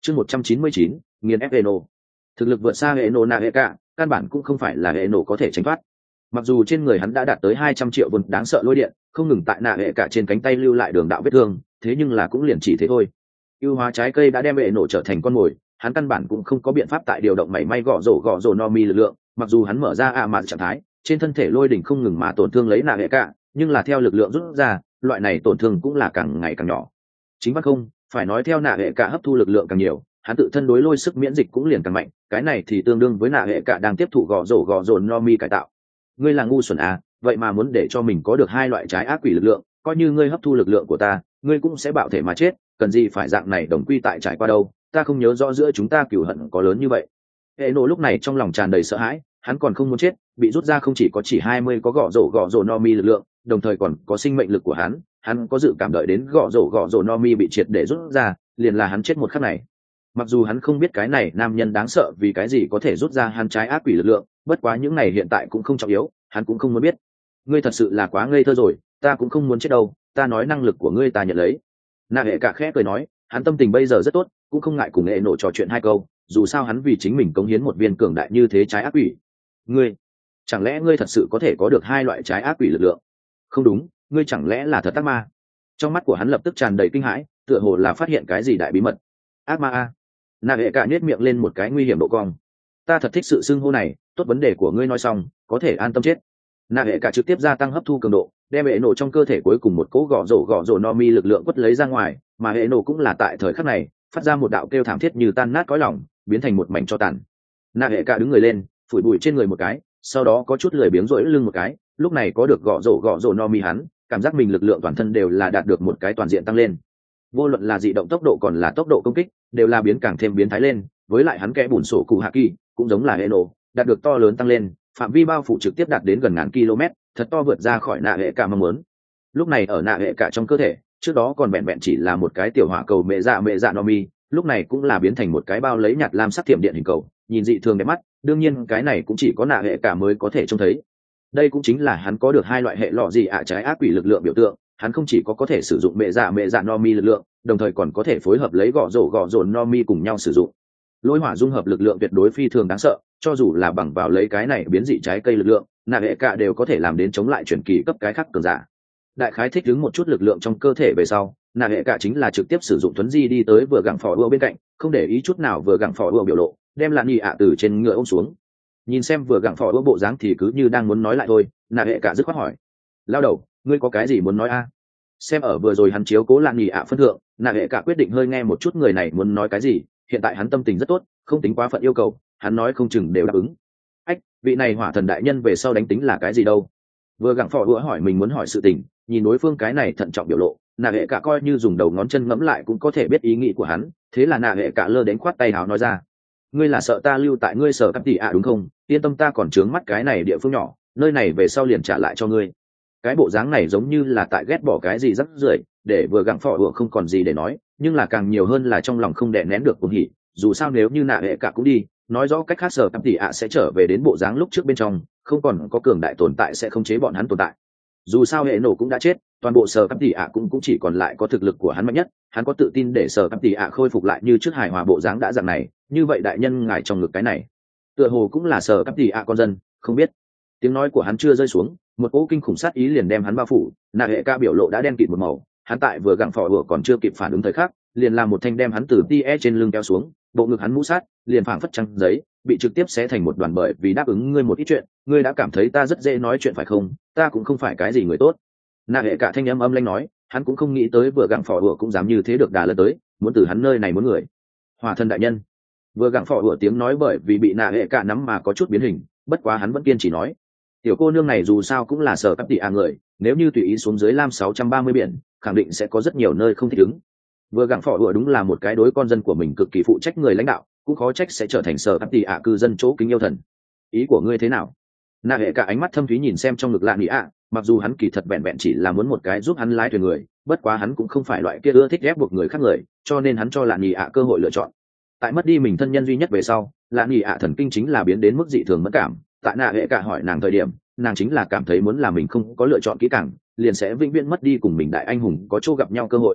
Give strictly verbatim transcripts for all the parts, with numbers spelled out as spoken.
chương một trăm chín mươi chín nghiền ép Eno. Thực lực vượt xa Eno nạ hệ cả, căn bản cũng không phải là Eno có thể tránh thoát. Mặc dù trên người hắn đã đạt tới hai trăm triệu vốn đáng sợ lôi điện, không ngừng tại nạ hệ cả trên cánh tay lưu lại đường đạo vết thương, thế nhưng là cũng liền chỉ thế thôi. Ưu hóa trái cây đã đem Eno trở thành con mồi, hắn căn bản cũng không có biện pháp tại điều động mảy may gõ rổ gõ rổ no mi lực lượng, mặc dù hắn mở ra ạ mạn trạng thái, trên thân thể lôi đỉnh không ngừng mà tổn thương lấy nạ hệ cả, nhưng là theo lực lượng rút ra, loại này tổn thương cũng là càng ngày càng nhỏ. Chính bắt không, phải nói theo nạ hệ cả hấp thu lực lượng càng nhiều, hắn tự thân đối lôi sức miễn dịch cũng liền càng mạnh, cái này thì tương đương với nạ hệ cả đang tiếp thụ gò rổ gò rổ no mi cải tạo. Ngươi là ngu xuẩn à, vậy mà muốn để cho mình có được hai loại trái ác quỷ lực lượng, coi như ngươi hấp thu lực lượng của ta, ngươi cũng sẽ bạo thể mà chết, cần gì phải dạng này đồng quy tại trải qua đâu, ta không nhớ rõ giữa chúng ta cừu hận có lớn như vậy. Hệ nộ lúc này trong lòng tràn đầy sợ hãi, hắn còn không muốn chết, bị rút ra không chỉ có chỉ hai mươi có gò rổ gò rổ no mi lực lượng, đồng thời còn có sinh mệnh lực của hắn, hắn có dự cảm đợi đến gò rổ gò rổ no mi bị triệt để rút ra, liền là hắn chết một khắc này. Mặc dù hắn không biết cái này nam nhân đáng sợ vì cái gì có thể rút ra hắn trái ác quỷ lực lượng, bất quá những này hiện tại cũng không trọng yếu, hắn cũng không muốn biết. Ngươi thật sự là quá ngây thơ rồi, ta cũng không muốn chết đâu, ta nói năng lực của ngươi ta nhận lấy. Nạ hệ cả khẽ cười nói, hắn tâm tình bây giờ rất tốt, cũng không ngại cùng hệ nộ trò chuyện hai câu, dù sao hắn vì chính mình cống hiến một viên cường đại như thế trái ác quỷ. Ngươi, chẳng lẽ ngươi thật sự có thể có được hai loại trái ác quỷ lực lượng? Không đúng, ngươi chẳng lẽ là thật ác ma? Trong mắt của hắn lập tức tràn đầy kinh hãi, tựa hồ là phát hiện cái gì đại bí mật. Ác ma a? Nạ hệ cả nhếch miệng lên một cái nguy hiểm độ cong. Ta thật thích sự xưng hô này, tốt, vấn đề của ngươi nói xong, có thể an tâm chết. Nạ hệ cả trực tiếp gia tăng hấp thu cường độ, đem hệ nổ trong cơ thể cuối cùng một cỗ gõ rổ gõ rổ no mi lực lượng quất lấy ra ngoài, mà hệ nổ cũng là tại thời khắc này phát ra một đạo kêu thảm thiết như tan nát cõi lòng, biến thành một mảnh cho tàn. Nạ hệ cả đứng người lên, phủi bụi trên người một cái, sau đó có chút lười biếng rỗi lưng một cái, lúc này có được gõ rổ gõ rổ no mi hắn, cảm giác mình lực lượng toàn thân đều là đạt được một cái toàn diện tăng lên. Vô luận là dị động tốc độ còn là tốc độ công kích, đều là biến càng thêm biến thái lên, với lại hắn kẽ bùn sổ cụ hạ kỳ, cũng giống là hệ nổ, đạt được to lớn tăng lên, phạm vi bao phủ trực tiếp đạt đến gần ngàn km, thật to vượt ra khỏi nạ hệ cả mong muốn. Lúc này ở nạ hệ cả trong cơ thể, trước đó còn vẹn vẹn chỉ là một cái tiểu hỏa cầu mẹ dạ mẹ dạ no mi, lúc này cũng là biến thành một cái bao lấy nhạt lam sắc thiểm điện hình cầu, nhìn dị thường đẹp mắt, đương nhiên cái này cũng chỉ có nạ hệ cả mới có thể trông thấy. Đây cũng chính là hắn có được hai loại hệ lọ gì ạ trái ác quỷ lực lượng biểu tượng, hắn không chỉ có có thể sử dụng mẹ dạ mẹ dạ no mi lực lượng, đồng thời còn có thể phối hợp lấy gõ rổ gõ rổ no mi cùng nhau sử dụng. Lôi hỏa dung hợp lực lượng tuyệt đối phi thường đáng sợ, cho dù là bằng vào lấy cái này biến dị trái cây lực lượng, nạ hệ cả đều có thể làm đến chống lại chuyển kỳ cấp cái khác cường giả. Đại khái thích ứng một chút lực lượng trong cơ thể về sau, nạ hệ cả chính là trực tiếp sử dụng thuấn di đi tới vừa gặng phò ưa bên cạnh, không để ý chút nào vừa gặng phò ưa biểu lộ, đem lạn nhị ạ từ trên ngựa ôm xuống. Nhìn xem vừa gặng phò ưa bộ dáng thì cứ như đang muốn nói lại thôi, nạ hệ cả dứt khoát hỏi, lao đầu, ngươi có cái gì muốn nói a? Xem ở vừa rồi hắn chiếu cố lạn nhị ạ phân thượng, nạ hệ cả quyết định hơi nghe một chút người này muốn nói cái gì. Hiện tại hắn tâm tình rất tốt, không tính quá phận yêu cầu, hắn nói không chừng đều đáp ứng. Ách, vị này hỏa thần đại nhân về sau đánh tính là cái gì đâu? Vừa gặng phò ưa hỏi mình muốn hỏi sự tình, nhìn đối phương cái này thận trọng biểu lộ, nạ hệ cả coi như dùng đầu ngón chân ngẫm lại cũng có thể biết ý nghĩ của hắn, thế là nạ hệ cả lơ đến khoát tay áo nói ra, ngươi là sợ ta lưu tại ngươi sở cắp tỷ ạ đúng không? Yên tâm, ta còn trướng mắt cái này địa phương nhỏ, nơi này về sau liền trả lại cho ngươi. Cái bộ dáng này giống như là tại ghét bỏ cái gì rắc rưởi, để vừa gặng phò ưa không còn gì để nói, nhưng là càng nhiều hơn là trong lòng không đè nén được cuồng hỉ, dù sao nếu như nạ hệ cả cũng đi, nói rõ cách khác sở cắp tỷ ạ sẽ trở về đến bộ dáng lúc trước bên trong, không còn có cường đại tồn tại sẽ không chế bọn hắn tồn tại. Dù sao hệ nổ cũng đã chết, toàn bộ sở cắp tỷ ạ cũng cũng chỉ còn lại có thực lực của hắn mạnh nhất, hắn có tự tin để sở cắp tỷ ạ khôi phục lại như trước hài hòa bộ dáng đã dạng này, như vậy đại nhân ngài trong ngực cái này tựa hồ cũng là sở cắp tỷ ạ con dân, không biết. Tiếng nói của hắn chưa rơi xuống, một cỗ kinh khủng sát ý liền đem hắn bao phủ, nạ hệ ca biểu lộ đã đen kịt một màu, hắn tại vừa gặng phò vừa còn chưa kịp phản ứng thời khắc, liền làm một thanh đem hắn từ tie trên lưng kéo xuống, bộ ngực hắn mũ sát liền phảng phất trăng giấy, bị trực tiếp xé thành một đoàn, bởi vì đáp ứng ngươi một ít chuyện, ngươi đã cảm thấy ta rất dễ nói chuyện phải không? Ta cũng không phải cái gì người tốt. Nạ hệ cả thanh âm âm lanh nói, hắn cũng không nghĩ tới vừa gặng phò vừa cũng dám như thế được đà lên tới, muốn từ hắn nơi này muốn người. Hỏa thần đại nhân. Vừa gặng phò vừa tiếng nói bởi vì bị nạ hệ cả nắm mà có chút biến hình, bất quá hắn vẫn kiên trì nói, tiểu cô nương này dù sao cũng là sở cấp tỷ a người, nếu như tùy ý xuống dưới lam sáu trăm ba mươi biển, khẳng định sẽ có rất nhiều nơi không thích ứng. Vừa gặng phò vừa đúng là một cái đối con dân của mình cực kỳ phụ trách người lãnh đạo, cũng khó trách sẽ trở thành sở cấp tỷ a cư dân chỗ kính yêu thần. Ý của ngươi thế nào? Nạ hệ cả ánh mắt thâm thúy nhìn xem trong ngực lạ nghĩ ạ, mặc dù hắn kỳ thật vẹn vẹn chỉ là muốn một cái giúp hắn lái thuyền người, bất quá hắn cũng không phải loại kia ưa thích ép buộc người khác người, cho nên hắn cho lạ nghĩ ạ cơ hội lựa chọn. Tại mất đi mình thân nhân duy nhất về sau, lạ nghĩ ạ thần kinh chính là biến đến mức dị thường mất cảm. Tại nạ hệ cả hỏi nàng thời điểm, nàng chính là cảm thấy muốn là mình không có lựa chọn kỹ càng, liền sẽ vĩnh viễn mất đi cùng mình đại anh hùng có chỗ gặp nhau cơ hội.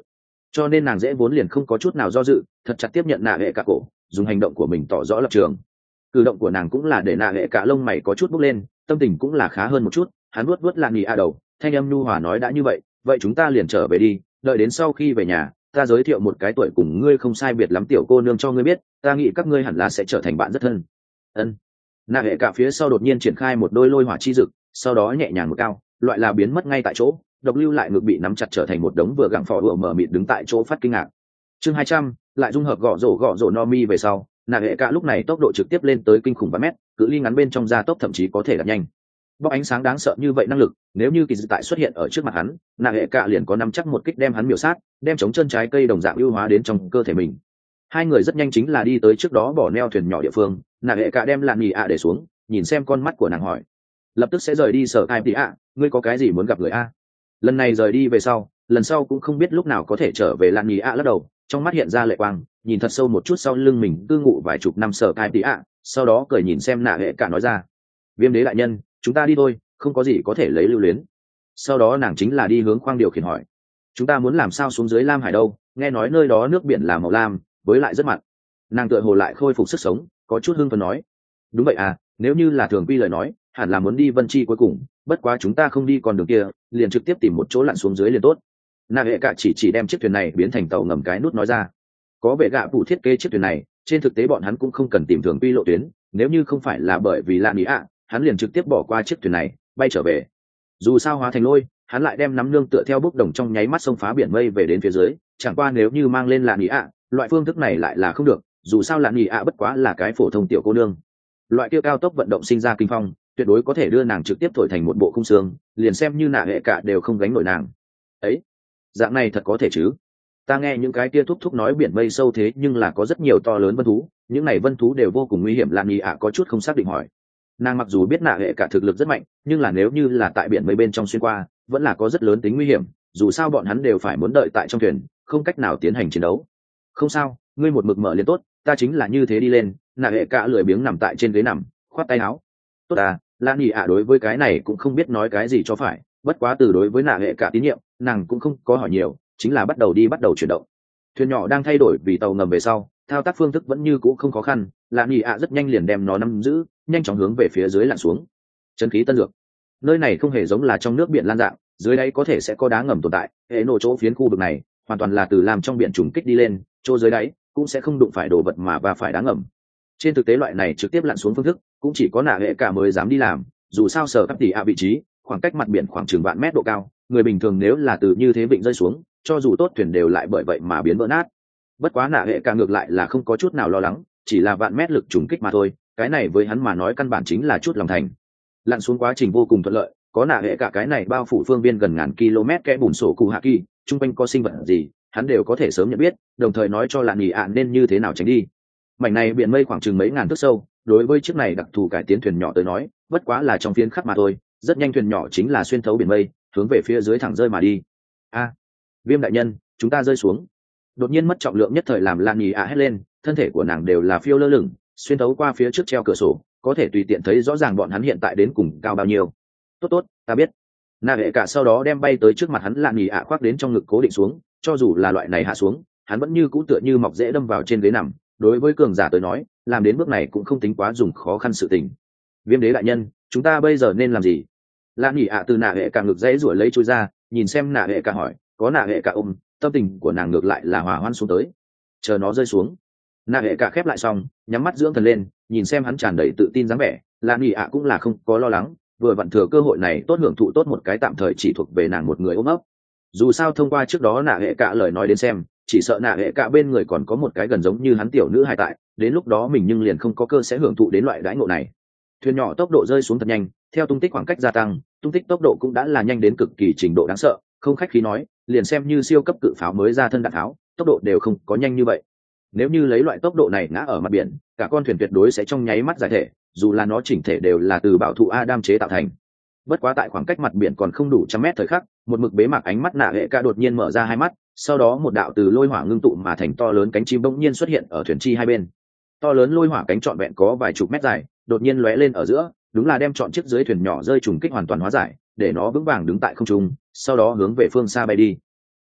cho nên nàng dễ vốn liền không có chút nào do dự, thật chặt tiếp nhận nạ hệ cả cổ, dùng hành động của mình tỏ rõ lập trường. Cử động của nàng cũng là để nạ hệ cả lông mày có chút bốc lên, tâm tình cũng là khá hơn một chút. Hắn vuốt vuốt lạn nhì a đầu, thanh âm nhu hòa nói đã như vậy vậy chúng ta liền trở về đi, đợi đến sau khi về nhà ta giới thiệu một cái tuổi cùng ngươi không sai biệt lắm tiểu cô nương cho ngươi biết, ta nghĩ các ngươi hẳn là sẽ trở thành bạn rất thân. Ân. Nạ hệ cả phía sau đột nhiên triển khai một đôi lôi hỏa chi dực, sau đó nhẹ nhàng một cao, loại là biến mất ngay tại chỗ, độc lưu lại ngực bị nắm chặt trở thành một đống vừa gặng phò vừa mở mịt đứng tại chỗ phát kinh ngạc. Chương hai trăm, lại dung hợp gõ rổ gõ rổ no mi về sau, nạ hệ cả lúc này tốc độ trực tiếp lên tới kinh khủng ba mét, cự ly ngắn bên trong gia tốc thậm chí có thể đạt nhanh. Bóc ánh sáng đáng sợ như vậy năng lực, nếu như kỳ dự tại xuất hiện ở trước mặt hắn, nạ hệ cả liền có nắm chắc một kích đem hắn miểu sát, đem chống chân trái cây đồng dạng ưu hóa đến trong cơ thể mình. Hai người rất nhanh chính là đi tới trước đó bỏ neo thuyền nhỏ địa phương, nạ hệ cả đem lạn nhì ạ để xuống, nhìn xem con mắt của nàng hỏi, lập tức sẽ rời đi sở ai tị ạ, ngươi có cái gì muốn gặp người a? Lần này rời đi về sau, lần sau cũng không biết lúc nào có thể trở về. Lạn nhì ạ lắc đầu, trong mắt hiện ra lệ quang, nhìn thật sâu một chút sau lưng mình cư ngụ vài chục năm sở ai tị ạ, sau đó cười nhìn xem nạ hệ cả nói ra, Viêm đế đại nhân, chúng ta đi thôi, không có gì có thể lấy lưu luyến. Sau đó nàng chính là đi hướng khoang điều khiển hỏi, chúng ta muốn làm sao xuống dưới Lam Hải đâu, nghe nói nơi đó nước biển là màu lam, với lại rất mặn. Nàng tựa hồ lại khôi phục sức sống, có chút hưng phấn nói, đúng vậy à, nếu như là thường quy lời nói hẳn là muốn đi Vân Chi cuối cùng, bất quá chúng ta không đi con đường kia, liền trực tiếp tìm một chỗ lặn xuống dưới liền tốt. Nàng hệ cả chỉ chỉ đem chiếc thuyền này biến thành tàu ngầm cái nút nói ra, có vẻ gạ phụ thiết kế chiếc thuyền này, trên thực tế bọn hắn cũng không cần tìm thường quy lộ tuyến, nếu như không phải là bởi vì lạn ý ạ, hắn liền trực tiếp bỏ qua chiếc thuyền này bay trở về. Dù sao hóa thành lôi, hắn lại đem nắm nương tựa theo bốc đồng trong nháy mắt xông phá biển mây về đến phía dưới, chẳng qua nếu như mang lên lạn ý ạ, loại phương thức này lại là không được, dù sao lạn ý ạ bất quá là cái phổ thông tiểu cô nương, loại kia cao tốc vận động sinh ra kinh phong tuyệt đối có thể đưa nàng trực tiếp thổi thành một bộ khung xương, liền xem như nạ hệ cả đều không gánh nổi nàng ấy. Dạng này thật có thể chứ? Ta nghe những cái kia thúc thúc nói biển mây sâu thế nhưng là có rất nhiều to lớn vân thú, những này vân thú đều vô cùng nguy hiểm. Lạn nhì ạ có chút không xác định hỏi. Nàng mặc dù biết nạ hệ cả thực lực rất mạnh, nhưng là nếu như là tại biển mây bên trong xuyên qua vẫn là có rất lớn tính nguy hiểm, dù sao bọn hắn đều phải muốn đợi tại trong thuyền, không cách nào tiến hành chiến đấu. Không sao, ngươi một mực mở liền tốt, ta chính là như thế đi lên. Nạ hệ cả lười biếng nằm tại trên ghế nằm, khoát tay áo. Tốt à, Lan nhì ạ đối với cái này cũng không biết nói cái gì cho phải, bất quá từ đối với nạ hệ cả tín nhiệm, nàng cũng không có hỏi nhiều, chính là bắt đầu đi bắt đầu chuyển động. Thuyền nhỏ đang thay đổi vì tàu ngầm về sau, thao tác phương thức vẫn như cũ không khó khăn. Lan nhì ạ rất nhanh liền đem nó nắm giữ, nhanh chóng hướng về phía dưới lặn xuống. Chân khí tân dược, nơi này không hề giống là trong nước biển lan dạng, dưới đáy có thể sẽ có đá ngầm tồn tại. Hệ nổ chỗ phiến khu vực này hoàn toàn là từ làm trong biển trùng kích đi lên, chỗ dưới đáy cũng sẽ không đụng phải đồ vật mà và phải đá ngầm. Trên thực tế loại này trực tiếp lặn xuống phương thức cũng chỉ có nạ hệ cả mới dám đi làm, dù sao sở cấp tỷ ạ vị trí khoảng cách mặt biển khoảng chừng vạn mét độ cao, người bình thường nếu là từ như thế vịnh rơi xuống, cho dù tốt thuyền đều lại bởi vậy mà biến vỡ nát. Bất quá nạ hệ cả ngược lại là không có chút nào lo lắng, chỉ là vạn mét lực trùng kích mà thôi, cái này với hắn mà nói căn bản chính là chút lòng thành. Lặn xuống quá trình vô cùng thuận lợi, có nạ hệ cả cái này bao phủ phương viên gần ngàn km kẽ bùn sổ cụ hạ kỳ, chung quanh có sinh vật gì hắn đều có thể sớm nhận biết, đồng thời nói cho lạn nhì ạ nên như thế nào tránh đi. Mảnh này biển mây khoảng chừng mấy ngàn thước sâu, đối với chiếc này đặc thù cải tiến thuyền nhỏ tới nói bất quá là trong phiến khắc mà thôi, rất nhanh thuyền nhỏ chính là xuyên thấu biển mây hướng về phía dưới thẳng rơi mà đi. A, Viêm đại nhân, chúng ta rơi xuống. Đột nhiên mất trọng lượng nhất thời làm Lan nhì ạ hét lên, thân thể của nàng đều là phiêu lơ lửng, xuyên thấu qua phía trước treo cửa sổ, có thể tùy tiện thấy rõ ràng bọn hắn hiện tại đến cùng cao bao nhiêu. Tốt tốt, ta biết. Nạ hệ cả sau đó đem bay tới trước mặt hắn Lan nhì ạ khoác đến trong ngực cố định xuống, cho dù là loại này hạ xuống hắn vẫn như cũ tựa như mọc dễ đâm vào trên ghế nằm. Đối với cường giả tới nói làm đến bước này cũng không tính quá dùng khó khăn sự tình. Viêm đế đại nhân, chúng ta bây giờ nên làm gì? Lan nhì ạ từ nạ hệ cả ngực dãy ruổi lấy chui ra, nhìn xem nạ hệ cả hỏi, có nạ hệ cả ôm, tâm tình của nàng ngược lại là hòa hoan xuống tới. Chờ nó rơi xuống. Nạ hệ cả khép lại xong, nhắm mắt dưỡng thần lên, nhìn xem hắn tràn đầy tự tin dáng vẻ, Lan nhì ạ cũng là không có lo lắng, vừa vặn thừa cơ hội này tốt hưởng thụ tốt một cái tạm thời chỉ thuộc về nàng một người ôm ấp. Dù sao thông qua trước đó nạ hệ cả lời nói đến xem, chỉ sợ nạ hệ cả bên người còn có một cái gần giống như hắn tiểu nữ hài tại, đến lúc đó mình nhưng liền không có cơ sẽ hưởng thụ đến loại đãi ngộ này. Thuyền nhỏ tốc độ rơi xuống thật nhanh, theo tung tích khoảng cách gia tăng, tung tích tốc độ cũng đã là nhanh đến cực kỳ trình độ đáng sợ, không khách khí nói, liền xem như siêu cấp cự pháo mới ra thân đạn tháo, tốc độ đều không có nhanh như vậy. Nếu như lấy loại tốc độ này ngã ở mặt biển, cả con thuyền tuyệt đối sẽ trong nháy mắt giải thể, dù là nó chỉnh thể đều là từ bảo thụ Adam chế tạo thành. Bất quá tại khoảng cách mặt biển còn không đủ trăm mét thời khắc, một mực bế mạc ánh mắt nạ hệ cả đột nhiên mở ra hai mắt, sau đó một đạo từ lôi hỏa ngưng tụ mà thành to lớn cánh chim bỗng nhiên xuất hiện ở thuyền chi hai bên. To lớn lôi hỏa cánh trọn vẹn có vài chục mét dài, đột nhiên lóe lên ở giữa, đúng là đem trọn chiếc dưới thuyền nhỏ rơi trùng kích hoàn toàn hóa giải, để nó vững vàng đứng tại không trung, sau đó hướng về phương xa bay đi.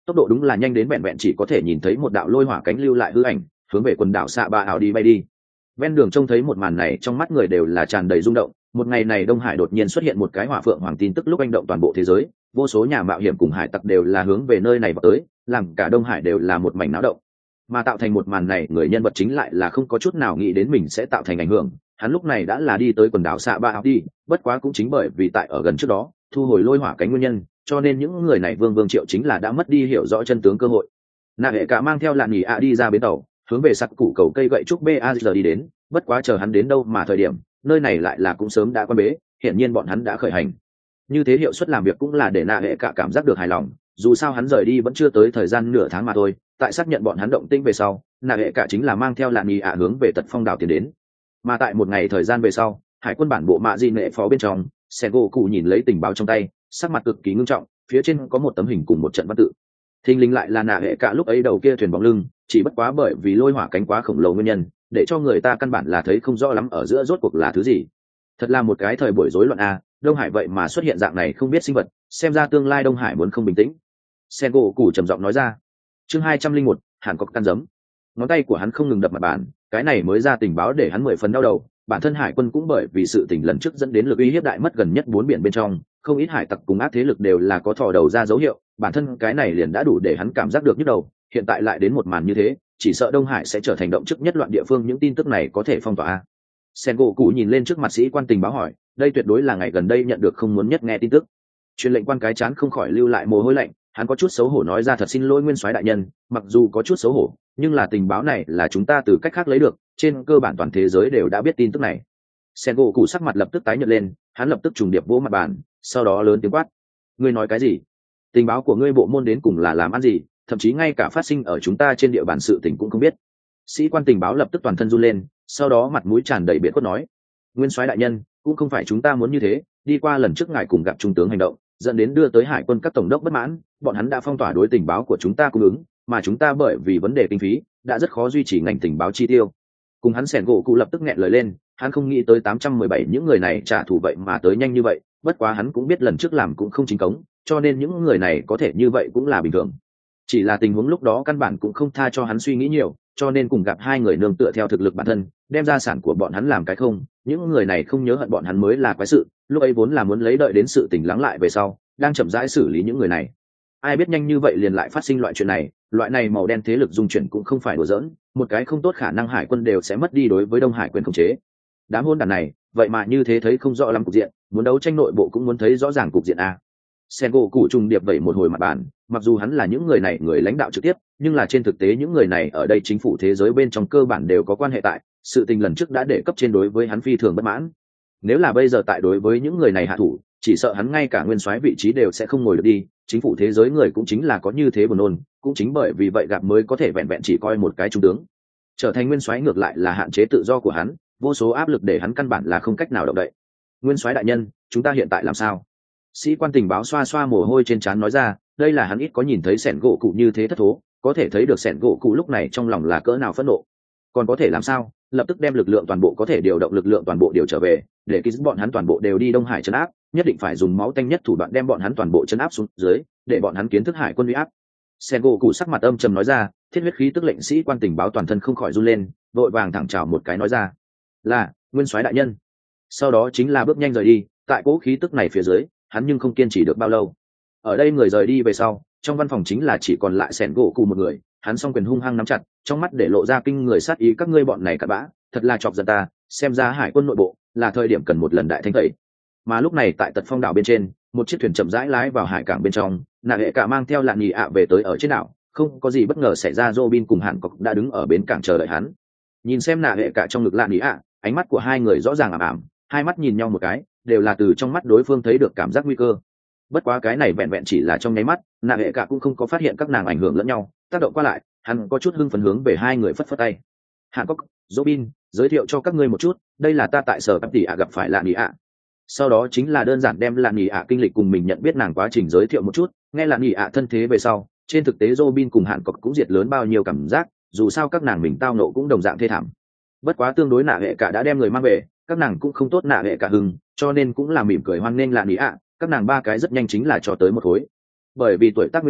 tốc độ đúng là nhanh đến vẹn vẹn chỉ có thể nhìn thấy một đạo lôi hỏa cánh lưu lại hư ảnh hướng về quần đảo xạ ba ảo đi bay đi. Ven đường trông thấy một màn này trong mắt người đều là tràn đầy rung động. Một ngày này Đông Hải đột nhiên xuất hiện một cái hỏa phượng hoàng tin tức lúc anh động toàn bộ thế giới, vô số nhà mạo hiểm cùng hải tặc đều là hướng về nơi này vào tới, làm cả Đông Hải đều là một mảnh náo động. Mà tạo thành một màn này người nhân vật chính lại là không có chút nào nghĩ đến mình sẽ tạo thành ảnh hưởng. Hắn lúc này đã là đi tới quần đảo xạ ba ảo đi, bất quá cũng chính bởi vì tại ở gần trước đó thu hồi lôi hỏa cánh nguyên nhân, cho nên những người này vương vương triệu chính là đã mất đi hiểu rõ chân tướng cơ hội. Nạ hệ cả mang theo lạn nhì ạ đi ra bến tàu, hướng về sắt củ cầu cây gậy trúc Bazr đi đến, bất quá chờ hắn đến đâu mà thời điểm nơi này lại là cũng sớm đã quan bế, hiển nhiên bọn hắn đã khởi hành. Như thế hiệu suất làm việc cũng là để nạ hệ cả cảm giác được hài lòng, dù sao hắn rời đi vẫn chưa tới thời gian nửa tháng mà thôi. Tại xác nhận bọn hắn động tĩnh về sau, nạ hệ cả chính là mang theo lạn nhì ạ hướng về tật phong đảo tiến đến. Mà tại một ngày thời gian về sau, hải quân bản bộ mạ di nệ phó bên trong sen gỗ cụ nhìn lấy tình báo trong tay, sắc mặt cực kỳ ngưng trọng, phía trên có một tấm hình cùng một trận văn tự. Thình lình lại là nạ hệ cả lúc ấy đầu kia thuyền bóng lưng, chỉ bất quá bởi vì lôi hỏa cánh quá khổng lồ nguyên nhân, để cho người ta căn bản là thấy không rõ lắm ở giữa rốt cuộc là thứ gì. Thật là một cái thời buổi rối loạn a, Đông Hải vậy mà xuất hiện dạng này không biết sinh vật, xem ra tương lai Đông Hải muốn không bình tĩnh. Sen gỗ cụ trầm giọng nói ra. Chương hai trăm linh một, Hàn Cốc căn giấm. Ngón tay của hắn không ngừng đập mặt bàn, cái này mới ra tình báo để hắn mười phần đau đầu. Bản thân hải quân cũng bởi vì sự tình lần trước dẫn đến lực uy hiếp đại mất gần nhất bốn biển bên trong, không ít hải tặc cùng ác thế lực đều là có thò đầu ra dấu hiệu, bản thân cái này liền đã đủ để hắn cảm giác được nhức đầu, hiện tại lại đến một màn như thế, chỉ sợ Đông Hải sẽ trở thành động chức nhất loạn địa phương, những tin tức này có thể phong tỏa. Sen gỗ cụ nhìn lên trước mặt sĩ quan tình báo hỏi, đây tuyệt đối là ngày gần đây nhận được không muốn nhất nghe tin tức. Truyền lệnh quan cái chán không khỏi lưu lại mồ hôi lạnh, hắn có chút xấu hổ nói ra thật xin lỗi nguyên soái đại nhân, mặc dù có chút xấu hổ, nhưng là tình báo này là chúng ta từ cách khác lấy được, trên cơ bản toàn thế giới đều đã biết tin tức này. Sen gỗ cụ sắc mặt lập tức tái nhợt lên, hắn lập tức trùng điệp vỗ mặt bàn, sau đó lớn tiếng quát: ngươi nói cái gì? Tình báo của ngươi bộ môn đến cùng là làm ăn gì, thậm chí ngay cả phát sinh ở chúng ta trên địa bàn sự tình cũng không biết. Sĩ quan tình báo lập tức toàn thân run lên, sau đó mặt mũi tràn đầy biệt khuất nói: nguyên soái đại nhân, cũng không phải chúng ta muốn như thế, đi qua lần trước ngài cùng gặp trung tướng hành động, dẫn đến đưa tới hải quân các tổng đốc bất mãn, bọn hắn đã phong tỏa đối tình báo của chúng ta cung ứng, mà chúng ta bởi vì vấn đề kinh phí đã rất khó duy trì ngành tình báo chi tiêu. Cùng hắn sẻn gỗ cụ lập tức nghẹn lời lên, hắn không nghĩ tới tám trăm mười bảy những người này trả thù vậy mà tới nhanh như vậy, bất quá hắn cũng biết lần trước làm cũng không chính cống, cho nên những người này có thể như vậy cũng là bình thường. Chỉ là tình huống lúc đó căn bản cũng không tha cho hắn suy nghĩ nhiều, cho nên cùng gặp hai người nương tựa theo thực lực bản thân, đem gia sản của bọn hắn làm cái không, những người này không nhớ hận bọn hắn mới là quái sự, lúc ấy vốn là muốn lấy đợi đến sự tình lắng lại về sau, đang chậm rãi xử lý những người này. Ai biết nhanh như vậy liền lại phát sinh loại chuyện này, loại này màu đen thế lực dung chuyển cũng không phải đùa giỡn, một cái không tốt khả năng hải quân đều sẽ mất đi đối với Đông Hải quyền khống chế. Đám hôn đàn này, vậy mà như thế thấy không rõ lắm cục diện, muốn đấu tranh nội bộ cũng muốn thấy rõ ràng cục diện a. Sen gỗ cụ trùng điệp vậy một hồi mặt bàn, mặc dù hắn là những người này người lãnh đạo trực tiếp, nhưng là trên thực tế những người này ở đây chính phủ thế giới bên trong cơ bản đều có quan hệ tại, sự tình lần trước đã để cấp trên đối với hắn phi thường bất mãn. Nếu là bây giờ tại đối với những người này hạ thủ, chỉ sợ hắn ngay cả nguyên soái vị trí đều sẽ không ngồi được đi, chính phủ thế giới người cũng chính là có như thế buồn nôn, cũng chính bởi vì vậy gặp mới có thể vẹn vẹn chỉ coi một cái trung tướng. Trở thành nguyên soái ngược lại là hạn chế tự do của hắn, vô số áp lực để hắn căn bản là không cách nào động đậy. Nguyên soái đại nhân, chúng ta hiện tại làm sao? Sĩ quan tình báo xoa xoa mồ hôi trên trán nói ra, đây là hắn ít có nhìn thấy sẻn gỗ cụ như thế thất thố, có thể thấy được sẻn gỗ cụ lúc này trong lòng là cỡ nào phẫn nộ. Còn có thể làm sao? Lập tức đem lực lượng toàn bộ có thể điều động lực lượng toàn bộ điều trở về, để ký bọn hắn toàn bộ đều đi Đông Hải trấn áp, nhất định phải dùng máu tanh nhất thủ đoạn đem bọn hắn toàn bộ trấn áp xuống dưới, để bọn hắn kiến thức hải quân uy áp. Sen gỗ cụ sắc mặt âm trầm nói ra, thiết huyết khí tức lệnh sĩ quan tình báo toàn thân không khỏi run lên, vội vàng thẳng chào một cái nói ra, là nguyên soái đại nhân. Sau đó chính là bước nhanh rời đi, tại cỗ khí tức này phía dưới, hắn nhưng không kiên trì được bao lâu. Ở đây người rời đi về sau, trong văn phòng chính là chỉ còn lại Sen gỗ cụ một người, hắn song quyền hung hăng nắm chặt, trong mắt để lộ ra kinh người sát ý, các ngươi bọn này cặn bã, thật là chọc giận ta, xem ra hải quân nội bộ là thời điểm cần một lần đại thanh tẩy. Mà lúc này tại Tật Phong đảo bên trên, một chiếc thuyền chậm rãi lái vào hải cảng bên trong, nạ hệ cả mang theo lạn nhì ạ về tới ở trên đảo, không có gì bất ngờ xảy ra, Robin cùng Hàn Cốc đã đứng ở bến cảng chờ đợi hắn. Nhìn xem nạ hệ cả trong ngực lạn nhì ạ, ánh mắt của hai người rõ ràng ảm ảm, hai mắt nhìn nhau một cái, đều là từ trong mắt đối phương thấy được cảm giác nguy cơ. Bất quá cái này vẹn vẹn chỉ là trong nháy mắt, nạ hệ cả cũng không có phát hiện các nàng ảnh hưởng lẫn nhau, tác động qua lại, hắn có chút hưng phấn hướng về hai người phất phất tay. Hàn Cốc, Robin, giới thiệu cho các ngươi một chút, đây là ta tại sở cấp tỷ ạ gặp phải lạn nhì ạ. Sau đó chính là đơn giản đem lạn nhì ạ kinh lịch cùng mình nhận biết nàng quá trình giới thiệu một chút, nghe lạn nhì ạ thân thế về sau, trên thực tế Robin cùng Hàn Cốc cũng diệt lớn bao nhiêu cảm giác, dù sao các nàng mình tao nộ cũng đồng dạng thê thảm. Bất quá tương đối nạ hệ cả đã đem người mang về, các nàng cũng không tốt nạ hệ cả hưng, cho nên cũng là mỉm cười hoan nghênh lạn nhì ạ, các nàng ba cái rất nhanh chính là cho tới một khối. Bởi vì tuổi tác nguyên nhân,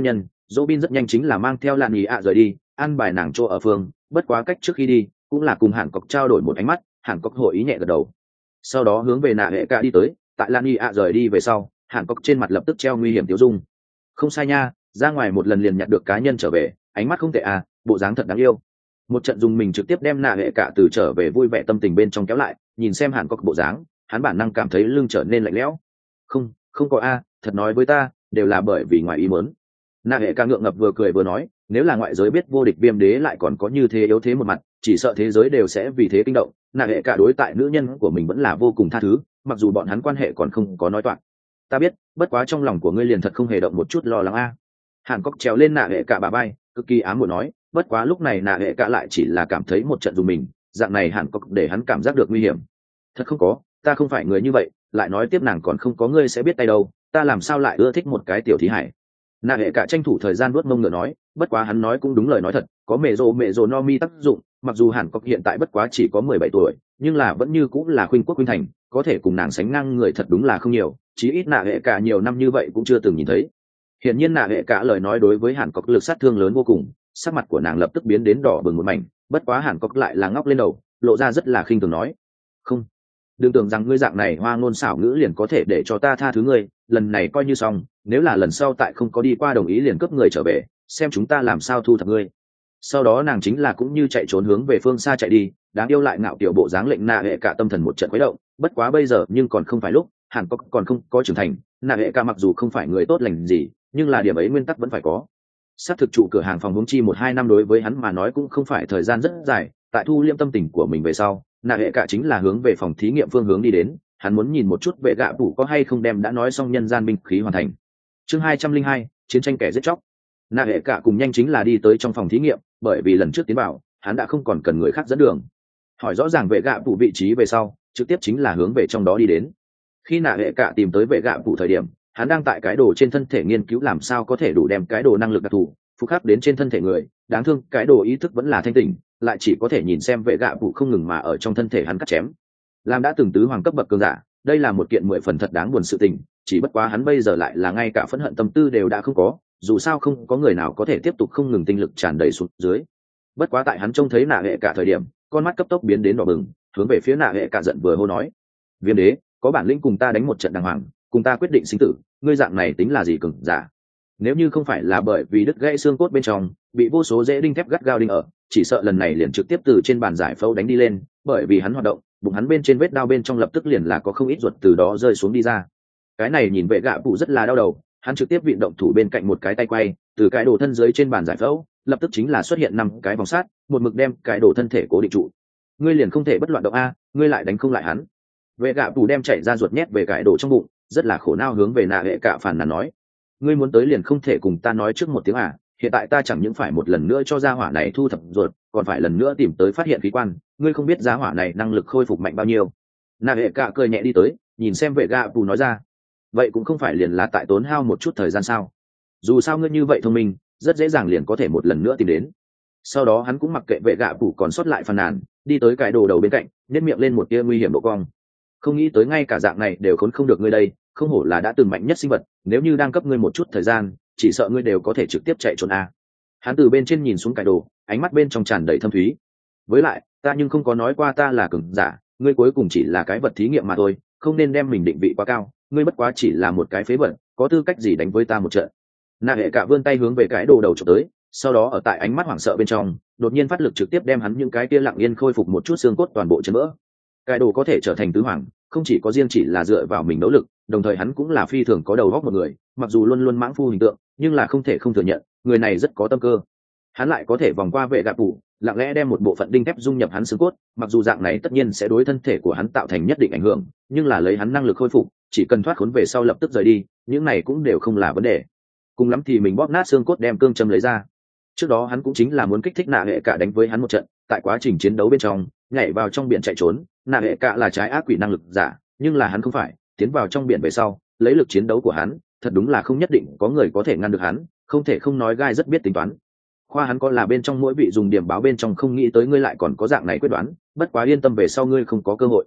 Robin rất nhanh chính là mang theo lạn ý ạ rời đi, ăn bài nàng chỗ ở phương, bất quá cách trước khi đi, cũng là cùng Hàn Cốc trao đổi một ánh mắt, Hàn Cốc hội ý nhẹ gật đầu. Sau đó hướng về nạ hệ cả đi tới, tại lạn ý ạ rời đi về sau, Hàn Cốc trên mặt lập tức treo nguy hiểm tiêu dung. Không sai nha, ra ngoài một lần liền nhặt được cá nhân trở về, ánh mắt không tệ à, bộ dáng thật đáng yêu. Một trận dùng mình trực tiếp đem nạ hệ cả từ trở về vui vẻ tâm tình bên trong kéo lại, nhìn xem Hàn Cốc bộ dáng, hắn bản năng cảm thấy lưng trở nên lạnh lẽo. Không, không có a, thật nói với ta, đều là bởi vì ngoài ý muốn. Nạ hệ cả ngượng ngập vừa cười vừa nói, nếu là ngoại giới biết vô địch viêm đế lại còn có như thế yếu thế một mặt, chỉ sợ thế giới đều sẽ vì thế kinh động. Nạ hệ cả đối tại nữ nhân của mình vẫn là vô cùng tha thứ, mặc dù bọn hắn quan hệ còn không có nói toạc. Ta biết, bất quá trong lòng của ngươi liền thật không hề động một chút lo lắng a. Hàn Cốc trèo lên nạ hệ cả bà bay, cực kỳ ám muội nói, bất quá lúc này nạ hệ cả lại chỉ là cảm thấy một trận dùng mình, dạng này Hàn Cốc để hắn cảm giác được nguy hiểm. Thật không có, ta không phải người như vậy, lại nói tiếp nàng còn không có ngươi sẽ biết tay đâu, ta làm sao lại ưa thích một cái tiểu thí hải. Nạ hệ cả tranh thủ thời gian vuốt mông ngựa nói, bất quá hắn nói cũng đúng lời nói thật, có mẹ rồ mẹ rồ no mi tác dụng, mặc dù Hàn Cốc hiện tại bất quá chỉ có mười bảy tuổi, nhưng là vẫn như cũng là khuynh quốc khuynh thành, có thể cùng nàng sánh ngang người thật đúng là không nhiều, chí ít nạ hệ cả nhiều năm như vậy cũng chưa từng nhìn thấy. Hiển nhiên nạ hệ cả lời nói đối với Hàn Cốc lực sát thương lớn vô cùng, sắc mặt của nàng lập tức biến đến đỏ bừng một mảnh, bất quá Hàn Cốc lại là ngóc lên đầu, lộ ra rất là khinh thường nói, không, đừng tưởng rằng ngươi dạng này hoa ngôn xảo ngữ liền có thể để cho ta tha thứ ngươi, lần này coi như xong, nếu là lần sau tại không có đi qua đồng ý liền cướp người trở về, xem chúng ta làm sao thu thập ngươi. Sau đó nàng chính là cũng như chạy trốn hướng về phương xa chạy đi, đáng yêu lại ngạo kiểu bộ dáng lệnh nạ hệ cả tâm thần một trận khuấy động, bất quá bây giờ nhưng còn không phải lúc, Hàn Cốc còn không có trưởng thành, nạ hệ cả mặc dù không phải người tốt lành gì, nhưng là điểm ấy nguyên tắc vẫn phải có. Sát thực trụ cửa hàng phòng huống chi một hai năm đối với hắn mà nói cũng không phải thời gian rất dài, tại thu liêm tâm tình của mình về sau, nạ hệ cả chính là hướng về phòng thí nghiệm phương hướng đi đến, hắn muốn nhìn một chút vệ gạ phủ có hay không đem đã nói xong nhân gian binh khí hoàn thành. Chương hai trăm linh hai, chiến tranh kẻ giết chóc. Nạ hệ cả cùng nhanh chính là đi tới trong phòng thí nghiệm, bởi vì lần trước tiến vào, hắn đã không còn cần người khác dẫn đường. Hỏi rõ ràng vệ gạ phủ vị trí về sau, trực tiếp chính là hướng về trong đó đi đến. Khi nạ hệ cả tìm tới vệ gạ phủ thời điểm, hắn đang tại cái đồ trên thân thể nghiên cứu làm sao có thể đủ đem cái đồ năng lực đặc thù phục khắc đến trên thân thể người, đáng thương cái đồ ý thức vẫn là thanh tỉnh, lại chỉ có thể nhìn xem vệ gạ phủ không ngừng mà ở trong thân thể hắn cắt chém. Làm đã từng tứ hoàng cấp bậc cường giả, đây là một kiện mười phần thật đáng buồn sự tình, chỉ bất quá hắn bây giờ lại là ngay cả phẫn hận tâm tư đều đã không có, dù sao không có người nào có thể tiếp tục không ngừng tinh lực tràn đầy xuống dưới. Bất quá tại hắn trông thấy nạ hệ cả thời điểm, con mắt cấp tốc biến đến đỏ bừng, hướng về phía nạ hệ cả giận vừa hô nói, viêm đế, có bản lĩnh cùng ta đánh một trận đàng hoàng, cùng ta quyết định sinh tử, ngươi dạng này tính là gì cường giả? Nếu như không phải là bởi vì đứt gãy xương cốt bên trong bị vô số rễ đinh thép gắt gao đinh ở, chỉ sợ lần này liền trực tiếp từ trên bàn giải phẫu đánh đi lên, bởi vì hắn hoạt động, bụng hắn bên trên vết đao bên trong lập tức liền là có không ít ruột từ đó rơi xuống đi ra. Cái này nhìn vệ gạ phụ rất là đau đầu, hắn trực tiếp vận động thủ bên cạnh một cái tay quay, từ cái đồ thân dưới trên bàn giải phẫu lập tức chính là xuất hiện năm cái vòng sát, một mực đem cái đồ thân thể cố định trụ. Ngươi liền không thể bất loạn động a, ngươi lại đánh không lại hắn. Vệ gạ phụ đem chảy ra ruột nhét về cái đồ trong bụng, rất là khổ não hướng về nạ hệ cả phản nàn nói, ngươi muốn tới liền không thể cùng ta nói trước một tiếng à, hiện tại ta chẳng những phải một lần nữa cho gia hỏa này thu thập ruột, còn phải lần nữa tìm tới phát hiện khí quan, ngươi không biết gia hỏa này năng lực khôi phục mạnh bao nhiêu. Nạ hệ cả cười nhẹ đi tới, nhìn xem vệ gạ phụ nói ra, vậy cũng không phải liền là tại tốn hao một chút thời gian sao, dù sao ngươi như vậy thông minh, rất dễ dàng liền có thể một lần nữa tìm đến. Sau đó hắn cũng mặc kệ vệ gạ phụ còn sót lại phàn nàn, đi tới cái đồ đầu bên cạnh, nhếch miệng lên một tia nguy hiểm độ cong. Không nghĩ tới ngay cả dạng này đều khốn không được ngươi đây, không hổ là đã từng mạnh nhất sinh vật, nếu như đang cấp ngươi một chút thời gian, chỉ sợ ngươi đều có thể trực tiếp chạy trốn a. Hắn từ bên trên nhìn xuống cái đồ, ánh mắt bên trong tràn đầy thâm thúy. Với lại, ta nhưng không có nói qua ta là cường giả, ngươi cuối cùng chỉ là cái vật thí nghiệm mà thôi, không nên đem mình định vị quá cao, ngươi bất quá chỉ là một cái phế vật, có tư cách gì đánh với ta một trận. Nạ hệ cả vươn tay hướng về cái đồ đầu chụp tới, sau đó ở tại ánh mắt hoảng sợ bên trong, đột nhiên phát lực trực tiếp đem hắn những cái kia lặng yên khôi phục một chút xương cốt toàn bộ chấn vỡ. Cái đồ có thể trở thành tứ hoàng, không chỉ có riêng chỉ là dựa vào mình nỗ lực, đồng thời hắn cũng là phi thường có đầu óc một người, mặc dù luôn luôn mãng phu hình tượng, nhưng là không thể không thừa nhận, người này rất có tâm cơ. Hắn lại có thể vòng qua vệ gạ phủ, lặng lẽ đem một bộ phận đinh thép dung nhập hắn xương cốt, mặc dù dạng này tất nhiên sẽ đối thân thể của hắn tạo thành nhất định ảnh hưởng, nhưng là lấy hắn năng lực khôi phục, chỉ cần thoát khốn về sau lập tức rời đi, những này cũng đều không là vấn đề. Cùng lắm thì mình bóp nát xương cốt đem cương châm lấy ra. Trước đó hắn cũng chính là muốn kích thích nạ hệ cả đánh với hắn một trận, tại quá trình chiến đấu bên trong, nhảy vào trong biển chạy trốn, nạ hệ cả là trái ác quỷ năng lực giả, nhưng là hắn không phải, tiến vào trong biển về sau, lấy lực chiến đấu của hắn, thật đúng là không nhất định có người có thể ngăn được hắn, không thể không nói gai rất biết tính toán. Khoa hắn có là bên trong mỗi vị dùng điểm báo bên trong không nghĩ tới ngươi lại còn có dạng này quyết đoán, bất quá yên tâm về sau ngươi không có cơ hội.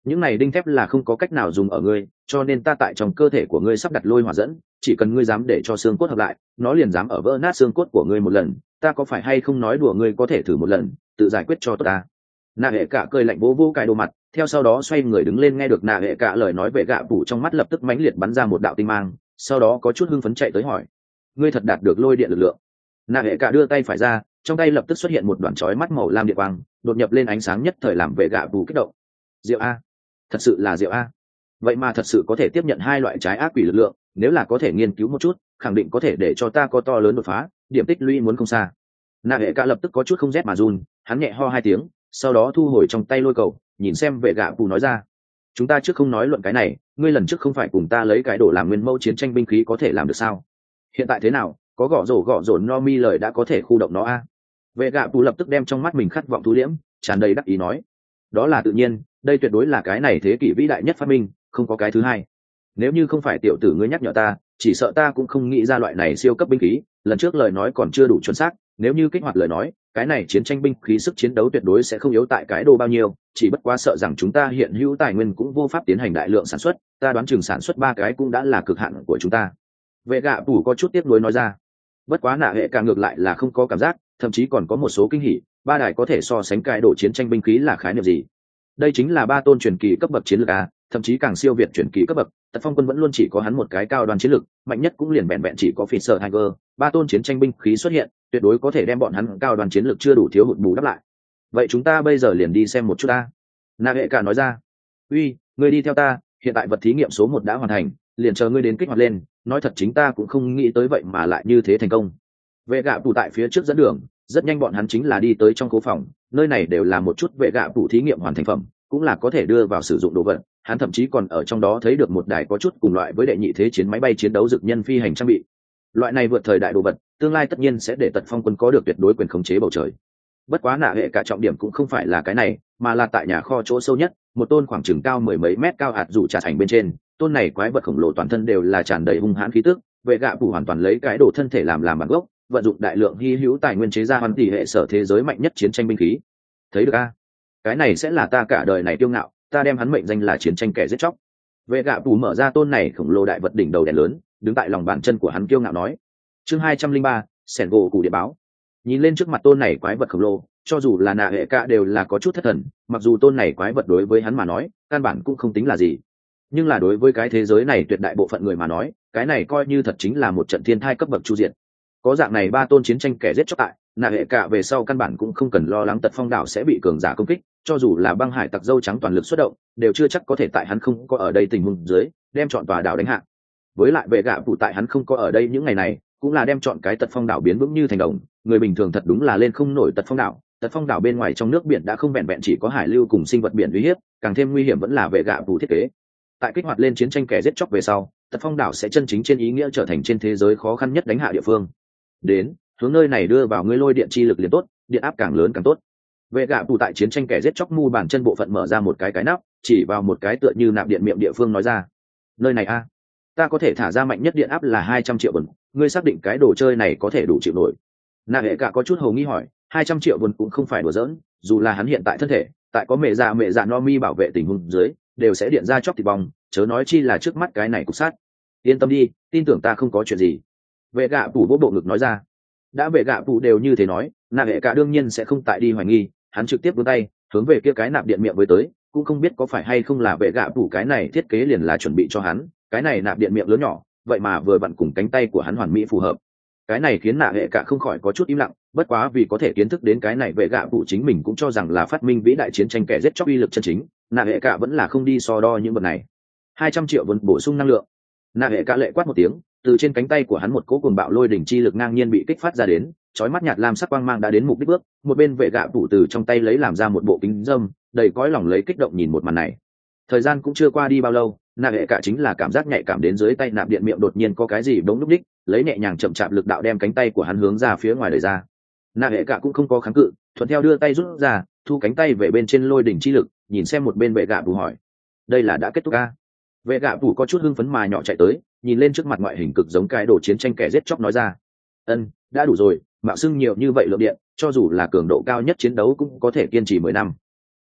những này đinh thép là không có cách nào dùng ở ngươi, cho nên ta tại trong cơ thể của ngươi sắp đặt lôi hỏa dẫn, chỉ cần ngươi dám để cho xương cốt hợp lại, nó liền dám ở vỡ nát xương cốt của ngươi một lần. Ta có phải hay không nói đùa ngươi có thể thử một lần, tự giải quyết cho tốt ta. Nạ hệ cả cười lạnh vỗ vỗ cài đồ mặt, theo sau đó xoay người đứng lên, nghe được nạ hệ cả lời nói, về gạ phủ trong mắt lập tức mãnh liệt bắn ra một đạo tinh mang, sau đó có chút hưng phấn chạy tới hỏi: ngươi thật đạt được lôi điện lực lượng? Nạ hệ cả đưa tay phải ra, trong tay lập tức xuất hiện một đoạn chói mắt màu lam điện quang, đột nhập lên ánh sáng nhất thời làm về gạ phủ kích động. Diệu a, thật sự là diệu a, vậy mà thật sự có thể tiếp nhận hai loại trái ác quỷ lực lượng, nếu là có thể nghiên cứu một chút, khẳng định có thể để cho ta có to lớn đột phá, điểm tích lũy muốn không xa. Nạ hệ cả lập tức có chút không rét mà run, hắn nhẹ ho hai tiếng, sau đó thu hồi trong tay lôi cầu, nhìn xem vệ gạ phủ nói ra: chúng ta trước không nói luận cái này, ngươi lần trước không phải cùng ta lấy cái đồ làm nguyên mẫu chiến tranh binh khí có thể làm được sao? Hiện tại thế nào, có gõ rổ gõ rổ no mi lời đã có thể khu động nó a? Vệ gạ phủ lập tức đem trong mắt mình khát vọng thu liễm, tràn đầy đắc ý nói: đó là tự nhiên, đây tuyệt đối là cái này thế kỷ vĩ đại nhất phát minh, không có cái thứ hai. Nếu như không phải tiểu tử ngươi nhắc nhở ta, chỉ sợ ta cũng không nghĩ ra loại này siêu cấp binh khí, lần trước lời nói còn chưa đủ chuẩn xác, nếu như kích hoạt lời nói, cái này chiến tranh binh khí sức chiến đấu tuyệt đối sẽ không yếu tại cái đồ bao nhiêu, chỉ bất quá sợ rằng chúng ta hiện hữu tài nguyên cũng vô pháp tiến hành đại lượng sản xuất, ta đoán chừng sản xuất ba cái cũng đã là cực hạn của chúng ta. Vệ gạ phủ có chút tiếc nuối nói ra. Bất quá nạ hệ cả ngược lại là không có cảm giác, thậm chí còn có một số kinh hỉ, ba đài có thể so sánh cái đồ chiến tranh binh khí là khái niệm gì? Đây chính là ba tôn truyền kỳ cấp bậc chiến lược a, thậm chí càng siêu việt truyền kỳ cấp bậc. Tật Phong Quân vẫn luôn chỉ có hắn một cái cao đoan chiến lược, mạnh nhất cũng liền vẹn vẹn chỉ có Fisher Tiger, ba tôn chiến tranh binh khí xuất hiện, tuyệt đối có thể đem bọn hắn cao đoan chiến lược chưa đủ thiếu hụt bù đắp lại. Vậy chúng ta bây giờ liền đi xem một chút ta. Nạ hệ cả nói ra. Uy, ngươi đi theo ta, hiện tại vật thí nghiệm số một đã hoàn thành, liền chờ ngươi đến kích hoạt lên, nói thật chính ta cũng không nghĩ tới vậy mà lại như thế thành công. Vệ gạ phủ tại phía trước dẫn đường, rất nhanh bọn hắn chính là đi tới trong khu phòng, nơi này đều là một chút vệ gạ phủ thí nghiệm hoàn thành phẩm, cũng là có thể đưa vào sử dụng đồ vật. Hắn thậm chí còn ở trong đó thấy được một đài có chút cùng loại với đệ nhị thế chiến máy bay chiến đấu dực nhân phi hành trang bị. Loại này vượt thời đại đồ vật, tương lai tất nhiên sẽ để Tật Phong Quân có được tuyệt đối quyền khống chế bầu trời. Bất quá nạ hệ cả trọng điểm cũng không phải là cái này, mà là tại nhà kho chỗ sâu nhất, một tôn khoảng chừng cao mười mấy mét cao hạt dụ trà thành bên trên, tôn này quái vật khổng lồ toàn thân đều là tràn đầy hung hãn khí tức, vệ gạ phủ hoàn toàn lấy cái đồ thân thể làm làm bản gốc, vận dụng đại lượng hy hữu tài nguyên chế ra hoàn tỷ hệ sở thế giới mạnh nhất chiến tranh binh khí. Thấy được a? Cái này sẽ là ta cả đời này kiêu ngạo, ta đem hắn mệnh danh là chiến tranh kẻ giết chóc. Vệ gạ phủ mở ra tôn này khổng lồ đại vật đỉnh đầu đèn lớn, đứng tại lòng bàn chân của hắn kiêu ngạo nói. Chương hai trăm linh ba, sẻn gỗ cụ địa báo. Nhìn lên trước mặt tôn này quái vật khổng lồ, cho dù là nạ hệ cả đều là có chút thất thần, mặc dù tôn này quái vật đối với hắn mà nói, căn bản cũng không tính là gì. Nhưng là đối với cái thế giới này tuyệt đại bộ phận người mà nói, cái này coi như thật chính là một trận thiên thai cấp bậc chu diệt. Có dạng này ba tôn chiến tranh kẻ giết chóc tại, nạ hệ cả về sau căn bản cũng không cần lo lắng Tật Phong đảo sẽ bị cường giả công kích, cho dù là băng hải tặc dâu trắng toàn lực xuất động, đều chưa chắc có thể tại hắn không có ở đây tình huống dưới đem chọn tòa đảo đánh hạ. Với lại vệ gạ phụ tại hắn không có ở đây những ngày này, cũng là đem chọn cái Tật Phong đảo biến vững như thành đồng, người bình thường thật đúng là lên không nổi Tật Phong đảo. Tật Phong đảo bên ngoài trong nước biển đã không vẹn vẹn chỉ có hải lưu cùng sinh vật biển uy hiếp, càng thêm nguy hiểm vẫn là vệ gạ phụ thiết kế. Tại kích hoạt lên chiến tranh kẻ giết chóc về sau, Tật Phong đảo sẽ chân chính trên ý nghĩa trở thành trên thế giới khó khăn nhất đánh hạ địa phương. Đến, hướng nơi này đưa vào ngươi lôi điện chi lực liền tốt, điện áp càng lớn càng tốt. Vệ gạ phụ tại chiến tranh kẻ giết chóc mu bàn chân bộ phận mở ra một cái cái nắp, chỉ vào một cái tựa như nạp điện miệng địa phương nói ra. Nơi này a, ta có thể thả ra mạnh nhất điện áp là hai trăm triệu vân, ngươi xác định cái đồ chơi này có thể đủ chịu nổi? Nạ hệ cả có chút hầu nghi hỏi, hai trăm triệu vân cũng không phải đùa giỡn, dù là hắn hiện tại thân thể, tại có mẹ già mẹ già no mi bảo vệ tình huống dưới, đều sẽ điện ra chóc thịt bong, chớ nói chi là trước mắt cái này cục sát. Yên tâm đi, tin tưởng ta không có chuyện gì. Vệ gạ phủ vỗ bộ ngực nói ra. Đã vệ gạ phủ đều như thế nói, nạ hệ cả đương nhiên sẽ không tại đi hoài nghi, hắn trực tiếp vươn tay hướng về kia cái nạp điện miệng với tới, cũng không biết có phải hay không là vệ gạ phủ cái này thiết kế liền là chuẩn bị cho hắn, cái này nạp điện miệng lớn nhỏ, vậy mà vừa vặn cùng cánh tay của hắn hoàn mỹ phù hợp. Cái này khiến nạ hệ cả không khỏi có chút im lặng, bất quá vì có thể kiến thức đến cái này vệ gạ phủ chính mình cũng cho rằng là phát minh vĩ đại chiến tranh kẻ giết chóc uy lực chân chính, nạ hệ cả vẫn là không đi so đo những vật này. Hai trăm triệu vân bổ sung năng lượng. Nạ hệ cả lệ quát một tiếng, từ trên cánh tay của hắn một cỗ cuồng bạo lôi đỉnh chi lực ngang nhiên bị kích phát ra đến, chói mắt nhạt lam sắc quang mang đã đến mục đích bước, một bên vệ gạ phủ từ trong tay lấy làm ra một bộ kính dâm, đầy cõi lòng lấy kích động nhìn một màn này. Thời gian cũng chưa qua đi bao lâu, nạ hệ cả chính là cảm giác nhạy cảm đến dưới tay nạp điện miệng đột nhiên có cái gì bỗng lúc đích, lấy nhẹ nhàng chậm chạp lực đạo đem cánh tay của hắn hướng ra phía ngoài đẩy ra. Nạ hệ cả cũng không có kháng cự, thuận theo đưa tay rút ra, thu cánh tay về bên trên lôi đỉnh chi lực, nhìn xem một bên vệ gạ phủ hỏi, đây là đã kết thúc a? Vệ gạ phủ có chút hưng phấn mà nhỏ chạy tới, nhìn lên trước mặt ngoại hình cực giống cái đồ chiến tranh kẻ giết chóc nói ra, ân, đã đủ rồi, mạo xưng nhiều như vậy lượng điện, cho dù là cường độ cao nhất chiến đấu cũng có thể kiên trì mười năm.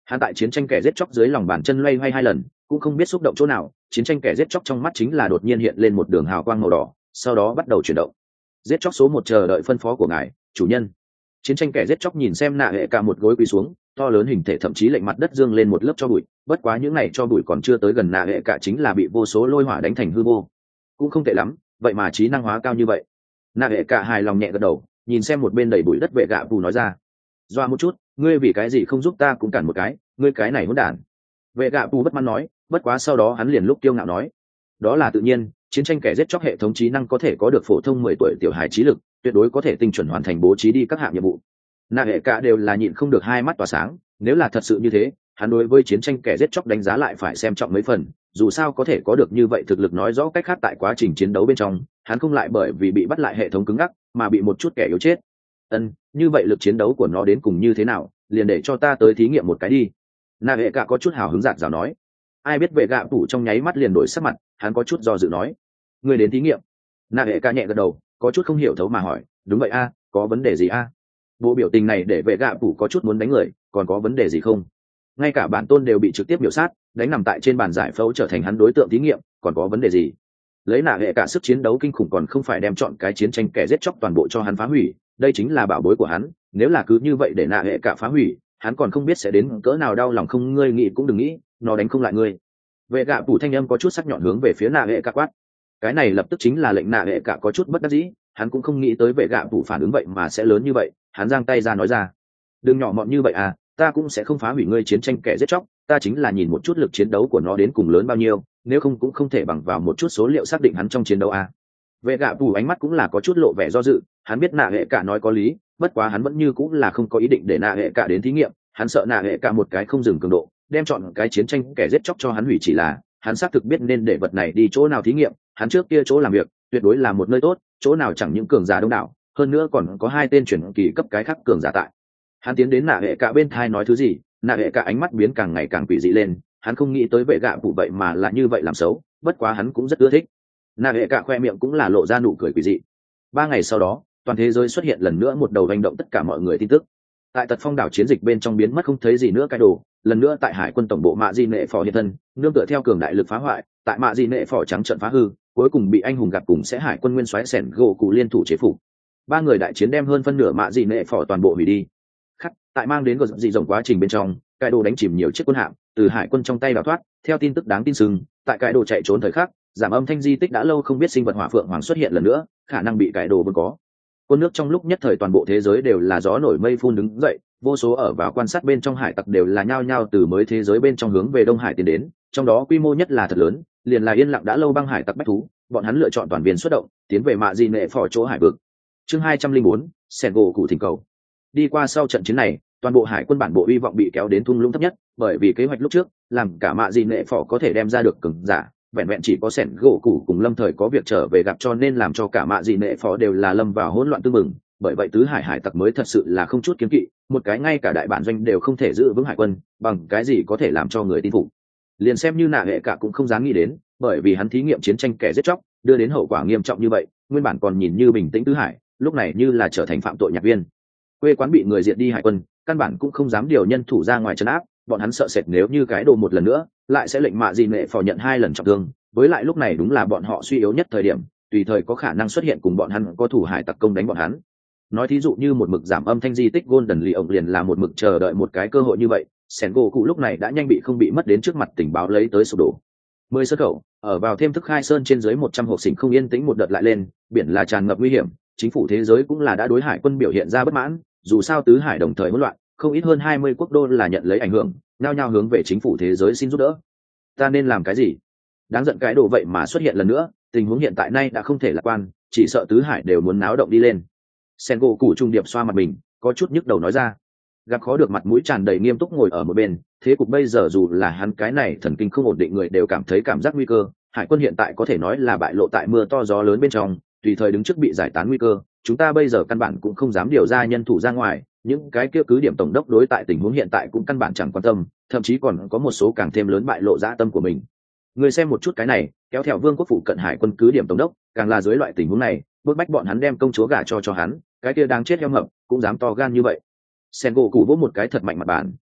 Hắn tại chiến tranh kẻ giết chóc dưới lòng bàn chân loay hoay hai lần, cũng không biết xúc động chỗ nào, chiến tranh kẻ giết chóc trong mắt chính là đột nhiên hiện lên một đường hào quang màu đỏ, sau đó bắt đầu chuyển động. Giết chóc số một chờ đợi phân phó của ngài, chủ nhân. Chiến tranh kẻ giết chóc nhìn xem nạ hệ cả một gối quỳ xuống, to lớn hình thể thậm chí lệnh mặt đất dương lên một lớp cho bụi, bất quá những này cho bụi còn chưa tới gần nạ hệ cả chính là bị vô số lôi hỏa đánh thành hư vô. Cũng không tệ lắm, vậy mà trí năng hóa cao như vậy. Nạ hệ cả hài lòng nhẹ gật đầu, nhìn xem một bên đầy bụi đất vệ gạ bù nói ra. Doa một chút, ngươi vì cái gì không giúp ta cũng cản một cái, ngươi cái này hỗn đản. Vệ gạ bù bất mãn nói, bất quá sau đó hắn liền lúc kiêu ngạo nói, đó là tự nhiên, chiến tranh kẻ giết chóc hệ thống trí năng có thể có được phổ thông mười tuổi tiểu hài trí lực, tuyệt đối có thể tinh chuẩn hoàn thành bố trí đi các hạng nhiệm vụ. Nạ hệ cả đều là nhịn không được hai mắt tỏa sáng, nếu là thật sự như thế, hắn đối với chiến tranh kẻ giết chóc đánh giá lại phải xem trọng mấy phần, dù sao có thể có được như vậy thực lực nói rõ cách khác tại quá trình chiến đấu bên trong, hắn không lại bởi vì bị bắt lại hệ thống cứng ngắc mà bị một chút kẻ yếu chết. Ân, như vậy lực chiến đấu của nó đến cùng như thế nào, liền để cho ta tới thí nghiệm một cái đi. Nạ hệ cả có chút hào hứng dạt dào nói. Ai biết vệ gạ tủ trong nháy mắt liền đổi sắc mặt, hắn có chút do dự nói, người đến thí nghiệm. Nạ hệ cả nhẹ gật đầu, có chút không hiểu thấu mà hỏi, đúng vậy a, có vấn đề gì a? Bộ biểu tình này để vệ gạ tủ có chút muốn đánh người, còn có vấn đề gì không? Ngay cả bản tôn đều bị trực tiếp biểu sát, đánh nằm tại trên bàn giải phẫu trở thành hắn đối tượng thí nghiệm, còn có vấn đề gì? Lấy nạ hệ cả sức chiến đấu kinh khủng còn không phải đem chọn cái chiến tranh kẻ giết chóc toàn bộ cho hắn phá hủy, đây chính là bảo bối của hắn, nếu là cứ như vậy để nạ hệ cả phá hủy, hắn còn không biết sẽ đến cỡ nào đau lòng. Không, ngươi nghĩ cũng đừng nghĩ, nó đánh không lại ngươi. Vệ gạ tủ thanh âm có chút sắc nhọn hướng về phía nạ hệ cả quát. Cái này lập tức chính là lệnh nạ hệ cả có chút bất đắc dĩ, hắn cũng không nghĩ tới vệ gạ tủ phản ứng vậy mà sẽ lớn như vậy. Hắn giang tay ra nói ra, đừng nhỏ mọn như vậy à, ta cũng sẽ không phá hủy ngươi chiến tranh kẻ giết chóc, ta chính là nhìn một chút lực chiến đấu của nó đến cùng lớn bao nhiêu, nếu không cũng không thể bằng vào một chút số liệu xác định hắn trong chiến đấu à. Vệ gạ tủ ánh mắt cũng là có chút lộ vẻ do dự, hắn biết nạ hệ cả nói có lý, bất quá hắn vẫn như cũng là không có ý định để nạ hệ cả đến thí nghiệm, hắn sợ nạ hệ cả một cái không dừng cường độ đem chọn cái chiến tranh kẻ giết chóc cho hắn hủy. Chỉ là hắn xác thực biết nên để vật này đi chỗ nào thí nghiệm, hắn trước kia chỗ làm việc tuyệt đối là một nơi tốt, chỗ nào chẳng những cường giả đông đảo, hơn nữa còn có hai tên chuyển kỳ cấp cái khác cường giả tại. Hắn tiến đến nạ hệ cả bên thai nói thứ gì, nạ hệ cả ánh mắt biến càng ngày càng quỷ dị lên, hắn không nghĩ tới vệ gạ phụ vậy mà là như vậy làm xấu, bất quá hắn cũng rất ưa thích. Nạ hệ cả khoe miệng cũng là lộ ra nụ cười quỷ dị. Ba ngày sau đó, toàn thế giới xuất hiện lần nữa một đầu hành động tất cả mọi người tin tức. Tại Tật Phong đảo chiến dịch bên trong biến mất không thấy gì nữa cái đồ, lần nữa tại hải quân tổng bộ mạ di nệ phò hiện thân, nương tựa theo cường đại lực phá hoại, tại mạ di nệ phò trắng trận phá hư, cuối cùng bị anh hùng gặp cùng sẽ hải quân nguyên soái sẻn gỗ cụ liên thủ chế phục. Ba người đại chiến đem hơn phân nửa mạ di nệ phò toàn bộ hủy đi. Khắc, tại mang đến gợn dị rộng quá trình bên trong, cái đồ đánh chìm nhiều chiếc quân hạm, từ hải quân trong tay đào thoát. Theo tin tức đáng tin sừng, tại cái đồ chạy trốn thời khắc, giảm âm thanh di tích đã lâu không biết sinh vật hỏa phượng hoàng xuất hiện lần nữa, khả năng bị cái đồ vốn có. Quân nước trong lúc nhất thời toàn bộ thế giới đều là gió nổi mây phun đứng dậy, vô số ở vào quan sát bên trong hải tặc đều là nhao nhao từ mới thế giới bên trong hướng về Đông Hải tiến đến, trong đó quy mô nhất là thật lớn, liền là yên lặng đã lâu băng hải tặc bách thú, bọn hắn lựa chọn toàn viên xuất động, tiến về mạ di nệ phò chỗ hải vực. Chương hai trăm linh bốn, Sẻn gỗ cụ thỉnh cầu. Đi qua sau trận chiến này, toàn bộ hải quân bản bộ hy vọng bị kéo đến thung lũng thấp nhất, bởi vì kế hoạch lúc trước, làm cả mạ di nệ phò có thể đem ra được cường giả, vẹn vẹn chỉ có Sẻn gỗ cụ cùng Lâm Thời có việc trở về gặp, cho nên làm cho cả mạ di nệ phò đều là lâm vào hỗn loạn tương mừng. Bởi vậy tứ hải hải tặc mới thật sự là không chút kiến kỵ, một cái ngay cả đại bản doanh đều không thể giữ vững hải quân, bằng cái gì có thể làm cho người tin phục. Liền xem như nạ hệ cả cũng không dám nghĩ đến, bởi vì hắn thí nghiệm chiến tranh kẻ giết chóc đưa đến hậu quả nghiêm trọng như vậy, nguyên bản còn nhìn như bình tĩnh tứ hải, lúc này như là trở thành phạm tội nhạc viên. Quê quán bị người diệt đi hải quân, căn bản cũng không dám điều nhân thủ ra ngoài trấn áp, bọn hắn sợ sệt nếu như cái đồ một lần nữa lại sẽ lệnh mạ di nệ phò nhận hai lần trọng thương, với lại lúc này đúng là bọn họ suy yếu nhất thời điểm, tùy thời có khả năng xuất hiện cùng bọn hắn có thủ hải tặc công đánh bọn hắn. Nói thí dụ như một mực giảm âm thanh di tích Golden Lee ổng liền là một mực chờ đợi một cái cơ hội như vậy, Sẻn gỗ cụ lúc này đã nhanh bị không bị mất đến trước mặt tình báo lấy tới sụp đổ. Mười sơ khẩu, ở vào thêm thức khai sơn trên dưới một trăm hộp xỉnh không yên tĩnh một đợt lại lên, biển là tràn ngập nguy hiểm, chính phủ thế giới cũng là đã đối hải quân biểu hiện ra bất mãn, dù sao tứ hải đồng thời hỗn loạn, không ít hơn hai mươi quốc đô là nhận lấy ảnh hưởng, nhao nhao hướng về chính phủ thế giới xin giúp đỡ. Ta nên làm cái gì? Đáng giận cái đồ vậy mà xuất hiện lần nữa, tình huống hiện tại nay đã không thể lạc quan, chỉ sợ tứ hải đều muốn náo động đi lên. Sen gỗ cụ trung điệp xoa mặt mình, có chút nhức đầu nói ra. Gặp khó được mặt mũi tràn đầy nghiêm túc ngồi ở một bên, thế cục bây giờ dù là hắn cái này thần kinh không ổn định người đều cảm thấy cảm giác nguy cơ, hải quân hiện tại có thể nói là bại lộ tại mưa to gió lớn bên trong, tùy thời đứng trước bị giải tán nguy cơ, chúng ta bây giờ căn bản cũng không dám điều ra nhân thủ ra ngoài, những cái kia cứ điểm tổng đốc đối tại tình huống hiện tại cũng căn bản chẳng quan tâm, thậm chí còn có một số càng thêm lớn bại lộ dã tâm của mình. Người xem một chút cái này, kéo theo vương quốc phụ cận hải quân cứ điểm tổng đốc, càng là dưới loại tình huống này, bức bách bọn hắn đem công chúa gả cho cho hắn, cái kia đáng chết heo mập cũng dám to gan như vậy. Sen gỗ cụ vỗ một cái thật mạnh mặt bàn,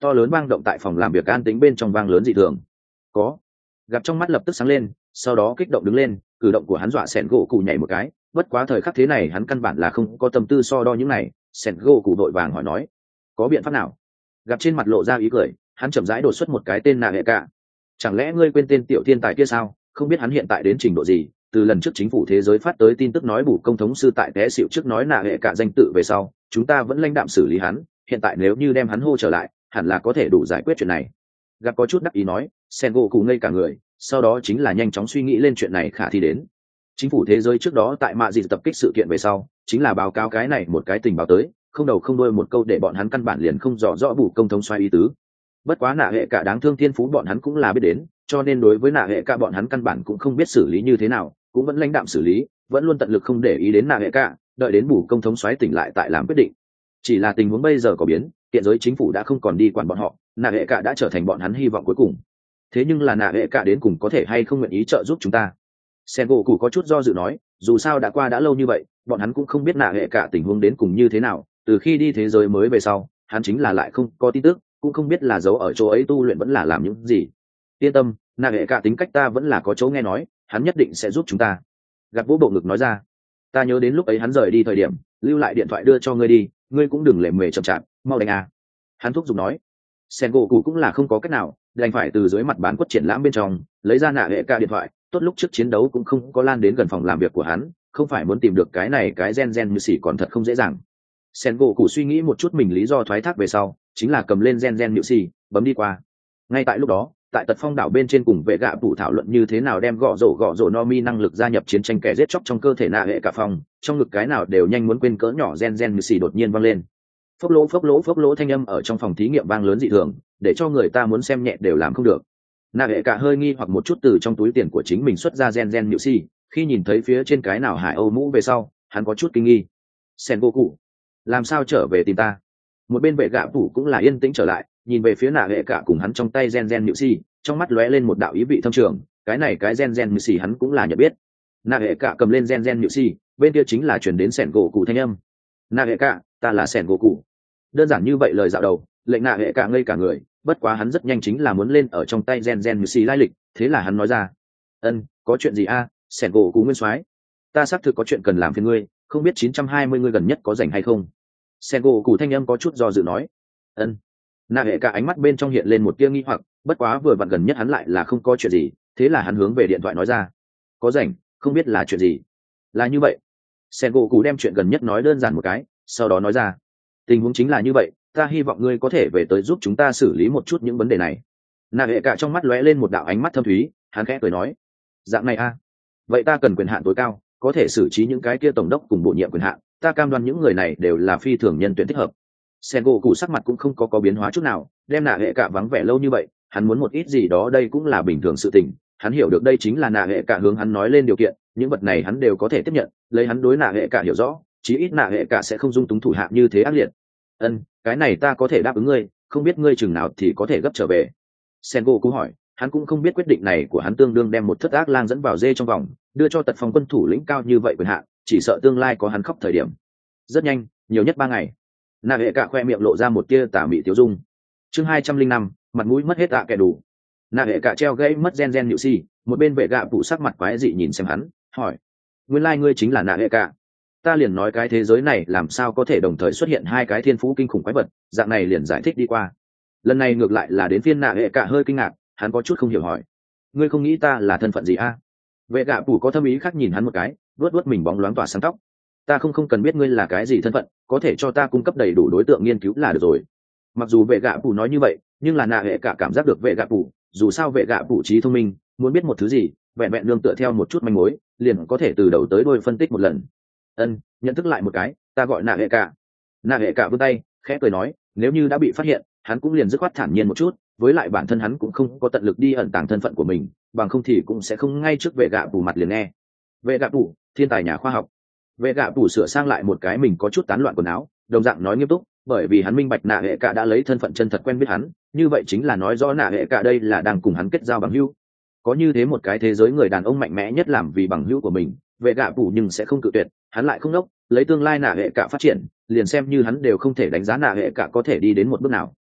to lớn vang động tại phòng làm việc an tính bên trong vang lớn dị thường. Có. Gặp trong mắt lập tức sáng lên, sau đó kích động đứng lên, cử động của hắn dọa sẻn gỗ cụ nhảy một cái, bất quá thời khắc thế này hắn căn bản là không có tâm tư so đo những này. Sẻn gỗ cụ đội vàng hỏi nói, có biện pháp nào? Gặp trên mặt lộ ra ý cười, hắn chậm rãi đột xuất một cái tên nạ hệ cả. Chẳng lẽ ngươi quên tên tiểu thiên tài kia sao? Không biết hắn hiện tại đến trình độ gì? Từ lần trước chính phủ thế giới phát tới tin tức nói bù công thống sư tại té xịu trước nói nạ hệ cả danh tự về sau, chúng ta vẫn lãnh đạm xử lý hắn, hiện tại nếu như đem hắn hô trở lại, hẳn là có thể đủ giải quyết chuyện này. Gặp có chút đắc ý nói, sen gỗ cụ ngây cả người, sau đó chính là nhanh chóng suy nghĩ lên chuyện này khả thi đến. Chính phủ thế giới trước đó tại mạ dị tập kích sự kiện về sau, chính là báo cáo cái này một cái tình báo tới, không đầu không đuôi một câu để bọn hắn căn bản liền không rõ rõ bù công thống xoay ý tứ. Bất quá nạ hệ cả đáng thương thiên phú bọn hắn cũng là biết đến, cho nên đối với nạ hệ cả bọn hắn căn bản cũng không biết xử lý như thế nào, cũng vẫn lãnh đạm xử lý, vẫn luôn tận lực không để ý đến nạ hệ cả, đợi đến bù công thống xoáy tỉnh lại tại làm quyết định. Chỉ là tình huống bây giờ có biến, hiện giới chính phủ đã không còn đi quản bọn họ, nạ hệ cả đã trở thành bọn hắn hy vọng cuối cùng. Thế nhưng là nạ hệ cả đến cùng có thể hay không nguyện ý trợ giúp chúng ta? Sen gỗ cụ có chút do dự nói, dù sao đã qua đã lâu như vậy, bọn hắn cũng không biết nạ hệ cả tình huống đến cùng như thế nào, từ khi đi thế giới mới về sau, hắn chính là lại không có tin tức, cũng không biết là giấu ở chỗ ấy tu luyện vẫn là làm những gì. Yên tâm, nạ hệ cả tính cách ta vẫn là có chỗ nghe nói, hắn nhất định sẽ giúp chúng ta. Gạt vỗ bộ ngực nói ra, ta nhớ đến lúc ấy hắn rời đi thời điểm, lưu lại điện thoại đưa cho ngươi đi, ngươi cũng đừng lề mề chậm chạp, mau đánh à. Hắn thúc giục nói. Sen gỗ cụ cũng là không có cách nào, đành phải từ dưới mặt bán quất triển lãm bên trong lấy ra nạ hệ cả điện thoại. Tốt lúc trước chiến đấu cũng không có lan đến gần phòng làm việc của hắn, không phải muốn tìm được cái này cái gen gen như xỉ còn thật không dễ dàng. Sen gỗ cụ suy nghĩ một chút mình lý do thoái thác về sau, chính là cầm lên gen gen như xỉ, bấm đi qua. Ngay tại lúc đó, tại Tật Phong đảo bên trên cùng vệ gạ phụ thảo luận như thế nào đem gõ rổ gõ rổ no mi năng lực gia nhập chiến tranh kẻ giết chóc trong cơ thể nạ hệ cả phòng, trong ngực cái nào đều nhanh muốn quên cỡ nhỏ gen gen như xỉ đột nhiên vang lên. Phốc lỗ phốc lỗ phốc lỗ thanh âm ở trong phòng thí nghiệm vang lớn dị thường, để cho người ta muốn xem nhẹ đều làm không được. Nạ hệ cả hơi nghi hoặc một chút từ trong túi tiền của chính mình xuất ra gen gen nhự si, khi nhìn thấy phía trên cái nào hải âu mũ về sau, hắn có chút kinh nghi. Sen vô cụ, làm sao trở về tìm ta? Một bên vệ gạ phủ cũng là yên tĩnh trở lại, nhìn về phía nạ hệ cả cùng hắn trong tay gen gen nhự si, trong mắt lóe lên một đạo ý vị thâm trường, cái này cái gen gen nhự si hắn cũng là nhận biết. Nạ hệ cả cầm lên gen gen nhự si, bên kia chính là chuyển đến sẻn gỗ cụ thanh âm. Nạ hệ cả, ta là sẻn gỗ cụ. Đơn giản như vậy lời dạo đầu, lệnh nạ hệ cả ngây cả người, bất quá hắn rất nhanh chính là muốn lên ở trong tay gen gen như xì lai lịch, thế là hắn nói ra, ân, có chuyện gì a? À? Sẻn gỗ cụ nguyên soái, ta xác thực có chuyện cần làm phiền ngươi, không biết chín trăm hai mươi ngươi gần nhất có rảnh hay không? Sẻn gỗ cụ thanh âm có chút do dự nói, ân. Nạ hệ cả ánh mắt bên trong hiện lên một tia nghi hoặc, bất quá vừa vặn gần nhất hắn lại là không có chuyện gì, thế là hắn hướng về điện thoại nói ra, có rảnh, không biết là chuyện gì. Là như vậy. Sẻn gỗ cụ đem chuyện gần nhất nói đơn giản một cái, sau đó nói ra, tình huống chính là như vậy, ta hy vọng ngươi có thể về tới giúp chúng ta xử lý một chút những vấn đề này. Nạ hệ cả trong mắt lóe lên một đạo ánh mắt thâm thúy, hắn khẽ cười nói, dạng này a, à? Vậy ta cần quyền hạn tối cao, có thể xử trí những cái kia tổng đốc cùng bổ nhiệm quyền hạn, ta cam đoan những người này đều là phi thường nhân tuyển thích hợp. Sen gỗ cụ sắc mặt cũng không có có biến hóa chút nào, đem nạ hệ cả vắng vẻ lâu như vậy, hắn muốn một ít gì đó đây cũng là bình thường sự tình, hắn hiểu được đây chính là nạ hệ cả hướng hắn nói lên điều kiện, những vật này hắn đều có thể tiếp nhận, lấy hắn đối nạ hệ cả hiểu rõ, chí ít nạ hệ cả sẽ không dung túng thủ hạ như thế ác liệt. Ân, cái này ta có thể đáp ứng ngươi, không biết ngươi chừng nào thì có thể gấp trở về. Sen gỗ cụ hỏi, hắn cũng không biết quyết định này của hắn tương đương đem một thất ác lang dẫn vào dê trong vòng, đưa cho Tật Phong quân thủ lĩnh cao như vậy quyền hạn, chỉ sợ tương lai có hắn khóc thời điểm. Rất nhanh, nhiều nhất ba ngày. Nạ hệ cả khoe miệng lộ ra một tia tà mị tiêu dung. Chương hai trăm linh năm, mặt mũi mất hết tạ kẻ đủ. Nạ hệ cả treo gãy mất gen gen nhự si, một bên vệ gạ phụ sắc mặt quái dị nhìn xem hắn, hỏi, nguyên lai ngươi chính là nạ hệ cả? Ta liền nói cái thế giới này làm sao có thể đồng thời xuất hiện hai cái thiên phú kinh khủng quái vật, dạng này liền giải thích đi qua. Lần này ngược lại là đến phiên nạ hệ cả hơi kinh ngạc, hắn có chút không hiểu hỏi, ngươi không nghĩ ta là thân phận gì a? À? Vệ gạ phủ có thâm ý khác nhìn hắn một cái, vuốt vuốt mình bóng loáng tỏa sáng tóc. Ta không không cần biết ngươi là cái gì thân phận, có thể cho ta cung cấp đầy đủ đối tượng nghiên cứu là được rồi. Mặc dù vệ gạ phủ nói như vậy, nhưng là nạ hệ cả cảm giác được vệ gạ phủ, dù sao vệ gạ phủ trí thông minh, muốn biết một thứ gì, vẹn vẹn nương tựa theo một chút manh mối, liền có thể từ đầu tới đuôi phân tích một lần. Ân, nhận thức lại một cái, ta gọi nạ hệ cả. Nạ hệ cả vươn tay, khẽ cười nói, nếu như đã bị phát hiện, hắn cũng liền dứt khoát thản nhiên một chút, với lại bản thân hắn cũng không có tận lực đi ẩn tàng thân phận của mình, bằng không thì cũng sẽ không ngay trước vệ gạ phủ mặt liền nghe. Vệ gạ phủ, thiên tài nhà khoa học. Vệ gạ phủ sửa sang lại một cái mình có chút tán loạn quần áo, đồng dạng nói nghiêm túc, bởi vì hắn minh bạch nạ hệ cả đã lấy thân phận chân thật quen biết hắn, như vậy chính là nói rõ nạ hệ cả đây là đang cùng hắn kết giao bằng hữu. Có như thế một cái thế giới người đàn ông mạnh mẽ nhất làm vì bằng hữu của mình, vệ gạ phủ nhưng sẽ không cự tuyệt, hắn lại không đốc, lấy tương lai nạ hệ cả phát triển, liền xem như hắn đều không thể đánh giá nạ hệ cả có thể đi đến một bước nào.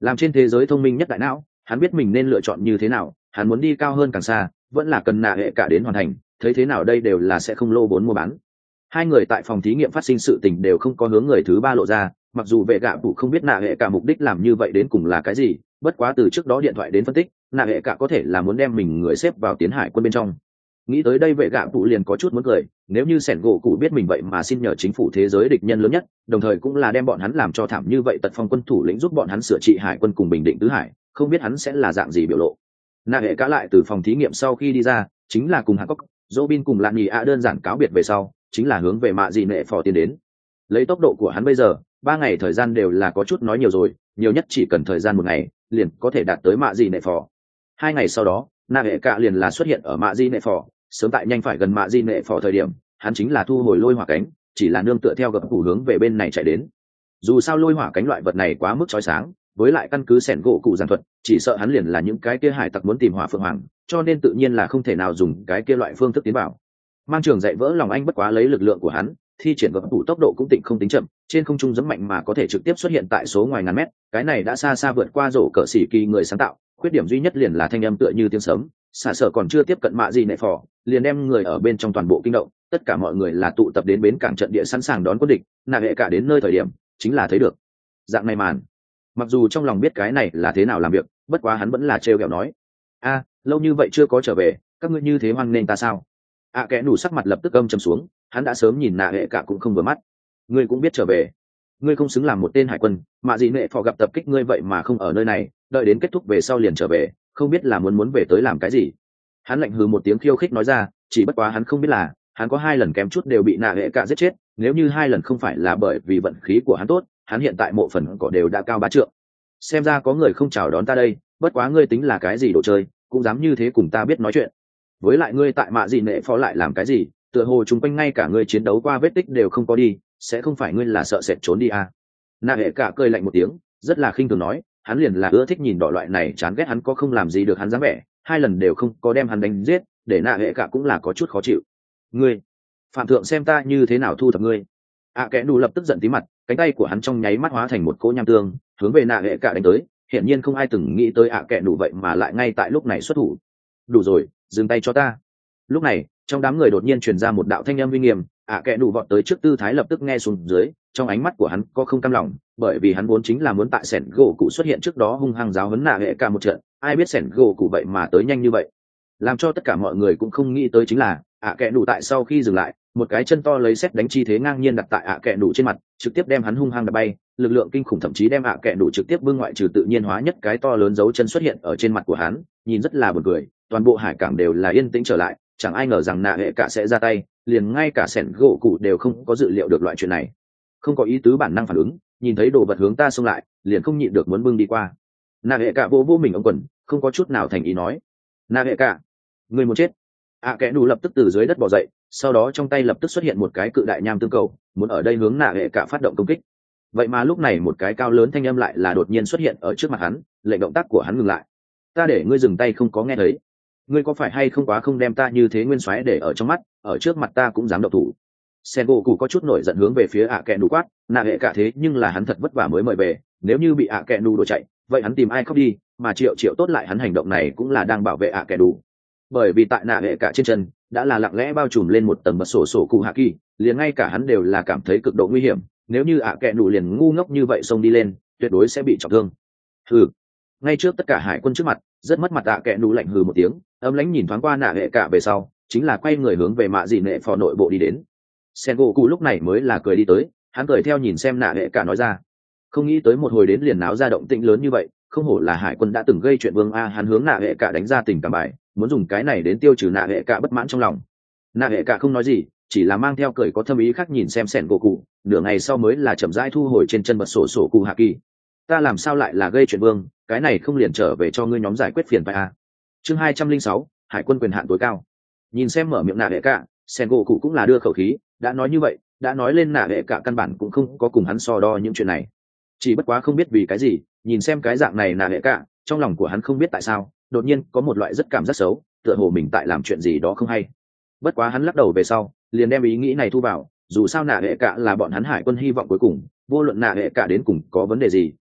làm trên thế giới thông minh nhất đại não, hắn biết mình nên lựa chọn như thế nào, hắn muốn đi cao hơn càng xa vẫn là cần nạ hệ cả đến hoàn thành, thấy thế nào đây đều là sẽ không lô vốn mua bán. Hai người tại phòng thí nghiệm phát sinh sự tình đều không có hướng người thứ ba lộ ra, mặc dù vệ gạ phụ không biết nạ hệ cả mục đích làm như vậy đến cùng là cái gì, bất quá từ trước đó điện thoại đến phân tích, nạ hệ cả có thể là muốn đem mình người xếp vào tiến hải quân bên trong. Nghĩ tới đây vệ gạ phụ liền có chút muốn cười, nếu như sẻn gỗ cụ biết mình vậy mà xin nhờ chính phủ thế giới địch nhân lớn nhất, đồng thời cũng là đem bọn hắn làm cho thảm như vậy tật phong quân thủ lĩnh giúp bọn hắn sửa trị hải quân cùng bình định tứ hải, không biết hắn sẽ là dạng gì biểu lộ. Nạ hệ cả lại từ phòng thí nghiệm sau khi đi ra, chính là cùng Hancock, Robin cùng Lạn Nhì ạ đơn giản cáo biệt về sau, chính là hướng về mạ dị nệ phò tiến đến. Lấy tốc độ của hắn bây giờ, ba ngày thời gian đều là có chút nói nhiều rồi, nhiều nhất chỉ cần thời gian một ngày, liền có thể đạt tới mạ dị nệ phò. Hai ngày sau đó, nạ hệ cả liền là xuất hiện ở mạ dị nệ phò, sớm tại nhanh phải gần mạ dị nệ phò thời điểm, hắn chính là thu hồi lôi hỏa cánh, chỉ là nương tựa theo gập thủ hướng về bên này chạy đến. Dù sao lôi hỏa cánh loại vật này quá mức chói sáng, với lại căn cứ sẻn gỗ cụ giản thuật, chỉ sợ hắn liền là những cái kia hải tặc muốn tìm hỏa phượng hoàng, cho nên tự nhiên là không thể nào dùng cái kia loại phương thức tiến vào. Mang trường dạy vỡ lòng anh bất quá lấy lực lượng của hắn, thi triển gập thủ tốc độ cũng tịnh không tính chậm, trên không trung giẫm mạnh mà có thể trực tiếp xuất hiện tại số ngoài ngàn mét, cái này đã xa xa vượt qua rổ cỡ xỉ kỳ người sáng tạo. Khuyết điểm duy nhất liền là thanh âm tựa như tiếng sấm, xả sở còn chưa tiếp cận mạ gì nệ phò, liền đem người ở bên trong toàn bộ kinh động, tất cả mọi người là tụ tập đến bến cảng trận địa sẵn sàng đón quân địch, nạ hệ cả đến nơi thời điểm, chính là thấy được dạng này màn. Mặc dù trong lòng biết cái này là thế nào làm việc, bất quá hắn vẫn là trêu ghẹo nói: a lâu như vậy chưa có trở về, các ngươi như thế hoan nghênh ta sao? ạ à, kẽ nủ sắc mặt lập tức âm trầm xuống, hắn đã sớm nhìn nạ hệ cả cũng không vừa mắt. Ngươi cũng biết trở về, ngươi không xứng làm một tên hải quân, mạ gì nệ phò gặp tập kích ngươi vậy mà không ở nơi này, đợi đến kết thúc về sau liền trở về, không biết là muốn muốn về tới làm cái gì. Hắn lạnh hừ một tiếng khiêu khích nói ra, chỉ bất quá hắn không biết là hắn có hai lần kém chút đều bị nạ hệ cả giết chết, nếu như hai lần không phải là bởi vì vận khí của hắn tốt, hắn hiện tại mộ phần cỏ đều đã cao bá trượng. Xem ra có người không chào đón ta đây, bất quá ngươi tính là cái gì đồ chơi, cũng dám như thế cùng ta biết nói chuyện. Với lại ngươi tại mạ gì nệ phó lại làm cái gì, tựa hồ chúng quanh ngay cả ngươi chiến đấu qua vết tích đều không có đi, sẽ không phải ngươi là sợ sệt trốn đi à? Nạ hệ cả cười lạnh một tiếng, rất là khinh thường nói, hắn liền là ưa thích nhìn đỏ loại này, chán ghét hắn có không làm gì được hắn dáng vẻ, hai lần đều không có đem hắn đánh giết, để nạ hệ cả cũng là có chút khó chịu. Ngươi phạm thượng xem ta như thế nào thu thập ngươi. ạ à, kẽ đủ lập tức giận tí mặt, cánh tay của hắn trong nháy mắt hóa thành một cỗ nham tương, hướng về nạ hệ cả đánh tới. Hiển nhiên không ai từng nghĩ tới ạ à kẽ đủ vậy mà lại ngay tại lúc này xuất thủ. Đủ rồi, dừng tay cho ta. Lúc này trong đám người đột nhiên truyền ra một đạo thanh âm uy nghiêm, ạ à kẽ đủ vọt tới trước, tư thái lập tức nghe xuống dưới, trong ánh mắt của hắn có không cam lòng, bởi vì hắn vốn chính là muốn tại sẻn gỗ cụ xuất hiện trước đó hung hăng giáo huấn nạ hệ cả một trận, ai biết sẻn gỗ cụ vậy mà tới nhanh như vậy. Làm cho tất cả mọi người cũng không nghĩ tới chính là ạ à kẽ đủ tại sau khi dừng lại, một cái chân to lấy sét đánh chi thế ngang nhiên đặt tại ạ à kẽ đủ trên mặt, trực tiếp đem hắn hung hăng đập bay, lực lượng kinh khủng thậm chí đem ạ à kẽ đủ trực tiếp bưng ngoại trừ tự nhiên hóa nhất cái to lớn dấu chân xuất hiện ở trên mặt của hắn, nhìn rất là buồn cười. Toàn bộ hải cảng đều là yên tĩnh trở lại, chẳng ai ngờ rằng nạ hệ cả sẽ ra tay, liền ngay cả sẻn gỗ cụ đều không có dự liệu được loại chuyện này, không có ý tứ bản năng phản ứng, nhìn thấy đồ vật hướng ta xông lại, liền không nhịn được muốn bưng đi qua. Nạ hệ cả vô vô mình ông quần, không có chút nào thành ý nói: nạ hệ cả, người muốn chết. ạ à, kẽ đủ lập tức từ dưới đất bò dậy, sau đó trong tay lập tức xuất hiện một cái cự đại nham tương cầu, muốn ở đây hướng nạ hệ cả phát động công kích. Vậy mà lúc này một cái cao lớn thanh âm lại là đột nhiên xuất hiện ở trước mặt hắn, lệnh động tác của hắn ngừng lại. Ta để ngươi dừng tay không có nghe thấy? Ngươi có phải hay không quá không đem ta như thế nguyên soái để ở trong mắt, ở trước mặt ta cũng dám động thủ? Sen gỗ cụ có chút nổi giận hướng về phía ạ à kẽ đủ quát, nạ hệ cả thế nhưng là hắn thật vất vả mới mời về, nếu như bị ạ à kẽ đủ đổ chạy, vậy hắn tìm ai khóc đi, mà triệu triệu tốt lại hắn hành động này cũng là đang bảo vệ ạ à kẽ đủ. Bởi vì tại nạ hệ cả trên chân đã là lặng lẽ bao trùm lên một tầng bật sổ sổ cụ hạ kỳ, liền ngay cả hắn đều là cảm thấy cực độ nguy hiểm, nếu như ạ à kẽ đủ liền ngu ngốc như vậy xông đi lên, tuyệt đối sẽ bị trọng thương. Hừ. Ngay trước tất cả hải quân trước mặt, rất mất mặt ạ à kẽ đủ lạnh hừ một tiếng, âm lãnh nhìn thoáng qua nạ hệ cả về sau, chính là quay người hướng về mạ dị nệ phò nội bộ đi đến. Sen gỗ cụ lúc này mới là cười đi tới, hắn cười theo nhìn xem nạ hệ cả nói ra: không nghĩ tới một hồi đến liền náo ra động tĩnh lớn như vậy, không hổ là hải quân đã từng gây chuyện vương a. Hắn hướng nạ hệ cả đánh ra tình cảm bài, muốn dùng cái này đến tiêu trừ nạ hệ cả bất mãn trong lòng. Nạ hệ cả không nói gì, chỉ là mang theo cười có thâm ý khác nhìn xem Sen gỗ cụ, nửa ngày sau mới là chậm rãi thu hồi trên chân bật sổ sổ cụ hạ kỳ. Ta làm sao lại là gây chuyện vương, cái này không liền trở về cho ngươi nhóm giải quyết phiền phải a. Chương hai trăm linh sáu, hải quân quyền hạn tối cao. Nhìn xem mở miệng nạ hệ cả, Sen gỗ cụ cũng là đưa khẩu khí, đã nói như vậy, đã nói lên nạ hệ cả căn bản cũng không có cùng hắn so đo những chuyện này. Chỉ bất quá không biết vì cái gì, nhìn xem cái dạng này nạ hệ cả, trong lòng của hắn không biết tại sao đột nhiên có một loại rất cảm giác xấu, tựa hồ mình tại làm chuyện gì đó không hay. Bất quá hắn lắc đầu về sau, liền đem ý nghĩ này thu vào, dù sao nạ hệ cả là bọn hắn hải quân hy vọng cuối cùng, vô luận nạ hệ cả đến cùng có vấn đề gì,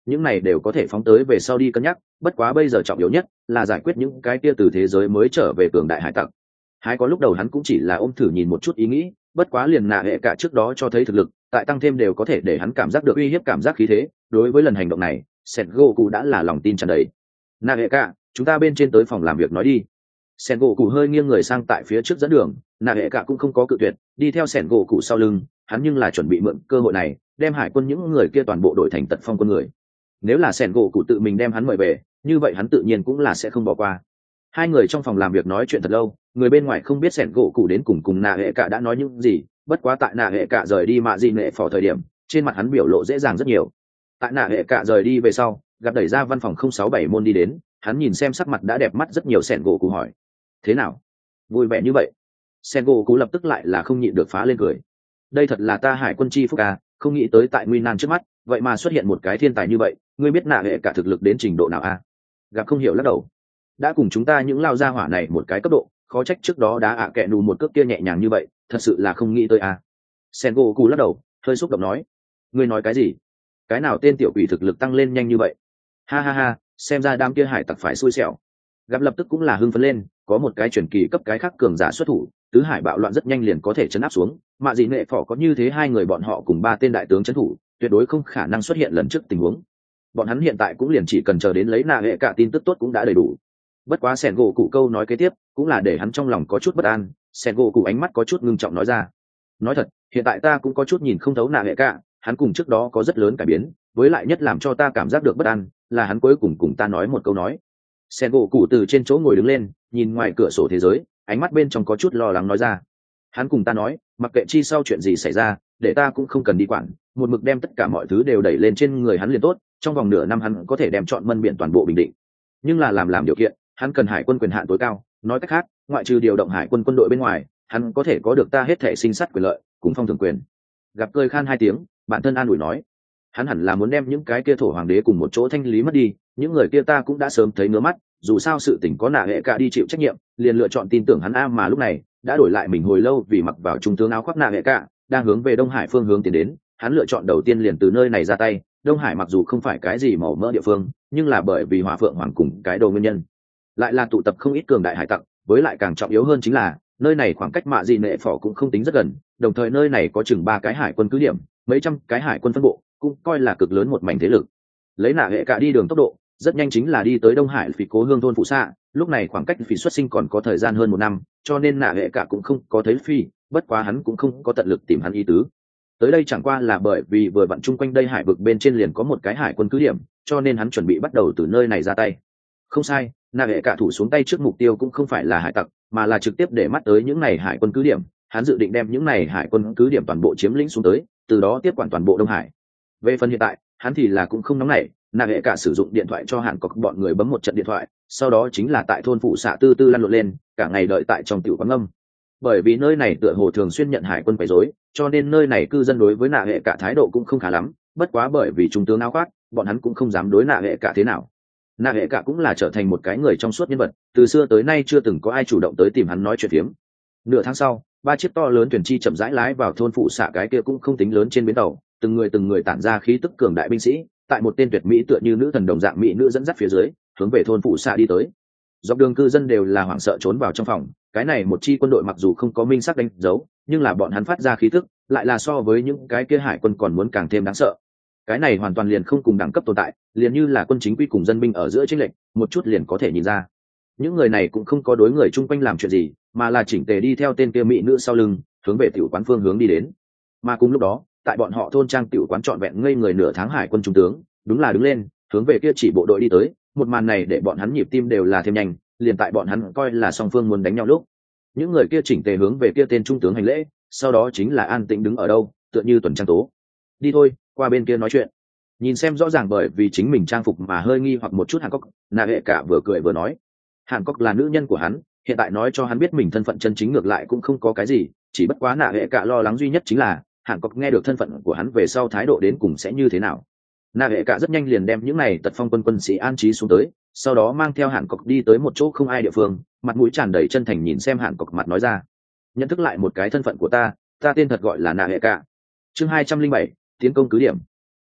những này đều có thể phóng tới về sau đi cân nhắc, bất quá bây giờ trọng yếu nhất là giải quyết những cái kia từ thế giới mới trở về cường đại hải tặc. Hai có lúc đầu hắn cũng chỉ là ôm thử nhìn một chút ý nghĩ, bất quá liền nạ hệ cả trước đó cho thấy thực lực, tại tăng thêm đều có thể để hắn cảm giác được uy hiếp cảm giác khí thế, đối với lần hành động này, Sengoku đã là lòng tin tràn đầy. Nạ hệ cả, chúng ta bên trên tới phòng làm việc nói đi. Sengoku hơi nghiêng người sang tại phía trước dẫn đường, nạ hệ cả cũng không có cự tuyệt, đi theo Sengoku sau lưng, hắn nhưng là chuẩn bị mượn cơ hội này, đem hải quân những người kia toàn bộ đổi thành tật phong quân người. Nếu là Sengoku tự mình đem hắn mời về, như vậy hắn tự nhiên cũng là sẽ không bỏ qua. Hai người trong phòng làm việc nói chuyện thật lâu, người bên ngoài không biết Sengoku đến cùng cùng nạ hệ cả đã nói những gì, bất quá tại nạ hệ cả rời đi mạ gì nệ phò thời điểm, trên mặt hắn biểu lộ dễ dàng rất nhiều. Tại nạ hệ cả rời đi về sau, gặp đẩy ra văn phòng không sáu bảy môn đi đến, hắn nhìn xem sắc mặt đã đẹp mắt rất nhiều Sengoku hỏi: thế nào, vui vẻ như vậy? Sengoku lập tức lại là không nhịn được phá lên cười. Đây thật là ta hải quân chi phúc à, không nghĩ tới tại nguy nan trước mắt vậy mà xuất hiện một cái thiên tài như vậy, ngươi biết nạ hệ cả thực lực đến trình độ nào à? Gặp không hiểu lắc đầu. Đã cùng chúng ta những lao gia hỏa này một cái cấp độ, khó trách trước đó đá ạ kẹ nù một cước kia nhẹ nhàng như vậy, thật sự là không nghĩ tới à. Sengoku lắc đầu, hơi xúc động nói: ngươi nói cái gì? Cái nào tên tiểu quỷ thực lực tăng lên nhanh như vậy? Ha ha ha, xem ra đám kia hải tặc phải xui xẻo. Gặp lập tức cũng là hưng phấn lên, có một cái truyền kỳ cấp cái khác cường giả xuất thủ, tứ hải bạo loạn rất nhanh liền có thể chấn áp xuống, mạ dị nệ phỏ có như thế hai người bọn họ cùng ba tên đại tướng trấn thủ, tuyệt đối không khả năng xuất hiện lần trước tình huống. Bọn hắn hiện tại cũng liền chỉ cần chờ đến lấy nạ hệ cả tin tức tốt cũng đã đầy đủ. Bất quá Sengoku câu nói kế tiếp cũng là để hắn trong lòng có chút bất an. Sengoku ánh mắt có chút ngưng trọng nói ra: nói thật, hiện tại ta cũng có chút nhìn không thấu nạ hệ cả, hắn cùng trước đó có rất lớn cải biến, với lại nhất làm cho ta cảm giác được bất an là hắn cuối cùng cùng ta nói một câu nói. Sengoku từ trên chỗ ngồi đứng lên, nhìn ngoài cửa sổ thế giới, ánh mắt bên trong có chút lo lắng nói ra: hắn cùng ta nói, mặc kệ chi sau chuyện gì xảy ra, để ta cũng không cần đi quản, một mực đem tất cả mọi thứ đều đẩy lên trên người hắn liền tốt, trong vòng nửa năm hắn có thể đem chọn mân biển toàn bộ bình định. Nhưng là làm làm điều kiện, hắn cần hải quân quyền hạn tối cao, nói cách khác, ngoại trừ điều động hải quân quân đội bên ngoài, hắn có thể có được ta hết thể sinh sát quyền lợi, cùng phong thường quyền. Gặp cười khan hai tiếng, bản thân an ủi nói: hắn hẳn là muốn đem những cái kia thổ hoàng đế cùng một chỗ thanh lý mất đi, những người kia ta cũng đã sớm thấy ngứa mắt, dù sao sự tình có nạ hệ cả đi chịu trách nhiệm, liền lựa chọn tin tưởng hắn a, mà lúc này đã đổi lại mình hồi lâu vì mặc vào trung tướng áo khoác nạ hệ cả, đang hướng về Đông Hải phương hướng tiến đến, hắn lựa chọn đầu tiên liền từ nơi này ra tay. Đông Hải mặc dù không phải cái gì màu mỡ địa phương, nhưng là bởi vì Hỏa Phượng Hoàng cùng cái đầu nguyên nhân, lại là tụ tập không ít cường đại hải tặc, với lại càng trọng yếu hơn chính là nơi này khoảng cách mạ dị nệ phỏ cũng không tính rất gần, đồng thời nơi này có chừng ba cái hải quân cứ điểm, mấy trăm cái hải quân phân bộ, cũng coi là cực lớn một mảnh thế lực. Lấy nạ hệ cả đi đường tốc độ rất nhanh chính là đi tới Đông Hải Phỉ cố hương thôn phụ xạ, lúc này khoảng cách Phỉ xuất sinh còn có thời gian hơn một năm, cho nên nạ hệ cả cũng không có thấy Phi, bất quá hắn cũng không có tận lực tìm hắn ý tứ. Tới đây chẳng qua là bởi vì vừa vặn chung quanh đây hải vực bên trên liền có một cái hải quân cứ điểm, cho nên hắn chuẩn bị bắt đầu từ nơi này ra tay. Không sai, nạ hệ cả thủ xuống tay trước mục tiêu cũng không phải là hải tặc, mà là trực tiếp để mắt tới những này hải quân cứ điểm, hắn dự định đem những này hải quân cứ điểm toàn bộ chiếm lĩnh xuống tới, từ đó tiếp quản toàn bộ Đông Hải. Về phần hiện tại, hắn thì là cũng không nóng nảy, nạ hệ cả sử dụng điện thoại cho Hàn Cốc bọn người bấm một trận điện thoại, sau đó chính là tại thôn phụ xạ tư tư lăn lộn lên, cả ngày đợi tại trong tiểu quán ngâm. Bởi vì nơi này tựa hồ thường xuyên nhận hải quân quấy rối, cho nên nơi này cư dân đối với nạ hệ cả thái độ cũng không khá lắm, bất quá bởi vì trung tướng áo khoác, bọn hắn cũng không dám đối nạ hệ cả thế nào. Nạ hệ cả cũng là trở thành một cái người trong suốt nhân vật, từ xưa tới nay chưa từng có ai chủ động tới tìm hắn nói chuyện phiếm. Nửa tháng sau, ba chiếc to lớn thuyền chi chậm rãi lái vào thôn phụ xạ cái kia cũng không tính lớn trên bến tàu, từng người từng người tản ra khí tức cường đại binh sĩ, tại một tên tuyệt mỹ tựa như nữ thần đồng dạng mỹ nữ dẫn dắt phía dưới, hướng về thôn phụ xạ đi tới. Dọc đường cư dân đều là hoảng sợ trốn vào trong phòng, cái này một chi quân đội mặc dù không có minh sắc đánh dấu, nhưng là bọn hắn phát ra khí tức lại là so với những cái kia hải quân còn muốn càng thêm đáng sợ. Cái này hoàn toàn liền không cùng đẳng cấp tồn tại, liền như là quân chính quy cùng dân binh ở giữa chênh lệch, một chút liền có thể nhìn ra. Những người này cũng không có đối người chung quanh làm chuyện gì, mà là chỉnh tề đi theo tên kia mỹ nữ sau lưng, hướng về tiểu quán phương hướng đi đến. Mà cùng lúc đó, tại bọn họ thôn trang tiểu quán trọn vẹn ngây người nửa tháng hải quân trung tướng, đúng là đứng lên, hướng về kia chỉ bộ đội đi tới, một màn này để bọn hắn nhịp tim đều là thêm nhanh, liền tại bọn hắn coi là song phương muốn đánh nhau lúc, những người kia chỉnh tề hướng về kia tên trung tướng hành lễ, sau đó chính là an tĩnh đứng ở đâu, tựa như tuần trang tố. Đi thôi, qua bên kia nói chuyện. Nhìn xem rõ ràng bởi vì chính mình trang phục mà hơi nghi hoặc một chút Hàn Cốc, nạ hệ cả vừa cười vừa nói. Hàn Cốc là nữ nhân của hắn, hiện tại nói cho hắn biết mình thân phận chân chính ngược lại cũng không có cái gì, chỉ bất quá nạ hệ cả lo lắng duy nhất chính là Hàn Cốc nghe được thân phận của hắn về sau thái độ đến cùng sẽ như thế nào. Nạ hệ cả rất nhanh liền đem những này tật phong quân quân sĩ an trí xuống tới, sau đó mang theo Hàn Cốc đi tới một chỗ không ai địa phương, mặt mũi tràn đầy chân thành nhìn xem Hàn Cốc mặt nói ra. Nhận thức lại một cái thân phận của ta, ta tên thật gọi là nạ hệ cả. Chương hai trăm linh bảy, tiến công cứ điểm.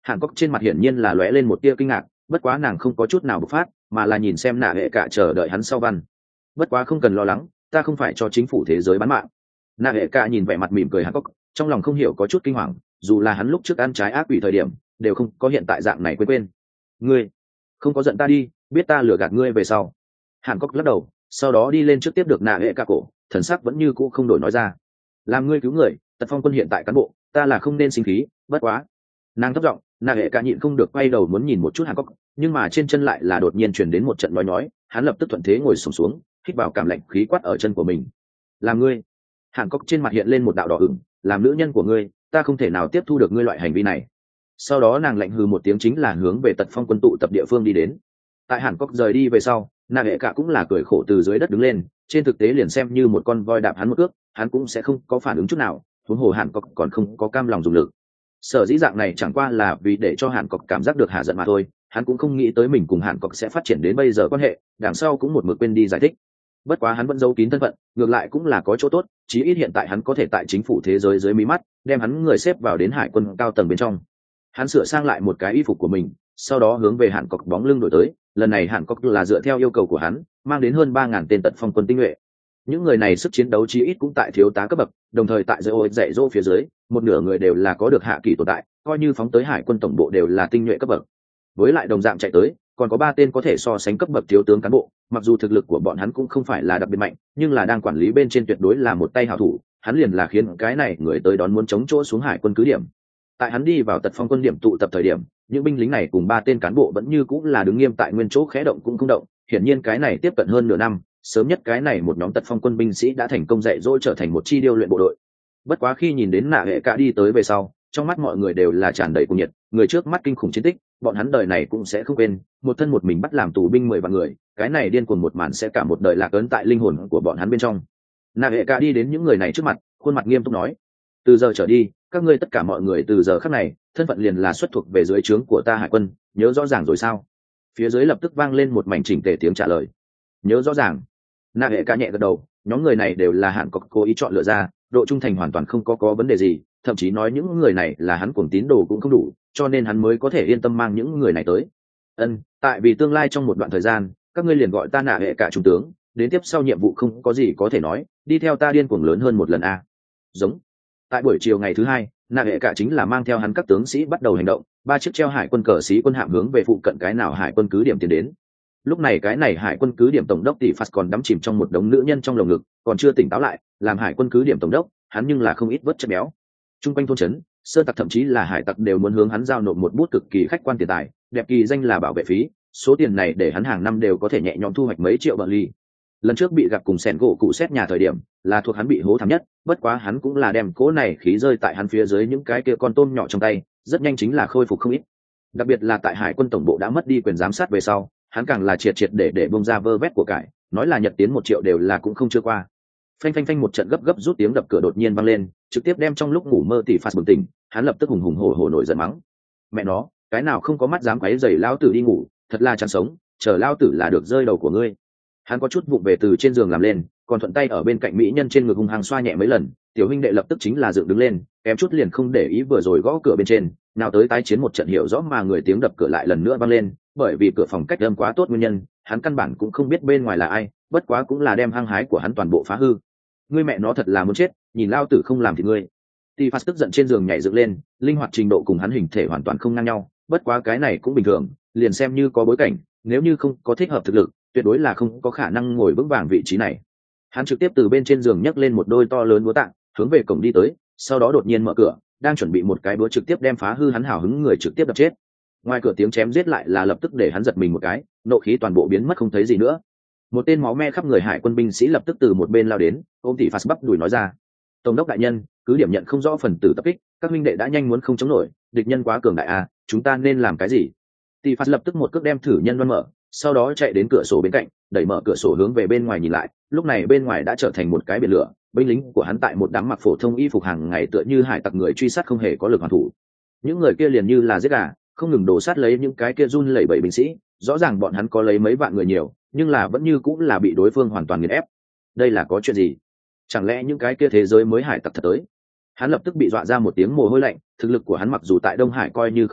Hàn Cốc trên mặt hiển nhiên là lóe lên một tia kinh ngạc, bất quá nàng không có chút nào bộc phát, mà là nhìn xem nạ hệ cả chờ đợi hắn sau văn. Bất quá không cần lo lắng, ta không phải cho chính phủ thế giới bán mạng. Nạ hệ cả nhìn vẻ mặt mỉm cười Hàn Cốc, trong lòng không hiểu có chút kinh hoàng, dù là hắn lúc trước ăn trái ác quỷ thời điểm đều không có hiện tại dạng này quên quên. Ngươi không có giận ta đi, biết ta lừa gạt ngươi về sau. Hàn Cốc lắc đầu, sau đó đi lên trước tiếp được nạ hệ cả cổ, thần sắc vẫn như cũ không đổi nói ra. Làm ngươi cứu người, Tật Phong quân hiện tại cán bộ, ta là không nên sinh khí, bất quá. Nàng thấp giọng, nạ hệ cả nhịn không được quay đầu muốn nhìn một chút Hàn Cốc, nhưng mà trên chân lại là đột nhiên truyền đến một trận nói nhói, hắn lập tức thuận thế ngồi xổm xuống, hít vào cảm lạnh khí quát ở chân của mình. Làm ngươi. Hàn Cốc trên mặt hiện lên một đạo đỏ ửng, làm nữ nhân của ngươi, ta không thể nào tiếp thu được ngươi loại hành vi này. Sau đó nàng lạnh hừ một tiếng chính là hướng về Tật Phong quân tụ tập địa phương đi đến. Tại Hàn Cốc rời đi về sau, nàng hệ cả cũng là cười khổ từ dưới đất đứng lên, trên thực tế liền xem như một con voi đạp hắn một cước, hắn cũng sẽ không có phản ứng chút nào, huống hồ Hàn Cốc còn không có cam lòng dùng lực. Sở dĩ dạng này chẳng qua là vì để cho Hàn Cốc cảm giác được hạ giận mà thôi, hắn cũng không nghĩ tới mình cùng Hàn Cốc sẽ phát triển đến bây giờ quan hệ, đằng sau cũng một mực quên đi giải thích. Bất quá hắn vẫn giấu kín thân phận, ngược lại cũng là có chỗ tốt, chí ít hiện tại hắn có thể tại chính phủ thế giới dưới mí mắt, đem hắn người xếp vào đến hải quân cao tầng bên trong. Hắn sửa sang lại một cái y phục của mình, sau đó hướng về Hàn Cốc bóng lưng đổi tới, lần này Hàn Cốc là dựa theo yêu cầu của hắn, mang đến hơn ba ngàn tên Tật Phong quân tinh nhuệ. Những người này sức chiến đấu chí ít cũng tại thiếu tá cấp bậc, đồng thời tại giới ô dạy dỗ phía dưới, một nửa người đều là có được hạ kỳ tồn tại, coi như phóng tới hải quân tổng bộ đều là tinh nhuệ cấp bậc. Với lại đồng dạng chạy tới, còn có ba tên có thể so sánh cấp bậc thiếu tướng cán bộ, mặc dù thực lực của bọn hắn cũng không phải là đặc biệt mạnh, nhưng là đang quản lý bên trên tuyệt đối là một tay hảo thủ, hắn liền là khiến cái này người tới đón muốn chống chỗ xuống hải quân cứ điểm. Tại hắn đi vào Tật Phong quân điểm tụ tập thời điểm, những binh lính này cùng ba tên cán bộ vẫn như cũng là đứng nghiêm tại nguyên chỗ khẽ động cũng không động, hiển nhiên cái này tiếp cận hơn nửa năm, sớm nhất cái này một nhóm Tật Phong quân binh sĩ đã thành công dạy dỗ trở thành một chi điêu luyện bộ đội. Bất quá khi nhìn đến nạ hệ cả đi tới về sau, trong mắt mọi người đều là tràn đầy cuồng nhiệt, người trước mắt kinh khủng chiến tích, bọn hắn đời này cũng sẽ không quên, một thân một mình bắt làm tù binh mười vạn người, cái này điên cuồng một màn sẽ cả một đời lạc ấn tại linh hồn của bọn hắn bên trong. Nạ hệ cả đi đến những người này trước mặt, khuôn mặt nghiêm túc nói: từ giờ trở đi, các ngươi tất cả mọi người từ giờ khắc này, thân phận liền là xuất thuộc về dưới trướng của ta hải quân, nhớ rõ ràng rồi sao? Phía dưới lập tức vang lên một mảnh chỉnh tề tiếng trả lời. Nhớ rõ ràng. Nạ hệ cả nhẹ gật đầu, nhóm người này đều là Hàn Cốc cố ý chọn lựa ra, độ trung thành hoàn toàn không có có vấn đề gì, thậm chí nói những người này là hắn cuồng tín đồ cũng không đủ, cho nên hắn mới có thể yên tâm mang những người này tới. Ân, tại vì tương lai trong một đoạn thời gian, các ngươi liền gọi ta nạ hệ cả trung tướng, đến tiếp sau nhiệm vụ không có gì có thể nói, đi theo ta điên cuồng lớn hơn một lần a. Giống. Tại buổi chiều ngày thứ hai, nạ hệ cả chính là mang theo hắn các tướng sĩ bắt đầu hành động, ba chiếc treo hải quân cờ sĩ quân hạm hướng về phụ cận cái nào hải quân cứ điểm tiến đến. Lúc này cái này hải quân cứ điểm tổng đốc tỷ phạt còn đắm chìm trong một đống nữ nhân trong lồng ngực, còn chưa tỉnh táo lại, làm hải quân cứ điểm tổng đốc, hắn nhưng là không ít vớt chất béo. Trung quanh thôn trấn, sơn tặc thậm chí là hải tặc đều muốn hướng hắn giao nộp một bút cực kỳ khách quan tiền tài, đẹp kỳ danh là bảo vệ phí, số tiền này để hắn hàng năm đều có thể nhẹ nhõm thu hoạch mấy triệu bờ ly. Lần trước bị gặp cùng sẻn gỗ cụ xét nhà thời điểm, là thuộc hắn bị hố thảm nhất, bất quá hắn cũng là đem cố này khí rơi tại hắn phía dưới những cái kia con tôm nhỏ trong tay, rất nhanh chính là khôi phục không ít. Đặc biệt là tại hải quân tổng bộ đã mất đi quyền giám sát về sau, hắn càng là triệt triệt để để bông ra vơ vét của cải, nói là nhật tiến một triệu đều là cũng không chưa qua. Phanh phanh phanh một trận gấp gấp rút tiếng đập cửa đột nhiên vang lên, trực tiếp đem trong lúc ngủ mơ tỷ phạt bừng tỉnh, hắn lập tức hùng hùng hổ hổ nổi giận mắng: mẹ nó, cái nào không có mắt dám quấy rầy lao tử đi ngủ, thật là chán sống, chờ lao tử là được rơi đầu của ngươi. Hắn có chút vụng về từ trên giường làm lên, còn thuận tay ở bên cạnh mỹ nhân trên ngực hung hăng xoa nhẹ mấy lần, tiểu huynh đệ lập tức chính là dựng đứng lên, kém chút liền không để ý vừa rồi gõ cửa bên trên, nào tới tái chiến một trận hiểu rõ mà người tiếng đập cửa lại lần nữa vang lên, bởi vì cửa phòng cách âm quá tốt nguyên nhân, hắn căn bản cũng không biết bên ngoài là ai, bất quá cũng là đem hăng hái của hắn toàn bộ phá hư. Ngươi mẹ nó thật là muốn chết, nhìn lao tử không làm thì ngươi. Tifas tức giận trên giường nhảy dựng lên, linh hoạt trình độ cùng hắn hình thể hoàn toàn không ngang nhau, bất quá cái này cũng bình thường, liền xem như có bối cảnh, nếu như không có thích hợp thực lực, tuyệt đối là không có khả năng ngồi vững vàng vị trí này. Hắn trực tiếp từ bên trên giường nhấc lên một đôi to lớn búa tạ, hướng về cổng đi tới, sau đó đột nhiên mở cửa, đang chuẩn bị một cái búa trực tiếp đem phá hư hắn hào hứng người trực tiếp đập chết. Ngoài cửa tiếng chém giết lại là lập tức để hắn giật mình một cái, nộ khí toàn bộ biến mất không thấy gì nữa. Một tên máu me khắp người hải quân binh sĩ lập tức từ một bên lao đến, ôm tỷ phạt bắp đuổi nói ra: tổng đốc đại nhân, cứ điểm nhận không rõ phần tử tập kích, các huynh đệ đã nhanh muốn không chống nổi, địch nhân quá cường đại à, chúng ta nên làm cái gì? Tỷ phạt lập tức một cước đem thử nhân văn mở, sau đó chạy đến cửa sổ bên cạnh, đẩy mở cửa sổ hướng về bên ngoài nhìn lại, lúc này bên ngoài đã trở thành một cái biển lửa, binh lính của hắn tại một đám mặc phổ thông y phục hàng ngày tựa như hải tặc người truy sát không hề có lực hoàn thủ. Những người kia liền như là giết gà, không ngừng đổ sát lấy những cái kia run lẩy bẩy binh sĩ, rõ ràng bọn hắn có lấy mấy vạn người nhiều, nhưng là vẫn như cũng là bị đối phương hoàn toàn nghiền ép. Đây là có chuyện gì? Chẳng lẽ những cái kia thế giới mới hải tặc thật tới? Hắn lập tức bị dọa ra một tiếng mồ hôi lạnh, thực lực của hắn mặc dù tại Đông Hải coi như không tệ,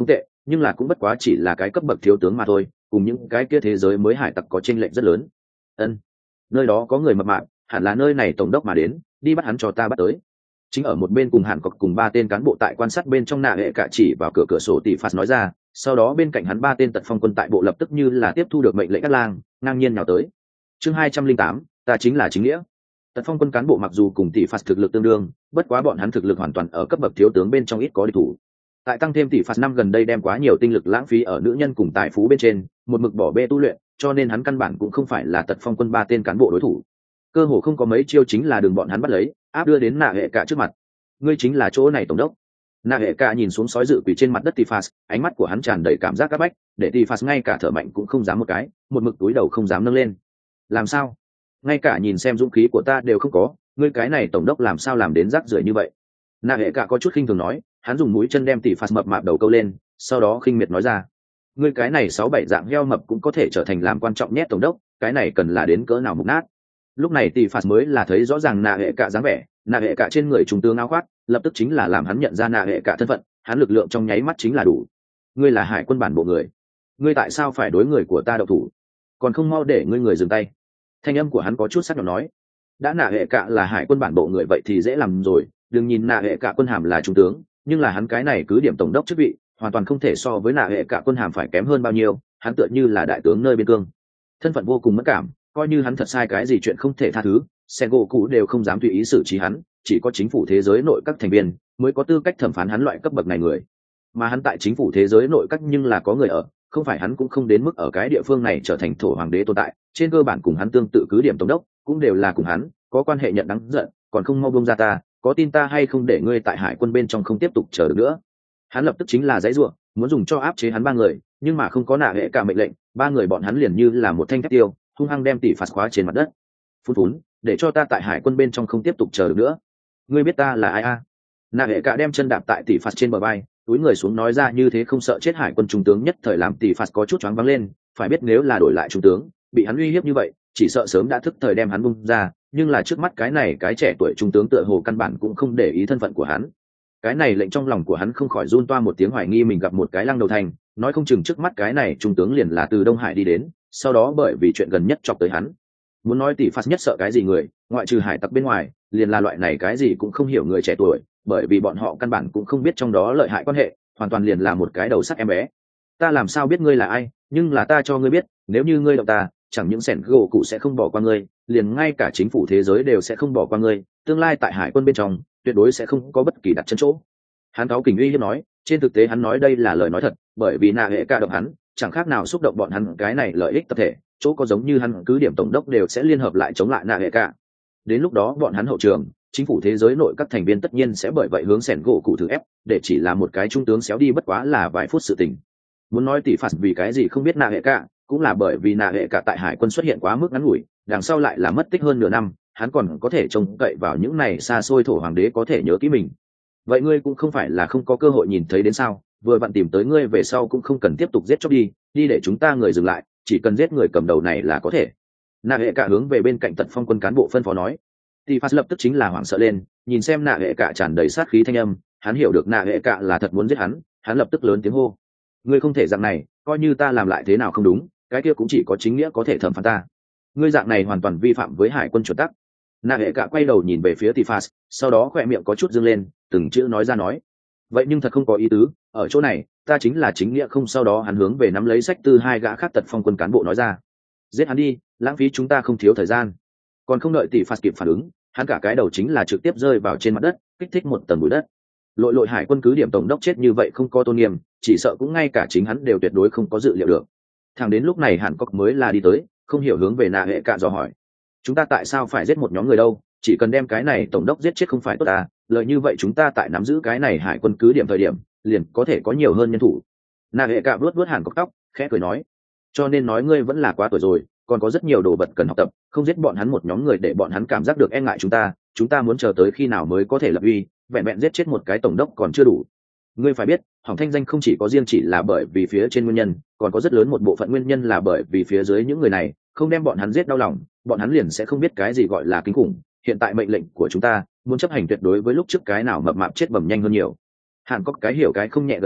nhưng là cũng bất quá chỉ là cái cấp bậc thiếu tướng mà thôi, cùng những cái kia thế giới mới hải tặc có chênh lệch rất lớn. Ân, nơi đó có người mập mạp, hẳn là nơi này tổng đốc mà đến, đi bắt hắn cho ta bắt tới. Chính ở một bên cùng hàn cọc cùng ba tên cán bộ tại quan sát bên trong nạ hệ cả chỉ vào cửa cửa sổ tỷ phạt nói ra, sau đó bên cạnh hắn ba tên tật phong quân tại bộ lập tức như là tiếp thu được mệnh lệnh cắt lang, ngang nhiên nhào tới. Chương hai trăm linh tám, ta chính là chính nghĩa. Tật phong quân cán bộ mặc dù cùng tỷ phạt thực lực tương đương, bất quá bọn hắn thực lực hoàn toàn ở cấp bậc thiếu tướng bên trong ít có địch thủ. Tại tăng thêm tỷ phạt năm gần đây đem quá nhiều tinh lực lãng phí ở nữ nhân cùng tài phú bên trên, một mực bỏ bê tu luyện, cho nên hắn căn bản cũng không phải là tật phong quân ba tên cán bộ đối thủ. Cơ hồ không có mấy chiêu chính là đường bọn hắn bắt lấy, áp đưa đến nạ hệ cả trước mặt. Ngươi chính là chỗ này tổng đốc. Nạ hệ cả nhìn xuống sói dự quỳ trên mặt đất Tifas, ánh mắt của hắn tràn đầy cảm giác áp bách, để Tifas ngay cả thở mạnh cũng không dám một cái, một mực túi đầu không dám nâng lên. Làm sao? Ngay cả nhìn xem dũng khí của ta đều không có, ngươi cái này tổng đốc làm sao làm đến rác rưởi như vậy? Nạ hệ cả có chút khinh thường nói, hắn dùng mũi chân đem Tifas mập mạp đầu câu lên, sau đó khinh miệt nói ra: ngươi cái này sáu bảy dạng heo mập cũng có thể trở thành làm quan trọng nhét tổng đốc, cái này cần là đến cỡ nào mục nát. Lúc này Tifas mới là thấy rõ ràng nạ hệ cả dáng vẻ, nạ hệ cả trên người trung tướng áo khoác lập tức chính là làm hắn nhận ra nạ hệ cả thân phận, hắn lực lượng trong nháy mắt chính là đủ. Ngươi là hải quân bản bộ người, ngươi tại sao phải đối người của ta đậu thủ, còn không mau để ngươi người dừng tay. Thanh âm của hắn có chút sắc nhọn nói, đã nạ hệ cả là hải quân bản bộ người vậy thì dễ làm rồi, đừng nhìn nạ hệ cả quân hàm là trung tướng, nhưng là hắn cái này cứ điểm tổng đốc chức vị hoàn toàn không thể so với nạ hệ cả quân hàm phải kém hơn bao nhiêu, hắn tựa như là đại tướng nơi biên cương, thân phận vô cùng mất cảm, coi như hắn thật sai cái gì chuyện không thể tha thứ, Sengoku đều không dám tùy ý xử trí hắn, chỉ có chính phủ thế giới nội các thành viên mới có tư cách thẩm phán hắn loại cấp bậc này người. Mà hắn tại chính phủ thế giới nội các nhưng là có người ở, không phải hắn cũng không đến mức ở cái địa phương này trở thành thổ hoàng đế tồn tại, trên cơ bản cùng hắn tương tự cứ điểm tổng đốc cũng đều là cùng hắn có quan hệ nhận đáng giận, còn không mau buông ra ta, có tin ta hay không để ngươi tại hải quân bên trong không tiếp tục chờ được nữa. Hắn lập tức chính là giãy giụa, muốn dùng cho áp chế hắn ba người, nhưng mà không có nạ hệ cả mệnh lệnh, ba người bọn hắn liền như là một thanh thép tiêu, hung hăng đem tỷ phạt khóa trên mặt đất. Phun phún, để cho ta tại hải quân bên trong không tiếp tục chờ được nữa. Ngươi biết ta là ai a? À? Nạ hệ cả đem chân đạp tại tỷ phạt trên bờ vai, túi người xuống nói ra như thế không sợ chết hải quân trung tướng nhất thời làm tỷ phạt có chút choáng váng lên, phải biết nếu là đổi lại trung tướng, bị hắn uy hiếp như vậy, chỉ sợ sớm đã thức thời đem hắn bung ra, nhưng là trước mắt cái này cái trẻ tuổi trung tướng tựa hồ căn bản cũng không để ý thân phận của hắn. Cái này lệnh trong lòng của hắn không khỏi run toa một tiếng, hoài nghi mình gặp một cái lăng đầu thành, nói không chừng trước mắt cái này trung tướng liền là từ Đông Hải đi đến, sau đó bởi vì chuyện gần nhất chọc tới hắn. Muốn nói tỷ phạt nhất sợ cái gì người, ngoại trừ hải tặc bên ngoài, liền là loại này cái gì cũng không hiểu người trẻ tuổi, bởi vì bọn họ căn bản cũng không biết trong đó lợi hại quan hệ, hoàn toàn liền là một cái đầu sắt em bé. Ta làm sao biết ngươi là ai, nhưng là ta cho ngươi biết, nếu như ngươi động ta, chẳng những sẻn gỗ cụ sẽ không bỏ qua ngươi, liền ngay cả chính phủ thế giới đều sẽ không bỏ qua ngươi, tương lai tại hải quân bên trong tuyệt đối sẽ không có bất kỳ đặt chân chỗ. Hắn cáo kình uy hiếp nói, trên thực tế hắn nói đây là lời nói thật, bởi vì nạ hệ ca động hắn chẳng khác nào xúc động bọn hắn cái này lợi ích tập thể, chỗ có giống như hắn cứ điểm tổng đốc đều sẽ liên hợp lại chống lại nạ hệ ca. Đến lúc đó bọn hắn hậu trường chính phủ thế giới nội các thành viên tất nhiên sẽ bởi vậy hướng sẻn gỗ cụ thử ép, để chỉ là một cái trung tướng xéo đi bất quá là vài phút sự tình. Muốn nói tỷ phạt vì cái gì không biết nạ hệ ca, cũng là bởi vì nạ hệ cả tại hải quân xuất hiện quá mức ngắn ngủi, đằng sau lại là mất tích hơn nửa năm, hắn còn có thể trông cậy vào những này xa xôi thổ hoàng đế có thể nhớ kỹ mình. Vậy ngươi cũng không phải là không có cơ hội nhìn thấy đến sao, vừa vặn tìm tới ngươi về sau cũng không cần tiếp tục giết chóc đi, đi để chúng ta người dừng lại, chỉ cần giết người cầm đầu này là có thể. Nạ hệ cả hướng về bên cạnh Tật Phong quân cán bộ phân phó nói. Tỷ phạt lập tức chính là hoảng sợ lên, nhìn xem nạ hệ cả tràn đầy sát khí thanh âm, hắn hiểu được nạ hệ cả là thật muốn giết hắn, hắn lập tức lớn tiếng hô: ngươi không thể dạng này, coi như ta làm lại thế nào không đúng, cái kia cũng chỉ có chính nghĩa có thể thẩm phán ta, ngươi dạng này hoàn toàn vi phạm với hải quân chuẩn tắc. Nạ hệ cả quay đầu nhìn về phía Tifas, sau đó khỏe miệng có chút dương lên, từng chữ nói ra nói: vậy nhưng thật không có ý tứ, ở chỗ này ta chính là chính nghĩa không. Sau đó hắn hướng về nắm lấy sách tư hai gã khác Tật Phong quân cán bộ nói ra: giết hắn đi, lãng phí chúng ta không thiếu thời gian. Còn không đợi Tifas kịp phản ứng, hắn cả cái đầu chính là trực tiếp rơi vào trên mặt đất, kích thích một tầng bụi đất. Lội lội hải quân cứ điểm tổng đốc chết như vậy không có tôn nghiêm, chỉ sợ cũng ngay cả chính hắn đều tuyệt đối không có dự liệu được. Thẳng đến lúc này Hàn Cốc mới là đi tới, không hiểu hướng về nạ hệ cạ dò hỏi: chúng ta tại sao phải giết một nhóm người đâu, chỉ cần đem cái này tổng đốc giết chết không phải tốt à, lợi như vậy chúng ta tại nắm giữ cái này hải quân cứ điểm thời điểm liền có thể có nhiều hơn nhân thủ. Nạ hệ cạ vuốt vuốt Hàn Cốc tóc, khẽ cười nói: cho nên nói ngươi vẫn là quá tuổi rồi, còn có rất nhiều đồ vật cần học tập, không giết bọn hắn một nhóm người để bọn hắn cảm giác được e ngại chúng ta, chúng ta muốn chờ tới khi nào mới có thể lập uy, vẹn vẹn giết chết một cái tổng đốc còn chưa đủ. Ngươi phải biết, hỏng thanh danh không chỉ có riêng chỉ là bởi vì phía trên nguyên nhân, còn có rất lớn một bộ phận nguyên nhân là bởi vì phía dưới những người này không đem bọn hắn giết đau lòng, bọn hắn liền sẽ không biết cái gì gọi là kinh khủng. Hiện tại mệnh lệnh của chúng ta muốn chấp hành tuyệt đối với lúc trước cái nào mập mạp chết bầm nhanh hơn nhiều. Hàn Cốc cái hiểu cái không nhẹ gật đầu,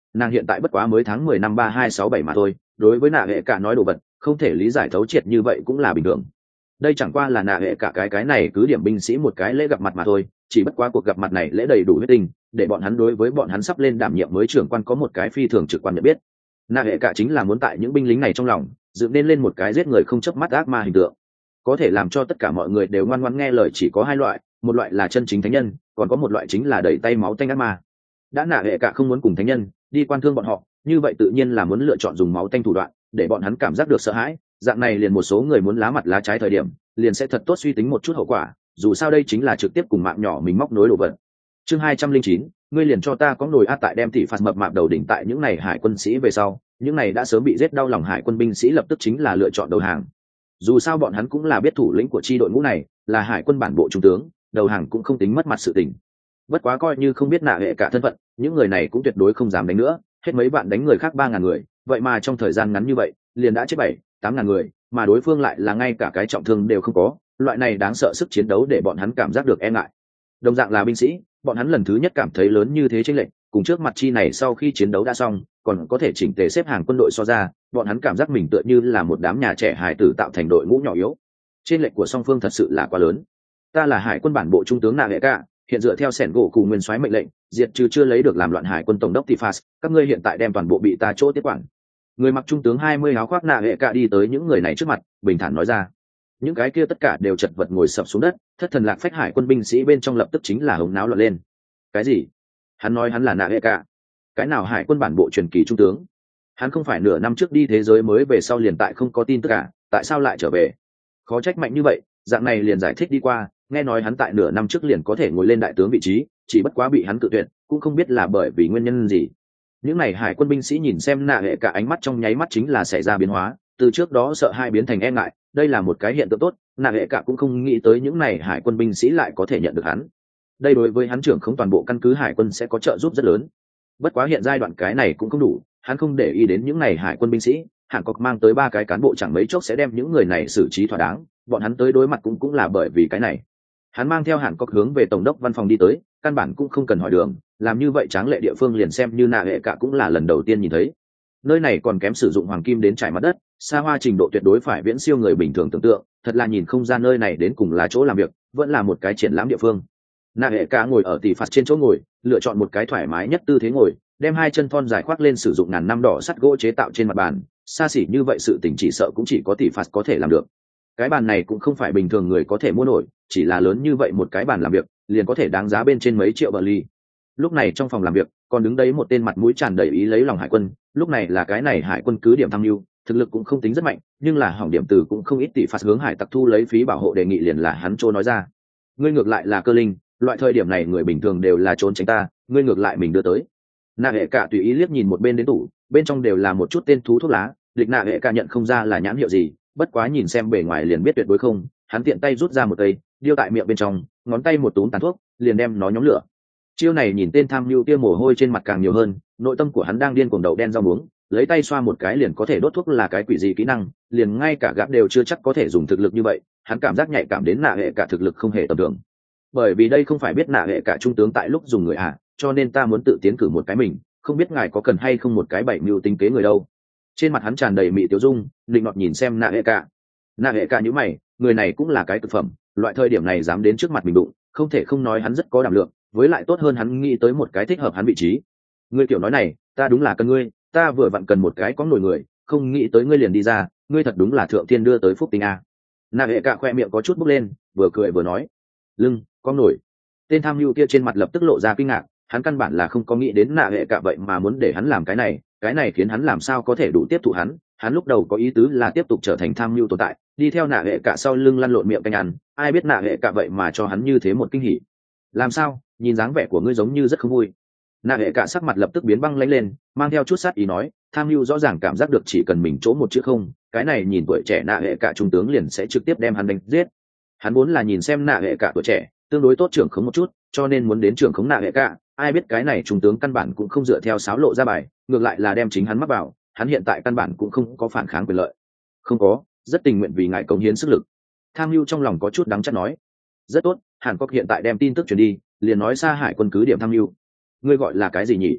nàng hiện tại bất quá mới tháng mười năm ba hai sáu bảy mà thôi, đối với nạ hệ cả nói đồ vật không thể lý giải thấu triệt như vậy cũng là bình thường. Đây chẳng qua là nạ hệ cả cái cái này cứ điểm binh sĩ một cái lễ gặp mặt mà thôi, chỉ bất quá cuộc gặp mặt này lễ đầy đủ huyết tinh, để bọn hắn đối với bọn hắn sắp lên đảm nhiệm mới trưởng quan có một cái phi thường trực quan nhận biết. Nạ hệ cả chính là muốn tại những binh lính này trong lòng dựng nên lên một cái giết người không chớp mắt ác ma hình tượng, có thể làm cho tất cả mọi người đều ngoan ngoãn nghe lời chỉ có hai loại, một loại là chân chính thánh nhân, còn có một loại chính là đẩy tay máu tanh ác ma. Đã nạ hệ cả không muốn cùng thánh nhân đi quan thương bọn họ, như vậy tự nhiên là muốn lựa chọn dùng máu tanh thủ đoạn để bọn hắn cảm giác được sợ hãi. Dạng này liền một số người muốn lá mặt lá trái thời điểm liền sẽ thật tốt suy tính một chút hậu quả, dù sao đây chính là trực tiếp cùng mạng nhỏ mình móc nối đồ vật. Chương hai trăm linh chín, ngươi liền cho ta có nồi a. Tại đem tỷ phạt mập mạp đầu đỉnh tại những này hải quân sĩ về sau, những này đã sớm bị giết đau lòng hải quân binh sĩ lập tức chính là lựa chọn đầu hàng. Dù sao bọn hắn cũng là biết thủ lĩnh của chi đội ngũ này là hải quân bản bộ trung tướng, đầu hàng cũng không tính mất mặt sự tình. Bất quá coi như không biết nạ hệ cả thân phận, những người này cũng tuyệt đối không dám đánh nữa, hết mấy bạn đánh người khác ba ngàn người, vậy mà trong thời gian ngắn như vậy liền đã chết bảy tám ngàn người, mà đối phương lại là ngay cả cái trọng thương đều không có, loại này đáng sợ sức chiến đấu để bọn hắn cảm giác được e ngại. Đồng dạng là binh sĩ, bọn hắn lần thứ nhất cảm thấy lớn như thế chênh lệch, cùng trước mặt chi này sau khi chiến đấu đã xong còn có thể chỉnh tề xếp hàng quân đội so ra, bọn hắn cảm giác mình tựa như là một đám nhà trẻ hài tử tạo thành đội ngũ nhỏ yếu. Chênh lệch của song phương thật sự là quá lớn. Ta là hải quân bản bộ trung tướng nạ hệ cả, hiện dựa theo sẻn gỗ cụ nguyên soái mệnh lệnh diệt trừ chưa lấy được làm loạn hải quân tổng đốc Tifas, các ngươi hiện tại đem toàn bộ bị ta chỗ tiếp quản. Người mặc trung tướng hai mươi áo khoác nạ hệ cả đi tới những người này trước mặt, bình thản nói ra. Những cái kia tất cả đều chật vật ngồi sập xuống đất, thất thần lạc phách hải quân binh sĩ bên trong lập tức chính là hống náo loạn lên. Cái gì? Hắn nói hắn là nạ hệ cả? Cái nào hải quân bản bộ truyền kỳ trung tướng? Hắn không phải nửa năm trước đi thế giới mới về sau liền tại không có tin tức cả, tại sao lại trở về? Khó trách mạnh như vậy, dạng này liền giải thích đi qua, nghe nói hắn tại nửa năm trước liền có thể ngồi lên đại tướng vị trí, chỉ bất quá bị hắn cự tuyệt, cũng không biết là bởi vì nguyên nhân gì. Những này hải quân binh sĩ nhìn xem nạ hệ cả ánh mắt trong nháy mắt chính là xảy ra biến hóa, từ trước đó sợ hai biến thành e ngại, đây là một cái hiện tượng tốt, nạ hệ cả cũng không nghĩ tới những này hải quân binh sĩ lại có thể nhận được hắn. Đây đối với hắn trưởng không toàn bộ căn cứ hải quân sẽ có trợ giúp rất lớn. Bất quá hiện giai đoạn cái này cũng không đủ, hắn không để ý đến những này hải quân binh sĩ, Hàn Quốc mang tới ba cái cán bộ chẳng mấy chốc sẽ đem những người này xử trí thỏa đáng, bọn hắn tới đối mặt cũng cũng là bởi vì cái này. Hắn mang theo Hàn Quốc hướng về tổng đốc văn phòng đi tới, căn bản cũng không cần hỏi đường, làm như vậy tráng lệ địa phương liền xem như nạ hệ cả cũng là lần đầu tiên nhìn thấy. Nơi này còn kém sử dụng hoàng kim đến trải mặt đất, xa hoa trình độ tuyệt đối phải viễn siêu người bình thường tưởng tượng, thật là nhìn không ra nơi này đến cùng là chỗ làm việc, vẫn là một cái triển lãm địa phương. Nạ hệ cả ngồi ở tỷ phạt trên chỗ ngồi, lựa chọn một cái thoải mái nhất tư thế ngồi, đem hai chân thon dài khoác lên sử dụng ngàn năm đỏ sắt gỗ chế tạo trên mặt bàn, xa xỉ như vậy sự tình chỉ sợ cũng chỉ có tỷ phạt có thể làm được. Cái bàn này cũng không phải bình thường người có thể mua nổi, chỉ là lớn như vậy một cái bàn làm việc liền có thể đáng giá bên trên mấy triệu bờ ly. Lúc này trong phòng làm việc còn đứng đấy một tên mặt mũi tràn đầy ý lấy lòng hải quân, lúc này là cái này hải quân cứ điểm tham mưu, thực lực cũng không tính rất mạnh, nhưng là hỏng điểm từ cũng không ít, tỷ phạt hướng hải tặc thu lấy phí bảo hộ đề nghị liền là hắn trô nói ra. Ngươi ngược lại là cơ linh, loại thời điểm này người bình thường đều là trốn tránh ta, ngươi ngược lại mình đưa tới. Nạ hệ cả tùy ý liếc nhìn một bên đến tủ, bên trong đều là một chút tên thú thuốc lá, địch nạ hệ cả nhận không ra là nhãn hiệu gì, bất quá nhìn xem bề ngoài liền biết tuyệt đối không. Hắn tiện tay rút ra một cây, điêu tại miệng bên trong, ngón tay một túm tàn thuốc, liền đem nó nhóm lửa. Chiêu này nhìn tên tham mưu kia mồ hôi trên mặt càng nhiều hơn, nội tâm của hắn đang điên cuồng đầu đen rau muống, lấy tay xoa một cái liền có thể đốt thuốc là cái quỷ gì kỹ năng, liền ngay cả gã đều chưa chắc có thể dùng thực lực như vậy, hắn cảm giác nhạy cảm đến nạ hệ cả thực lực không hề tầm thường. Bởi vì đây không phải biết nạ hệ cả trung tướng tại lúc dùng người à, cho nên ta muốn tự tiến cử một cái mình, không biết ngài có cần hay không một cái bảy mưu tính kế người đâu. Trên mặt hắn tràn đầy mị tiêu dung, định nọt nhìn xem nạ hệ cả. Nạ hệ cả nhíu mày, người này cũng là cái thực phẩm, loại thời điểm này dám đến trước mặt mình đụng, không thể không nói hắn rất có đảm lượng, với lại tốt hơn hắn nghĩ tới một cái thích hợp hắn vị trí. Ngươi kiểu nói này, ta đúng là cần ngươi, ta vừa vặn cần một cái có nổi người, không nghĩ tới ngươi liền đi ra, ngươi thật đúng là thượng thiên đưa tới phúc tinh a. Nạ hệ cả khoe miệng có chút bốc lên, vừa cười vừa nói, lưng có nổi. Tên tham mưu kia trên mặt lập tức lộ ra kinh ngạc, hắn căn bản là không có nghĩ đến nạ hệ cả vậy mà muốn để hắn làm cái này, cái này khiến hắn làm sao có thể đủ tiếp thụ hắn. Hắn lúc đầu có ý tứ là tiếp tục trở thành tham mưu tồn tại, đi theo nạ hệ cả sau lưng lăn lộn miệng canh ăn, ai biết nạ hệ cả vậy mà cho hắn như thế một kinh hỉ. Làm sao, nhìn dáng vẻ của ngươi giống như rất không vui. Nạ hệ cả sắc mặt lập tức biến băng lãnh lên, mang theo chút sát ý nói, tham mưu rõ ràng cảm giác được chỉ cần mình chỗ một chữ không, cái này nhìn tuổi trẻ nạ hệ cả trung tướng liền sẽ trực tiếp đem hắn đánh giết. Hắn vốn là nhìn xem nạ hệ cả tuổi trẻ tương đối tốt trưởng khống một chút, cho nên muốn đến trưởng khống nạ hệ cả, ai biết cái này trung tướng căn bản cũng không dựa theo sáo lộ ra bài, ngược lại là đem chính hắn mắc vào, hắn hiện tại căn bản cũng không có phản kháng quyền lợi. Không có, rất tình nguyện vì ngài cống hiến sức lực. Tham mưu trong lòng có chút đắng chát nói, rất tốt, Hàn Quốc hiện tại đem tin tức truyền đi, liền nói xa hải quân cứ điểm tham mưu. Ngươi gọi là cái gì nhỉ?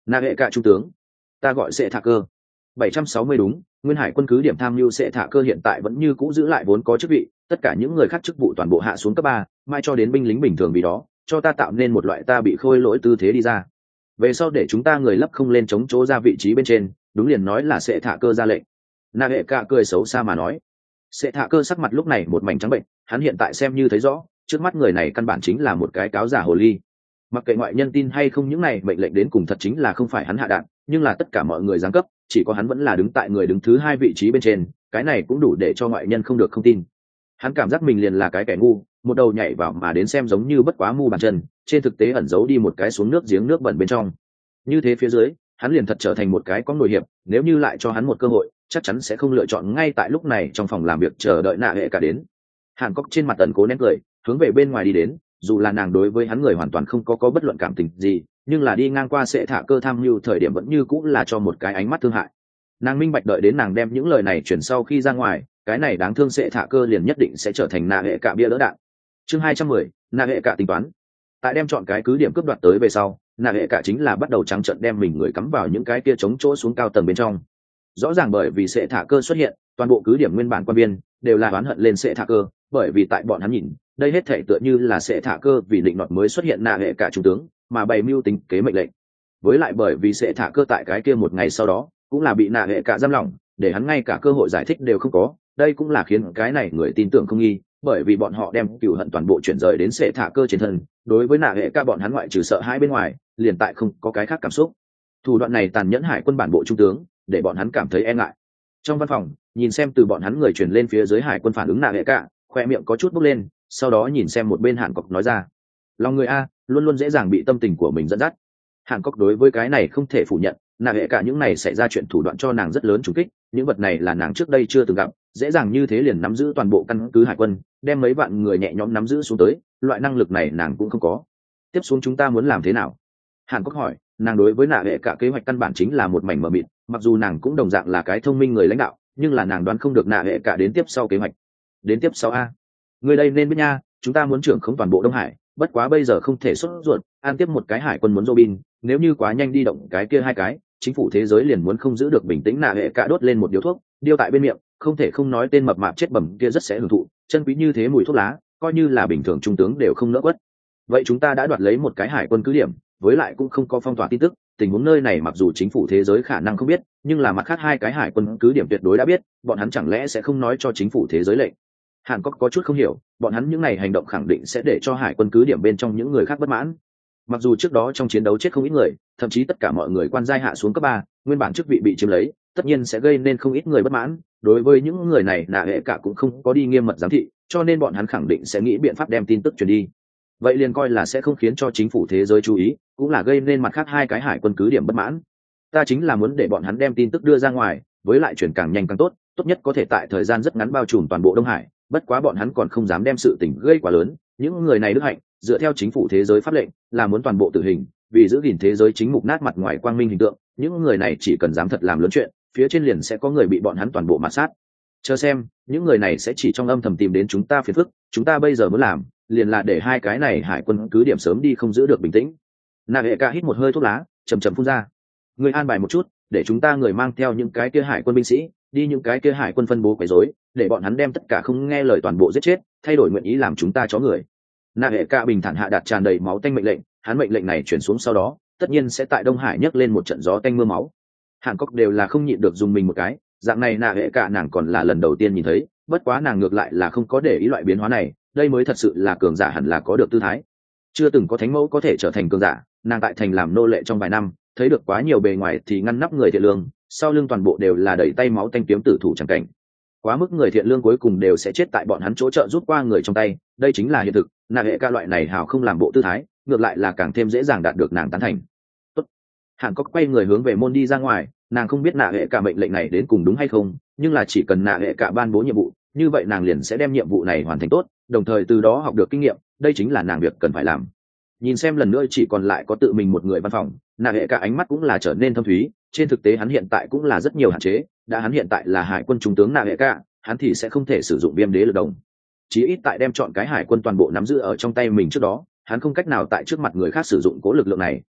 nạ hệ cả trung tướng. Ta gọi sẽ thả cơ. bảy trăm sáu mươi đúng, nguyên hải quân cứ điểm tham mưu sẽ thả cơ hiện tại vẫn như cũ giữ lại vốn có chức vị, tất cả những người khác chức vụ toàn bộ hạ xuống cấp ba, mai cho đến binh lính bình thường vì đó cho ta tạo nên một loại ta bị khôi lỗi tư thế đi ra. Về sau để chúng ta người lấp không lên chống chỗ ra vị trí bên trên, đúng liền nói là sẽ thả cơ ra lệnh. Nạ hệ cả cười xấu xa mà nói. Sẽ thả cơ sắc mặt lúc này một mảnh trắng bệnh, hắn hiện tại xem như thấy rõ, trước mắt người này căn bản chính là một cái cáo giả hồ ly. Mặc kệ ngoại nhân tin hay không, những này mệnh lệnh đến cùng thật chính là không phải hắn hạ đạn, nhưng là tất cả mọi người giáng cấp, chỉ có hắn vẫn là đứng tại người đứng thứ hai vị trí bên trên, cái này cũng đủ để cho ngoại nhân không được không tin. Hắn cảm giác mình liền là cái kẻ ngu, một đầu nhảy vào mà đến xem giống như bất quá mu bàn chân, trên thực tế ẩn giấu đi một cái xuống nước giếng nước bẩn bên trong. Như thế phía dưới, hắn liền thật trở thành một cái có nổi hiệp, nếu như lại cho hắn một cơ hội, chắc chắn sẽ không lựa chọn ngay tại lúc này trong phòng làm việc chờ đợi nạ hệ cả đến. Hàn Cốc trên mặt tần cố nén cười, hướng về bên ngoài đi đến, dù là nàng đối với hắn người hoàn toàn không có có bất luận cảm tình gì, nhưng là đi ngang qua sẽ thả cơ tham mưu thời điểm vẫn như cũng là cho một cái ánh mắt thương hại. Nàng minh bạch đợi đến nàng đem những lời này chuyển sau khi ra ngoài, cái này đáng thương sẽ thả cơ liền nhất định sẽ trở thành nạ hệ cả bia đỡ đạn. Chương hai trăm mười, nạ hệ cả tính toán. Tại đem chọn cái cứ điểm cướp đoạt tới về sau, nạ hệ cả chính là bắt đầu trắng trợn đem mình người cắm vào những cái kia chống chỗ xuống cao tầng bên trong. Rõ ràng bởi vì sẽ thả cơ xuất hiện, toàn bộ cứ điểm nguyên bản quan viên đều là oán hận lên sẽ thả cơ, bởi vì tại bọn hắn nhìn, đây hết thể tựa như là sẽ thả cơ vì định nọt mới xuất hiện nạ hệ cả trung tướng, mà bày mưu tính kế mệnh lệnh. Với lại bởi vì sẽ thả cơ tại cái kia một ngày sau đó, cũng là bị nạ hệ cả giam lỏng, để hắn ngay cả cơ hội giải thích đều không có, đây cũng là khiến cái này người tin tưởng không nghi, bởi vì bọn họ đem cừu hận toàn bộ chuyển rời đến sẽ thả cơ trên thân, đối với nạ hệ cả bọn hắn ngoại trừ sợ hai bên ngoài, liền tại không có cái khác cảm xúc. Thủ đoạn này tàn nhẫn hải quân bản bộ trung tướng, để bọn hắn cảm thấy e ngại. Trong văn phòng, nhìn xem từ bọn hắn người truyền lên phía dưới hải quân phản ứng nạ hệ cả, khoe miệng có chút bốc lên, sau đó nhìn xem một bên Hàn Cốc nói ra, lòng người a luôn luôn dễ dàng bị tâm tình của mình dẫn dắt. Hàn Cốc đối với cái này không thể phủ nhận, nạ hệ cả những này xảy ra chuyện thủ đoạn cho nàng rất lớn trùng kích, những vật này là nàng trước đây chưa từng gặp, dễ dàng như thế liền nắm giữ toàn bộ căn cứ hải quân, đem mấy vạn người nhẹ nhõm nắm giữ xuống tới, loại năng lực này nàng cũng không có. Tiếp xuống chúng ta muốn làm thế nào? Hàn Cốc hỏi. Nàng đối với nạ hệ cả kế hoạch căn bản chính là một mảnh mờ mịt, mặc dù nàng cũng đồng dạng là cái thông minh người lãnh đạo, nhưng là nàng đoán không được nạ hệ cả đến tiếp sau kế hoạch. Đến tiếp sau a, người đây nên biết nha, chúng ta muốn trưởng khống toàn bộ Đông Hải, bất quá bây giờ không thể sốt ruột, an tiếp một cái hải quân muốn Robin, nếu như quá nhanh đi động cái kia hai cái, chính phủ thế giới liền muốn không giữ được bình tĩnh. Nạ hệ cả đốt lên một điếu thuốc, điêu tại bên miệng, không thể không nói tên mập mạp chết bẩm kia rất sẽ hưởng thụ, chân quý như thế mùi thuốc lá, coi như là bình thường trung tướng đều không nỡ quất. Vậy chúng ta đã đoạt lấy một cái hải quân cứ điểm, với lại cũng không có phong tỏa tin tức, tình huống nơi này mặc dù chính phủ thế giới khả năng không biết, nhưng là mặt khác hai cái hải quân cứ điểm tuyệt đối đã biết, bọn hắn chẳng lẽ sẽ không nói cho chính phủ thế giới lệnh? Hàn Cốc có chút không hiểu, bọn hắn những này hành động khẳng định sẽ để cho hải quân cứ điểm bên trong những người khác bất mãn. Mặc dù trước đó trong chiến đấu chết không ít người, thậm chí tất cả mọi người quan giai hạ xuống cấp ba, nguyên bản chức vị bị chiếm lấy, tất nhiên sẽ gây nên không ít người bất mãn, đối với những người này nạ hệ cả cũng không có đi nghiêm mật giám thị, cho nên bọn hắn khẳng định sẽ nghĩ biện pháp đem tin tức truyền đi. Vậy liền coi là sẽ không khiến cho chính phủ thế giới chú ý, cũng là gây nên mặt khác hai cái hải quân cứ điểm bất mãn. Ta chính là muốn để bọn hắn đem tin tức đưa ra ngoài, với lại chuyển càng nhanh càng tốt, tốt nhất có thể tại thời gian rất ngắn bao trùm toàn bộ Đông Hải, bất quá bọn hắn còn không dám đem sự tình gây quá lớn, những người này đức hạnh, dựa theo chính phủ thế giới pháp lệnh, là muốn toàn bộ tử hình, vì giữ gìn thế giới chính mục nát mặt ngoài quang minh hình tượng, những người này chỉ cần dám thật làm lớn chuyện, phía trên liền sẽ có người bị bọn hắn toàn bộ mạt sát. Chờ xem, những người này sẽ chỉ trong âm thầm tìm đến chúng ta phiền phức, chúng ta bây giờ muốn làm, liền là để hai cái này hải quân cứ điểm sớm đi không giữ được bình tĩnh. Nạ hệ cả hít một hơi thuốc lá, chầm chầm phun ra. Người an bài một chút, để chúng ta người mang theo những cái kia hải quân binh sĩ, đi những cái kia hải quân phân bố quấy rối, để bọn hắn đem tất cả không nghe lời toàn bộ giết chết, thay đổi nguyện ý làm chúng ta chó người. Nạ hệ cả bình thản hạ đạt tràn đầy máu tanh mệnh lệnh, hắn mệnh lệnh này chuyển xuống sau đó, tất nhiên sẽ tại Đông Hải nhấc lên một trận gió tanh mưa máu. Hàn Cốc đều là không nhịn được dùng mình một cái, dạng này nạ hệ cả nàng còn là lần đầu tiên nhìn thấy, bất quá nàng ngược lại là không có để ý loại biến hóa này, đây mới thật sự là cường giả hẳn là có được tư thái. Chưa từng có thánh mẫu có thể trở thành cường giả, nàng tại thành làm nô lệ trong vài năm, thấy được quá nhiều bề ngoài thì ngăn nắp người thiện lương, sau lưng toàn bộ đều là đẩy tay máu tanh kiếm tử thủ chẳng cảnh. Quá mức người thiện lương cuối cùng đều sẽ chết tại bọn hắn chỗ trợ rút qua người trong tay, đây chính là hiện thực. Nạ hệ ca loại này hào không làm bộ tư thái, ngược lại là càng thêm dễ dàng đạt được nàng tán thành. Tốt. Hàn Cốc quay người hướng về môn đi ra ngoài, nàng không biết nạ hệ cả mệnh lệnh này đến cùng đúng hay không, nhưng là chỉ cần nạ hệ cả ban bố nhiệm vụ, như vậy nàng liền sẽ đem nhiệm vụ này hoàn thành tốt, đồng thời từ đó học được kinh nghiệm, đây chính là nàng việc cần phải làm. Nhìn xem lần nữa chỉ còn lại có tự mình một người văn phòng, nạ hệ cả ánh mắt cũng là trở nên thâm thúy, trên thực tế hắn hiện tại cũng là rất nhiều hạn chế, đã hắn hiện tại là hải quân trung tướng nạ hệ cả, hắn thì sẽ không thể sử dụng viêm đế lực đồng. Chí ít tại đem chọn cái hải quân toàn bộ nắm giữ ở trong tay mình trước đó, hắn không cách nào tại trước mặt người khác sử dụng cố lực lượng này,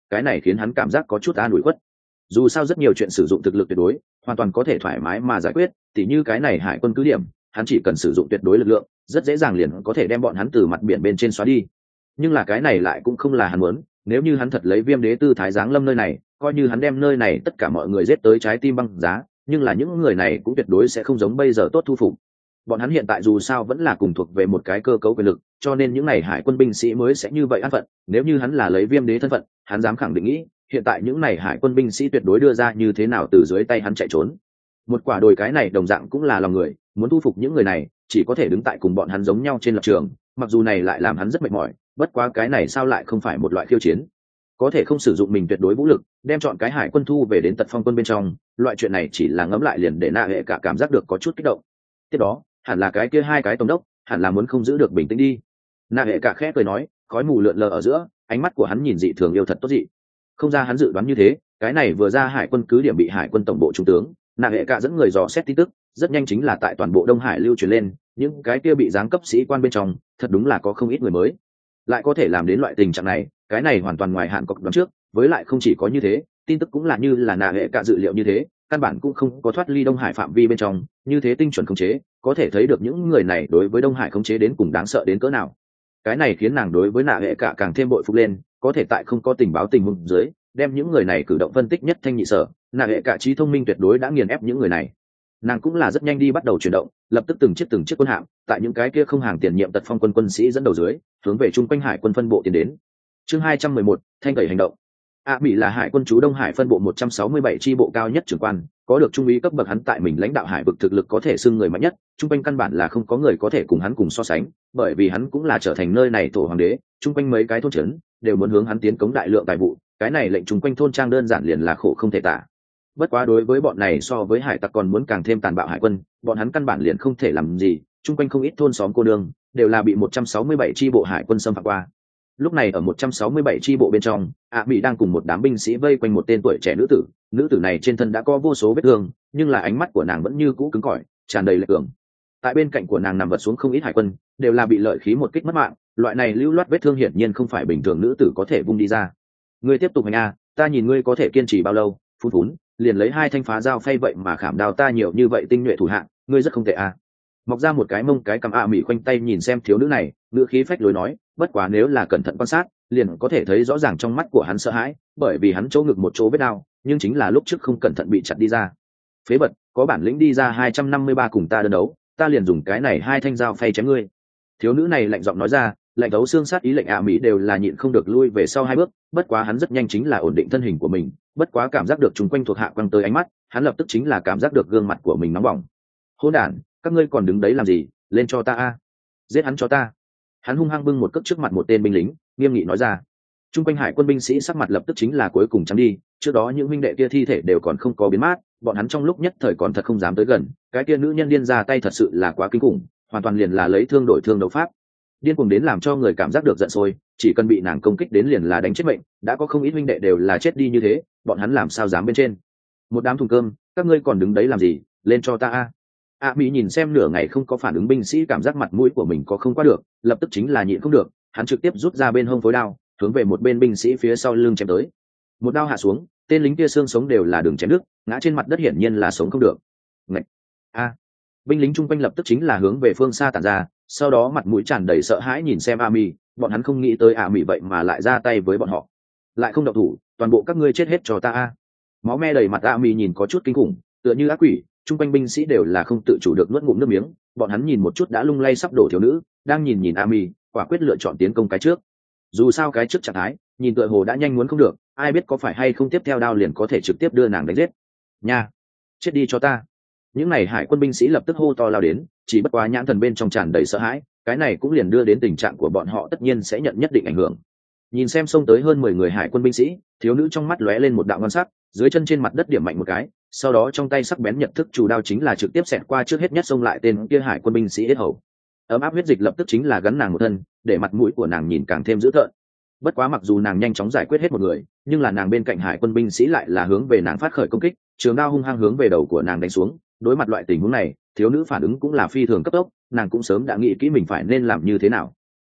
cái này khiến hắn cảm giác có chút an ủi khuất. Dù sao rất nhiều chuyện sử dụng thực lực tuyệt đối hoàn toàn có thể thoải mái mà giải quyết, tỉ như cái này hải quân cứ điểm, hắn chỉ cần sử dụng tuyệt đối lực lượng rất dễ dàng liền có thể đem bọn hắn từ mặt biển bên trên xóa đi. Nhưng là cái này lại cũng không là hắn muốn. Nếu như hắn thật lấy viêm đế tư thái giáng lâm nơi này, coi như hắn đem nơi này tất cả mọi người giết tới trái tim băng giá, nhưng là những người này cũng tuyệt đối sẽ không giống bây giờ tốt thu phục. Bọn hắn hiện tại dù sao vẫn là cùng thuộc về một cái cơ cấu quyền lực, cho nên những này hải quân binh sĩ mới sẽ như vậy an phận. Nếu như hắn là lấy viêm đế thân phận, hắn dám khẳng định nghĩ hiện tại những này hải quân binh sĩ tuyệt đối đưa ra như thế nào từ dưới tay hắn chạy trốn. Một quả đồi cái này đồng dạng cũng là lòng người, muốn thu phục những người này chỉ có thể đứng tại cùng bọn hắn giống nhau trên lập trường, mặc dù này lại làm hắn rất mệt mỏi, bất quá cái này sao lại không phải một loại khiêu chiến. Có thể không sử dụng mình tuyệt đối vũ lực đem chọn cái hải quân thu về đến tật phong quân bên trong, loại chuyện này chỉ là ngẫm lại liền để Na Hệ cả cảm giác được có chút kích động. Tiếp đó hẳn là cái kia hai cái tổng đốc hẳn là muốn không giữ được bình tĩnh đi. Na Hệ cả khẽ cười nói, khói mù lượn lờ ở giữa, ánh mắt của hắn nhìn dị thường yêu thật tốt dị. Không ra hắn dự đoán như thế, cái này vừa ra hải quân cứ điểm bị hải quân tổng bộ trung tướng Na Hệ cả dẫn người dò xét tin tức rất nhanh chính là tại toàn bộ Đông Hải lưu truyền lên, những cái kia bị giáng cấp sĩ quan bên trong thật đúng là có không ít người mới lại có thể làm đến loại tình trạng này, cái này hoàn toàn ngoài hạn cọc đoán trước. Với lại không chỉ có như thế, tin tức cũng là như là Na Hệ cả dự liệu như thế, căn bản cũng không có thoát ly Đông Hải phạm vi bên trong, như thế tinh chuẩn khống chế, có thể thấy được những người này đối với Đông Hải khống chế đến cùng đáng sợ đến cỡ nào. Cái này khiến nàng đối với Na Hệ cả càng thêm bội phục lên, có thể tại không có tình báo tình huống dưới đem những người này cử động phân tích nhất thanh nhị sở. Na Hệ cả trí thông minh tuyệt đối đã nghiền ép những người này. Nàng cũng là rất nhanh đi bắt đầu chuyển động, lập tức từng chiếc từng chiếc quân hạm tại những cái kia không hàng tiền nhiệm tật phong quân quân sĩ dẫn đầu dưới hướng về trung quanh hải quân phân bộ tiến đến. Chương hai trăm mười một, thanh tẩy hành động. A Mỹ là hải quân chú Đông Hải phân bộ một trăm sáu mươi bảy chi bộ cao nhất trưởng quan, có được trung úy cấp bậc, hắn tại mình lãnh đạo hải vực thực lực có thể xưng người mạnh nhất, trung quanh căn bản là không có người có thể cùng hắn cùng so sánh, bởi vì hắn cũng là trở thành nơi này tổ hoàng đế, trung quanh mấy cái thôn trấn đều muốn hướng hắn tiến cống đại lượng tài vụ, cái này lệnh trung quanh thôn trang đơn giản liền là khổ không thể tả. Bất quá đối với bọn này so với hải tặc còn muốn càng thêm tàn bạo hải quân, bọn hắn căn bản liền không thể làm gì, trung quanh không ít thôn xóm cô nương đều là bị một trăm sáu mươi bảy chi bộ hải quân xâm phạm qua. Lúc này ở một trăm sáu mươi bảy chi bộ bên trong, ạ Mỹ đang cùng một đám binh sĩ vây quanh một tên tuổi trẻ nữ tử, nữ tử này trên thân đã có vô số vết thương, nhưng là ánh mắt của nàng vẫn như cũ cứng cỏi, tràn đầy lệ cường. Tại bên cạnh của nàng nằm vật xuống không ít hải quân, đều là bị lợi khí một kích mất mạng, loại này lưu loát vết thương hiển nhiên không phải bình thường nữ tử có thể vung đi ra. Ngươi tiếp tục hành a, ta nhìn ngươi có thể kiên trì bao lâu. Phun phún, liền lấy hai thanh phá dao phay vậy mà khảm đào ta nhiều như vậy tinh nhuệ thủ hạng, ngươi rất không tệ a. Mọc ra một cái mông cái cầm ạ Mỹ khoanh tay nhìn xem thiếu nữ này, ngữ khí phách lối nói, bất quá nếu là cẩn thận quan sát liền có thể thấy rõ ràng trong mắt của hắn sợ hãi, bởi vì hắn chỗ ngực một chỗ vết đau, nhưng chính là lúc trước không cẩn thận bị chặt đi ra. Phế bật, có bản lĩnh đi ra hai trăm năm mươi ba cùng ta đơn đấu, ta liền dùng cái này hai thanh dao phay chém ngươi. Thiếu nữ này lạnh giọng nói ra, lạnh thấu xương sát ý lệnh ạ Mỹ đều là nhịn không được lui về sau hai bước, bất quá hắn rất nhanh chính là ổn định thân hình của mình, bất quá cảm giác được chúng quanh thuộc hạ quăng tới ánh mắt, hắn lập tức chính là cảm giác được gương mặt của mình nóng bỏng. Hỗn đản, các ngươi còn đứng đấy làm gì, lên cho ta a, giết hắn cho ta. Hắn hung hăng bưng một cước trước mặt một tên binh lính, nghiêm nghị nói ra. Trung quanh hải quân binh sĩ sắc mặt lập tức chính là cuối cùng trắng đi, trước đó những huynh đệ kia thi thể đều còn không có biến mát, bọn hắn trong lúc nhất thời còn thật không dám tới gần, cái kia nữ nhân điên ra tay thật sự là quá kinh khủng, hoàn toàn liền là lấy thương đổi thương đấu pháp, điên cuồng đến làm cho người cảm giác được giận sôi, chỉ cần bị nàng công kích đến liền là đánh chết mệnh, đã có không ít huynh đệ đều là chết đi như thế, bọn hắn làm sao dám bên trên. Một đám thùng cơm, các ngươi còn đứng đấy làm gì, lên cho ta a. A Mỹ nhìn xem nửa ngày không có phản ứng binh sĩ, cảm giác mặt mũi của mình có không qua được, lập tức chính là nhịn không được, hắn trực tiếp rút ra bên hông phối đao, hướng về một bên binh sĩ phía sau lưng chém tới. Một đao hạ xuống, tên lính kia xương sống đều là đường chém đứt, ngã trên mặt đất hiển nhiên là sống không được. Ngậy! A! Binh lính chung quanh lập tức chính là hướng về phương xa tản ra, sau đó mặt mũi tràn đầy sợ hãi nhìn xem A Mỹ, bọn hắn không nghĩ tới A Mỹ vậy mà lại ra tay với bọn họ. Lại không động thủ, toàn bộ các ngươi chết hết cho ta a. Máu me đầy mặt A Mỹ nhìn có chút kinh khủng, tựa như ác quỷ. Trung quanh binh sĩ đều là không tự chủ được nuốt ngụm nước miếng, bọn hắn nhìn một chút đã lung lay sắp đổ thiếu nữ, đang nhìn nhìn Ami, quả quyết lựa chọn tiến công cái trước. Dù sao cái trước trạng thái, nhìn tựa hồ đã nhanh muốn không được, ai biết có phải hay không tiếp theo đao liền có thể trực tiếp đưa nàng đánh giết. Nha, chết đi cho ta! Những này hải quân binh sĩ lập tức hô to lao đến, chỉ bất quá nhãn thần bên trong tràn đầy sợ hãi, cái này cũng liền đưa đến tình trạng của bọn họ tất nhiên sẽ nhận nhất định ảnh hưởng. Nhìn xem xông tới hơn mười người hải quân binh sĩ, thiếu nữ trong mắt lóe lên một đạo ngân sắc, dưới chân trên mặt đất điểm mạnh một cái, sau đó trong tay sắc bén nhật thức chủ đao chính là trực tiếp xẹt qua trước hết nhất xông lại tên kia hải quân binh sĩ yết hầu. Ấm áp huyết dịch lập tức chính là gắn nàng một thân, để mặt mũi của nàng nhìn càng thêm dữ tợn. Bất quá mặc dù nàng nhanh chóng giải quyết hết một người, nhưng là nàng bên cạnh hải quân binh sĩ lại là hướng về nàng phát khởi công kích, trường đao hung hăng hướng về đầu của nàng đánh xuống. Đối mặt loại tình huống này, thiếu nữ phản ứng cũng là phi thường cấp tốc, nàng cũng sớm đã nghĩ kỹ mình phải nên làm như thế nào.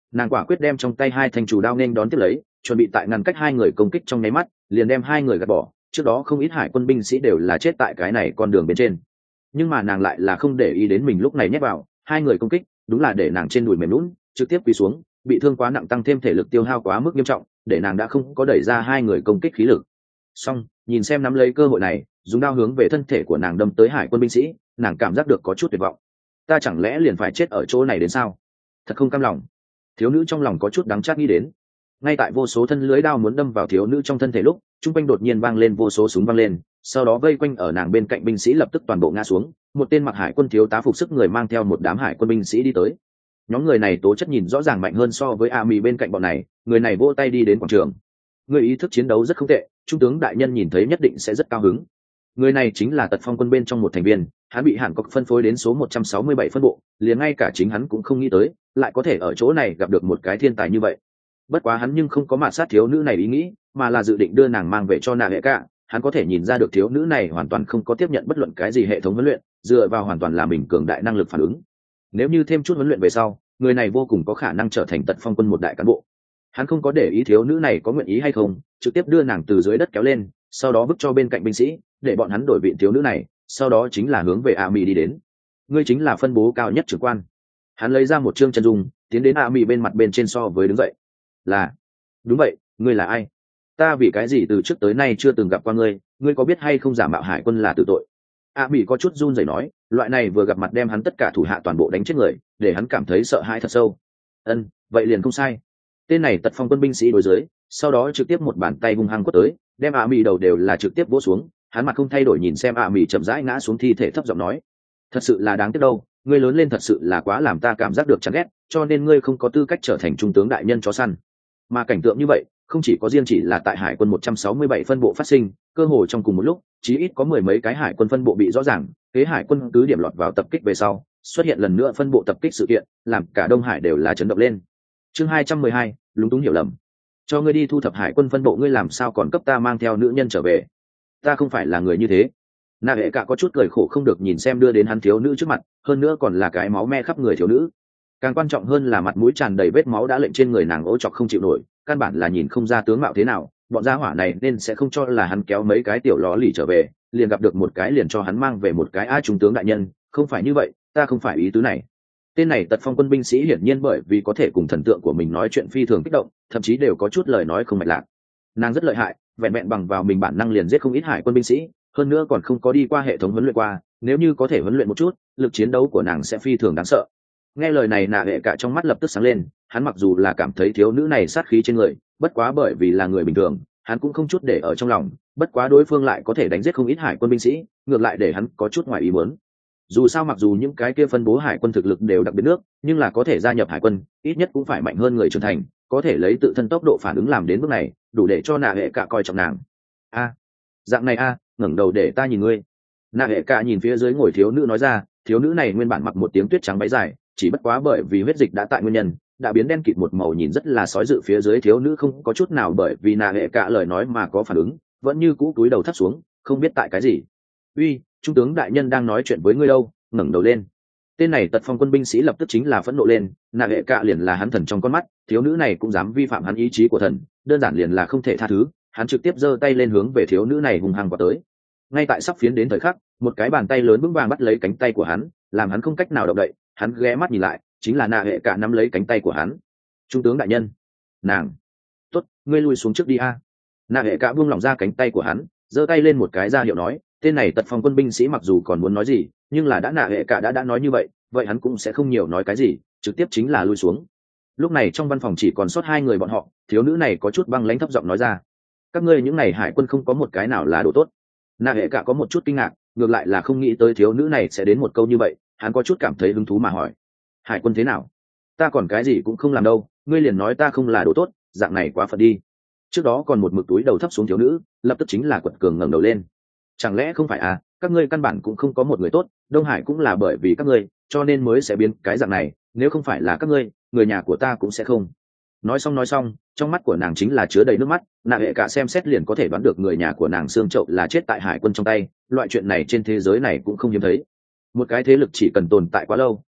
nàng quả quyết đem trong tay hai thanh chủ đao nên đón tiếp lấy, chuẩn bị tại ngăn cách hai người công kích trong nháy mắt liền đem hai người gạt bỏ. Trước đó không ít hải quân binh sĩ đều là chết tại cái này con đường bên trên, nhưng mà nàng lại là không để ý đến mình lúc này nhét vào hai người công kích, đúng là để nàng trên đùi mềm lún trực tiếp quỳ xuống, bị thương quá nặng tăng thêm thể lực tiêu hao quá mức nghiêm trọng, để nàng đã không có đẩy ra hai người công kích khí lực. Xong, nhìn xem nắm lấy cơ hội này, dùng đao hướng về thân thể của nàng đâm tới hải quân binh sĩ, nàng cảm giác được có chút tuyệt vọng. Ta chẳng lẽ liền phải chết ở chỗ này đến sao? Thật không cam lòng. Thiếu nữ trong lòng có chút đắng chát nghĩ đến. Ngay tại vô số thân lưới đao muốn đâm vào thiếu nữ trong thân thể lúc, trung quanh đột nhiên vang lên vô số súng vang lên, sau đó vây quanh ở nàng bên cạnh binh sĩ lập tức toàn bộ ngã xuống. Một tên mặc hải quân thiếu tá phục sức người mang theo một đám hải quân binh sĩ đi tới. Nhóm người này tố chất nhìn rõ ràng mạnh hơn so với a mì bên cạnh bọn này. Người này vỗ tay đi đến quảng trường. Người ý thức chiến đấu rất không tệ, trung tướng đại nhân nhìn thấy nhất định sẽ rất cao hứng. Người này chính là Tật Phong quân bên trong một thành viên, hắn bị Hàn Quốc phân phối đến số một trăm sáu mươi bảy phân bộ, liền ngay cả chính hắn cũng không nghĩ tới, lại có thể ở chỗ này gặp được một cái thiên tài như vậy. Bất quá hắn nhưng không có mạt sát thiếu nữ này ý nghĩ, mà là dự định đưa nàng mang về cho nàng hệ cả. Hắn có thể nhìn ra được thiếu nữ này hoàn toàn không có tiếp nhận bất luận cái gì hệ thống huấn luyện, dựa vào hoàn toàn là mình cường đại năng lực phản ứng. Nếu như thêm chút huấn luyện về sau, người này vô cùng có khả năng trở thành Tật Phong quân một đại cán bộ. Hắn không có để ý thiếu nữ này có nguyện ý hay không, trực tiếp đưa nàng từ dưới đất kéo lên, sau đó vứt cho bên cạnh binh sĩ, để bọn hắn đổi vị thiếu nữ này, sau đó chính là hướng về a mì đi đến. Ngươi chính là phân bố cao nhất trưởng quan. Hắn lấy ra một trương chân dung, tiến đến a mì bên mặt bên trên so với đứng dậy. Là, đúng vậy, ngươi là ai? Ta vì cái gì từ trước tới nay chưa từng gặp qua ngươi, ngươi có biết hay không giả mạo hải quân là tử tội? A mì có chút run rẩy nói, loại này vừa gặp mặt đem hắn tất cả thủ hạ toàn bộ đánh chết người, để hắn cảm thấy sợ hãi thật sâu. Ân, vậy liền không sai. Tên này Tật Phong quân binh sĩ đối dưới, sau đó trực tiếp một bàn tay hung hăng quất tới, đem a mì đầu đều là trực tiếp vỗ xuống. Hắn mặt không thay đổi nhìn xem a mì chậm rãi ngã xuống thi thể, thấp giọng nói, thật sự là đáng tiếc đâu, ngươi lớn lên thật sự là quá làm ta cảm giác được chán ghét, cho nên ngươi không có tư cách trở thành trung tướng đại nhân chó săn. Mà cảnh tượng như vậy không chỉ có riêng chỉ là tại hải quân một trăm sáu mươi bảy phân bộ phát sinh, cơ hội trong cùng một lúc chí ít có mười mấy cái hải quân phân bộ bị rõ ràng, kế hải quân cứ điểm lọt vào tập kích về sau xuất hiện lần nữa phân bộ tập kích sự kiện, làm cả Đông Hải đều là chấn động lên. Chương hai trăm mười hai, lúng túng hiểu lầm. Cho ngươi đi thu thập hải quân phân bộ, ngươi làm sao còn cấp ta mang theo nữ nhân trở về? Ta không phải là người như thế. Nạ hệ cả có chút cười khổ không được nhìn xem đưa đến hắn thiếu nữ trước mặt, hơn nữa còn là cái máu me khắp người thiếu nữ. Càng quan trọng hơn là mặt mũi tràn đầy vết máu đã lệnh trên người nàng ố chọc không chịu nổi, căn bản là nhìn không ra tướng mạo thế nào. Bọn gia hỏa này nên sẽ không cho là hắn kéo mấy cái tiểu ló lì trở về, liền gặp được một cái liền cho hắn mang về một cái a trung tướng đại nhân, không phải như vậy, ta không phải ý tứ này. Tên này Tật Phong quân binh sĩ hiển nhiên bởi vì có thể cùng thần tượng của mình nói chuyện phi thường kích động, thậm chí đều có chút lời nói không mạch lạc. Nàng rất lợi hại, vẹn vẹn bằng vào mình bản năng liền giết không ít hải quân binh sĩ, hơn nữa còn không có đi qua hệ thống huấn luyện qua, nếu như có thể huấn luyện một chút, lực chiến đấu của nàng sẽ phi thường đáng sợ. Nghe lời này Nạ hệ cả trong mắt lập tức sáng lên, hắn mặc dù là cảm thấy thiếu nữ này sát khí trên người, bất quá bởi vì là người bình thường, hắn cũng không chút để ở trong lòng, bất quá đối phương lại có thể đánh giết không ít hải quân binh sĩ, ngược lại để hắn có chút ngoài ý muốn. Dù sao mặc dù những cái kia phân bố hải quân thực lực đều đặc biệt nước, nhưng là có thể gia nhập hải quân, ít nhất cũng phải mạnh hơn người trưởng thành, có thể lấy tự thân tốc độ phản ứng làm đến bước này, đủ để cho Nạ hệ cả coi trọng nàng. A, dạng này a, ngẩng đầu để ta nhìn ngươi. Nạ hệ cả nhìn phía dưới ngồi thiếu nữ nói ra, thiếu nữ này nguyên bản mặc một tiếng tuyết trắng váy dài, chỉ bất quá bởi vì huyết dịch đã tại nguyên nhân đã biến đen kịt một màu, nhìn rất là sói dự. Phía dưới thiếu nữ không có chút nào bởi vì Nạ hệ cả lời nói mà có phản ứng, vẫn như cũ túi đầu thấp xuống, không biết tại cái gì. Uy, trung tướng đại nhân đang nói chuyện với ngươi đâu, ngẩng đầu lên. Tên này Tật Phong quân binh sĩ lập tức chính là phẫn nộ lên, Nạ hệ cả liền là hắn thần trong con mắt, thiếu nữ này cũng dám vi phạm hắn ý chí của thần, đơn giản liền là không thể tha thứ. Hắn trực tiếp giơ tay lên hướng về thiếu nữ này hung hăng vào tới. Ngay tại sắp phiến đến thời khắc, một cái bàn tay lớn vững vàng bắt lấy cánh tay của hắn, làm hắn không cách nào động đậy. Hắn ghé mắt nhìn lại, chính là Nạ hệ cả nắm lấy cánh tay của hắn. Trung tướng đại nhân, nàng, tốt, ngươi lui xuống trước đi a. Nạ hệ cả buông lỏng ra cánh tay của hắn, giơ tay lên một cái ra hiệu nói. Tên này Tật Phong quân binh sĩ mặc dù còn muốn nói gì, nhưng là đã Nạ hệ cả đã đã nói như vậy, vậy hắn cũng sẽ không nhiều nói cái gì, trực tiếp chính là lui xuống. Lúc này trong văn phòng chỉ còn sót hai người bọn họ, thiếu nữ này có chút băng lãnh thấp giọng nói ra, các ngươi những này hải quân không có một cái nào là đồ tốt. Nạ hệ cả có một chút kinh ngạc, ngược lại là không nghĩ tới thiếu nữ này sẽ đến một câu như vậy, hắn có chút cảm thấy hứng thú mà hỏi, hải quân thế nào? Ta còn cái gì cũng không làm đâu, ngươi liền nói ta không là đồ tốt, dạng này quá phật đi. Trước đó còn một mực túi đầu thấp xuống thiếu nữ, lập tức chính là quật cường ngẩng đầu lên. Chẳng lẽ không phải à, các ngươi căn bản cũng không có một người tốt, Đông Hải cũng là bởi vì các ngươi, cho nên mới sẽ biến cái dạng này, nếu không phải là các ngươi, người nhà của ta cũng sẽ không. Nói xong nói xong, trong mắt của nàng chính là chứa đầy nước mắt. Nạ hệ cả xem xét liền có thể đoán được người nhà của nàng xương chậu là chết tại hải quân trong tay, loại chuyện này trên thế giới này cũng không hiếm thấy. Một cái thế lực chỉ cần tồn tại quá lâu,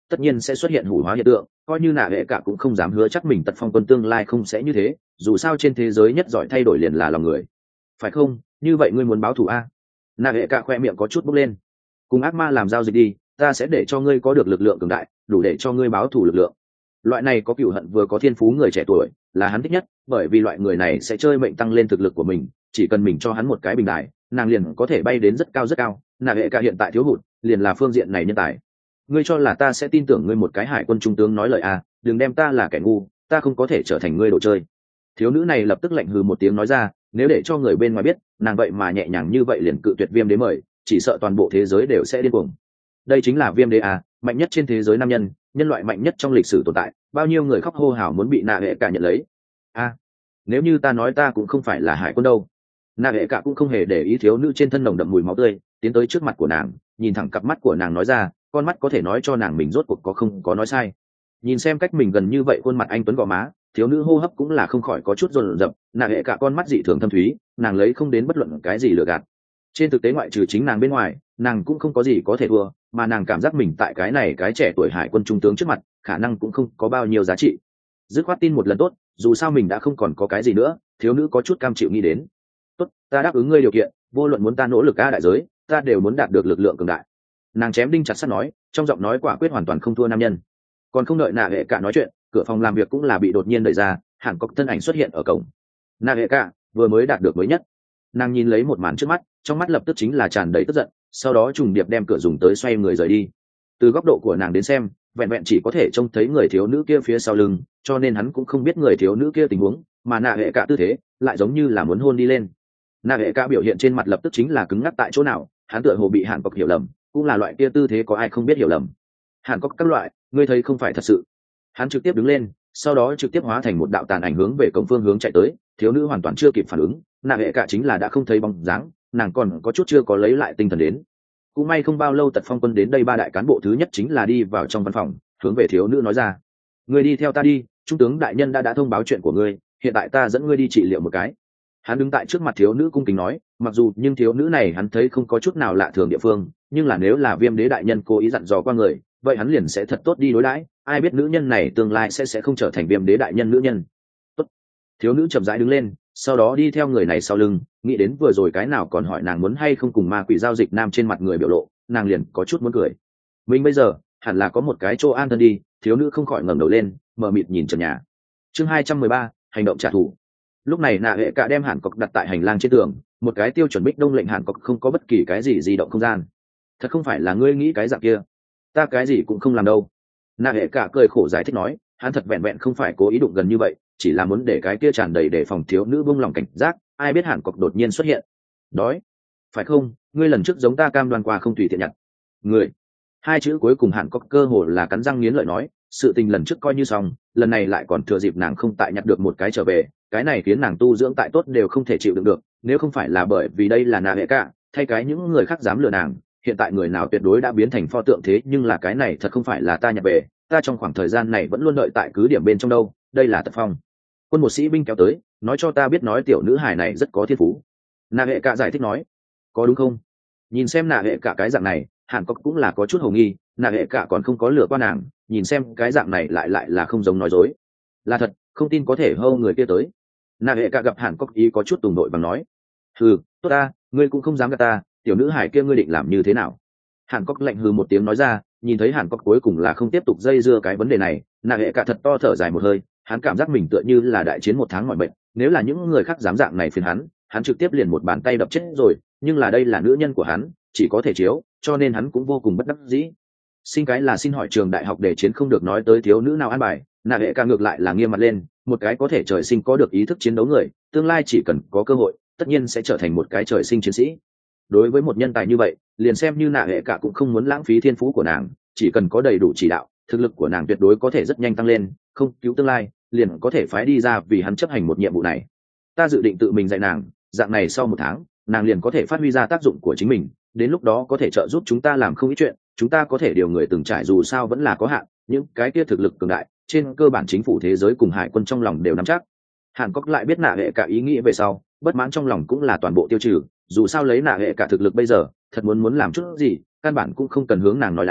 tất nhiên sẽ xuất hiện hủ hóa hiện tượng, coi như nạ hệ cả cũng không dám hứa chắc mình tật phong quân tương lai không sẽ như thế, dù sao trên thế giới nhất giỏi thay đổi liền là lòng người, phải không? Như vậy ngươi muốn báo thù a? Nạ hệ cả khoe miệng có chút bốc lên. Cùng ác ma làm giao dịch đi, ta sẽ để cho ngươi có được lực lượng cường đại, đủ để cho ngươi báo thù lực lượng. Loại này có cựu hận vừa có thiên phú người trẻ tuổi là hắn thích nhất, bởi vì loại người này sẽ chơi mệnh tăng lên thực lực của mình, chỉ cần mình cho hắn một cái bình đại, nàng liền có thể bay đến rất cao rất cao. Nạ hệ cả hiện tại thiếu hụt liền là phương diện này nhân tài. Ngươi cho là ta sẽ tin tưởng ngươi một cái hải quân trung tướng nói lời à? Đừng đem ta là kẻ ngu, ta không có thể trở thành ngươi đồ chơi. Thiếu nữ này lập tức lạnh hừ một tiếng nói ra, nếu để cho người bên ngoài biết nàng vậy mà nhẹ nhàng như vậy liền cự tuyệt Viêm Đế mời, chỉ sợ toàn bộ thế giới đều sẽ điên cuồng. Đây chính là Viêm Đế à, mạnh nhất trên thế giới nam nhân, nhân loại mạnh nhất trong lịch sử tồn tại, bao nhiêu người khóc hô hào muốn bị nạ hệ cả nhận lấy. A, à, nếu như ta nói ta cũng không phải là hải quân đâu. Nạ hệ cả cũng không hề để ý thiếu nữ trên thân nồng đậm mùi máu tươi, tiến tới trước mặt của nàng, nhìn thẳng cặp mắt của nàng nói ra, con mắt có thể nói cho nàng mình rốt cuộc có không có nói sai. Nhìn xem cách mình gần như vậy khuôn mặt anh tuấn gò má, thiếu nữ hô hấp cũng là không khỏi có chút run rợn. Nạ hệ cả con mắt dị thường thâm thúy, nàng lấy không đến bất luận cái gì lừa gạt. Trên thực tế ngoại trừ chính nàng bên ngoài, nàng cũng không có gì có thể thua, mà nàng cảm giác mình tại cái này cái trẻ tuổi hải quân trung tướng trước mặt khả năng cũng không có bao nhiêu giá trị. Dứt khoát tin một lần tốt, dù sao mình đã không còn có cái gì nữa. Thiếu nữ có chút cam chịu nghĩ đến. Tốt, ta đáp ứng ngươi điều kiện, vô luận muốn ta nỗ lực a đại giới, ta đều muốn đạt được lực lượng cường đại. Nàng chém đinh chặt sắt nói, trong giọng nói quả quyết hoàn toàn không thua nam nhân. Còn không đợi nạ hệ cả nói chuyện, cửa phòng làm việc cũng là bị đột nhiên đẩy ra, hẳn có thân ảnh xuất hiện ở cổng. Nạ hệ cả vừa mới đạt được mới nhất. Nàng nhìn lấy một màn trước mắt, trong mắt lập tức chính là tràn đầy tức giận, sau đó trùng điệp đem cửa dùng tới xoay người rời đi. Từ góc độ của nàng đến xem, vẹn vẹn chỉ có thể trông thấy người thiếu nữ kia phía sau lưng, cho nên hắn cũng không biết người thiếu nữ kia tình huống, mà nạ hệ cả tư thế lại giống như là muốn hôn đi lên. Nạ hệ cả biểu hiện trên mặt lập tức chính là cứng ngắc tại chỗ nào, hắn tựa hồ bị Hàn Cốc hiểu lầm, cũng là loại kia tư thế có ai không biết hiểu lầm. Hàn Cốc các loại, ngươi thấy không phải thật sự. Hắn trực tiếp đứng lên, sau đó trực tiếp hóa thành một đạo tàn ảnh hướng về cổng phương hướng chạy tới. Thiếu nữ hoàn toàn chưa kịp phản ứng, nạ hệ cả chính là đã không thấy bóng dáng, nàng còn có chút chưa có lấy lại tinh thần đến. Cũng may không bao lâu Tật Phong quân đến đây, ba đại cán bộ thứ nhất chính là đi vào trong văn phòng, hướng về thiếu nữ nói ra, ngươi đi theo ta đi, trung tướng đại nhân đã đã thông báo chuyện của ngươi, hiện tại ta dẫn ngươi đi trị liệu một cái. Hắn đứng tại trước mặt thiếu nữ cung kính nói, mặc dù nhưng thiếu nữ này hắn thấy không có chút nào lạ thường địa phương, nhưng là nếu là Viêm Đế đại nhân cố ý dặn dò qua người, vậy hắn liền sẽ thật tốt đi đối đãi, ai biết nữ nhân này tương lai sẽ sẽ không trở thành Viêm Đế đại nhân nữ nhân. Tốt. Thiếu nữ chậm rãi đứng lên, sau đó đi theo người này sau lưng, nghĩ đến vừa rồi cái nào còn hỏi nàng muốn hay không cùng ma quỷ giao dịch nam trên mặt người biểu lộ, nàng liền có chút muốn cười. Mình bây giờ hẳn là có một cái chỗ an thân đi. Thiếu nữ không khỏi ngẩng đầu lên, mờ mịt nhìn trần nhà. Chương hai trăm mười ba, hành động trả thù. Lúc này nạ hệ cả đem Hàn Cốc đặt tại hành lang trên tường, một cái tiêu chuẩn bích đông lệnh Hàn Cốc không có bất kỳ cái gì di động không gian. Thật không phải là ngươi nghĩ cái dạng kia, ta cái gì cũng không làm đâu. Nạ hệ cả cười khổ giải thích nói, hắn thật vẹn vẹn không phải cố ý đụng gần như vậy, chỉ là muốn để cái kia tràn đầy để phòng thiếu nữ buông lòng cảnh giác, ai biết Hàn Cốc đột nhiên xuất hiện. Đói, phải không? Ngươi lần trước giống ta cam đoan qua không tùy tiện nhặt. Người. Hai chữ cuối cùng Hàn Cốc cơ hồ là cắn răng nghiến lợi nói, sự tình lần trước coi như xong, lần này lại còn thừa dịp nàng không tại nhặt được một cái trở về, cái này khiến nàng tu dưỡng tại tốt đều không thể chịu đựng được, nếu không phải là bởi vì đây là nạ hệ cả, thay cái những người khác dám lừa nàng, hiện tại người nào tuyệt đối đã biến thành pho tượng thế, nhưng là cái này thật không phải là ta nhặt về, ta trong khoảng thời gian này vẫn luôn đợi tại cứ điểm bên trong đâu, đây là Tật Phong quân một sĩ binh kéo tới, nói cho ta biết nói tiểu nữ hài này rất có thiên phú. Nạ hệ cả giải thích nói, có đúng không? Nhìn xem nạ hệ cả cái dạng này, Hàn Cốc cũng là có chút hồ nghi, nạ hệ cả còn không có lừa qua nàng, nhìn xem cái dạng này lại lại là không giống nói dối, là thật, không tin có thể hâu người kia tới. Nạ hệ cả gặp Hàn Cốc ý có chút tùng đội bằng nói, hừ, tốt ta, ngươi cũng không dám gạt ta, tiểu nữ hải kia ngươi định làm như thế nào? Hàn Cốc lạnh hừ một tiếng nói ra. Nhìn thấy Hàn Cốc cuối cùng là không tiếp tục dây dưa cái vấn đề này, nạ hệ cả thật to thở dài một hơi, hắn cảm giác mình tựa như là đại chiến một tháng mọi bệnh, nếu là những người khác dám dạng này phiền hắn, hắn trực tiếp liền một bàn tay đập chết rồi, nhưng là đây là nữ nhân của hắn, chỉ có thể chiếu, cho nên hắn cũng vô cùng bất đắc dĩ. Xin cái là xin hỏi trường đại học để chiến không được nói tới thiếu nữ nào an bài, nạ hệ cả ngược lại là nghiêm mặt lên, một cái có thể trời sinh có được ý thức chiến đấu người, tương lai chỉ cần có cơ hội, tất nhiên sẽ trở thành một cái trời sinh chiến sĩ. Đối với một nhân tài như vậy, liền xem như nạ hệ cả cũng không muốn lãng phí thiên phú của nàng, chỉ cần có đầy đủ chỉ đạo, thực lực của nàng tuyệt đối có thể rất nhanh tăng lên, không cứu tương lai, liền có thể phái đi ra vì hắn chấp hành một nhiệm vụ này. Ta dự định tự mình dạy nàng, dạng này sau một tháng, nàng liền có thể phát huy ra tác dụng của chính mình, đến lúc đó có thể trợ giúp chúng ta làm không ít chuyện, chúng ta có thể điều người từng trải dù sao vẫn là có hạn, những cái kia thực lực cường đại, trên cơ bản chính phủ thế giới cùng hải quân trong lòng đều nắm chắc. Hàn Cốc lại biết nạ hệ cả ý nghĩ về sau, bất mãn trong lòng cũng là toàn bộ tiêu trừ, dù sao lấy nạ hệ cả thực lực bây giờ, thật muốn muốn làm chút gì, căn bản cũng không cần hướng nàng nói láo,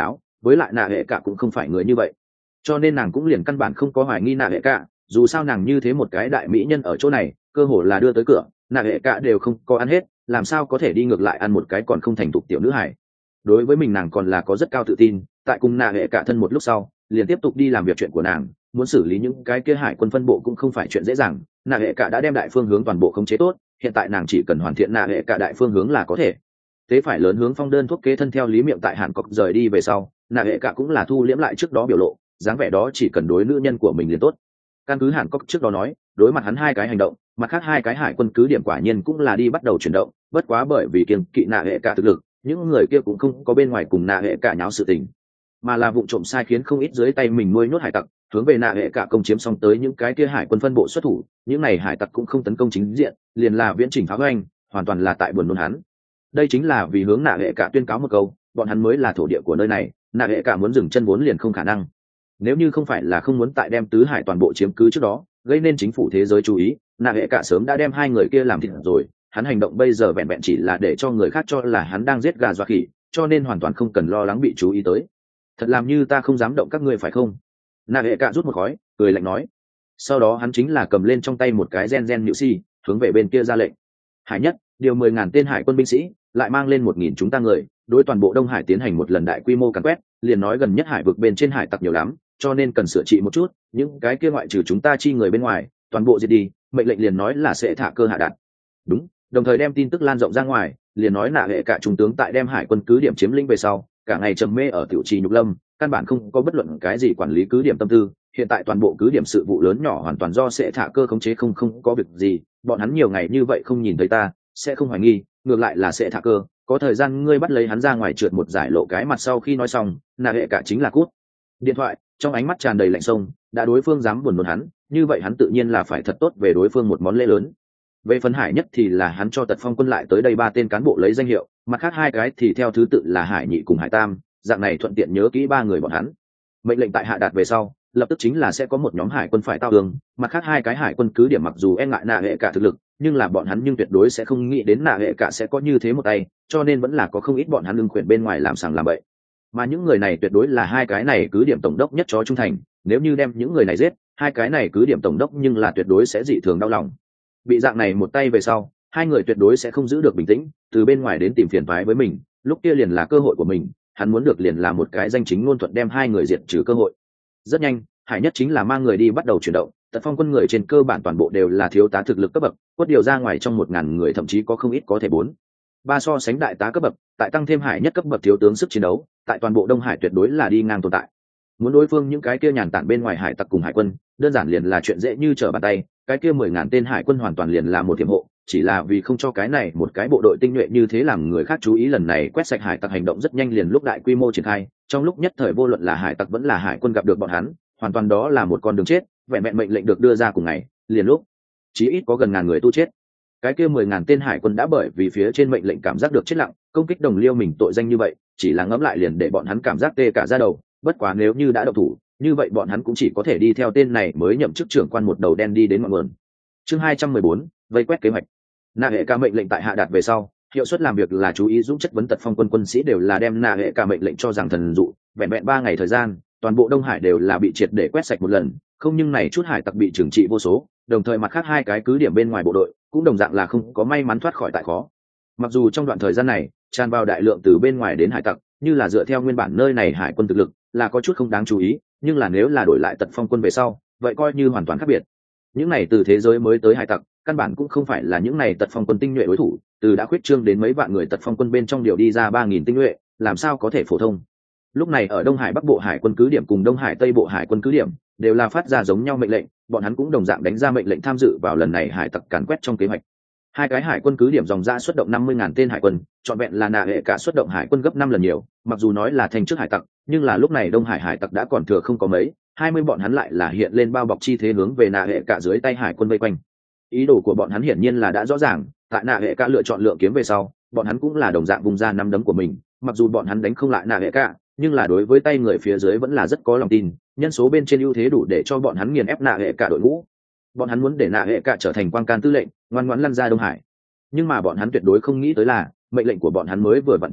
với lại nạ hệ cả cũng không phải người như vậy, cho nên nàng cũng liền căn bản không có hoài nghi nạ hệ cả. Dù sao nàng như thế một cái đại mỹ nhân ở chỗ này, cơ hồ là đưa tới cửa, nạ hệ cả đều không có ăn hết, làm sao có thể đi ngược lại ăn một cái còn không thành thục tiểu nữ hải. Đối với mình nàng còn là có rất cao tự tin, tại cùng nạ hệ cả thân một lúc sau liền tiếp tục đi làm việc chuyện của nàng. Muốn xử lý những cái kia hải quân phân bộ cũng không phải chuyện dễ dàng, nạ hệ cả đã đem đại phương hướng toàn bộ khống chế tốt, hiện tại nàng chỉ cần hoàn thiện nạ hệ cả đại phương hướng là có thể. Thế phải lớn hướng phong đơn thuốc kế thân theo lý miệng tại hàn cọc rời đi về sau, nạ hệ cả cũng là thu liễm lại trước đó biểu lộ, dáng vẻ đó chỉ cần đối nữ nhân của mình liền tốt. Căn cứ hàn cọc trước đó nói, đối mặt hắn hai cái hành động, mặt khác hai cái hải quân cứ điểm quả nhiên cũng là đi bắt đầu chuyển động, bất quá bởi vì kiêng kỵ nạ hệ cả thực lực, những người kia cũng không có bên ngoài cùng nạ hệ cả nháo sự tình, mà là vụ trộm sai khiến không ít dưới tay mình nuôi nhốt hải tặc, hướng về nạ hệ cả công chiếm xong tới những cái kia hải quân phân bộ xuất thủ. Những này hải tặc cũng không tấn công chính diện, liền là viễn trình phá hoành, hoàn toàn là tại buồn nôn hắn. Đây chính là vì hướng nạ hệ cả tuyên cáo một câu, bọn hắn mới là thổ địa của nơi này, nạ hệ cả muốn dừng chân vốn liền không khả năng. Nếu như không phải là không muốn tại đem tứ hải toàn bộ chiếm cứ trước đó gây nên chính phủ thế giới chú ý, nạ hệ cả sớm đã đem hai người kia làm thịt rồi. Hắn hành động bây giờ vẹn vẹn chỉ là để cho người khác cho là hắn đang giết gà dọa khỉ, cho nên hoàn toàn không cần lo lắng bị chú ý tới. Thật làm như ta không dám động các ngươi phải không? Nạ hệ cả rút một khói, cười lạnh nói. Sau đó hắn chính là cầm lên trong tay một cái gen gen nhự si, hướng về bên kia ra lệnh. Hải nhất điều mười ngàn tên hải quân binh sĩ, lại mang lên một nghìn chúng ta người, đối toàn bộ Đông Hải tiến hành một lần đại quy mô càn quét. Liền nói gần nhất hải vực bên trên hải tặc nhiều lắm, cho nên cần sửa trị một chút. Những cái kia ngoại trừ chúng ta chi người bên ngoài, toàn bộ diệt đi. Mệnh lệnh liền nói là sẽ thả cơ hạ đạn. Đúng, đồng thời đem tin tức lan rộng ra ngoài, liền nói nạ hệ cả trung tướng tại đem hải quân cứ điểm chiếm lĩnh về sau, cả ngày trầm mê ở tiểu trì nhục lâm, căn bản không có bất luận cái gì quản lý cứ điểm tâm tư. Hiện tại toàn bộ cứ điểm sự vụ lớn nhỏ hoàn toàn do sẽ thả cơ khống chế, không không có việc gì. Bọn hắn nhiều ngày như vậy không nhìn thấy ta, sẽ không hoài nghi, ngược lại là sẽ thả cơ. Có thời gian ngươi bắt lấy hắn ra ngoài trượt một giải lộ cái mặt. Sau khi nói xong, nạ hệ cả chính là cút điện thoại, trong ánh mắt tràn đầy lạnh sông. Đã đối phương dám buồn nôn hắn, như vậy hắn tự nhiên là phải thật tốt về đối phương một món lễ lớn. Về phần hải nhất thì là hắn cho tật phong quân lại tới đây ba tên cán bộ lấy danh hiệu, mặt khác hai cái thì theo thứ tự là hải nhị cùng hải tam, dạng này thuận tiện nhớ kỹ ba người bọn hắn. Mệnh lệnh tại hạ đạt về sau, lập tức chính là sẽ có một nhóm hải quân phải tao tường. Mặt khác hai cái hải quân cứ điểm mặc dù e ngại nạ hệ cả thực lực, nhưng là bọn hắn nhưng tuyệt đối sẽ không nghĩ đến nạ hệ cả sẽ có như thế một tay, cho nên vẫn là có không ít bọn hắn lưng khuyển bên ngoài làm sàng làm bậy. Mà những người này tuyệt đối là hai cái này cứ điểm tổng đốc nhất chó trung thành, nếu như đem những người này giết, hai cái này cứ điểm tổng đốc nhưng là tuyệt đối sẽ dị thường đau lòng. Bị dạng này một tay về sau, hai người tuyệt đối sẽ không giữ được bình tĩnh, từ bên ngoài đến tìm phiền toái với mình, lúc kia liền là cơ hội của mình, hắn muốn được liền là một cái danh chính ngôn thuận đem hai người diệt trừ cơ hội. Rất nhanh, hải nhất chính là mang người đi bắt đầu chuyển động. Tật phong quân người trên cơ bản toàn bộ đều là thiếu tá thực lực cấp bậc, quất điều ra ngoài trong một ngàn người thậm chí có không ít có thể bốn ba so sánh đại tá cấp bậc, tại tăng thêm hải nhất cấp bậc thiếu tướng sức chiến đấu, tại toàn bộ Đông Hải tuyệt đối là đi ngang tồn tại. Muốn đối phương những cái kia nhàn tản bên ngoài hải tặc cùng hải quân, đơn giản liền là chuyện dễ như trở bàn tay. Cái kia mười ngàn tên hải quân hoàn toàn liền là một tiềm hộ, chỉ là vì không cho cái này một cái bộ đội tinh nhuệ như thế làm người khác chú ý. Lần này quét sạch hải tặc hành động rất nhanh liền lúc đại quy mô triển khai, trong lúc nhất thời vô luận là hải tặc vẫn là hải quân gặp được bọn hắn, hoàn toàn đó là một con đường chết. Vẹn vẹn mệnh lệnh được đưa ra cùng ngày, liền lúc chí ít có gần ngàn người tu chết. Cái kia mười ngàn tên hải quân đã bởi vì phía trên mệnh lệnh cảm giác được chết lặng, công kích đồng liêu mình tội danh như vậy, chỉ là ngẫm lại liền để bọn hắn cảm giác tê cả da đầu. Bất quá nếu như đã độc thủ, như vậy bọn hắn cũng chỉ có thể đi theo tên này mới nhậm chức trưởng quan một đầu đen đi đến ngọn nguồn. Chương hai trăm mười bốn, vây quét kế hoạch. Nạ hệ cả mệnh lệnh tại hạ đạt về sau, hiệu suất làm việc là chú ý dũng chất vấn tật phong quân quân sĩ đều là đem nạ hệ cả mệnh lệnh cho rằng thần dụ. Vẹn vẹn ba ngày thời gian, toàn bộ Đông Hải đều là bị triệt để quét sạch một lần, không nhưng này chút hải tặc bị trừng trị vô số, đồng thời mặt khác hai cái cứ điểm bên ngoài bộ đội cũng đồng dạng là không có may mắn thoát khỏi tại khó. Mặc dù trong đoạn thời gian này tràn vào đại lượng từ bên ngoài đến hải tặc, như là dựa theo nguyên bản nơi này hải quân thực lực là có chút không đáng chú ý, nhưng là nếu là đổi lại tật phong quân về sau, vậy coi như hoàn toàn khác biệt. Những này từ thế giới mới tới hải tặc, căn bản cũng không phải là những này tật phong quân tinh nhuệ đối thủ, từ đã khuyết trương đến mấy vạn người tật phong quân bên trong điều đi ra ba nghìn tinh nhuệ, làm sao có thể phổ thông. Lúc này ở Đông Hải Bắc Bộ Hải quân cứ điểm cùng Đông Hải Tây Bộ Hải quân cứ điểm đều là phát ra giống nhau mệnh lệnh, bọn hắn cũng đồng dạng đánh ra mệnh lệnh tham dự vào lần này hải tặc càn quét trong kế hoạch. Hai cái hải quân cứ điểm dòng ra xuất động năm mươi ngàn tên hải quân, trọn vẹn là nạ hệ cả xuất động hải quân gấp năm lần nhiều. Mặc dù nói là thành trước hải tặc, nhưng là lúc này Đông Hải hải tặc đã còn thừa không có mấy, hai mươi bọn hắn lại là hiện lên bao bọc chi thế hướng về nạ hệ cả dưới tay hải quân vây quanh. Ý đồ của bọn hắn hiển nhiên là đã rõ ràng, tại nạ hệ cả lựa chọn lượng kiếm về sau, bọn hắn cũng là đồng dạng vùng ra năm đấm của mình. Mặc dù bọn hắn đánh không lại nạ hệ cả, nhưng là đối với tay người phía dưới vẫn là rất có lòng tin, nhân số bên trên ưu thế đủ để cho bọn hắn nghiền ép nạ hệ cả đội ngũ. Bọn hắn muốn để nạ hệ cả trở thành quan can tư lệnh, ngoan ngoãn lăn ra Đông Hải. Nhưng mà bọn hắn tuyệt đối không nghĩ tới là mệnh lệnh của bọn hắn mới vừa vận truyền đạt,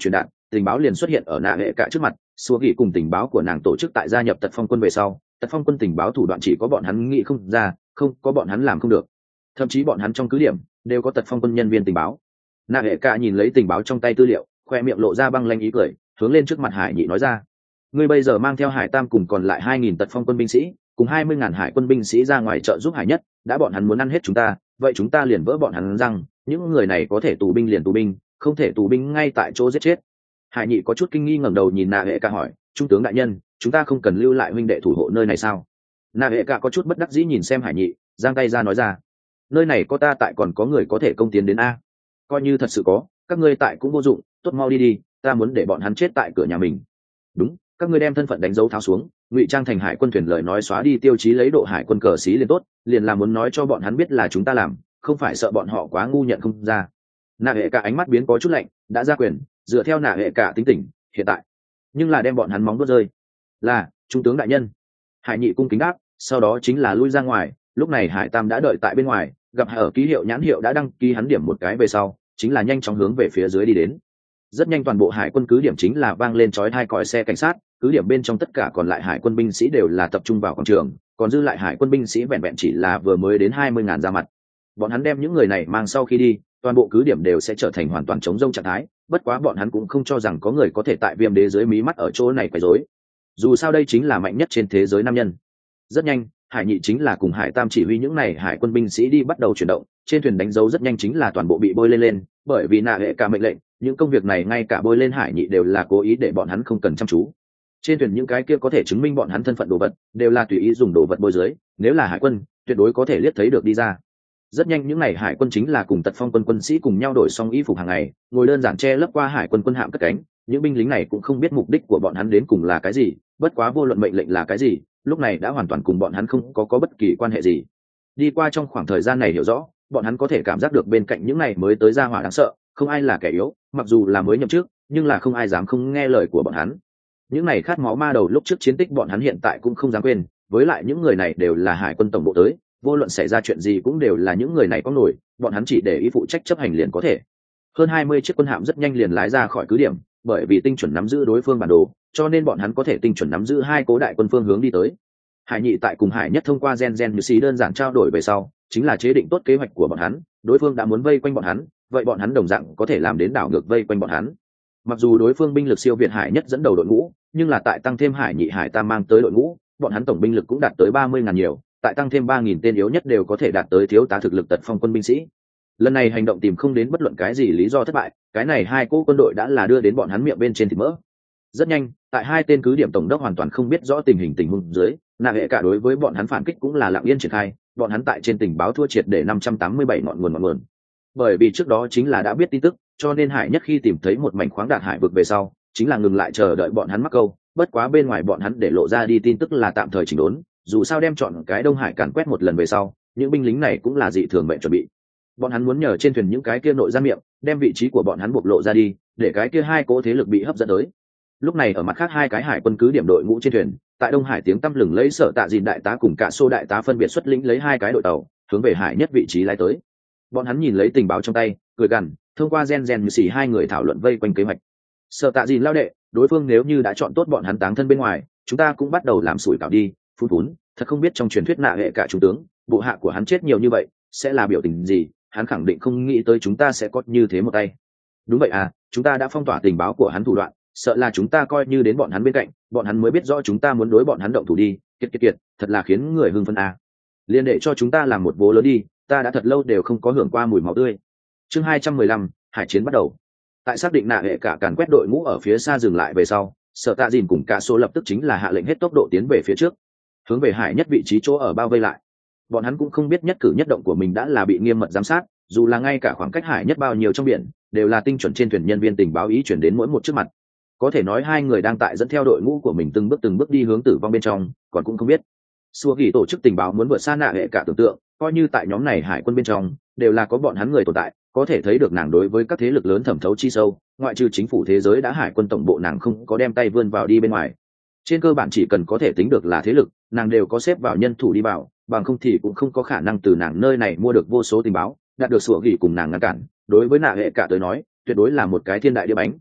tình báo liền xuất hiện ở nạ hệ cả trước mặt. Xua ghi cùng tình báo của nàng tổ chức tại gia nhập tật phong quân về sau, tật phong quân tình báo thủ đoạn chỉ có bọn hắn nghĩ không ra, không có bọn hắn làm không được. Thậm chí bọn hắn trong cứ điểm đều có tật phong quân nhân viên tình báo. Nạ hệ cả nhìn lấy tình báo trong tay tư liệu, khoe miệng lộ ra băng lanh ý cười, hướng lên trước mặt Hải Nhị nói ra: ngươi bây giờ mang theo Hải Tam cùng còn lại hai nghìn tật phong quân binh sĩ, cùng hai mươi ngàn hải quân binh sĩ ra ngoài trợ giúp Hải Nhất, đã bọn hắn muốn ăn hết chúng ta, vậy chúng ta liền vỡ bọn hắn răng, những người này có thể tù binh liền tù binh, không thể tù binh ngay tại chỗ giết chết. Hải Nhị có chút kinh nghi ngẩng đầu nhìn Nạ hệ cả hỏi: trung tướng đại nhân, chúng ta không cần lưu lại huynh đệ thủ hộ nơi này sao? Nạ hệ cả có chút bất đắc dĩ nhìn xem Hải Nhị, giang tay ra nói ra: nơi này có ta tại, còn có người có thể công tiến đến a. Coi như thật sự có, các ngươi tại cũng vô dụng, tốt mau đi đi, ta muốn để bọn hắn chết tại cửa nhà mình. Đúng, các ngươi đem thân phận đánh dấu tháo xuống, ngụy trang thành hải quân thuyền, lời nói xóa đi tiêu chí lấy độ hải quân cờ xí liền tốt, liền là muốn nói cho bọn hắn biết là chúng ta làm, không phải sợ bọn họ quá ngu nhận không ra. Nạ hệ cả ánh mắt biến có chút lạnh, đã ra quyền, dựa theo nạ hệ cả tính tình hiện tại, nhưng là đem bọn hắn móng đốt rơi. Là trung tướng đại nhân. Hải Nhị cung kính đáp, sau đó chính là lui ra ngoài. Lúc này Hải Tam đã đợi tại bên ngoài, gặp ở ký hiệu nhãn hiệu đã đăng ký hắn điểm một cái về sau, chính là nhanh chóng hướng về phía dưới đi đến. Rất nhanh toàn bộ hải quân cứ điểm chính là vang lên chói tai còi xe cảnh sát, cứ điểm bên trong tất cả còn lại hải quân binh sĩ đều là tập trung vào quảng trường, còn dư lại hải quân binh sĩ vẹn vẹn chỉ là vừa mới đến hai mươi ngàn ra mặt. Bọn hắn đem những người này mang sau khi đi, toàn bộ cứ điểm đều sẽ trở thành hoàn toàn trống rông trạng thái, bất quá bọn hắn cũng không cho rằng có người có thể tại Viêm Đế dưới mí mắt ở chỗ này quấy rối. Dù sao đây chính là mạnh nhất trên thế giới nam nhân. Rất nhanh, Hải Nhị chính là cùng Hải Tam chỉ huy những này hải quân binh sĩ đi bắt đầu chuyển động, trên thuyền đánh dấu rất nhanh chính là toàn bộ bị bôi lên lên, bởi vì nạ hệ cả mệnh lệnh, những công việc này ngay cả bôi lên Hải Nhị đều là cố ý để bọn hắn không cần chăm chú. Trên thuyền những cái kia có thể chứng minh bọn hắn thân phận đồ vật, đều là tùy ý dùng đồ vật bôi dưới, nếu là hải quân, tuyệt đối có thể liếc thấy được đi ra. Rất nhanh những này hải quân chính là cùng tật phong quân quân sĩ cùng nhau đổi xong y phục hàng ngày, ngồi đơn giản che lấp qua hải quân quân hạm cất cánh. Những binh lính này cũng không biết mục đích của bọn hắn đến cùng là cái gì, bất quá vô luận mệnh lệnh là cái gì, lúc này đã hoàn toàn cùng bọn hắn không có có bất kỳ quan hệ gì. Đi qua trong khoảng thời gian này hiểu rõ, bọn hắn có thể cảm giác được bên cạnh những này mới tới gia hỏa đáng sợ, không ai là kẻ yếu, mặc dù là mới nhậm chức, nhưng là không ai dám không nghe lời của bọn hắn. Những này khát máu ma đầu lúc trước chiến tích bọn hắn hiện tại cũng không dám quên, với lại những người này đều là hải quân tổng bộ tới, vô luận xảy ra chuyện gì cũng đều là những người này có nổi, bọn hắn chỉ để ý phụ trách chấp hành liền có thể. Hơn hai mươi chiếc quân hạm rất nhanh liền lái ra khỏi cứ điểm, bởi vì tinh chuẩn nắm giữ đối phương bản đồ, cho nên bọn hắn có thể tinh chuẩn nắm giữ hai cố đại quân phương hướng đi tới. Hải Nhị tại cùng Hải Nhất thông qua gen gen như xí đơn giản trao đổi về sau, chính là chế định tốt kế hoạch của bọn hắn, đối phương đã muốn vây quanh bọn hắn, vậy bọn hắn đồng dạng có thể làm đến đảo ngược vây quanh bọn hắn. Mặc dù đối phương binh lực siêu việt Hải Nhất dẫn đầu đội ngũ, nhưng là tại tăng thêm Hải Nhị Hải Tam mang tới đội ngũ, bọn hắn tổng binh lực cũng đạt tới ba mươi ngàn nhiều, tại tăng thêm ba nghìn tên yếu nhất đều có thể đạt tới thiếu tá thực lực tật phong quân binh sĩ. Lần này hành động tìm không đến bất luận cái gì lý do thất bại, cái này hai cỗ quân đội đã là đưa đến bọn hắn miệng bên trên thịt mỡ. Rất nhanh, tại hai tên cứ điểm tổng đốc hoàn toàn không biết rõ tình hình tình huống dưới, nạ hệ cả đối với bọn hắn phản kích cũng là lặng yên triển khai, bọn hắn tại trên tình báo thua triệt để năm trăm tám mươi bảy ngọn nguồn ngọn nguồn. Bởi vì trước đó chính là đã biết tin tức, cho nên Hải Nhất khi tìm thấy một mảnh khoáng đạt hải vực về sau, chính là ngừng lại chờ đợi bọn hắn mắc câu, bất quá bên ngoài bọn hắn để lộ ra đi tin tức là tạm thời chỉnh đốn, dù sao đem chọn cái Đông Hải càn quét một lần về sau, những binh lính này cũng là dị thường mệnh chuẩn bị. Bọn hắn muốn nhờ trên thuyền những cái kia nội gian miệng, đem vị trí của bọn hắn bộc lộ ra đi, để cái kia hai cỗ thế lực bị hấp dẫn tới. Lúc này ở mặt khác hai cái hải quân cứ điểm đội ngũ trên thuyền, tại Đông Hải tiếng tăm lừng lấy Sở Tạ Dìn đại tá cùng cả Xô đại tá phân biệt xuất lĩnh lấy hai cái đội tàu, hướng về Hải Nhất vị trí lái tới. Bọn hắn nhìn lấy tình báo trong tay, cười gằn, thông qua gen gen như xì hai người thảo luận vây quanh kế hoạch. Sở Tạ Dìn lao đệ, đối phương nếu như đã chọn tốt bọn hắn táng thân bên ngoài, chúng ta cũng bắt đầu làm sủi cảo đi. Phun phún, thật không biết trong truyền thuyết nạ hệ cả trung tướng, bộ hạ của hắn chết nhiều như vậy, sẽ là biểu tình gì? Hắn khẳng định không nghĩ tới chúng ta sẽ có như thế một tay. Đúng vậy à, chúng ta đã phong tỏa tình báo của hắn thủ đoạn, sợ là chúng ta coi như đến bọn hắn bên cạnh, bọn hắn mới biết rõ chúng ta muốn đối bọn hắn động thủ đi. Kiệt kiệt kiệt, thật là khiến người hưng phấn à. Liên đệ cho chúng ta làm một bố lớn đi, ta đã thật lâu đều không có hưởng qua mùi máu tươi. Chương hai trăm mười lăm, hải chiến bắt đầu. Tại xác định nạ hệ cả càn quét đội ngũ ở phía xa dừng lại về sau, Sở Tạ Dìn cùng cả số lập tức chính là hạ lệnh hết tốc độ tiến về phía trước, hướng về Hải Nhất vị trí chỗ ở bao vây lại. Bọn hắn cũng không biết nhất cử nhất động của mình đã là bị nghiêm mật giám sát, dù là ngay cả khoảng cách Hải Nhất bao nhiêu trong biển, đều là tinh chuẩn trên thuyền nhân viên tình báo ý chuyển đến mỗi một trước mặt. Có thể nói hai người đang tại dẫn theo đội ngũ của mình từng bước từng bước đi hướng tử vong bên trong, còn cũng không biết. Xua Kỳ tổ chức tình báo muốn vượt xa nạ hệ cả tưởng tượng, coi như tại nhóm này hải quân bên trong, đều là có bọn hắn người tồn tại, có thể thấy được nàng đối với các thế lực lớn thẩm thấu chi sâu, ngoại trừ chính phủ thế giới đã hải quân tổng bộ nàng không có đem tay vươn vào đi bên ngoài. Trên cơ bản chỉ cần có thể tính được là thế lực, nàng đều có xếp vào nhân thủ đi vào, bằng không thì cũng không có khả năng từ nàng nơi này mua được vô số tình báo, đạt được Xua Kỳ cùng nàng ngăn cản. Đối với nạ hệ cả tới nói, tuyệt đối là một cái thiên đại địa bánh.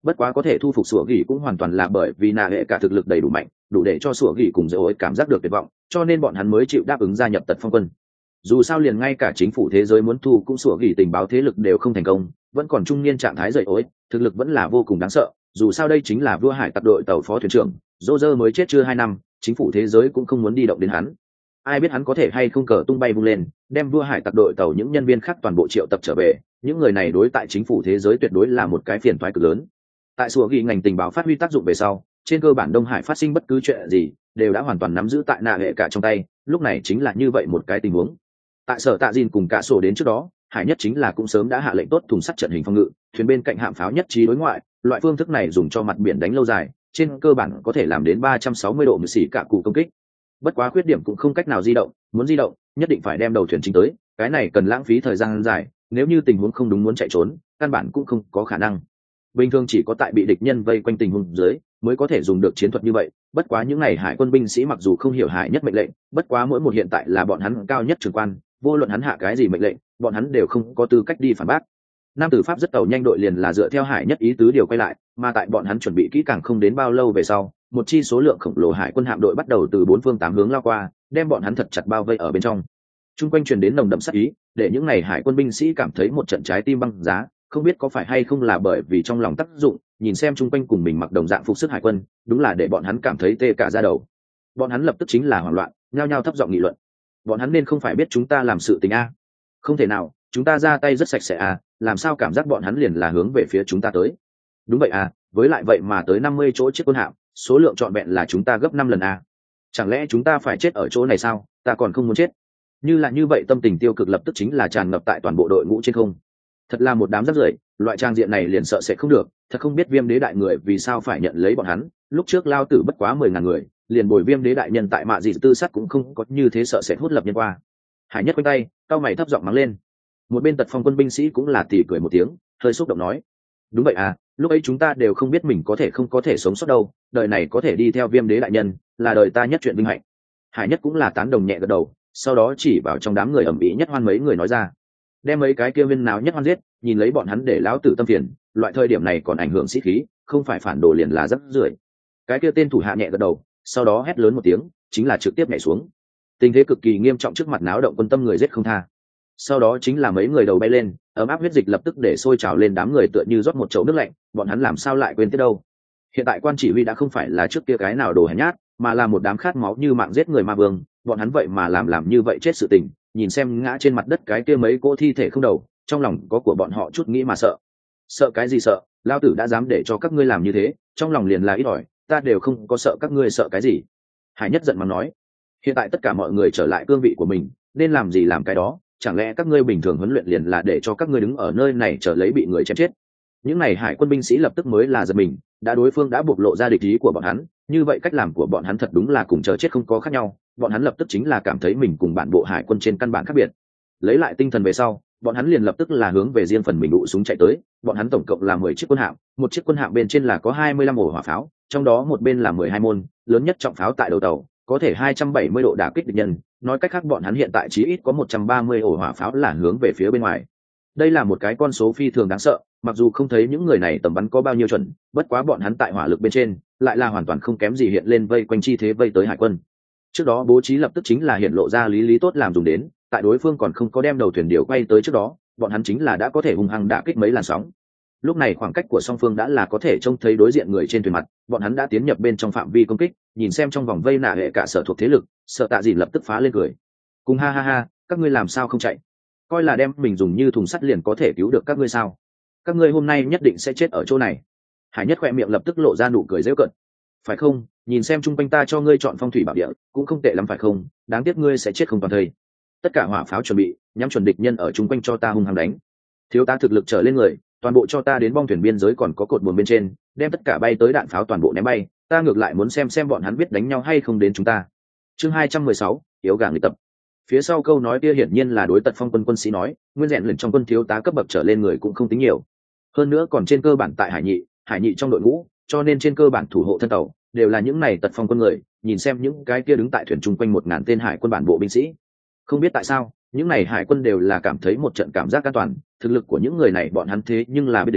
bất quá có thể thu phục sủa gỉ cũng hoàn toàn là bởi vì nạ hệ cả thực lực đầy đủ mạnh, đủ để cho sủa gỉ cùng dễ ối cảm giác được tuyệt vọng, cho nên bọn hắn mới chịu đáp ứng gia nhập tật phong quân. Dù sao liền ngay cả chính phủ thế giới muốn thu cũng sủa gỉ tình báo thế lực đều không thành công, vẫn còn trung niên trạng thái dậy ối, thực lực vẫn là vô cùng đáng sợ. Dù sao đây chính là vua hải tặc đội tàu phó thuyền trưởng, Roger mới chết chưa hai năm, chính phủ thế giới cũng không muốn đi động đến hắn. Ai biết hắn có thể hay không cờ tung bay vung lên, đem vua hải tặc đội tàu những nhân viên khác toàn bộ triệu tập trở về, những người này đối tại chính phủ thế giới tuyệt đối là một cái phiền toái cực lớn. Tại sủa gỉ ngành tình báo phát huy tác dụng về sau, trên cơ bản Đông Hải phát sinh bất cứ chuyện gì đều đã hoàn toàn nắm giữ tại nạ hệ cả trong tay, lúc này chính là như vậy một cái tình huống. Tại sở tạ dìn cùng cả sổ đến trước đó, hải nhất chính là cũng sớm đã hạ lệnh tốt thùng sắt trận hình phòng ngự, thuyền bên cạnh hạm pháo nhất trí đối ngoại, loại phương thức này dùng cho mặt biển đánh lâu dài, trên cơ bản có thể làm đến ba trăm sáu mươi độ mười xỉ cả cụ công kích. Bất quá khuyết điểm cũng không cách nào di động, muốn di động nhất định phải đem đầu thuyền chính tới, cái này cần lãng phí thời gian dài, nếu như tình huống không đúng muốn chạy trốn căn bản cũng không có khả năng. Bình thường chỉ có tại bị địch nhân vây quanh tình huống dưới mới có thể dùng được chiến thuật như vậy. Bất quá những ngày hải quân binh sĩ mặc dù không hiểu hải nhất mệnh lệnh, bất quá mỗi một hiện tại là bọn hắn cao nhất trưởng quan, vô luận hắn hạ cái gì mệnh lệnh bọn hắn đều không có tư cách đi phản bác. Nam tử Pháp rất tàu nhanh đội liền là dựa theo hải nhất ý tứ điều quay lại, mà tại bọn hắn chuẩn bị kỹ càng không đến bao lâu về sau, một chi số lượng khổng lồ hải quân hạm đội bắt đầu từ bốn phương tám hướng lao qua, đem bọn hắn thật chặt bao vây ở bên trong. Trung quanh truyền đến nồng đậm sát ý, để những ngày hải quân binh sĩ cảm thấy một trận trái tim băng giá, không biết có phải hay không là bởi vì trong lòng tác dụng, nhìn xem trung quanh cùng mình mặc đồng dạng phục sức hải quân, đúng là để bọn hắn cảm thấy tê cả da đầu. Bọn hắn lập tức chính là hoảng loạn, nhao nhao thấp giọng nghị luận. Bọn hắn nên không phải biết chúng ta làm sự tình a? Không thể nào, chúng ta ra tay rất sạch sẽ à, làm sao cảm giác bọn hắn liền là hướng về phía chúng ta tới? Đúng vậy à, với lại vậy mà tới năm mươi chỗ chiếc quân hạm, số lượng trọn vẹn là chúng ta gấp năm lần à. Chẳng lẽ chúng ta phải chết ở chỗ này sao? Ta còn không muốn chết. Như là như vậy tâm tình tiêu cực lập tức chính là tràn ngập tại toàn bộ đội ngũ trên không. Thật là một đám rác rưởi, loại trang diện này liền sợ sẽ không được, thật không biết Viêm Đế đại người vì sao phải nhận lấy bọn hắn, lúc trước lao tử bất quá mười ngàn người, liền bồi Viêm Đế đại nhân tại mạ dị tư sát cũng không có như thế sợ sẽ hút lập nhân qua. Hải nhất quanh tay, cao mày thấp giọng mắng lên. Một bên tật phong quân binh sĩ cũng là tỉ cười một tiếng, hơi xúc động nói: đúng vậy à, lúc ấy chúng ta đều không biết mình có thể không có thể sống sót đâu, đời này có thể đi theo Viêm Đế đại nhân là đời ta nhất chuyện vinh hạnh. Hải nhất cũng là tán đồng nhẹ gật đầu, sau đó chỉ vào trong đám người ẩm ĩ nhất hoan mấy người nói ra: đem mấy cái kia viên nào nhất hoan giết, nhìn lấy bọn hắn để lão tử tâm phiền, loại thời điểm này còn ảnh hưởng sĩ khí, không phải phản đồ liền là rất rưởi. Cái kia tên thủ hạ nhẹ gật đầu, sau đó hét lớn một tiếng, chính là trực tiếp nhảy xuống. Tình thế cực kỳ nghiêm trọng trước mặt náo động quân tâm người giết không tha. Sau đó chính là mấy người đầu bay lên, ấm áp huyết dịch lập tức để sôi trào lên đám người tựa như rót một chậu nước lạnh, bọn hắn làm sao lại quên thế đâu. Hiện tại quan chỉ huy đã không phải là trước kia cái nào đồ hèn nhát, mà là một đám khát máu như mạng giết người ma vương, bọn hắn vậy mà làm làm như vậy chết sự tình, nhìn xem ngã trên mặt đất cái kia mấy cỗ thi thể không đầu, trong lòng có của bọn họ chút nghĩ mà sợ. Sợ cái gì sợ, lao tử đã dám để cho các ngươi làm như thế, trong lòng liền là ít ỏi, ta đều không có sợ các ngươi sợ cái gì. Hải nhất giận mà nói: hiện tại tất cả mọi người trở lại cương vị của mình, nên làm gì làm cái đó, chẳng lẽ các ngươi bình thường huấn luyện liền là để cho các ngươi đứng ở nơi này chờ lấy bị người chém chết? Những này hải quân binh sĩ lập tức mới là giật mình, đã đối phương đã bộc lộ ra địch ý của bọn hắn, như vậy cách làm của bọn hắn thật đúng là cùng chờ chết không có khác nhau, bọn hắn lập tức chính là cảm thấy mình cùng bản bộ hải quân trên căn bản khác biệt. Lấy lại tinh thần về sau, bọn hắn liền lập tức là hướng về riêng phần mình đụ súng chạy tới. Bọn hắn tổng cộng là mười chiếc quân hạm, một chiếc quân hạm bên trên là có hai mươi lăm ổ hỏa pháo, trong đó một bên là mười hai môn, lớn nhất trọng pháo tại đầu tàu, có thể hai trăm bảy mươi độ đả kích địch nhân, nói cách khác bọn hắn hiện tại chí ít có một trăm ba mươi ổ hỏa pháo là hướng về phía bên ngoài. Đây là một cái con số phi thường đáng sợ, mặc dù không thấy những người này tầm bắn có bao nhiêu chuẩn, bất quá bọn hắn tại hỏa lực bên trên lại là hoàn toàn không kém gì hiện lên vây quanh chi thế vây tới hải quân. Trước đó bố trí lập tức chính là hiện lộ ra lý lý tốt làm dùng đến, tại đối phương còn không có đem đầu thuyền điều quay tới trước đó, bọn hắn chính là đã có thể hung hăng đả kích mấy làn sóng. Lúc này khoảng cách của song phương đã là có thể trông thấy đối diện người trên thuyền mặt, bọn hắn đã tiến nhập bên trong phạm vi công kích, nhìn xem trong vòng vây nạ hệ cả sở thuộc thế lực, sợ tạ dìn lập tức phá lên cười. Cùng ha ha ha, các ngươi làm sao không chạy? Coi là đem mình dùng như thùng sắt liền có thể cứu được các ngươi sao? Các ngươi hôm nay nhất định sẽ chết ở chỗ này. Hải nhất khỏe miệng lập tức lộ ra nụ cười giễu cợt. Phải không? Nhìn xem chung quanh ta cho ngươi chọn phong thủy bảo địa, cũng không tệ lắm phải không? Đáng tiếc ngươi sẽ chết không toàn thây. Tất cả hỏa pháo chuẩn bị, nhắm chuẩn địch nhân ở chung quanh cho ta hung hăng đánh. Thiếu ta thực lực trở lên người, toàn bộ cho ta đến bong thuyền biên giới còn có cột buồm bên trên, đem tất cả bay tới đạn pháo toàn bộ ném bay, ta ngược lại muốn xem xem bọn hắn biết đánh nhau hay không đến chúng ta. Chương hai trăm mười sáu, yếu gà người tập. Phía sau câu nói kia hiển nhiên là đối tật phong quân quân sĩ nói, nguyên rèn lần trong quân thiếu tá cấp bậc trở lên người cũng không tính nhiều. Hơn nữa còn trên cơ bản tại hải nhị, hải nhị trong đội ngũ, cho nên trên cơ bản thủ hộ thân tàu đều là những này tật phong quân người, nhìn xem những cái kia đứng tại thuyền chung quanh một ngàn tên hải quân bản bộ binh sĩ. Không biết tại sao, những này hải quân đều là cảm thấy một trận cảm giác an toàn, thực lực của những người này bọn hắn thế nhưng là biết đến,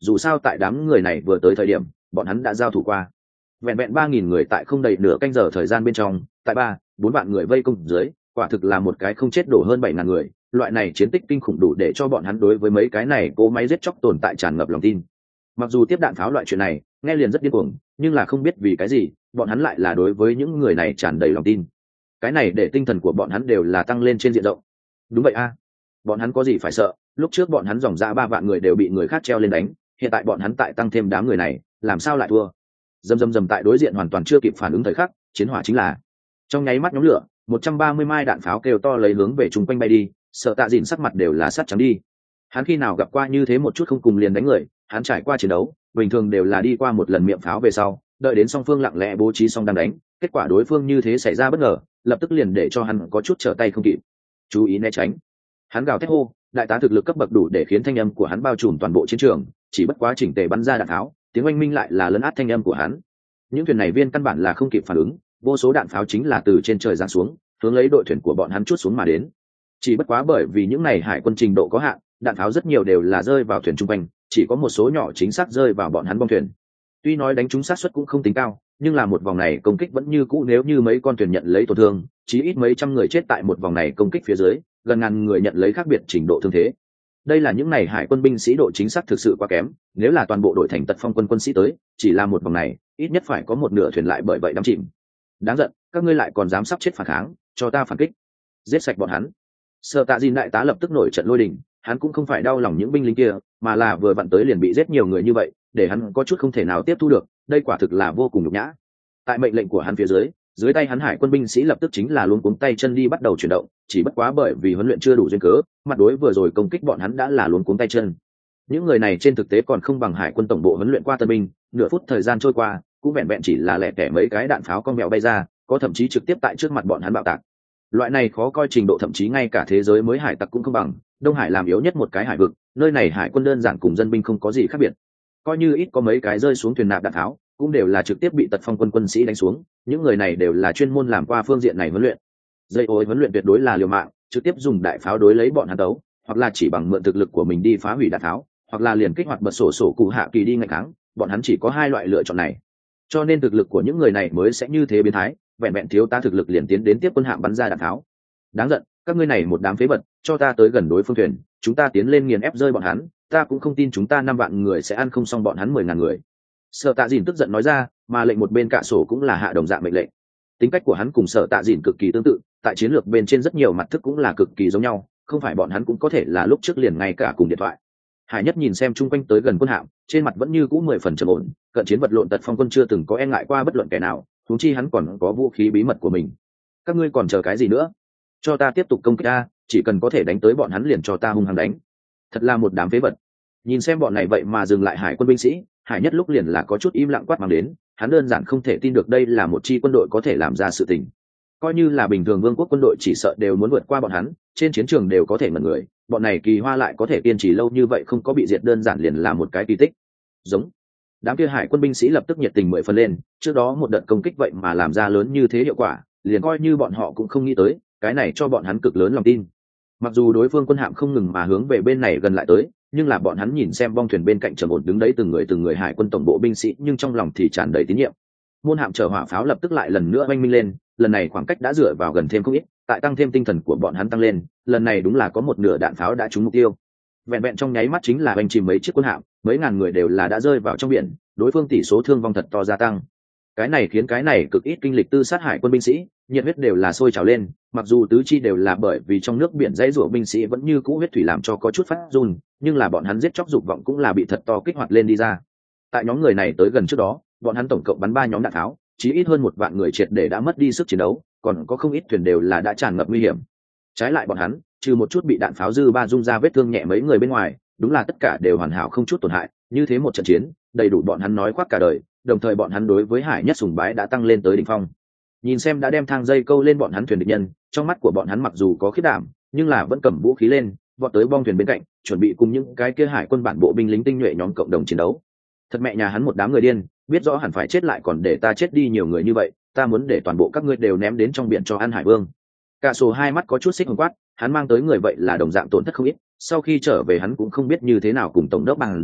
dù sao tại đám người này vừa tới thời điểm bọn hắn đã giao thủ qua. Vẹn vẹn ba nghìn người tại không đầy nửa canh giờ thời gian bên trong, tại ba bốn vạn người vây công dưới, quả thực là một cái không chết đổ hơn bảy ngàn người. Loại này chiến tích kinh khủng đủ để cho bọn hắn đối với mấy cái này cố máy giết chóc tồn tại tràn ngập lòng tin. Mặc dù tiếp đạn pháo loại chuyện này nghe liền rất điên cuồng, nhưng là không biết vì cái gì bọn hắn lại là đối với những người này tràn đầy lòng tin. Cái này để tinh thần của bọn hắn đều là tăng lên trên diện rộng. Đúng vậy a, bọn hắn có gì phải sợ? Lúc trước bọn hắn dòng dã ba vạn người đều bị người khác treo lên đánh, hiện tại bọn hắn tại tăng thêm đám người này, làm sao lại thua? Dầm dầm dầm, tại đối diện hoàn toàn chưa kịp phản ứng thời khắc, chiến hỏa chính là trong nháy mắt nhóm lửa, một trăm ba mươi mai đạn pháo kêu to lấy hướng về chung quanh bay đi. Sợ Tạ Dìn sắc mặt đều là sắt trắng đi. Hắn khi nào gặp qua như thế một chút không cùng liền đánh người, hắn trải qua chiến đấu bình thường đều là đi qua một lần miệng pháo về sau, đợi đến song phương lặng lẽ bố trí xong đang đánh, kết quả đối phương như thế xảy ra bất ngờ, lập tức liền để cho hắn có chút trở tay không kịp. Chú ý né tránh. Hắn gào thét hô, đại tá thực lực cấp bậc đủ để khiến thanh âm của hắn bao trùm toàn bộ chiến trường, chỉ bất quá chỉnh tề bắn ra đạn pháo, tiếng oanh minh lại là lấn át thanh âm của hắn. Những thuyền này viên căn bản là không kịp phản ứng, vô số đạn pháo chính là từ trên trời giáng xuống, hướng lấy đội thuyền của bọn hắn chuốt xuống mà đến. Chỉ bất quá bởi vì những này hải quân trình độ có hạn, đạn pháo rất nhiều đều là rơi vào thuyền trung quanh, chỉ có một số nhỏ chính xác rơi vào bọn hắn bong thuyền. Tuy nói đánh trúng sát suất cũng không tính cao, nhưng là một vòng này công kích vẫn như cũ, nếu như mấy con thuyền nhận lấy tổn thương, chí ít mấy trăm người chết tại một vòng này công kích phía dưới, gần ngàn người nhận lấy khác biệt trình độ thương thế. Đây là những này hải quân binh sĩ độ chính xác thực sự quá kém, nếu là toàn bộ đội thành tật phong quân quân sĩ tới, chỉ là một vòng này, ít nhất phải có một nửa thuyền lại bởi vậy đắm chìm. Đáng giận, các ngươi lại còn dám sắp chết phản kháng, cho ta phản kích, giết sạch bọn hắn. Sợ Tạ Dìn đại tá lập tức nổi trận lôi đình, hắn cũng không phải đau lòng những binh lính kia, mà là vừa vặn tới liền bị giết nhiều người như vậy, để hắn có chút không thể nào tiếp thu được, đây quả thực là vô cùng nhục nhã. Tại mệnh lệnh của hắn phía dưới, dưới tay hắn hải quân binh sĩ lập tức chính là luống cuống tay chân đi bắt đầu chuyển động, chỉ bất quá bởi vì huấn luyện chưa đủ duyên cớ, mặt đối vừa rồi công kích bọn hắn đã là luống cuống tay chân. Những người này trên thực tế còn không bằng hải quân tổng bộ huấn luyện qua tân binh, nửa phút thời gian trôi qua, cũng vẹn vẹn chỉ là lẻ tẻ mấy cái đạn pháo con mèo bay ra, có thậm chí trực tiếp tại trước mặt bọn hắn bạo tạc. Loại này khó coi trình độ thậm chí ngay cả thế giới mới hải tặc cũng không bằng. Đông Hải làm yếu nhất một cái hải vực, nơi này hải quân đơn giản cùng dân binh không có gì khác biệt, coi như ít có mấy cái rơi xuống thuyền nạp đạn tháo cũng đều là trực tiếp bị tật phong quân quân sĩ đánh xuống. Những người này đều là chuyên môn làm qua phương diện này huấn luyện. Dây ối huấn luyện tuyệt đối là liều mạng, trực tiếp dùng đại pháo đối lấy bọn hắn tấu, hoặc là chỉ bằng mượn thực lực của mình đi phá hủy đạn tháo, hoặc là liền kích hoạt bật sổ sổ cụ hạ kỳ đi ngày kháng. Bọn hắn chỉ có hai loại lựa chọn này, cho nên thực lực của những người này mới sẽ như thế biến thái, vẹn vẹn thiếu ta thực lực liền tiến đến tiếp quân hạm bắn ra đạn tháo. Đáng giận, các ngươi này một đám phế vật, cho ta tới gần đối phương thuyền, chúng ta tiến lên nghiền ép rơi bọn hắn, ta cũng không tin chúng ta năm vạn người sẽ ăn không xong bọn hắn mười ngàn người. Sở Tạ Dìn tức giận nói ra, mà lệnh một bên cả sổ cũng là hạ đồng dạng mệnh lệnh. Tính cách của hắn cùng Sở Tạ Dìn cực kỳ tương tự, tại chiến lược bên trên rất nhiều mặt thức cũng là cực kỳ giống nhau, không phải bọn hắn cũng có thể là lúc trước liền ngay cả cùng điện thoại. Hải Nhất nhìn xem chung quanh tới gần quân hạm, trên mặt vẫn như cũ mười phần trầm ổn, cận chiến vật lộn tật phong quân chưa từng có e ngại qua bất luận kẻ nào, huống chi hắn còn có vũ khí bí mật của mình. Các ngươi còn chờ cái gì nữa? Cho ta tiếp tục công kích a, chỉ cần có thể đánh tới bọn hắn liền cho ta hung hăng đánh. Thật là một đám phế vật. Nhìn xem bọn này vậy mà dừng lại hải quân binh sĩ, Hải Nhất lúc liền là có chút im lặng quát mang đến, hắn đơn giản không thể tin được đây là một chi quân đội có thể làm ra sự tình. Coi như là bình thường vương quốc quân đội chỉ sợ đều muốn vượt qua bọn hắn, trên chiến trường đều có thể ngẩn người, bọn này kỳ hoa lại có thể kiên trì lâu như vậy không có bị diệt, đơn giản liền là một cái kỳ tích. Giống đám kia hải quân binh sĩ lập tức nhiệt tình mười phần lên, trước đó một đợt công kích vậy mà làm ra lớn như thế hiệu quả, liền coi như bọn họ cũng không nghĩ tới, cái này cho bọn hắn cực lớn lòng tin. Mặc dù đối phương quân hạm không ngừng mà hướng về bên này gần lại tới, nhưng là bọn hắn nhìn xem bong thuyền bên cạnh trầm ổn đứng đấy từng người từng người hải quân tổng bộ binh sĩ, nhưng trong lòng thì tràn đầy tín nhiệm. Môn hạm chở hỏa pháo lập tức lại lần nữa oanh minh lên, lần này khoảng cách đã dựa vào gần thêm không ít, tại tăng thêm tinh thần của bọn hắn tăng lên, lần này đúng là có một nửa đạn pháo đã trúng mục tiêu. Vẹn vẹn trong nháy mắt chính là oanh chìm mấy chiếc quân hạm, mấy ngàn người đều là đã rơi vào trong biển, đối phương tỷ số thương vong thật to gia tăng. Cái này khiến cái này cực ít kinh lịch tư sát hải quân binh sĩ nhiệt huyết đều là sôi trào lên, mặc dù tứ chi đều là bởi vì trong nước biển dãy rủa binh sĩ vẫn như cũ huyết thủy làm cho có chút phát run, nhưng là bọn hắn giết chóc dục vọng cũng là bị thật to kích hoạt lên đi ra. Tại nhóm người này tới gần trước đó, bọn hắn tổng cộng bắn ba nhóm đạn tháo, chí ít hơn một vạn người triệt để đã mất đi sức chiến đấu, còn có không ít thuyền đều là đã tràn ngập nguy hiểm. Trái lại bọn hắn, trừ một chút bị đạn pháo dư ba rung ra vết thương nhẹ mấy người bên ngoài, đúng là tất cả đều hoàn hảo không chút tổn hại. Như thế một trận chiến, đầy đủ bọn hắn nói khoác cả đời, đồng thời bọn hắn đối với Hải Nhất sùng bái đã tăng lên tới đỉnh phong. Nhìn xem đã đem thang dây câu lên bọn hắn thuyền địch nhân, trong mắt của bọn hắn mặc dù có khiếp đảm, nhưng là vẫn cầm vũ khí lên, vọt tới bong thuyền bên cạnh, chuẩn bị cùng những cái kia hải quân bản bộ binh lính tinh nhuệ nhóm cộng đồng chiến đấu. Thật mẹ nhà hắn một đám người điên, biết rõ hẳn phải chết lại còn để ta chết đi nhiều người như vậy, ta muốn để toàn bộ các ngươi đều ném đến trong biển cho ăn hải vương. Cả sổ hai mắt có chút xích hồng quát, hắn mang tới người vậy là đồng dạng tổn thất không ít, sau khi trở về hắn cũng không biết như thế nào cùng tổng đốc bàn giao,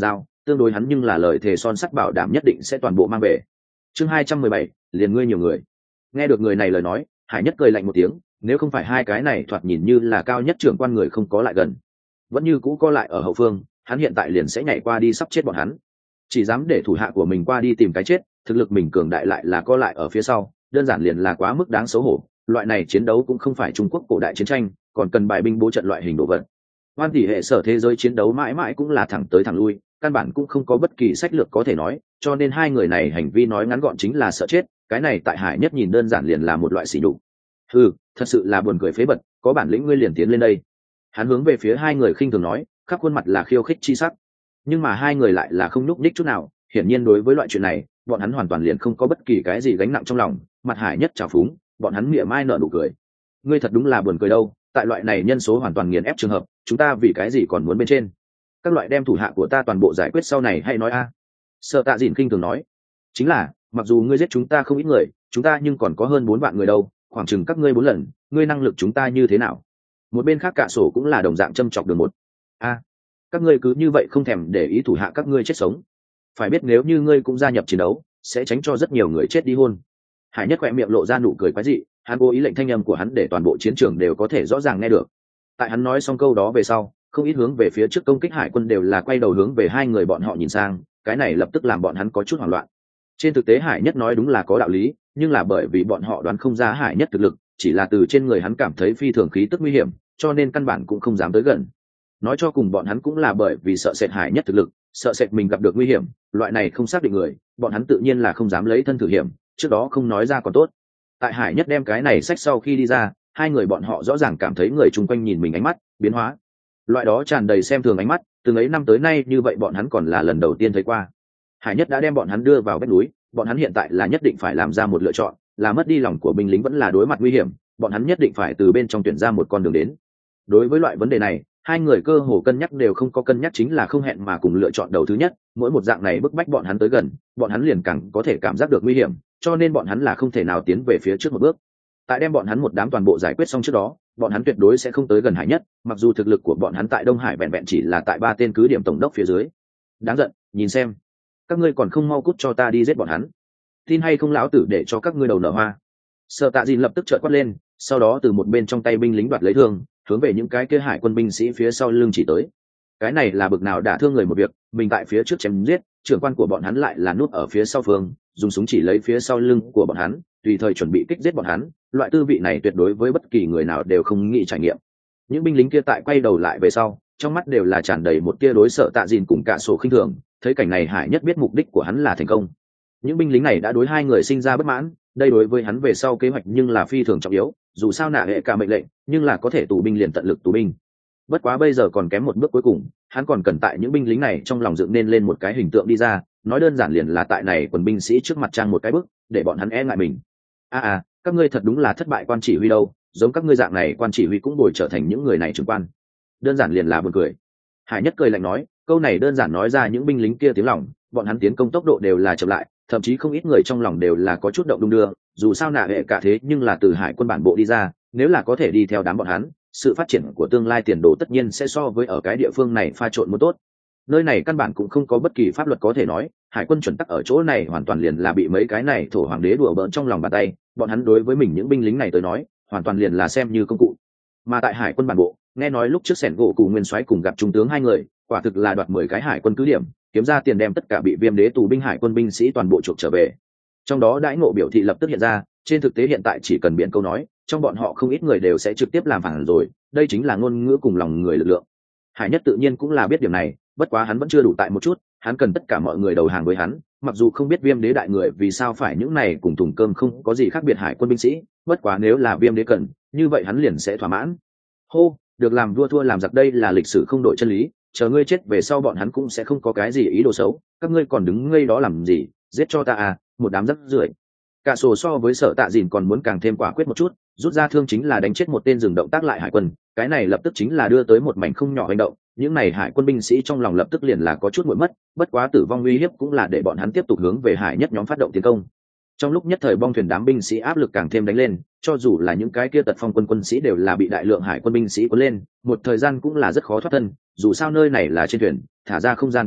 tương đối hắn nhưng là lời thề son sắt bảo đảm nhất định sẽ toàn bộ mang về. Chương hai trăm mười bảy, liền ngươi nhiều người. Nghe được người này lời nói, Hải Nhất cười lạnh một tiếng, nếu không phải hai cái này thoạt nhìn như là cao nhất trưởng quan người không có lại gần, vẫn như cũ có lại ở hậu phương, hắn hiện tại liền sẽ nhảy qua đi sắp chết bọn hắn. Chỉ dám để thủ hạ của mình qua đi tìm cái chết, thực lực mình cường đại lại là có lại ở phía sau, đơn giản liền là quá mức đáng xấu hổ. Loại này chiến đấu cũng không phải Trung Quốc cổ đại chiến tranh, còn cần bài binh bố trận loại hình đồ vật. Hoan tỷ hệ sở thế giới chiến đấu mãi mãi cũng là thẳng tới thẳng lui, căn bản cũng không có bất kỳ sách lược có thể nói, cho nên hai người này hành vi nói ngắn gọn chính là sợ chết, cái này tại Hải Nhất nhìn đơn giản liền là một loại sỉ nhục. Ừ, thật sự là buồn cười phế bật, có bản lĩnh ngươi liền tiến lên đây. Hắn hướng về phía hai người khinh thường nói, khắp khuôn mặt là khiêu khích chi sắc. Nhưng mà hai người lại là không nhúc nhích chút nào, hiển nhiên đối với loại chuyện này, bọn hắn hoàn toàn liền không có bất kỳ cái gì gánh nặng trong lòng. Mặt Hải Nhất trào phúng, bọn hắn mỉa mai nở nụ cười. Ngươi thật đúng là buồn cười đâu, tại loại này nhân số hoàn toàn nghiền ép trường hợp, chúng ta vì cái gì còn muốn bên trên? Các loại đem thủ hạ của ta toàn bộ giải quyết sau này hay nói a. Sợ Tạ Dìn khinh thường nói, chính là, mặc dù ngươi giết chúng ta không ít người, chúng ta nhưng còn có hơn bốn vạn người đâu, khoảng chừng các ngươi bốn lần, ngươi năng lực chúng ta như thế nào? Một bên khác Cả Sổ cũng là đồng dạng châm chọc đường một. A, các ngươi cứ như vậy không thèm để ý thủ hạ các ngươi chết sống. Phải biết nếu như ngươi cũng gia nhập chiến đấu, sẽ tránh cho rất nhiều người chết đi hôn. Hải Nhất khỏe miệng lộ ra nụ cười quái dị, hắn cố ý lệnh thanh âm của hắn để toàn bộ chiến trường đều có thể rõ ràng nghe được. Tại hắn nói xong câu đó về sau, không ít hướng về phía trước công kích hải quân đều là quay đầu hướng về hai người bọn họ nhìn sang, cái này lập tức làm bọn hắn có chút hoảng loạn. Trên thực tế Hải Nhất nói đúng là có đạo lý, nhưng là bởi vì bọn họ đoán không ra Hải Nhất thực lực, chỉ là từ trên người hắn cảm thấy phi thường khí tức nguy hiểm, cho nên căn bản cũng không dám tới gần. Nói cho cùng bọn hắn cũng là bởi vì sợ sệt Hải Nhất thực lực, sợ sệt mình gặp được nguy hiểm, loại này không xác định người, bọn hắn tự nhiên là không dám lấy thân thử hiểm, trước đó không nói ra còn tốt. Tại Hải Nhất đem cái này sách sau khi đi ra, hai người bọn họ rõ ràng cảm thấy người chung quanh nhìn mình ánh mắt biến hóa, loại đó tràn đầy xem thường ánh mắt, từng ấy năm tới nay như vậy bọn hắn còn là lần đầu tiên thấy qua. Hải Nhất đã đem bọn hắn đưa vào vách núi, bọn hắn hiện tại là nhất định phải làm ra một lựa chọn, là mất đi lòng của binh lính vẫn là đối mặt nguy hiểm, bọn hắn nhất định phải từ bên trong tuyển ra một con đường đến. Đối với loại vấn đề này, hai người cơ hồ cân nhắc đều không có cân nhắc chính là không hẹn mà cùng lựa chọn đầu thứ nhất, mỗi một dạng này bức bách bọn hắn tới gần, bọn hắn liền càng có thể cảm giác được nguy hiểm, cho nên bọn hắn là không thể nào tiến về phía trước một bước. Tại đem bọn hắn một đám toàn bộ giải quyết xong trước đó, bọn hắn tuyệt đối sẽ không tới gần Hải Nhất, mặc dù thực lực của bọn hắn tại Đông Hải vẹn vẹn chỉ là tại ba tên cứ điểm tổng đốc phía dưới. Đáng giận, nhìn xem, các ngươi còn không mau cút cho ta đi giết bọn hắn, tin hay không lão tử để cho các ngươi đầu nở hoa. Sợ Tạ Dìn lập tức trợn quát lên, sau đó từ một bên trong tay binh lính đoạt lấy thương, hướng về những cái kia hải quân binh sĩ phía sau lưng chỉ tới. Cái này là bực nào đả thương người một việc, mình tại phía trước chém giết, trưởng quan của bọn hắn lại là núp ở phía sau phương, dùng súng chỉ lấy phía sau lưng của bọn hắn, tùy thời chuẩn bị kích giết bọn hắn, loại tư vị này tuyệt đối với bất kỳ người nào đều không nghĩ trải nghiệm. Những binh lính kia tại quay đầu lại về sau, trong mắt đều là tràn đầy một tia đối Sợ Tạ Dìn cùng Cả Sổ khinh thường, thấy cảnh này Hải Nhất biết mục đích của hắn là thành công. Những binh lính này đã đối hai người sinh ra bất mãn, đây đối với hắn về sau kế hoạch nhưng là phi thường trọng yếu, dù sao nạ hệ cả mệnh lệnh, nhưng là có thể tù binh liền tận lực tù binh. Bất quá bây giờ còn kém một bước cuối cùng, hắn còn cần tại những binh lính này trong lòng dựng nên lên một cái hình tượng đi ra, nói đơn giản liền là tại này quần binh sĩ trước mặt trang một cái bức, để bọn hắn e ngại mình. A à, à, các ngươi thật đúng là thất bại quan chỉ huy đâu, giống các ngươi dạng này quan chỉ huy cũng bồi trở thành những người này trưởng quan. Đơn giản liền là buồn cười. Hải Nhất cười lạnh nói, câu này đơn giản nói ra những binh lính kia tiếng lòng, bọn hắn tiến công tốc độ đều là chậm lại, thậm chí không ít người trong lòng đều là có chút động đung đưa, dù sao nạ hệ cả thế nhưng là từ hải quân bản bộ đi ra, nếu là có thể đi theo đám bọn hắn, sự phát triển của tương lai tiền đồ tất nhiên sẽ so với ở cái địa phương này pha trộn một tốt. Nơi này căn bản cũng không có bất kỳ pháp luật có thể nói, hải quân chuẩn tắc ở chỗ này hoàn toàn liền là bị mấy cái này thổ hoàng đế đùa bỡn trong lòng bàn tay, bọn hắn đối với mình những binh lính này tới nói, hoàn toàn liền là xem như công cụ. Mà tại hải quân bản bộ, nghe nói lúc trước Sẻn gỗ cùng Nguyên Soái cùng gặp trung tướng hai người, quả thực là đoạt mười cái hải quân cứ điểm, kiếm ra tiền đem tất cả bị viêm đế tù binh hải quân binh sĩ toàn bộ chuộc trở về. Trong đó đãi ngộ biểu thị lập tức hiện ra, trên thực tế hiện tại chỉ cần biện câu nói, trong bọn họ không ít người đều sẽ trực tiếp làm phản rồi, đây chính là ngôn ngữ cùng lòng người lực lượng. Hải Nhất tự nhiên cũng là biết điểm này, bất quá hắn vẫn chưa đủ tại một chút, hắn cần tất cả mọi người đầu hàng với hắn, mặc dù không biết viêm đế đại người vì sao phải những này cùng thùng cơm không có gì khác biệt hải quân binh sĩ, bất quá nếu là viêm đế cần, như vậy hắn liền sẽ thỏa mãn. Hô, được làm vua thua làm giặc, đây là lịch sử không đổi chân lý, chờ ngươi chết về sau bọn hắn cũng sẽ không có cái gì ý đồ xấu, các ngươi còn đứng ngây đó làm gì, giết cho ta à, một đám rắc rưởi. Cả sổ so với Sợ Tạ Dìn còn muốn càng thêm quả quyết một chút, rút ra thương chính là đánh chết một tên dừng động tác lại hải quân, cái này lập tức chính là đưa tới một mảnh không nhỏ hành động, những này hải quân binh sĩ trong lòng lập tức liền là có chút nguội mất, bất quá tử vong uy hiếp cũng là để bọn hắn tiếp tục hướng về Hải Nhất nhóm phát động tiến công. Trong lúc nhất thời bong thuyền đám binh sĩ áp lực càng thêm đánh lên, cho dù là những cái kia tật phong quân quân sĩ đều là bị đại lượng hải quân binh sĩ cuốn lên, một thời gian cũng là rất khó thoát thân, dù sao nơi này là trên thuyền, thả ra không gian có hạn,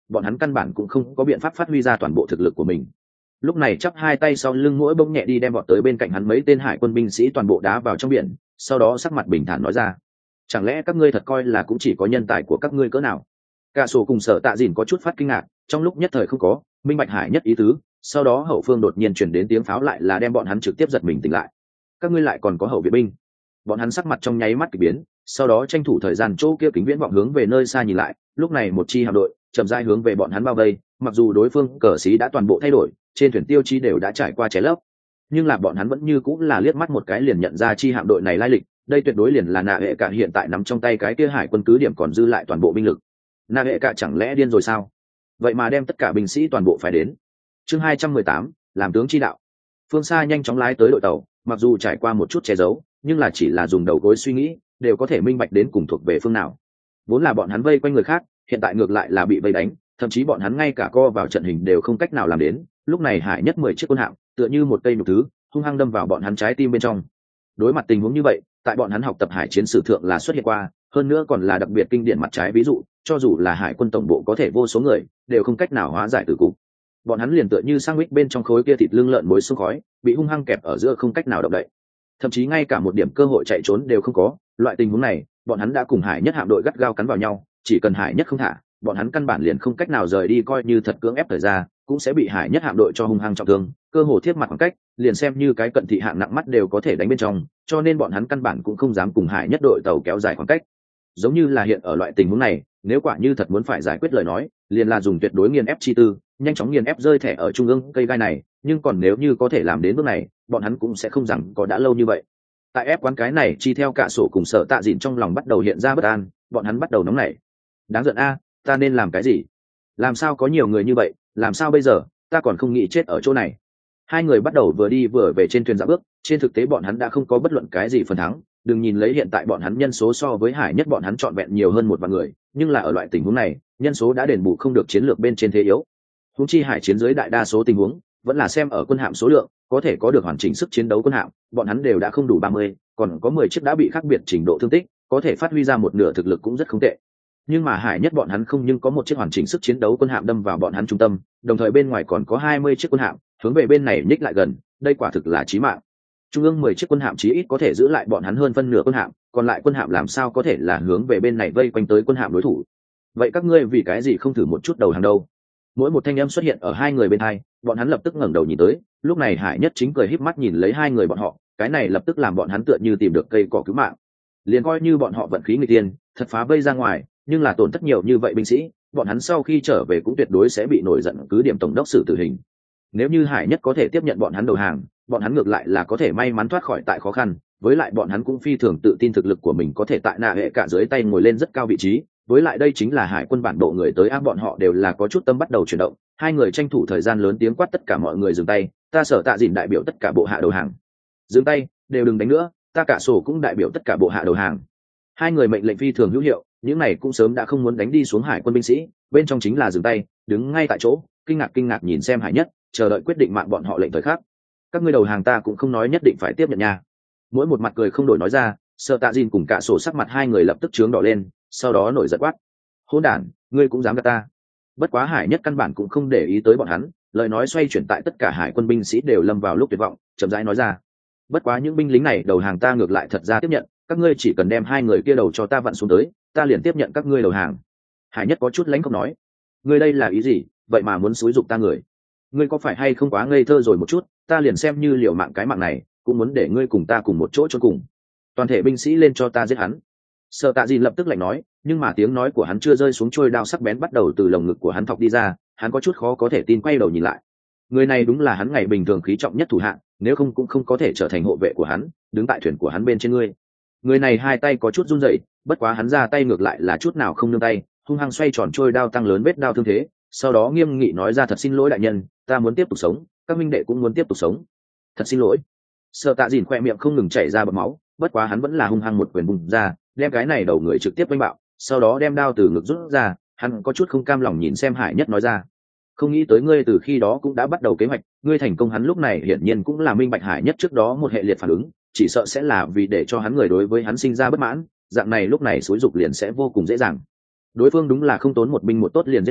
bọn hắn căn bản cũng không có biện pháp phát huy ra toàn bộ thực lực của mình. Lúc này chắp hai tay sau lưng mỗi bông nhẹ đi đem bọn tới bên cạnh hắn mấy tên hải quân binh sĩ toàn bộ đá vào trong biển, sau đó sắc mặt bình thản nói ra: chẳng lẽ các ngươi thật coi là cũng chỉ có nhân tài của các ngươi cỡ nào? Cả sổ cùng Sở Tạ Dìn có chút phát kinh ngạc, trong lúc nhất thời không có minh bạch hải nhất ý tứ, sau đó hậu phương đột nhiên chuyển đến tiếng pháo lại là đem bọn hắn trực tiếp giật mình tỉnh lại. Các ngươi lại còn có hậu viện binh? Bọn hắn sắc mặt trong nháy mắt kỳ biến, sau đó tranh thủ thời gian chỗ kia kính viễn vọng hướng về nơi xa nhìn lại, lúc này một chi hạm đội chậm rãi hướng về bọn hắn bao vây, mặc dù đối phương cờ xí đã toàn bộ thay đổi, trên thuyền tiêu chí đều đã trải qua cháy lấp, nhưng là bọn hắn vẫn như cũng là liếc mắt một cái liền nhận ra chi hạm đội này lai lịch, đây tuyệt đối liền là nạ hệ cả hiện tại nắm trong tay cái kia hải quân cứ điểm còn dư lại toàn bộ binh lực. Nạ hệ cả chẳng lẽ điên rồi sao? Vậy mà đem tất cả binh sĩ toàn bộ phải đến. Chương hai trăm mười tám, làm tướng chi đạo. Phương xa nhanh chóng lái tới đội tàu, mặc dù trải qua một chút che giấu, nhưng là chỉ là dùng đầu gối suy nghĩ, đều có thể minh bạch đến cùng thuộc về phương nào. Vốn là bọn hắn vây quanh người khác, hiện tại ngược lại là bị vây đánh, thậm chí bọn hắn ngay cả co vào trận hình đều không cách nào làm đến. Lúc này hải nhất mười chiếc quân hạm, tựa như một cây nhục thứ, hung hăng đâm vào bọn hắn trái tim bên trong. Đối mặt tình huống như vậy, tại bọn hắn học tập hải chiến sử thượng là xuất hiện qua, hơn nữa còn là đặc biệt kinh điển mặt trái ví dụ, cho dù là hải quân tổng bộ có thể vô số người, đều không cách nào hóa giải tử cục. Bọn hắn liền tựa như sandwich bên trong khối kia thịt lưng lợn muối xương khói, bị hung hăng kẹp ở giữa không cách nào động đậy. Thậm chí ngay cả một điểm cơ hội chạy trốn đều không có. Loại tình huống này, bọn hắn đã cùng hải nhất hạm đội gắt gao cắn vào nhau, chỉ cần hải nhất không thả, bọn hắn căn bản liền không cách nào rời đi, coi như thật cưỡng ép thời ra, cũng sẽ bị hải nhất hạm đội cho hung hăng trọng thương, cơ hồ thiết mặt khoảng cách, liền xem như cái cận thị hạng nặng mắt đều có thể đánh bên trong, cho nên bọn hắn căn bản cũng không dám cùng hải nhất đội tàu kéo dài khoảng cách. Giống như là hiện ở loại tình huống này, nếu quả như thật muốn phải giải quyết lời nói, liền là dùng tuyệt đối nghiền ép chi tư, nhanh chóng nghiền ép rơi thẻ ở trung ương cây gai này, nhưng còn nếu như có thể làm đến bước này, bọn hắn cũng sẽ không rằng có đã lâu như vậy. Tại ép quán cái này chi theo cả sổ cùng Sở Tạ Dìn trong lòng bắt đầu hiện ra bất an, bọn hắn bắt đầu nóng nảy. Đáng giận a, ta nên làm cái gì? Làm sao có nhiều người như vậy, làm sao bây giờ, ta còn không nghĩ chết ở chỗ này. Hai người bắt đầu vừa đi vừa về trên thuyền dạo bước, trên thực tế bọn hắn đã không có bất luận cái gì phần thắng, đừng nhìn lấy hiện tại bọn hắn nhân số so với hải nhất bọn hắn trọn vẹn nhiều hơn một vạn người, nhưng là ở loại tình huống này, nhân số đã đền bù không được chiến lược bên trên thế yếu. Huống chi hải chiến dưới đại đa số tình huống, vẫn là xem ở quân hạm số lượng, có thể có được hoàn chỉnh sức chiến đấu quân hạm, bọn hắn đều đã không đủ ba mươi, còn có mười chiếc đã bị khác biệt trình độ thương tích, có thể phát huy ra một nửa thực lực cũng rất không tệ. Nhưng mà hải nhất bọn hắn không nhưng có một chiếc hoàn chỉnh sức chiến đấu quân hạm đâm vào bọn hắn trung tâm, đồng thời bên ngoài còn có hai mươi chiếc quân hạm hướng về bên này nhích lại gần, đây quả thực là chí mạng. Trung ương mười chiếc quân hạm chí ít có thể giữ lại bọn hắn hơn phân nửa quân hạm, còn lại quân hạm làm sao có thể là hướng về bên này vây quanh tới quân hạm đối thủ. Vậy các ngươi vì cái gì không thử một chút đầu hàng đâu? Mỗi một thanh âm xuất hiện ở hai người bên hai, bọn hắn lập tức ngẩng đầu nhìn tới, lúc này hải nhất chính cười híp mắt nhìn lấy hai người bọn họ, cái này lập tức làm bọn hắn tựa như tìm được cây cỏ cứu mạng. Liền coi như bọn họ vận khí nghịch tiên, thật phá vây ra ngoài, nhưng là tổn thất nhiều như vậy binh sĩ, bọn hắn sau khi trở về cũng tuyệt đối sẽ bị nổi giận cứ điểm tổng đốc xử tử hình. Nếu như hải nhất có thể tiếp nhận bọn hắn đầu hàng, bọn hắn ngược lại là có thể may mắn thoát khỏi tại khó khăn, với lại bọn hắn cũng phi thường tự tin thực lực của mình có thể tại nạ hệ cả dưới tay ngồi lên rất cao vị trí, với lại đây chính là hải quân bản bộ người tới áp, bọn họ đều là có chút tâm bắt đầu chuyển động. Hai người tranh thủ thời gian lớn tiếng quát tất cả mọi người dừng tay, ta Sở Tạ Dìn đại biểu tất cả bộ hạ đầu hàng. Dừng tay, đều đừng đánh nữa, ta Cả Sổ cũng đại biểu tất cả bộ hạ đầu hàng. Hai người mệnh lệnh phi thường hữu hiệu, những này cũng sớm đã không muốn đánh đi xuống hải quân binh sĩ, bên trong chính là dừng tay, đứng ngay tại chỗ, kinh ngạc kinh ngạc nhìn xem hải nhất, chờ đợi quyết định mạng bọn họ lệnh thời khắc. Các ngươi đầu hàng ta cũng không nói nhất định phải tiếp nhận nha. Mỗi một mặt cười không đổi nói ra, Sở Tạ Dìn cùng Cả Sổ sắc mặt hai người lập tức trướng đỏ lên, sau đó nổi giận quát: hỗn đản, ngươi cũng dám gạt ta? Bất quá hải nhất căn bản cũng không để ý tới bọn hắn, lời nói xoay chuyển tại tất cả hải quân binh sĩ đều lâm vào lúc tuyệt vọng, chậm rãi nói ra: bất quá những binh lính này đầu hàng ta ngược lại thật ra tiếp nhận, các ngươi chỉ cần đem hai người kia đầu cho ta vặn xuống tới, ta liền tiếp nhận các ngươi đầu hàng. Hải nhất có chút lãnh không nói: ngươi đây là ý gì, vậy mà muốn xúi giục ta người? Ngươi có phải hay không quá ngây thơ rồi một chút, ta liền xem như liều mạng cái mạng này, cũng muốn để ngươi cùng ta cùng một chỗ chôn cùng. Toàn thể binh sĩ lên cho ta giết hắn. Sở Tạ Dìn lập tức lạnh nói, nhưng mà tiếng nói của hắn chưa rơi xuống, trôi đao sắc bén bắt đầu từ lồng ngực của hắn thọc đi ra, hắn có chút khó có thể tin quay đầu nhìn lại. Người này đúng là hắn ngày bình thường khí trọng nhất thủ hạng, nếu không cũng không có thể trở thành hộ vệ của hắn, đứng tại thuyền của hắn bên trên ngươi. Người này hai tay có chút run rẩy, bất quá hắn ra tay ngược lại là chút nào không nương tay, hung hăng xoay tròn trôi đao tăng lớn vết đao thương thế, sau đó nghiêm nghị nói ra: thật xin lỗi đại nhân, ta muốn tiếp tục sống, các minh đệ cũng muốn tiếp tục sống. Thật xin lỗi. Sở Tạ Dìn khoe miệng không ngừng chảy ra bọt máu, bất quá hắn vẫn là hung hăng một quyền vùng ra, đem cái này đầu người trực tiếp đánh bạo, sau đó đem đao từ ngực rút ra, hắn có chút không cam lòng nhìn xem hải nhất nói ra: không nghĩ tới ngươi từ khi đó cũng đã bắt đầu kế hoạch, ngươi thành công. Hắn lúc này hiển nhiên cũng là minh bạch hải nhất trước đó một hệ liệt phản ứng, chỉ sợ sẽ là vì để cho hắn người đối với hắn sinh ra bất mãn, dạng này lúc này xúi dục liền sẽ vô cùng dễ dàng. Đối phương đúng là không tốn một binh một tốt liền giết hắn,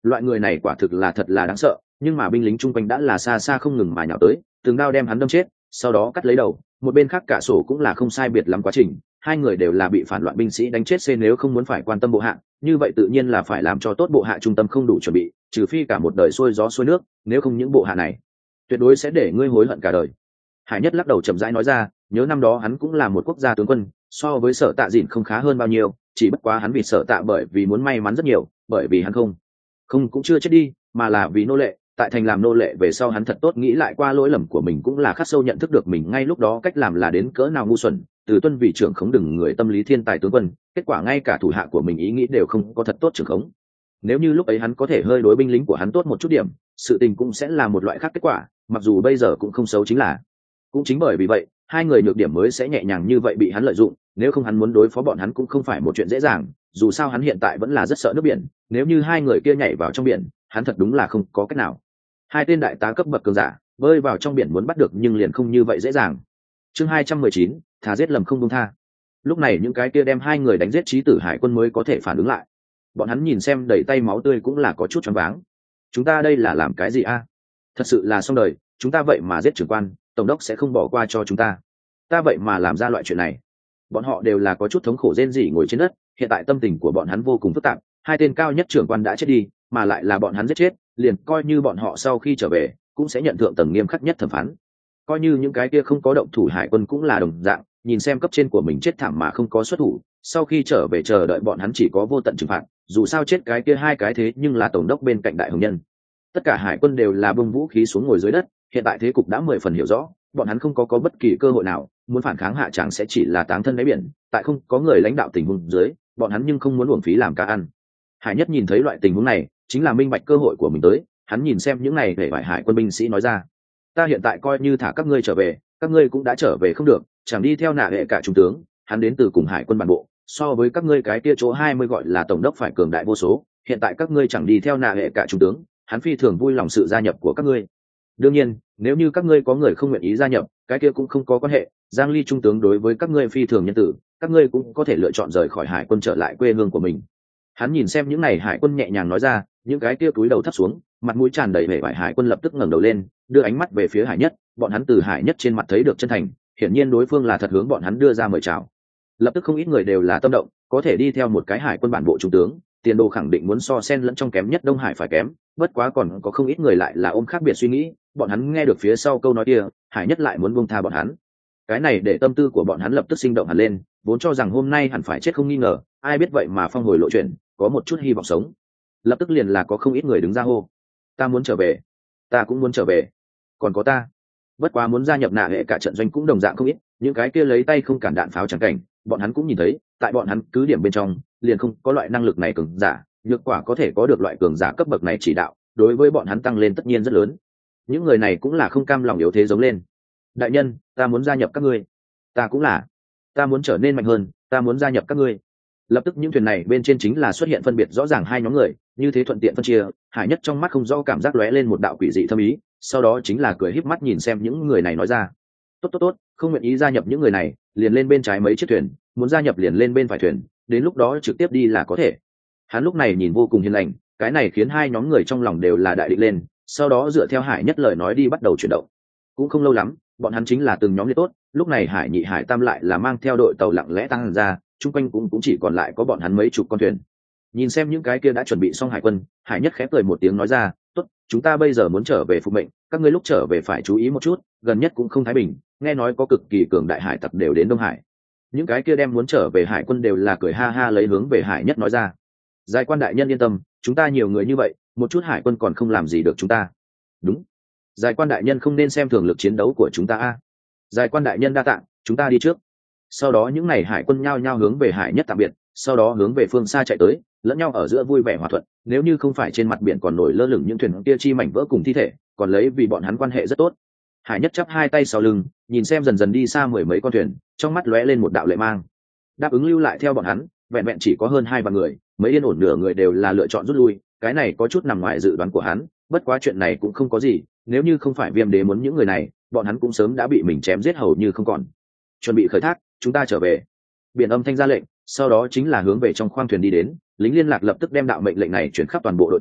Loại người này quả thực là thật là đáng sợ, nhưng mà binh lính chung quanh đã là xa xa không ngừng mà nhào tới, từng đao đem hắn đâm chết, sau đó cắt lấy đầu. Một bên khác cả sổ cũng là không sai biệt lắm quá trình, hai người đều là bị phản loạn binh sĩ đánh chết. C nếu không muốn phải quan tâm bộ hạ, như vậy tự nhiên là phải làm cho tốt bộ hạ trung tâm không đủ chuẩn bị, trừ phi cả một đời xuôi gió xuôi nước, nếu không những bộ hạ này tuyệt đối sẽ để ngươi hối hận cả đời. Hải Nhất lắc đầu chậm rãi nói ra, nhớ năm đó hắn cũng là một quốc gia tướng quân, so với Sở Tạ Dịn không khá hơn bao nhiêu, chỉ bất quá hắn vì Sở Tạ bởi vì muốn may mắn rất nhiều, bởi vì hắn không không cũng chưa chết đi, mà là vì nô lệ. Tại thành làm nô lệ về sau, hắn thật tốt nghĩ lại qua lỗi lầm của mình, cũng là khắc sâu nhận thức được mình ngay lúc đó cách làm là đến cỡ nào ngu xuẩn, từ tuân vị trưởng khống đừng người tâm lý thiên tài tướng quân, kết quả ngay cả thủ hạ của mình ý nghĩ đều không có thật tốt trưởng khống. Nếu như lúc ấy hắn có thể hơi đối binh lính của hắn tốt một chút điểm, sự tình cũng sẽ là một loại khác kết quả, mặc dù bây giờ cũng không xấu. Chính là cũng chính bởi vì vậy, hai người nhược điểm mới sẽ nhẹ nhàng như vậy bị hắn lợi dụng, nếu không hắn muốn đối phó bọn hắn cũng không phải một chuyện dễ dàng, dù sao hắn hiện tại vẫn là rất sợ nước biển, nếu như hai người kia nhảy vào trong biển, hắn thật đúng là không có cách nào. Hai tên đại tá cấp bậc cường giả bơi vào trong biển muốn bắt được, nhưng liền không như vậy dễ dàng. Chương hai trăm mười chín, thà giết lầm không buông tha. Lúc này những cái kia đem hai người đánh giết trí tử hải quân mới có thể phản ứng lại. Bọn hắn nhìn xem đầy tay máu tươi cũng là có chút choáng váng. Chúng ta đây là làm cái gì a? Thật sự là xong đời, chúng ta vậy mà giết trưởng quan, tổng đốc sẽ không bỏ qua cho chúng ta. Ta vậy mà làm ra loại chuyện này. Bọn họ đều là có chút thống khổ rên rỉ ngồi trên đất, hiện tại tâm tình của bọn hắn vô cùng phức tạp. Hai tên cao nhất trưởng quan đã chết đi, mà lại là bọn hắn giết chết, liền coi như bọn họ sau khi trở về cũng sẽ nhận thượng tầng nghiêm khắc nhất thẩm phán. Coi như những cái kia không có động thủ hải quân cũng là đồng dạng, nhìn xem cấp trên của mình chết thảm mà không có xuất thủ, sau khi trở về chờ đợi bọn hắn chỉ có vô tận trừng phạt. Dù sao chết cái kia hai cái thế nhưng là tổng đốc bên cạnh đại hồng nhân. Tất cả hải quân đều là bưng vũ khí xuống ngồi dưới đất, hiện tại thế cục đã mười phần hiểu rõ, bọn hắn không có có bất kỳ cơ hội nào, muốn phản kháng hạ chẳng sẽ chỉ là táng thân đáy biển. Tại không có người lãnh đạo tình huống dưới, bọn hắn nhưng không muốn uổng phí làm cá ăn. Hải Nhất nhìn thấy loại tình huống này, chính là minh bạch cơ hội của mình tới, hắn nhìn xem những này để vải hải quân binh sĩ nói ra, ta hiện tại coi như thả các ngươi trở về, các ngươi cũng đã trở về không được, chẳng đi theo nạ hệ cả trung tướng, hắn đến từ cùng hải quân bản bộ, so với các ngươi cái kia chỗ hai mươi gọi là tổng đốc phải cường đại vô số, hiện tại các ngươi chẳng đi theo nạ hệ cả trung tướng, hắn phi thường vui lòng sự gia nhập của các ngươi. Đương nhiên, nếu như các ngươi có người không nguyện ý gia nhập, cái kia cũng không có quan hệ, Giang Ly trung tướng đối với các ngươi phi thường nhân tử, các ngươi cũng có thể lựa chọn rời khỏi hải quân trở lại quê hương của mình. Hắn nhìn xem những này hải quân nhẹ nhàng nói ra, những cái kia túi đầu thấp xuống, mặt mũi tràn đầy vẻ vải hải quân lập tức ngẩng đầu lên, đưa ánh mắt về phía Hải Nhất. Bọn hắn từ Hải Nhất trên mặt thấy được chân thành, hiển nhiên đối phương là thật hướng bọn hắn đưa ra mời chào. Lập tức không ít người đều là tâm động, có thể đi theo một cái hải quân bản bộ trung tướng, tiền đồ khẳng định muốn so sen lẫn trong kém nhất Đông Hải phải kém. Bất quá còn có không ít người lại là ôm khác biệt suy nghĩ, bọn hắn nghe được phía sau câu nói kia, Hải Nhất lại muốn buông tha bọn hắn. Cái này để tâm tư của bọn hắn lập tức sinh động hẳn lên, vốn cho rằng hôm nay hẳn phải chết không nghi ngờ, ai biết vậy mà phong hồi lộ chuyện, có một chút hy vọng sống. Lập tức liền là có không ít người đứng ra hô, ta muốn trở về, ta cũng muốn trở về, còn có ta. Bất quá muốn gia nhập nạ hệ cả trận doanh cũng đồng dạng không ít, những cái kia lấy tay không cản đạn pháo chẳng cảnh, bọn hắn cũng nhìn thấy, tại bọn hắn cứ điểm bên trong liền không có loại năng lực này cường giả, nhược quả có thể có được loại cường giả cấp bậc này chỉ đạo, đối với bọn hắn tăng lên tất nhiên rất lớn. Những người này cũng là không cam lòng yếu thế giống lên, đại nhân, ta muốn gia nhập các ngươi. Ta cũng là, ta muốn trở nên mạnh hơn, ta muốn gia nhập các ngươi. Lập tức những thuyền này bên trên chính là xuất hiện phân biệt rõ ràng hai nhóm người, như thế thuận tiện phân chia. Hải Nhất trong mắt không rõ cảm giác lóe lên một đạo quỷ dị thâm ý, sau đó chính là cười híp mắt nhìn xem những người này nói ra, tốt tốt tốt, không nguyện ý gia nhập những người này liền lên bên trái mấy chiếc thuyền, muốn gia nhập liền lên bên phải thuyền, đến lúc đó trực tiếp đi là có thể. Hắn lúc này nhìn vô cùng hiền lành, cái này khiến hai nhóm người trong lòng đều là đại định lên, sau đó dựa theo Hải Nhất lời nói đi bắt đầu chuyển động. Cũng không lâu lắm, bọn hắn chính là từng nhóm liệt tốt, lúc này Hải Nhị Hải Tam lại là mang theo đội tàu lặng lẽ tăng ra, chung quanh cũng cũng chỉ còn lại có bọn hắn mấy chục con thuyền. Nhìn xem những cái kia đã chuẩn bị xong hải quân, Hải Nhất khẽ cười một tiếng nói ra, tốt, chúng ta bây giờ muốn trở về phục mệnh, các ngươi lúc trở về phải chú ý một chút, gần nhất cũng không thái bình, nghe nói có cực kỳ cường đại hải tặc đều đến Đông Hải. Những cái kia đem muốn trở về hải quân đều là cười ha ha lấy hướng về Hải Nhất nói ra, Giai quan đại nhân yên tâm, chúng ta nhiều người như vậy, một chút hải quân còn không làm gì được chúng ta. Đúng, Giai quan đại nhân không nên xem thường lực chiến đấu của chúng ta a. Giai quan đại nhân đa tạ, chúng ta đi trước. Sau đó những ngày hải quân nhao nhao hướng về Hải Nhất tạm biệt, sau đó hướng về phương xa chạy tới, lẫn nhau ở giữa vui vẻ hòa thuận. Nếu như không phải trên mặt biển còn nổi lơ lửng những thuyền kia chi mảnh vỡ cùng thi thể, còn lấy vì bọn hắn quan hệ rất tốt. Hải Nhất chắp hai tay sau lưng, nhìn xem dần dần đi xa mười mấy con thuyền, trong mắt lóe lên một đạo lệ mang. Đáp ứng lưu lại theo bọn hắn, vẹn vẹn chỉ có hơn hai vạn người, mấy yên ổn nửa người đều là lựa chọn rút lui. Cái này có chút nằm ngoài dự đoán của hắn, bất quá chuyện này cũng không có gì, nếu như không phải Viêm Đế muốn những người này, bọn hắn cũng sớm đã bị mình chém giết hầu như không còn. Chuẩn bị khởi thác, chúng ta trở về. Biển âm thanh ra lệnh, sau đó chính là hướng về trong khoang thuyền đi đến, lính liên lạc lập tức đem đạo mệnh lệnh này chuyển khắp toàn bộ đội tàu,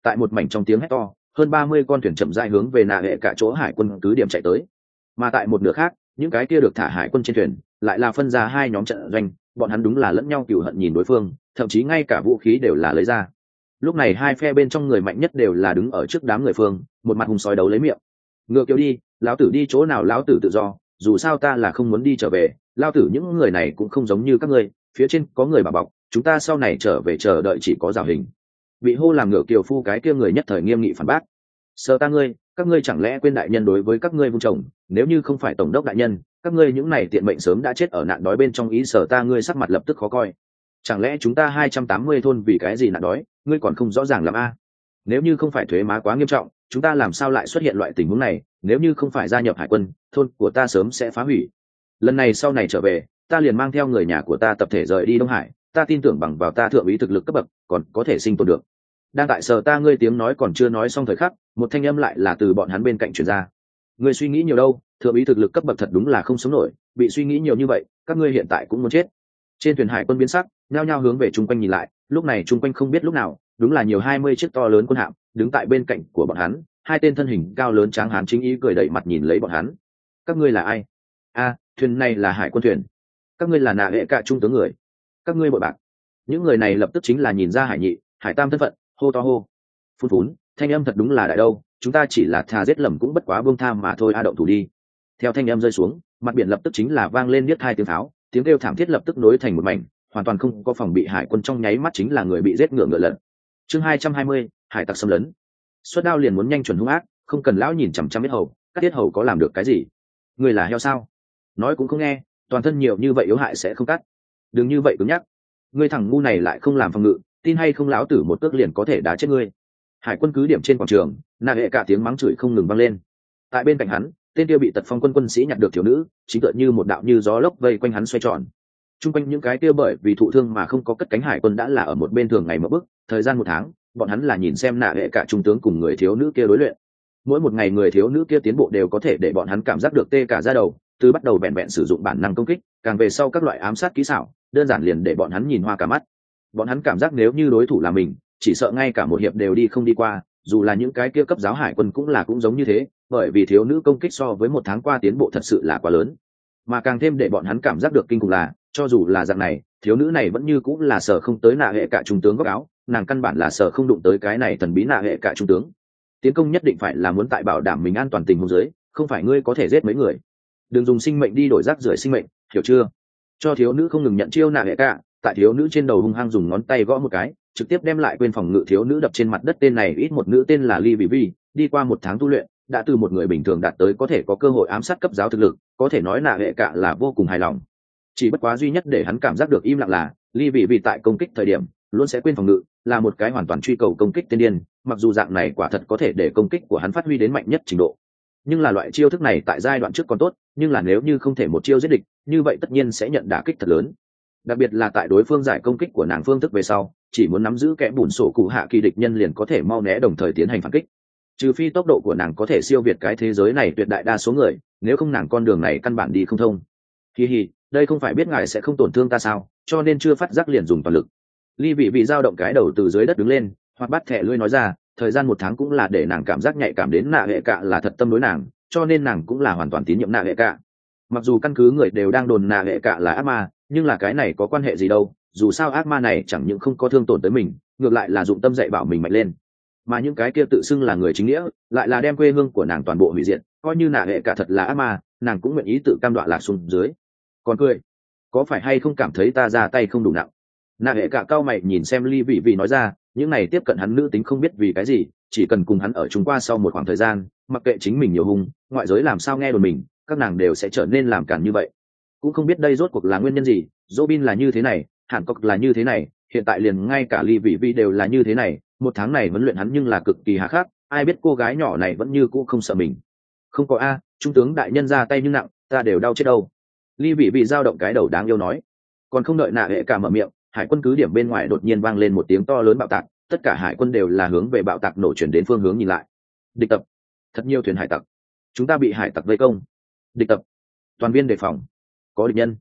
tại một mảnh trong tiếng hét to, hơn ba mươi con thuyền chậm rãi hướng về nạ hệ cả chỗ hải quân cứ điểm chạy tới. Mà tại một nửa khác, những cái kia được thả hải quân trên thuyền lại là phân ra hai nhóm trận doanh, bọn hắn đúng là lẫn nhau cừu hận nhìn đối phương, thậm chí ngay cả vũ khí đều là lấy ra. Lúc này hai phe bên trong người mạnh nhất đều là đứng ở trước đám người phương, một mặt hùng sói đấu lấy miệng. Ngựa kiệu đi, lão tử đi chỗ nào lão tử tự do, dù sao ta là không muốn đi trở về, lao tử những người này cũng không giống như các ngươi, phía trên có người bảo bọc, chúng ta sau này trở về chờ đợi chỉ có rào hình. Bị hô làm ngựa kiều phu cái kia người nhất thời nghiêm nghị phản bác. Sợ ta ngươi, các ngươi chẳng lẽ quên đại nhân đối với các ngươi vung chồng, nếu như không phải tổng đốc đại nhân, các ngươi những này tiện mệnh sớm đã chết ở nạn đói bên trong. Ý sở ta ngươi sắc mặt lập tức khó coi. Chẳng lẽ chúng ta hai trăm tám mươi thôn vì cái gì nạn đói, ngươi còn không rõ ràng làm a? Nếu như không phải thuế má quá nghiêm trọng, chúng ta làm sao lại xuất hiện loại tình huống này, nếu như không phải gia nhập hải quân, thôn của ta sớm sẽ phá hủy. Lần này sau này trở về, ta liền mang theo người nhà của ta tập thể rời đi Đông Hải, ta tin tưởng bằng vào ta thượng úy thực lực cấp bậc, còn có thể sinh tồn được. Đang tại sở ta ngươi tiếng nói còn chưa nói xong thời khắc, một thanh âm lại là từ bọn hắn bên cạnh truyền ra. Ngươi suy nghĩ nhiều đâu, thượng úy thực lực cấp bậc thật đúng là không sống nổi, bị suy nghĩ nhiều như vậy, các ngươi hiện tại cũng muốn chết. Trên thuyền hải quân biến sắc, nhao nhao hướng về chung quanh nhìn lại, lúc này chung quanh không biết lúc nào, đúng là nhiều hai mươi chiếc to lớn quân hạm, đứng tại bên cạnh của bọn hắn, hai tên thân hình cao lớn tráng hán chính ý cười đẩy mặt nhìn lấy bọn hắn. Các ngươi là ai? A, thuyền này là hải quân thuyền. Các ngươi là nạ hệ cả trung tướng người. Các ngươi bội bạc. Những người này lập tức chính là nhìn ra hải nhị, hải tam thân phận, hô to hô. Phun phún, thanh âm thật đúng là đại đâu, chúng ta chỉ là thà giết lầm cũng bất quá buông tham mà thôi, a động thủ đi. Theo thanh âm rơi xuống, mặt biển lập tức chính là vang lên biết hai tiếng pháo, tiếng kêu thảm thiết lập tức nối thành một mảnh, hoàn toàn không có phòng bị hải quân trong nháy mắt chính là người bị giết ngựa ngựa lật. Chương hai trăm hai mươi, hải tặc xâm lấn. Xuất đao liền muốn nhanh chuẩn hung ác, không cần lão nhìn chằm chằm biết hầu, các tiết hầu có làm được cái gì? Người là heo sao? Nói cũng không nghe, toàn thân nhiều như vậy yếu hại sẽ không cắt. Đừng như vậy cứng nhắc. Ngươi thằng ngu này lại không làm phòng ngự, tin hay không lão tử một cước liền có thể đá chết ngươi. Hải quân cứ điểm trên quảng trường, nạ hệ cả tiếng mắng chửi không ngừng vang lên. Tại bên cạnh hắn, tên kia bị tật phong quân quân sĩ nhặt được thiếu nữ, chính tựa như một đạo như gió lốc vây quanh hắn xoay tròn. Trung quanh những cái kia bởi vì thụ thương mà không có cất cánh hải quân đã là ở một bên thường ngày mở bức, thời gian một tháng, bọn hắn là nhìn xem nạ hệ cả trung tướng cùng người thiếu nữ kia đối luyện. Mỗi một ngày người thiếu nữ kia tiến bộ đều có thể để bọn hắn cảm giác được tê cả da đầu, từ bắt đầu vẹn vẹn sử dụng bản năng công kích, càng về sau các loại ám sát kỹ xảo, đơn giản liền để bọn hắn nhìn hoa cả mắt. Bọn hắn cảm giác nếu như đối thủ là mình, chỉ sợ ngay cả một hiệp đều đi không đi qua, dù là những cái kia cấp giáo hải quân cũng là cũng giống như thế, bởi vì thiếu nữ công kích so với một tháng qua tiến bộ thật sự là quá lớn. Mà càng thêm để bọn hắn cảm giác được kinh khủng là, cho dù là dạng này, thiếu nữ này vẫn như cũng là sở không tới nạ hệ cả trung tướng góc áo, nàng căn bản là sở không đụng tới cái này thần bí nạ hệ cả trung tướng. Tiến công nhất định phải là muốn tại bảo đảm mình an toàn tình huống dưới, không phải ngươi có thể giết mấy người. Đừng dùng sinh mệnh đi đổi rác rưởi sinh mệnh, hiểu chưa? Cho thiếu nữ không ngừng nhận chiêu nạ hệ cả, tại thiếu nữ trên đầu hung hăng dùng ngón tay gõ một cái, trực tiếp đem lại quên phòng ngự thiếu nữ đập trên mặt đất. Tên này ít một nữ tên là Ly Vị Vi, đi qua một tháng tu luyện, đã từ một người bình thường đạt tới có thể có cơ hội ám sát cấp giáo thực lực, có thể nói nạ hệ cả là vô cùng hài lòng. Chỉ bất quá duy nhất để hắn cảm giác được im lặng là Ly Vị Vi tại công kích thời điểm luôn sẽ quên phòng ngự, là một cái hoàn toàn truy cầu công kích tiên điên, mặc dù dạng này quả thật có thể để công kích của hắn phát huy đến mạnh nhất trình độ, nhưng là loại chiêu thức này tại giai đoạn trước còn tốt, nhưng là nếu như không thể một chiêu giết địch, như vậy tất nhiên sẽ nhận đả kích thật lớn. Đặc biệt là tại đối phương giải công kích của nàng phương thức về sau, chỉ muốn nắm giữ kẽ bùn sổ cụ hạ kỳ địch nhân liền có thể mau né đồng thời tiến hành phản kích. Trừ phi tốc độ của nàng có thể siêu việt cái thế giới này tuyệt đại đa số người, nếu không nàng con đường này căn bản đi không thông. Hi hi, đây không phải biết ngài sẽ không tổn thương ta sao, cho nên chưa phát giác liền dùng toàn lực. Ly Vị Vi dao động cái đầu từ dưới đất đứng lên, hoặc bắt thẻ lưỡi nói ra, thời gian một tháng cũng là để nàng cảm giác nhạy cảm đến nạ hệ cả là thật tâm đối nàng, cho nên nàng cũng là hoàn toàn tín nhiệm nạ hệ cả. Mặc dù căn cứ người đều đang đồn nạ hệ cả là ác ma, nhưng là cái này có quan hệ gì đâu, dù sao ác ma này chẳng những không có thương tổn tới mình, ngược lại là dụng tâm dạy bảo mình mạnh lên. Mà những cái kia tự xưng là người chính nghĩa, lại là đem quê hương của nàng toàn bộ hủy diệt, coi như nạ hệ cả thật là ác ma, nàng cũng nguyện ý tự cam đoạ lạc xuống dưới. Còn cười, có phải hay không cảm thấy ta ra tay không đủ nặng? Nạ hệ cả cao mày nhìn xem Ly Vị Vi nói ra, những này tiếp cận hắn nữ tính không biết vì cái gì, chỉ cần cùng hắn ở chung qua sau một khoảng thời gian, mặc kệ chính mình nhiều hung, ngoại giới làm sao nghe đồn mình, các nàng đều sẽ trở nên làm cản như vậy. Cũng không biết đây rốt cuộc là nguyên nhân gì, Robin là như thế này, Hàn Cốc là như thế này, hiện tại liền ngay cả Ly Vị Vi đều là như thế này, một tháng này huấn luyện hắn nhưng là cực kỳ hà khắc, ai biết cô gái nhỏ này vẫn như cũ không sợ mình. Không có a, trung tướng đại nhân ra tay nhưng nặng, ta đều đau chết đâu. Ly Vị Vi dao động cái đầu đáng yêu nói. Còn không đợi nạ hệ cả mở miệng, hải quân cứ điểm bên ngoài đột nhiên vang lên một tiếng to lớn bạo tạc, tất cả hải quân đều là hướng về bạo tạc nổ chuyển đến phương hướng nhìn lại. Địch tập, thật nhiều thuyền hải tặc, chúng ta bị hải tặc vây công. Địch tập, toàn viên đề phòng, có địch nhân.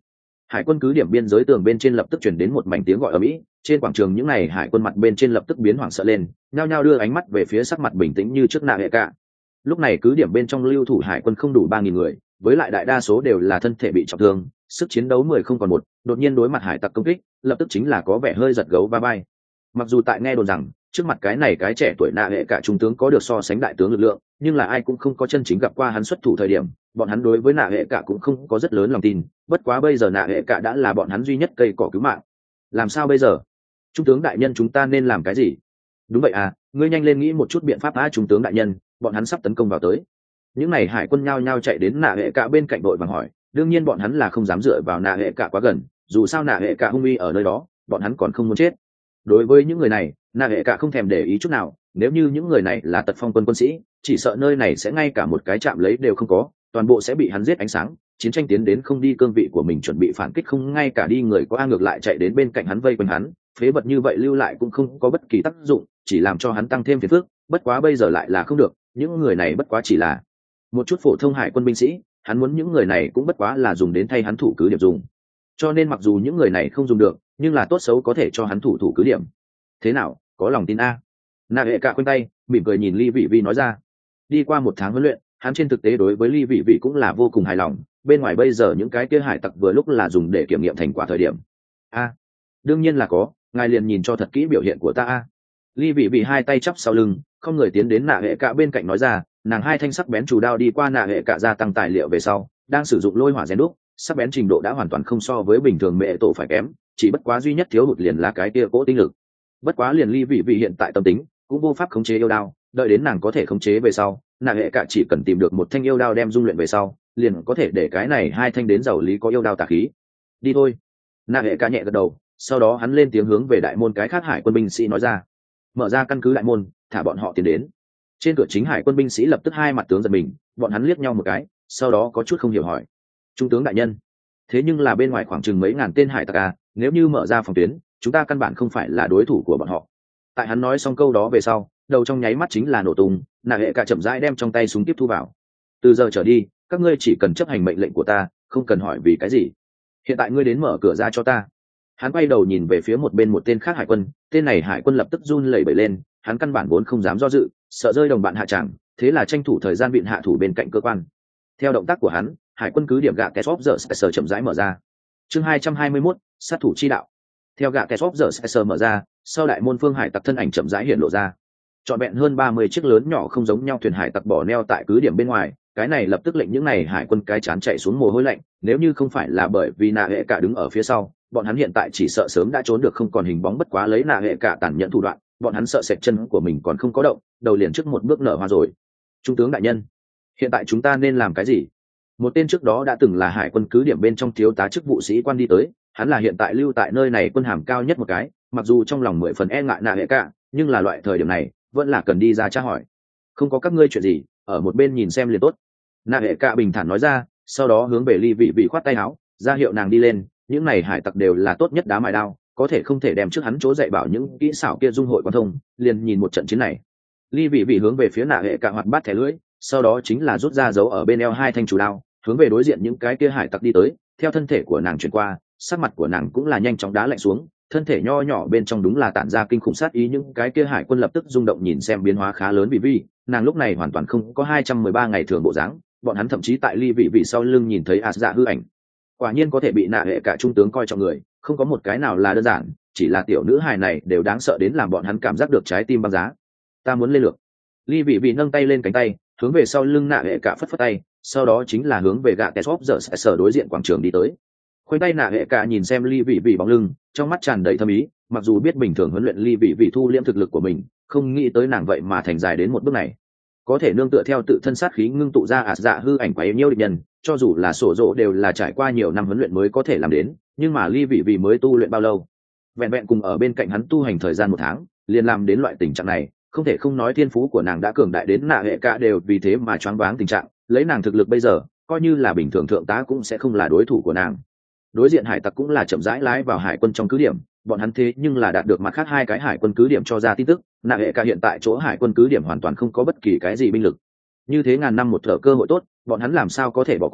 Hải quân cứ điểm biên giới tường bên trên lập tức chuyển đến một mảnh tiếng gọi ở mỹ, trên quảng trường những này hải quân mặt bên trên lập tức biến hoảng sợ lên, nhao nhao đưa ánh mắt về phía sắc mặt bình tĩnh như trước nạ hệ cả. Lúc này cứ điểm bên trong lưu thủ hải quân không đủ ba nghìn người, với lại đại đa số đều là thân thể bị trọng thương, sức chiến đấu mười không còn một, đột nhiên đối mặt hải tặc công kích, lập tức chính là có vẻ hơi giật gấu va vai. Mặc dù tại nghe đồn rằng trước mặt cái này cái trẻ tuổi nạ hệ cả trung tướng có được so sánh đại tướng lực lượng, nhưng là ai cũng không có chân chính gặp qua hắn xuất thủ thời điểm, bọn hắn đối với nạ hệ cả cũng không có rất lớn lòng tin. Bất quá bây giờ nạ hệ cả đã là bọn hắn duy nhất cây cỏ cứu mạng. Làm sao bây giờ? Trung tướng đại nhân, chúng ta nên làm cái gì? Đúng vậy à, ngươi nhanh lên nghĩ một chút biện pháp. Á trung tướng đại nhân, bọn hắn sắp tấn công vào tới. Những này hải quân nhao nhao chạy đến nạ hệ cả bên cạnh đội vàng hỏi. Đương nhiên bọn hắn là không dám dựa vào nạ hệ cả quá gần, dù sao nạ hệ cả hung uy ở nơi đó, bọn hắn còn không muốn chết. Đối với những người này, nạ hệ cả không thèm để ý chút nào. Nếu như những người này là tật phong quân quân sĩ, chỉ sợ nơi này sẽ ngay cả một cái chạm lấy đều không có, toàn bộ sẽ bị hắn giết ánh sáng. Chiến tranh tiến đến không đi cương vị của mình chuẩn bị phản kích không, ngay cả đi người có a ngược lại chạy đến bên cạnh hắn vây quanh hắn, phế vật như vậy lưu lại cũng không có bất kỳ tác dụng, chỉ làm cho hắn tăng thêm phiền phức. Bất quá bây giờ lại là không được, những người này bất quá chỉ là một chút phổ thông hải quân binh sĩ, hắn muốn những người này cũng bất quá là dùng đến thay hắn thủ cứ điểm dùng. Cho nên mặc dù những người này không dùng được, nhưng là tốt xấu có thể cho hắn thủ thủ cứ điểm. Thế nào, có lòng tin a? Nạ hệ cả quanh tay mỉm cười nhìn Ly Vị Vi nói ra. Đi qua một tháng huấn luyện, hắn trên thực tế đối với Ly Vị Vi cũng là vô cùng hài lòng. Bên ngoài bây giờ những cái kia hải tặc vừa lúc là dùng để kiểm nghiệm thành quả thời điểm. A, đương nhiên là có, ngài liền nhìn cho thật kỹ biểu hiện của ta a. Ly Vị Vi hai tay chắp sau lưng, không người tiến đến nạ hệ cả bên cạnh nói ra. Nàng hai thanh sắc bén chủ đao đi qua nạ hệ cả gia tăng tài liệu về sau, đang sử dụng lôi hỏa rèn đúc, sắc bén trình độ đã hoàn toàn không so với bình thường mẹ tổ phải kém, chỉ bất quá duy nhất thiếu hụt liền là cái kia cỗ tinh lực. Bất quá liền Ly Vị Vi hiện tại tâm tính cũng vô pháp khống chế yêu đao, đợi đến nàng có thể khống chế về sau, nạ hệ cả chỉ cần tìm được một thanh yêu đao đem dung luyện về sau, liền có thể để cái này hai thanh đến giàu lý có yêu đao tà khí. Đi thôi. Nạ hệ cả nhẹ gật đầu, sau đó hắn lên tiếng hướng về đại môn cái khác hải quân binh sĩ nói ra. Mở ra căn cứ đại môn, thả bọn họ tiến đến. Trên cửa chính hải quân binh sĩ lập tức hai mặt tướng giật mình, bọn hắn liếc nhau một cái, sau đó có chút không hiểu hỏi. Trung tướng đại nhân, thế nhưng là bên ngoài khoảng chừng mấy ngàn tên hải tặc à, nếu như mở ra phòng tuyến, chúng ta căn bản không phải là đối thủ của bọn họ. Tại hắn nói xong câu đó về sau, đầu trong nháy mắt chính là nổ tung, nạ hệ cả chậm rãi đem trong tay súng tiếp thu vào. Từ giờ trở đi, các ngươi chỉ cần chấp hành mệnh lệnh của ta, không cần hỏi vì cái gì. Hiện tại ngươi đến mở cửa ra cho ta. Hắn quay đầu nhìn về phía một bên một tên khác hải quân, tên này hải quân lập tức run lẩy bẩy lên, hắn căn bản vốn không dám do dự, sợ rơi đồng bạn hạ tràng, thế là tranh thủ thời gian biện hạ thủ bên cạnh cơ quan. Theo động tác của hắn, hải quân cứ điểm gạ kẹt giờ sờ chậm rãi mở ra. Chương hai trăm hai mươi mốt, sát thủ chi đạo. Theo gạ kẹt giờ sờ mở ra, sau đại môn phương hải tặc thân ảnh chậm rãi hiện lộ ra. Trọn vẹn hơn ba mươi chiếc lớn nhỏ không giống nhau thuyền hải tặc bỏ neo tại cứ điểm bên ngoài, cái này lập tức lệnh những này hải quân cái chán chạy xuống mồ hôi lạnh, nếu như không phải là bởi vì nạ hệ cả đứng ở phía sau, bọn hắn hiện tại chỉ sợ sớm đã trốn được không còn hình bóng. Bất quá lấy nạ hệ cả tàn nhẫn thủ đoạn, bọn hắn sợ sệt chân của mình còn không có động, đầu liền trước một bước nở hoa rồi. Trung tướng đại nhân, hiện tại chúng ta nên làm cái gì? Một tên trước đó đã từng là hải quân cứ điểm bên trong thiếu tá chức vụ sĩ quan đi tới, hắn là hiện tại lưu tại nơi này quân hàm cao nhất một cái, mặc dù trong lòng mười phần e ngại nạ hệ cả, nhưng là loại thời điểm này vẫn là cần đi ra tra hỏi. Không có các ngươi chuyện gì, ở một bên nhìn xem liền tốt. Nạ hệ cả bình thản nói ra, sau đó hướng về Ly Vị Vi khoát tay áo, ra hiệu nàng đi lên. Những này hải tặc đều là tốt nhất đá mài đao, có thể không thể đem trước hắn chỗ dạy bảo những kỹ xảo kia dung hội quan thông, liền nhìn một trận chiến này. Ly Vị Vi hướng về phía nạ hệ cả hoạt bát thẻ lưỡi, sau đó chính là rút ra dấu ở bên eo hai thanh chủ đao, hướng về đối diện những cái kia hải tặc đi tới. Theo thân thể của nàng chuyển qua, sắc mặt của nàng cũng là nhanh chóng đá lạnh xuống, thân thể nho nhỏ bên trong đúng là tản ra kinh khủng sát ý. Những cái kia hải quân lập tức rung động nhìn xem biến hóa khá lớn Vị Vi, nàng lúc này hoàn toàn không có hai trăm mười ba ngày thường bộ dáng, bọn hắn thậm chí tại Ly Vị Vi sau lưng nhìn thấy ạt dạ hư ảnh. Quả nhiên có thể bị nạ hệ cả trung tướng coi trọng người, không có một cái nào là đơn giản, chỉ là tiểu nữ hài này đều đáng sợ đến làm bọn hắn cảm giác được trái tim băng giá. Ta muốn lên lược. Ly Vị Vi nâng tay lên cánh tay, hướng về sau lưng nạ hệ cả phất phất tay, sau đó chính là hướng về gạ kẹt giờ sở đối diện quảng trường đi tới. Khoanh tay nạ hệ cả nhìn xem Ly Vị Vi bóng lưng, trong mắt tràn đầy thâm ý, mặc dù biết bình thường huấn luyện Ly Vị Vi thu liễm thực lực của mình, không nghĩ tới nàng vậy mà thành dài đến một bước này. Có thể nương tựa theo tự thân sát khí ngưng tụ ra ạt dạ hư ảnh quá yếu nhiêu địch nhân, cho dù là sổ dỗ đều là trải qua nhiều năm huấn luyện mới có thể làm đến, nhưng mà Ly Vị Vi mới tu luyện bao lâu? Vẹn vẹn cùng ở bên cạnh hắn tu hành thời gian một tháng, liền làm đến loại tình trạng này, không thể không nói thiên phú của nàng đã cường đại đến nạ hệ cả đều vì thế mà choáng váng tình trạng. Lấy nàng thực lực bây giờ, coi như là bình thường thượng tá cũng sẽ không là đối thủ của nàng. Đối diện hải tặc cũng là chậm rãi lái vào hải quân trong cứ điểm, bọn hắn thế nhưng là đạt được mặt khác hai cái hải quân cứ điểm cho ra tin tức, nạ hệ cả hiện tại chỗ hải quân cứ điểm hoàn toàn không có bất kỳ cái gì binh lực. Như thế ngàn năm một thở cơ hội tốt, bọn hắn làm sao có thể bỏ qua,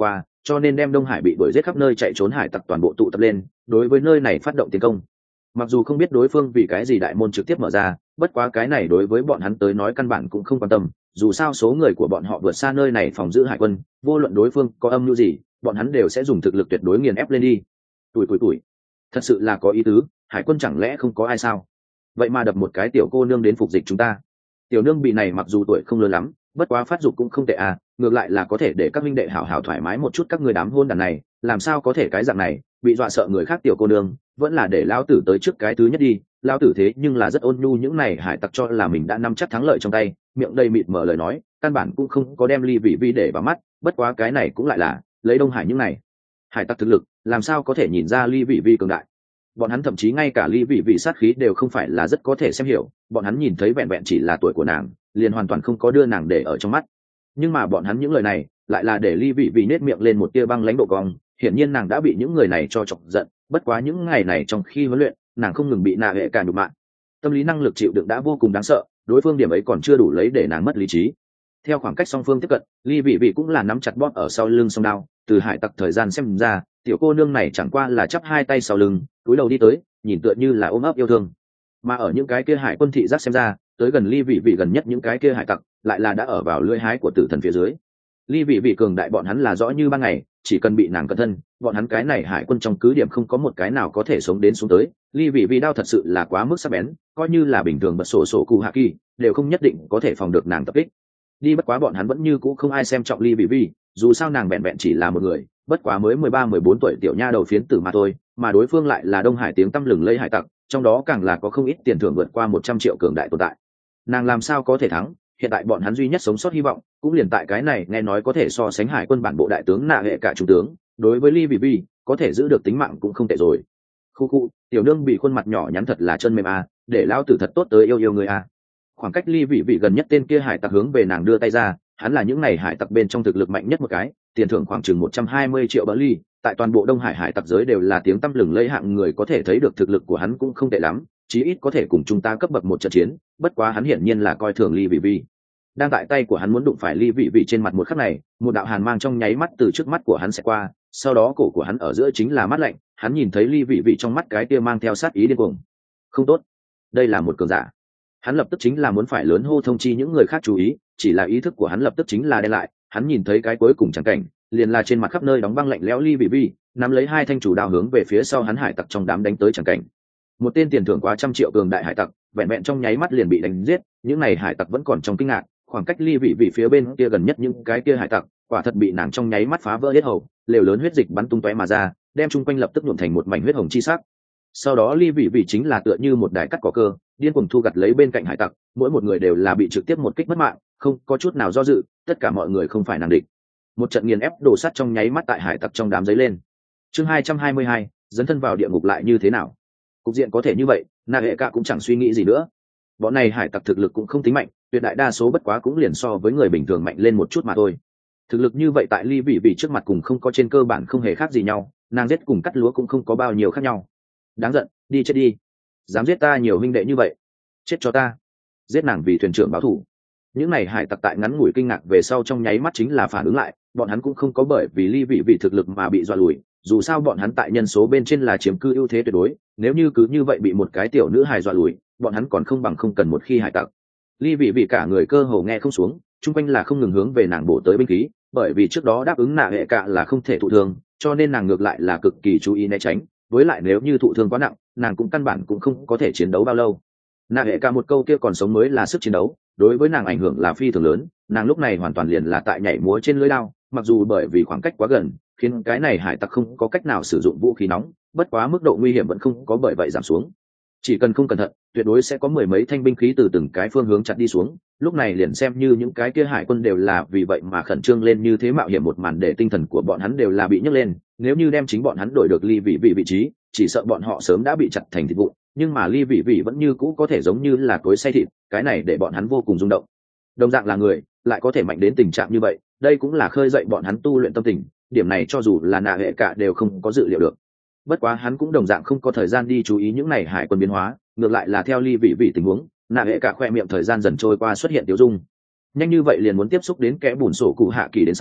cho nên đem Đông Hải bị đuổi giết khắp nơi chạy trốn hải tặc toàn bộ tụ tập lên, đối với nơi này phát động tiến công. Mặc dù không biết đối phương vì cái gì đại môn trực tiếp mở ra, bất quá cái này đối với bọn hắn tới nói căn bản cũng không quan tâm, dù sao số người của bọn họ vượt xa nơi này phòng giữ hải quân, vô luận đối phương có âm mưu gì, bọn hắn đều sẽ dùng thực lực tuyệt đối nghiền ép lên đi. Tuổi tuổi tuổi, thật sự là có ý tứ, hải quân chẳng lẽ không có ai sao? Vậy mà đập một cái tiểu cô nương đến phục dịch chúng ta. Tiểu nương bị này mặc dù tuổi không lớn lắm, bất quá phát dục cũng không tệ à, ngược lại là có thể để các minh đệ hảo hảo thoải mái một chút. Các người đám hôn đàn này làm sao có thể cái dạng này, bị dọa sợ người khác tiểu cô nương, vẫn là để lão tử tới trước cái thứ nhất đi. Lão tử thế nhưng là rất ôn nhu, những này hải tặc cho là mình đã nắm chắc thắng lợi trong tay, miệng đầy mịt mở lời nói, căn bản cũng không có đem Ly Vị Vi để vào mắt. Bất quá cái này cũng lại là lấy Đông Hải những này hải tặc thực lực, làm sao có thể nhìn ra Ly Vị Vi cường đại. Bọn hắn thậm chí ngay cả Ly Vị Vi sát khí đều không phải là rất có thể xem hiểu, bọn hắn nhìn thấy vẹn vẹn chỉ là tuổi của nàng, liền hoàn toàn không có đưa nàng để ở trong mắt. Nhưng mà bọn hắn những lời này lại là để Ly Vị Vi nết miệng lên một tia băng lãnh độ cong, hiển nhiên nàng đã bị những người này cho chọc giận. Bất quá những ngày này trong khi huấn luyện, nàng không ngừng bị nạ hệ cả nhục mạ, tâm lý năng lực chịu đựng đã vô cùng đáng sợ, đối phương điểm ấy còn chưa đủ lấy để nàng mất lý trí. Theo khoảng cách song phương tiếp cận, Ly Vị Vi cũng là nắm chặt bóp ở sau lưng song đao, từ hải tặc thời gian xem ra, tiểu cô nương này chẳng qua là chắp hai tay sau lưng, cúi đầu đi tới, nhìn tựa như là ôm ấp yêu thương. Mà ở những cái kia hải quân thị giác xem ra, tới gần Ly Vị Vi gần nhất những cái kia hải tặc lại là đã ở vào lưỡi hái của tử thần phía dưới. Ly Vị Vi cường đại bọn hắn là rõ như ban ngày, chỉ cần bị nàng cẩn thân, bọn hắn cái này hải quân trong cứ điểm không có một cái nào có thể sống đến xuống tới. Ly Vị Vi đao thật sự là quá mức sắc bén, coi như là bình thường bật sổ sổ cụ hạ kỳ đều không nhất định có thể phòng được nàng tập kích. Đi bất quá bọn hắn vẫn như cũ không ai xem trọng Ly Vị Vi, dù sao nàng vẹn vẹn chỉ là một người, bất quá mới mười ba mười bốn tuổi tiểu nha đầu phiến tử mà thôi, mà đối phương lại là Đông Hải tiếng tăm lừng lẫy hải tặc, trong đó càng là có không ít tiền thưởng vượt qua một trăm triệu cường đại tồn tại. Nàng làm sao có thể thắng? Hiện tại bọn hắn duy nhất sống sót hy vọng cũng liền tại cái này, nghe nói có thể so sánh hải quân bản bộ đại tướng nạ hệ cả trung tướng, đối với Ly Vị Vi có thể giữ được tính mạng cũng không tệ rồi. Khu khu, tiểu nương bị khuôn mặt nhỏ nhắn thật là chân mềm à, để lão tử thật tốt tới yêu yêu người à. Khoảng cách Ly Vị Vi gần nhất tên kia hải tặc hướng về nàng đưa tay ra, hắn là những này hải tặc bên trong thực lực mạnh nhất một cái, tiền thưởng khoảng chừng một trăm hai mươi triệu bờ ly, tại toàn bộ Đông Hải hải tặc giới đều là tiếng tăm lừng lẫy hạng người, có thể thấy được thực lực của hắn cũng không tệ lắm, chí ít có thể cùng chúng ta cấp bậc một trận chiến. Bất quá hắn hiển nhiên là coi thường Ly Vị Vi. Đang tại tay của hắn muốn đụng phải Ly Vị Vi trên mặt một khắc này, một đạo hàn mang trong nháy mắt từ trước mắt của hắn sẽ qua, sau đó cổ của hắn ở giữa chính là mát lạnh, hắn nhìn thấy Ly Vị Vi trong mắt cái kia mang theo sát ý điên cuồng. Không tốt, đây là một cường giả. Hắn lập tức chính là muốn phải lớn hô thông chi những người khác chú ý, chỉ là ý thức của hắn lập tức chính là đen lại, hắn nhìn thấy cái cuối cùng chẳng cảnh, liền là trên mặt khắp nơi đóng băng lạnh lẽo Ly Vị Vi, nắm lấy hai thanh chủ đao hướng về phía sau hắn hải tặc trong đám đánh tới chẳng cảnh. Một tên tiền thưởng quá trăm triệu cường đại hải tặc, vẹn vẹn trong nháy mắt liền bị đánh giết, những này hải tặc vẫn còn trong kinh ngạc, khoảng cách Ly Vị Vi phía bên kia gần nhất những cái kia hải tặc, quả thật bị nàng trong nháy mắt phá vỡ hết hầu, lều lớn huyết dịch bắn tung tóe mà ra, đem chung quanh lập tức nhuộm thành một mảnh huyết hồng chi sắc. Sau đó Ly Vị Vi chính là tựa như một đài cắt cỏ cơ, điên cuồng thu gặt lấy bên cạnh hải tặc, mỗi một người đều là bị trực tiếp một kích mất mạng, không có chút nào do dự, tất cả mọi người không phải nàng địch. Một trận nghiền ép đổ sắt trong nháy mắt tại hải tặc trong đám giấy lên. Chương hai trăm hai mươi hai, dấn thân vào địa ngục lại như thế nào? Cục diện có thể như vậy, nạ hệ cả cũng chẳng suy nghĩ gì nữa. Bọn này hải tặc thực lực cũng không tính mạnh, tuyệt đại đa số bất quá cũng liền so với người bình thường mạnh lên một chút mà thôi. Thực lực như vậy tại Ly Vị Vi trước mặt cùng không có trên cơ bản không hề khác gì nhau, nàng giết cùng cắt lúa cũng không có bao nhiêu khác nhau. Đáng giận, đi chết đi. Dám giết ta nhiều huynh đệ như vậy, chết cho ta. Giết nàng vì thuyền trưởng báo thù. Những này hải tặc tại ngắn ngủi kinh ngạc về sau trong nháy mắt chính là phản ứng lại, bọn hắn cũng không có bởi vì Ly Vị Vi thực lực mà bị dọa lùi, dù sao bọn hắn tại nhân số bên trên là chiếm cư ưu thế tuyệt đối, nếu như cứ như vậy bị một cái tiểu nữ hài dọa lùi, bọn hắn còn không bằng không cần một khi hải tặc. Ly Vị Vi cả người cơ hồ nghe không xuống, chung quanh là không ngừng hướng về nàng bổ tới binh khí, bởi vì trước đó đáp ứng nạ hệ cả là không thể thụ thương, cho nên nàng ngược lại là cực kỳ chú ý né tránh, với lại nếu như thụ thương quá nặng, nàng cũng căn bản cũng không có thể chiến đấu bao lâu. Nạ hệ cả một câu kia còn sống mới là sức chiến đấu, đối với nàng ảnh hưởng là phi thường lớn, nàng lúc này hoàn toàn liền là tại nhảy múa trên lưỡi đao, mặc dù bởi vì khoảng cách quá gần, khiến cái này hải tặc không có cách nào sử dụng vũ khí nóng, bất quá mức độ nguy hiểm vẫn không có bởi vậy giảm xuống. Chỉ cần không cẩn thận, tuyệt đối sẽ có mười mấy thanh binh khí từ từng cái phương hướng chặt đi xuống, lúc này liền xem như những cái kia hải quân đều là vì vậy mà khẩn trương lên, như thế mạo hiểm một màn để tinh thần của bọn hắn đều là bị nhấc lên, nếu như đem chính bọn hắn đổi được Ly Vị Vi vị trí, chỉ sợ bọn họ sớm đã bị chặt thành thịt vụn, nhưng mà Ly Vị Vi vẫn như cũ có thể giống như là cối xay thịt, cái này để bọn hắn vô cùng rung động. Đồng dạng là người, lại có thể mạnh đến tình trạng như vậy, đây cũng là khơi dậy bọn hắn tu luyện tâm tình, điểm này cho dù là nạ hệ cả đều không có dự liệu được. Bất quá hắn cũng đồng dạng không có thời gian đi chú ý những này hải quân biến hóa, ngược lại là theo Ly Vị Vi tình huống, nạ hệ cả khoe miệng thời gian dần trôi qua xuất hiện tiêu dung. Nhanh như vậy liền muốn tiếp xúc đến kẽ bùn sổ cụ hạ kỳ đến sao?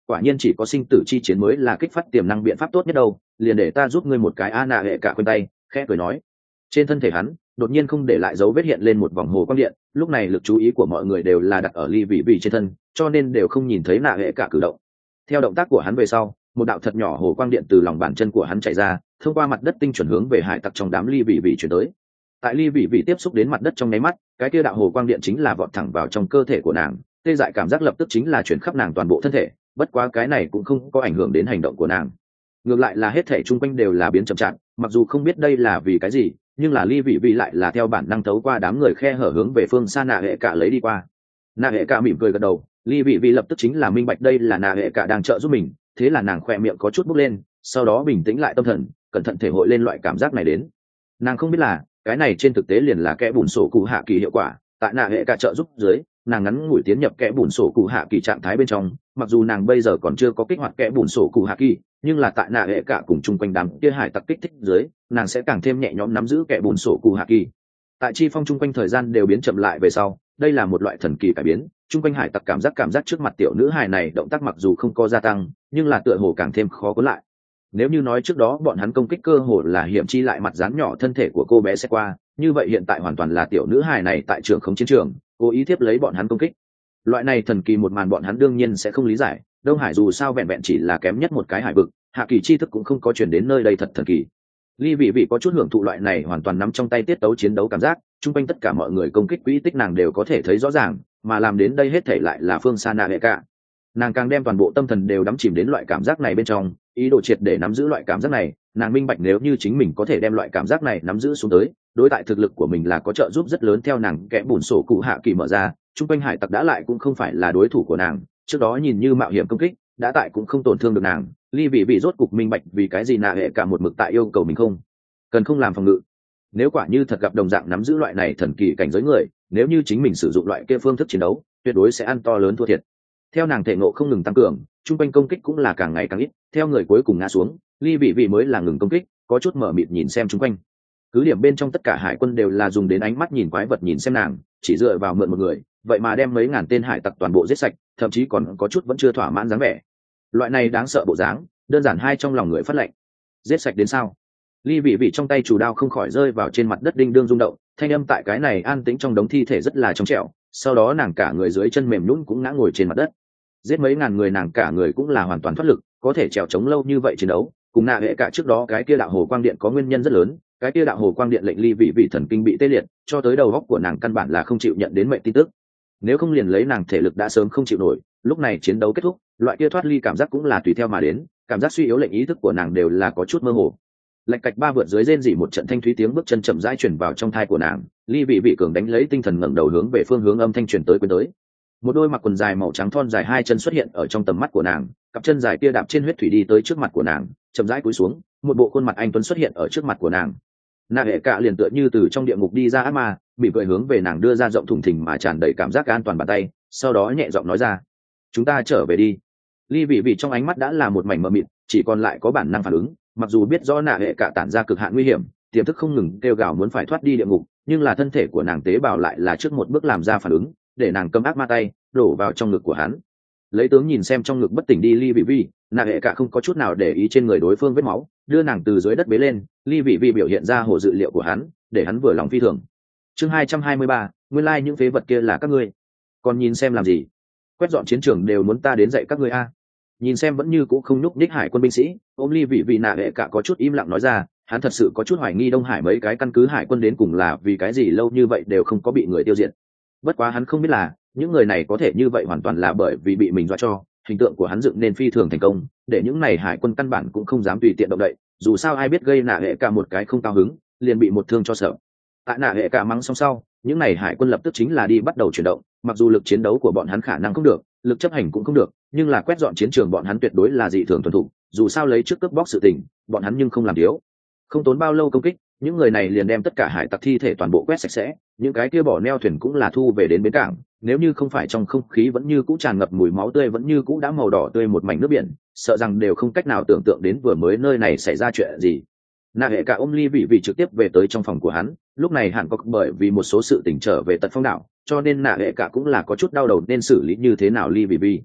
quả nhiên chỉ có sinh tử chi chiến mới là kích phát tiềm năng biện pháp tốt nhất đâu, liền để ta giúp ngươi một cái. A nạ hệ cả quên tay khẽ cười nói. Trên thân thể hắn đột nhiên không để lại dấu vết hiện lên một vòng hồ quang điện, lúc này lực chú ý của mọi người đều là đặt ở ly vị vị trên thân, cho nên đều không nhìn thấy nạ hệ cả cử động. Theo động tác của hắn về sau, một đạo thật nhỏ hồ quang điện từ lòng bàn chân của hắn chạy ra, thông qua mặt đất tinh chuẩn hướng về hải tặc trong đám ly vị vị chuyển tới. Tại ly vị vị tiếp xúc đến mặt đất trong nháy mắt, cái kia đạo hồ quang điện chính là vọt thẳng vào trong cơ thể của nàng, tê dại cảm giác lập tức chính là chuyển khắp nàng toàn bộ thân thể. Bất quá cái này cũng không có ảnh hưởng đến hành động của nàng, ngược lại là hết thể chung quanh đều là biến chậm chạp. Mặc dù không biết đây là vì cái gì, nhưng là ly vị vị lại là theo bản năng thấu qua đám người khe hở hướng về phương xa nạ hệ cả lấy đi qua. Nạ hệ cả mỉm cười gật đầu, ly vị vị lập tức chính là minh bạch đây là nạ hệ cả đang trợ giúp mình, thế là nàng khoe miệng có chút bốc lên, sau đó bình tĩnh lại tâm thần, cẩn thận thể hội lên loại cảm giác này đến. Nàng không biết là cái này trên thực tế liền là kẽ bùn sổ cụ hạ kỳ hiệu quả. Tại nạ hệ cả trợ giúp dưới, nàng ngắn ngủi tiến nhập kẽ bùn sổ cụ hạ kỳ trạng thái bên trong. Mặc dù nàng bây giờ còn chưa có kích hoạt kẽ bùn sổ cụ hạ kỳ, nhưng là tại nạ hệ cả cùng chung quanh đám kia hải tặc kích thích dưới, nàng sẽ càng thêm nhẹ nhõm nắm giữ kẽ bùn sổ cụ hạ kỳ. Tại chi phong chung quanh thời gian đều biến chậm lại về sau, đây là một loại thần kỳ cải biến. Chung quanh hải tặc cảm giác cảm giác trước mặt tiểu nữ hài này động tác mặc dù không có gia tăng, nhưng là tựa hồ càng thêm khó cuốn lại. Nếu như nói trước đó bọn hắn công kích cơ hồ là hiểm chi lại mặt dán nhỏ thân thể của cô bé sẽ qua, như vậy hiện tại hoàn toàn là tiểu nữ hài này tại trường không chiến trường cố ý tiếp lấy bọn hắn công kích. Loại này thần kỳ một màn bọn hắn đương nhiên sẽ không lý giải. Đông Hải dù sao vẹn vẹn chỉ là kém nhất một cái hải vực, hạ kỳ chi thức cũng không có chuyển đến nơi đây thật thần kỳ. Ly vị vị có chút hưởng thụ loại này hoàn toàn nắm trong tay tiết tấu chiến đấu cảm giác, chung quanh tất cả mọi người công kích quỹ tích nàng đều có thể thấy rõ ràng, mà làm đến đây hết thể lại là phương xa nạ hệ cả. Nàng càng đem toàn bộ tâm thần đều đắm chìm đến loại cảm giác này bên trong, ý đồ triệt để nắm giữ loại cảm giác này. Nàng minh bạch nếu như chính mình có thể đem loại cảm giác này nắm giữ xuống tới, đối tại thực lực của mình là có trợ giúp rất lớn. Theo nàng kẽ bùn sổ cụ hạ kỳ mở ra, chung quanh hải tặc đã lại cũng không phải là đối thủ của nàng, trước đó nhìn như mạo hiểm công kích đã tại cũng không tổn thương được nàng. Ly vị vị rốt cục minh bạch vì cái gì nạ hệ cả một mực tại yêu cầu mình không cần không làm phòng ngự. Nếu quả như thật gặp đồng dạng nắm giữ loại này thần kỳ cảnh giới người, nếu như chính mình sử dụng loại kia phương thức chiến đấu, tuyệt đối sẽ ăn to lớn thua thiệt. Theo nàng thể ngộ không ngừng tăng cường, chung quanh công kích cũng là càng ngày càng ít. Theo người cuối cùng ngã xuống, ly vị vị mới là ngừng công kích, có chút mở mịt nhìn xem chung quanh. Cứ điểm bên trong tất cả hải quân đều là dùng đến ánh mắt nhìn quái vật nhìn xem nàng, chỉ dựa vào mượn một người, vậy mà đem mấy ngàn tên hải tặc toàn bộ giết sạch, thậm chí còn có chút vẫn chưa thỏa mãn dáng vẻ. Loại này đáng sợ bộ dáng, đơn giản hai trong lòng người phát lệnh. Giết sạch đến sao? Ly vị vị trong tay chủ đao không khỏi rơi vào trên mặt đất đinh đương rung động, thanh âm tại cái này an tĩnh trong đống thi thể rất là trong trẻo. Sau đó nàng cả người dưới chân mềm nhũn cũng ngã ngồi trên mặt đất. Giết mấy ngàn người nàng cả người cũng là hoàn toàn thoát lực, có thể trèo chống lâu như vậy chiến đấu, cùng nạ hệ cả trước đó cái kia đạo hồ quang điện có nguyên nhân rất lớn. Cái kia đạo hồ quang điện lệnh ly vị vị thần kinh bị tê liệt, cho tới đầu óc của nàng căn bản là không chịu nhận đến mệnh tin tức. Nếu không liền lấy nàng thể lực đã sớm không chịu nổi, lúc này chiến đấu kết thúc, loại kia thoát ly cảm giác cũng là tùy theo mà đến, cảm giác suy yếu lệnh ý thức của nàng đều là có chút mơ hồ. Lạch cạch ba vượt dưới rên rỉ một trận thanh thúy tiếng bước chân chậm rãi truyền vào trong thai của nàng, ly vị vị cường đánh lấy tinh thần ngẩng đầu hướng về phương hướng âm thanh truyền tới quyến tới. Một đôi mặc quần dài màu trắng thon dài hai chân xuất hiện ở trong tầm mắt của nàng, cặp chân dài kia đạp trên huyết thủy đi tới trước mặt của nàng, chậm rãi cúi xuống, một bộ khuôn mặt anh tuấn xuất hiện ở trước mặt của nàng. Nạ hệ cả liền tựa như từ trong địa ngục đi ra ác ma, bị cười hướng về nàng đưa ra rộng thùng thình mà tràn đầy cảm giác an toàn bàn tay, sau đó nhẹ giọng nói ra: chúng ta trở về đi. Ly vị vị trong ánh mắt đã là một mảnh mờ mịt, chỉ còn lại có bản năng phản ứng. Mặc dù biết rõ nạ hệ cả tản ra cực hạn nguy hiểm, tiềm thức không ngừng kêu gào muốn phải thoát đi địa ngục, nhưng là thân thể của nàng tế bào lại là trước một bước làm ra phản ứng, để nàng cầm ác ma tay đổ vào trong ngực của hắn. Lấy tướng nhìn xem trong ngực bất tỉnh đi ly vị vị, nạ hệ cả không có chút nào để ý trên người đối phương vết máu, đưa nàng từ dưới đất bế lên. Ly vị vị biểu hiện ra hồ dự liệu của hắn, để hắn vừa lòng phi thường. Chương hai trăm hai mươi ba, nguyên lai like những phế vật kia là các ngươi, còn nhìn xem làm gì? Quét dọn chiến trường đều muốn ta đến dạy các ngươi a? Nhìn xem vẫn như cũ không nhúc nhích hải quân binh sĩ, ôm ly vị vị nạ hệ cả có chút im lặng nói ra, hắn thật sự có chút hoài nghi Đông Hải mấy cái căn cứ hải quân đến cùng là vì cái gì lâu như vậy đều không có bị người tiêu diệt. Bất quá hắn không biết là những người này có thể như vậy hoàn toàn là bởi vì bị mình dọa cho, hình tượng của hắn dựng nên phi thường thành công, để những này hải quân căn bản cũng không dám tùy tiện động đậy. Dù sao ai biết gây nạ hệ cả một cái không cao hứng, liền bị một thương cho sợ. Tại nạ hệ cả mắng xong sau, những này hải quân lập tức chính là đi bắt đầu chuyển động. Mặc dù lực chiến đấu của bọn hắn khả năng không được, lực chấp hành cũng không được, nhưng là quét dọn chiến trường bọn hắn tuyệt đối là dị thường thuần thục. Dù sao lấy trước cướp bóc sự tình, bọn hắn nhưng không làm thiếu. Không tốn bao lâu công kích, những người này liền đem tất cả hải tặc thi thể toàn bộ quét sạch sẽ, những cái kia bỏ neo thuyền cũng là thu về đến bến cảng. Nếu như không phải trong không khí vẫn như cũ tràn ngập mùi máu tươi, vẫn như cũ đã màu đỏ tươi một mảnh nước biển, sợ rằng đều không cách nào tưởng tượng đến vừa mới nơi này xảy ra chuyện gì. Nạ hệ cả ôm ly vị vị trực tiếp về tới trong phòng của hắn. Lúc này hẳn có bởi vì một số sự tình trở về tận phong đảo, cho nên nạ hệ cả cũng là có chút đau đầu nên xử lý như thế nào ly vị vị.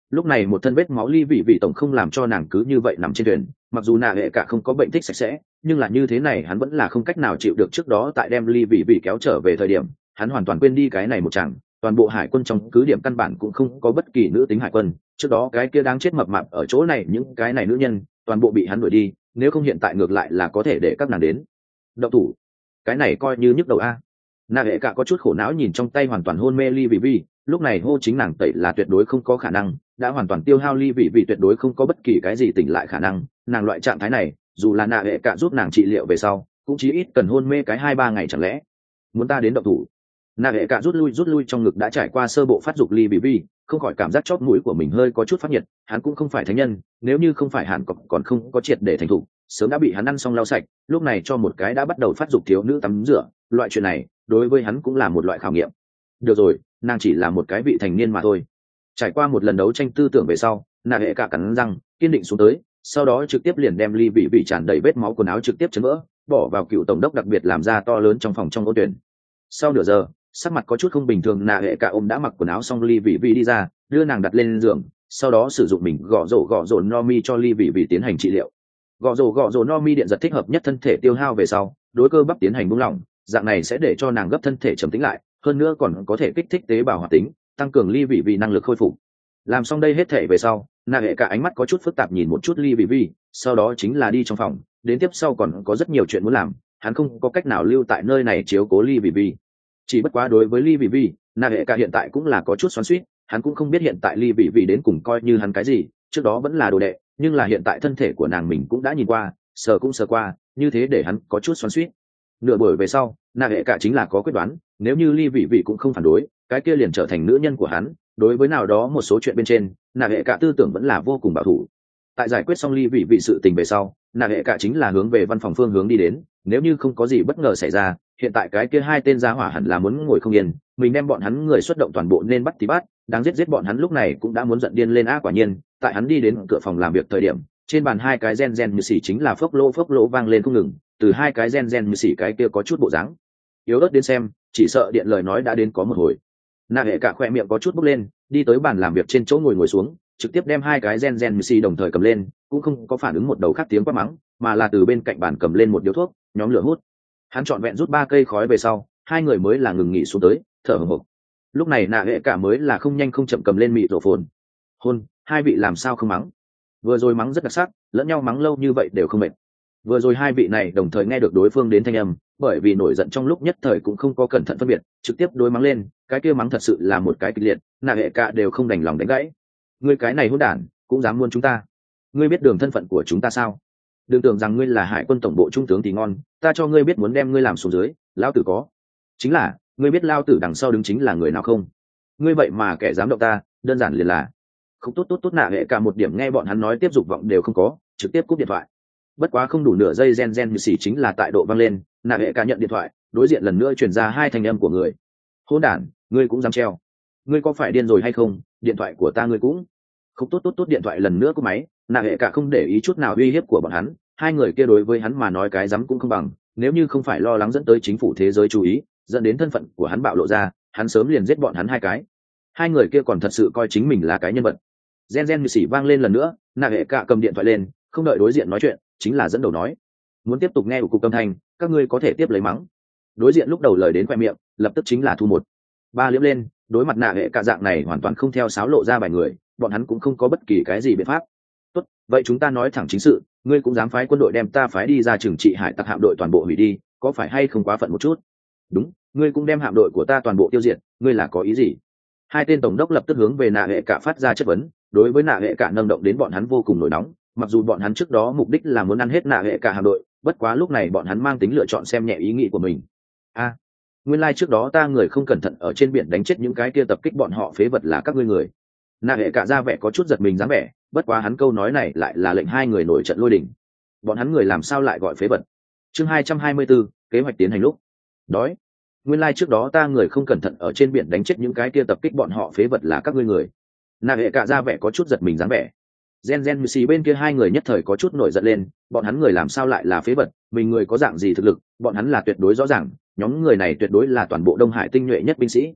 lúc này một thân vết máu ly vị vị tổng không làm cho nàng cứ như vậy nằm trên thuyền, mặc dù nạ hệ cả không có bệnh thích sạch sẽ, nhưng là như thế này hắn vẫn là không cách nào chịu được. Trước đó tại đem ly vị vị kéo trở về thời điểm, hắn hoàn toàn quên đi cái này một chàng, toàn bộ hải quân trong cứ điểm căn bản cũng không có bất kỳ nữ tính hải quân. Trước đó cái kia đáng chết mập mạp ở chỗ này, những cái này nữ nhân toàn bộ bị hắn đuổi đi, nếu không hiện tại ngược lại là có thể để các nàng đến động thủ. Cái này coi như nhức đầu a. Nạ hệ cả có chút khổ não nhìn trong tay hoàn toàn hôn mê ly vị vị, lúc này hô chính nàng tẩy là tuyệt đối không có khả năng, đã hoàn toàn tiêu hao ly vị vị tuyệt đối không có bất kỳ cái gì tỉnh lại khả năng. Nàng loại trạng thái này dù là nạ hệ cả giúp nàng trị liệu về sau cũng chí ít cần hôn mê cái hai ba ngày. Chẳng lẽ muốn ta đến động thủ? Nạ hệ cả rút lui rút lui trong ngực đã trải qua sơ bộ phát dục ly vị vị không khỏi cảm giác chóp mũi của mình hơi có chút phát nhiệt. Hắn cũng không phải thánh nhân, nếu như không phải hàn cọc còn không có triệt để thành thục, sớm đã bị hắn ăn xong lau sạch. Lúc này cho một cái đã bắt đầu phát dục thiếu nữ tắm rửa, loại chuyện này đối với hắn cũng là một loại khảo nghiệm. Được rồi, nàng chỉ là một cái vị thành niên mà thôi. Trải qua một lần đấu tranh tư tưởng về sau, nạ hệ cả cắn răng kiên định xuống tới, sau đó trực tiếp liền đem ly vị vị tràn đầy vết máu quần áo trực tiếp chấn vỡ, bỏ vào cựu tổng đốc đặc biệt làm ra to lớn trong phòng trong ô tuyển. Sau nửa giờ, sắc mặt có chút không bình thường nạ hệ cả ôm đã mặc quần áo xong ly vị vị đi ra, đưa nàng đặt lên giường, sau đó sử dụng mình gõ rổ gõ rổ no mi cho ly vị vị tiến hành trị liệu. Gõ rổ gõ rổ no mi điện giật thích hợp nhất thân thể tiêu hao về sau, đối cơ bắp tiến hành buông lỏng, dạng này sẽ để cho nàng gấp thân thể trầm tĩnh lại, hơn nữa còn có thể kích thích tế bào hoạt tính, tăng cường ly vị vị năng lực khôi phục. Làm xong đây hết thể về sau, nạ hệ cả ánh mắt có chút phức tạp nhìn một chút ly vị vị, sau đó chính là đi trong phòng, đến tiếp sau còn có rất nhiều chuyện muốn làm, hắn không có cách nào lưu tại nơi này chiếu cố ly vị vị. Chỉ bất quá đối với ly vị vị, nạ hệ cả hiện tại cũng là có chút xoắn xuýt, hắn cũng không biết hiện tại ly vị vị đến cùng coi như hắn cái gì. Trước đó vẫn là đồ đệ, nhưng là hiện tại thân thể của nàng mình cũng đã nhìn qua, sờ cũng sờ qua, như thế để hắn có chút xoắn xuýt. Nửa buổi về sau, nạ hệ cả chính là có quyết đoán, nếu như ly vị vị cũng không phản đối, cái kia liền trở thành nữ nhân của hắn. Đối với nào đó một số chuyện bên trên, nạ hệ cả tư tưởng vẫn là vô cùng bảo thủ. Tại giải quyết xong ly vị vị sự tình về sau, nạ hệ cả chính là hướng về văn phòng phương hướng đi đến. Nếu như không có gì bất ngờ xảy ra, hiện tại cái kia hai tên gia hỏa hẳn là muốn ngồi không yên, mình đem bọn hắn người xuất động toàn bộ nên bắt thì bắt, đáng giết giết bọn hắn. Lúc này cũng đã muốn giận điên lên á. Quả nhiên, tại hắn đi đến cửa phòng làm việc thời điểm, trên bàn hai cái gen gen như xỉ chính là phốc lỗ phốc lỗ vang lên không ngừng, từ hai cái gen gen như xỉ cái kia có chút bộ dáng yếu ớt đến xem, chỉ sợ điện lời nói đã đến có một hồi. Nạ hệ cả khoe miệng có chút bốc lên, đi tới bàn làm việc trên chỗ ngồi ngồi xuống, trực tiếp đem hai cái gen gen như xỉ đồng thời cầm lên, cũng không có phản ứng một đầu khác tiếng quát mắng, mà là từ bên cạnh bàn cầm lên một điếu thuốc, nhóm lửa hút. Hắn trọn vẹn rút ba cây khói về sau, hai người mới là ngừng nghỉ xuống tới, thở hổn hộc. Lúc này nạ hệ cả mới là không nhanh không chậm cầm lên mịt rổ phồn. Hôn, hai vị làm sao không mắng? Vừa rồi mắng rất đặc sắc, lẫn nhau mắng lâu như vậy đều không mệt. Vừa rồi hai vị này đồng thời nghe được đối phương đến thanh âm, bởi vì nổi giận trong lúc nhất thời cũng không có cẩn thận phân biệt, trực tiếp đối mắng lên, cái kia mắng thật sự là một cái kịch liệt, nạ hệ cả đều không đành lòng đánh gãy. Ngươi cái này hỗn đản, cũng dám muôn chúng ta? Ngươi biết đường thân phận của chúng ta sao? Đừng tưởng rằng ngươi là hải quân tổng bộ trung tướng thì ngon, ta cho ngươi biết muốn đem ngươi làm xuống dưới, lão tử có. Chính là, ngươi biết lao tử đằng sau đứng chính là người nào không? Ngươi vậy mà kẻ dám động ta, đơn giản liền là không. Tốt tốt tốt nạ hệ cả một điểm nghe bọn hắn nói tiếp dục vọng đều không có, trực tiếp cúp điện thoại. Bất quá không đủ nửa giây gen gen như xỉ chính là tại độ vang lên, nạ hệ cả nhận điện thoại, đối diện lần nữa truyền ra hai thanh âm của người. Hỗn đản, ngươi cũng dám treo? Ngươi có phải điên rồi hay không? Điện thoại của ta ngươi cũng không. Tốt tốt tốt điện thoại lần nữa cúp máy, nạ hệ cả không để ý chút nào uy hiếp của bọn hắn, hai người kia đối với hắn mà nói cái dám cũng không bằng. Nếu như không phải lo lắng dẫn tới chính phủ thế giới chú ý, dẫn đến thân phận của hắn bạo lộ ra, hắn sớm liền giết bọn hắn hai cái. Hai người kia còn thật sự coi chính mình là cái nhân vật. Gen gen như xỉ vang lên lần nữa, nạ hệ cả cầm điện thoại lên, không đợi đối diện nói chuyện, chính là dẫn đầu nói, muốn tiếp tục nghe của cục âm thanh, các ngươi có thể tiếp lấy mắng. Đối diện lúc đầu lời đến khoe miệng, lập tức chính là thu một ba liếm lên. Đối mặt nạ hệ cả dạng này hoàn toàn không theo sáo lộ ra bài người, bọn hắn cũng không có bất kỳ cái gì biện pháp. Tốt, vậy chúng ta nói thẳng chính sự, ngươi cũng dám phái quân đội đem ta phái đi ra trừng trị hải tặc hạm đội toàn bộ hủy đi, có phải hay không quá phận một chút? Đúng, ngươi cũng đem hạm đội của ta toàn bộ tiêu diệt, ngươi là có ý gì? Hai tên tổng đốc lập tức hướng về nạ hệ cả phát ra chất vấn. Đối với nạ hệ cả nâng động đến bọn hắn vô cùng nổi nóng, mặc dù bọn hắn trước đó mục đích là muốn ăn hết nạ hệ cả hạm đội, bất quá lúc này bọn hắn mang tính lựa chọn xem nhẹ ý nghĩ của mình. A, à, nguyên lai like trước đó ta người không cẩn thận ở trên biển đánh chết những cái kia tập kích bọn họ phế vật là các ngươi người. Nạ hệ cả ra vẻ có chút giật mình dáng vẻ, bất quá hắn câu nói này lại là lệnh hai người nổi trận lôi đình. Bọn hắn người làm sao lại gọi phế vật? Chương hai trăm hai mươi bốn, kế hoạch tiến hành lúc đói. Nguyên lai like trước đó ta người không cẩn thận ở trên biển đánh chết những cái kia tập kích bọn họ phế vật là các ngươi người. Nạ hệ cả ra vẻ có chút giật mình dáng vẻ. Gen gen như xì bên kia hai người nhất thời có chút nổi giận lên, bọn hắn người làm sao lại là phế vật? Mình người có dạng gì thực lực, bọn hắn là tuyệt đối rõ ràng, nhóm người này tuyệt đối là toàn bộ Đông Hải tinh nhuệ nhất binh sĩ.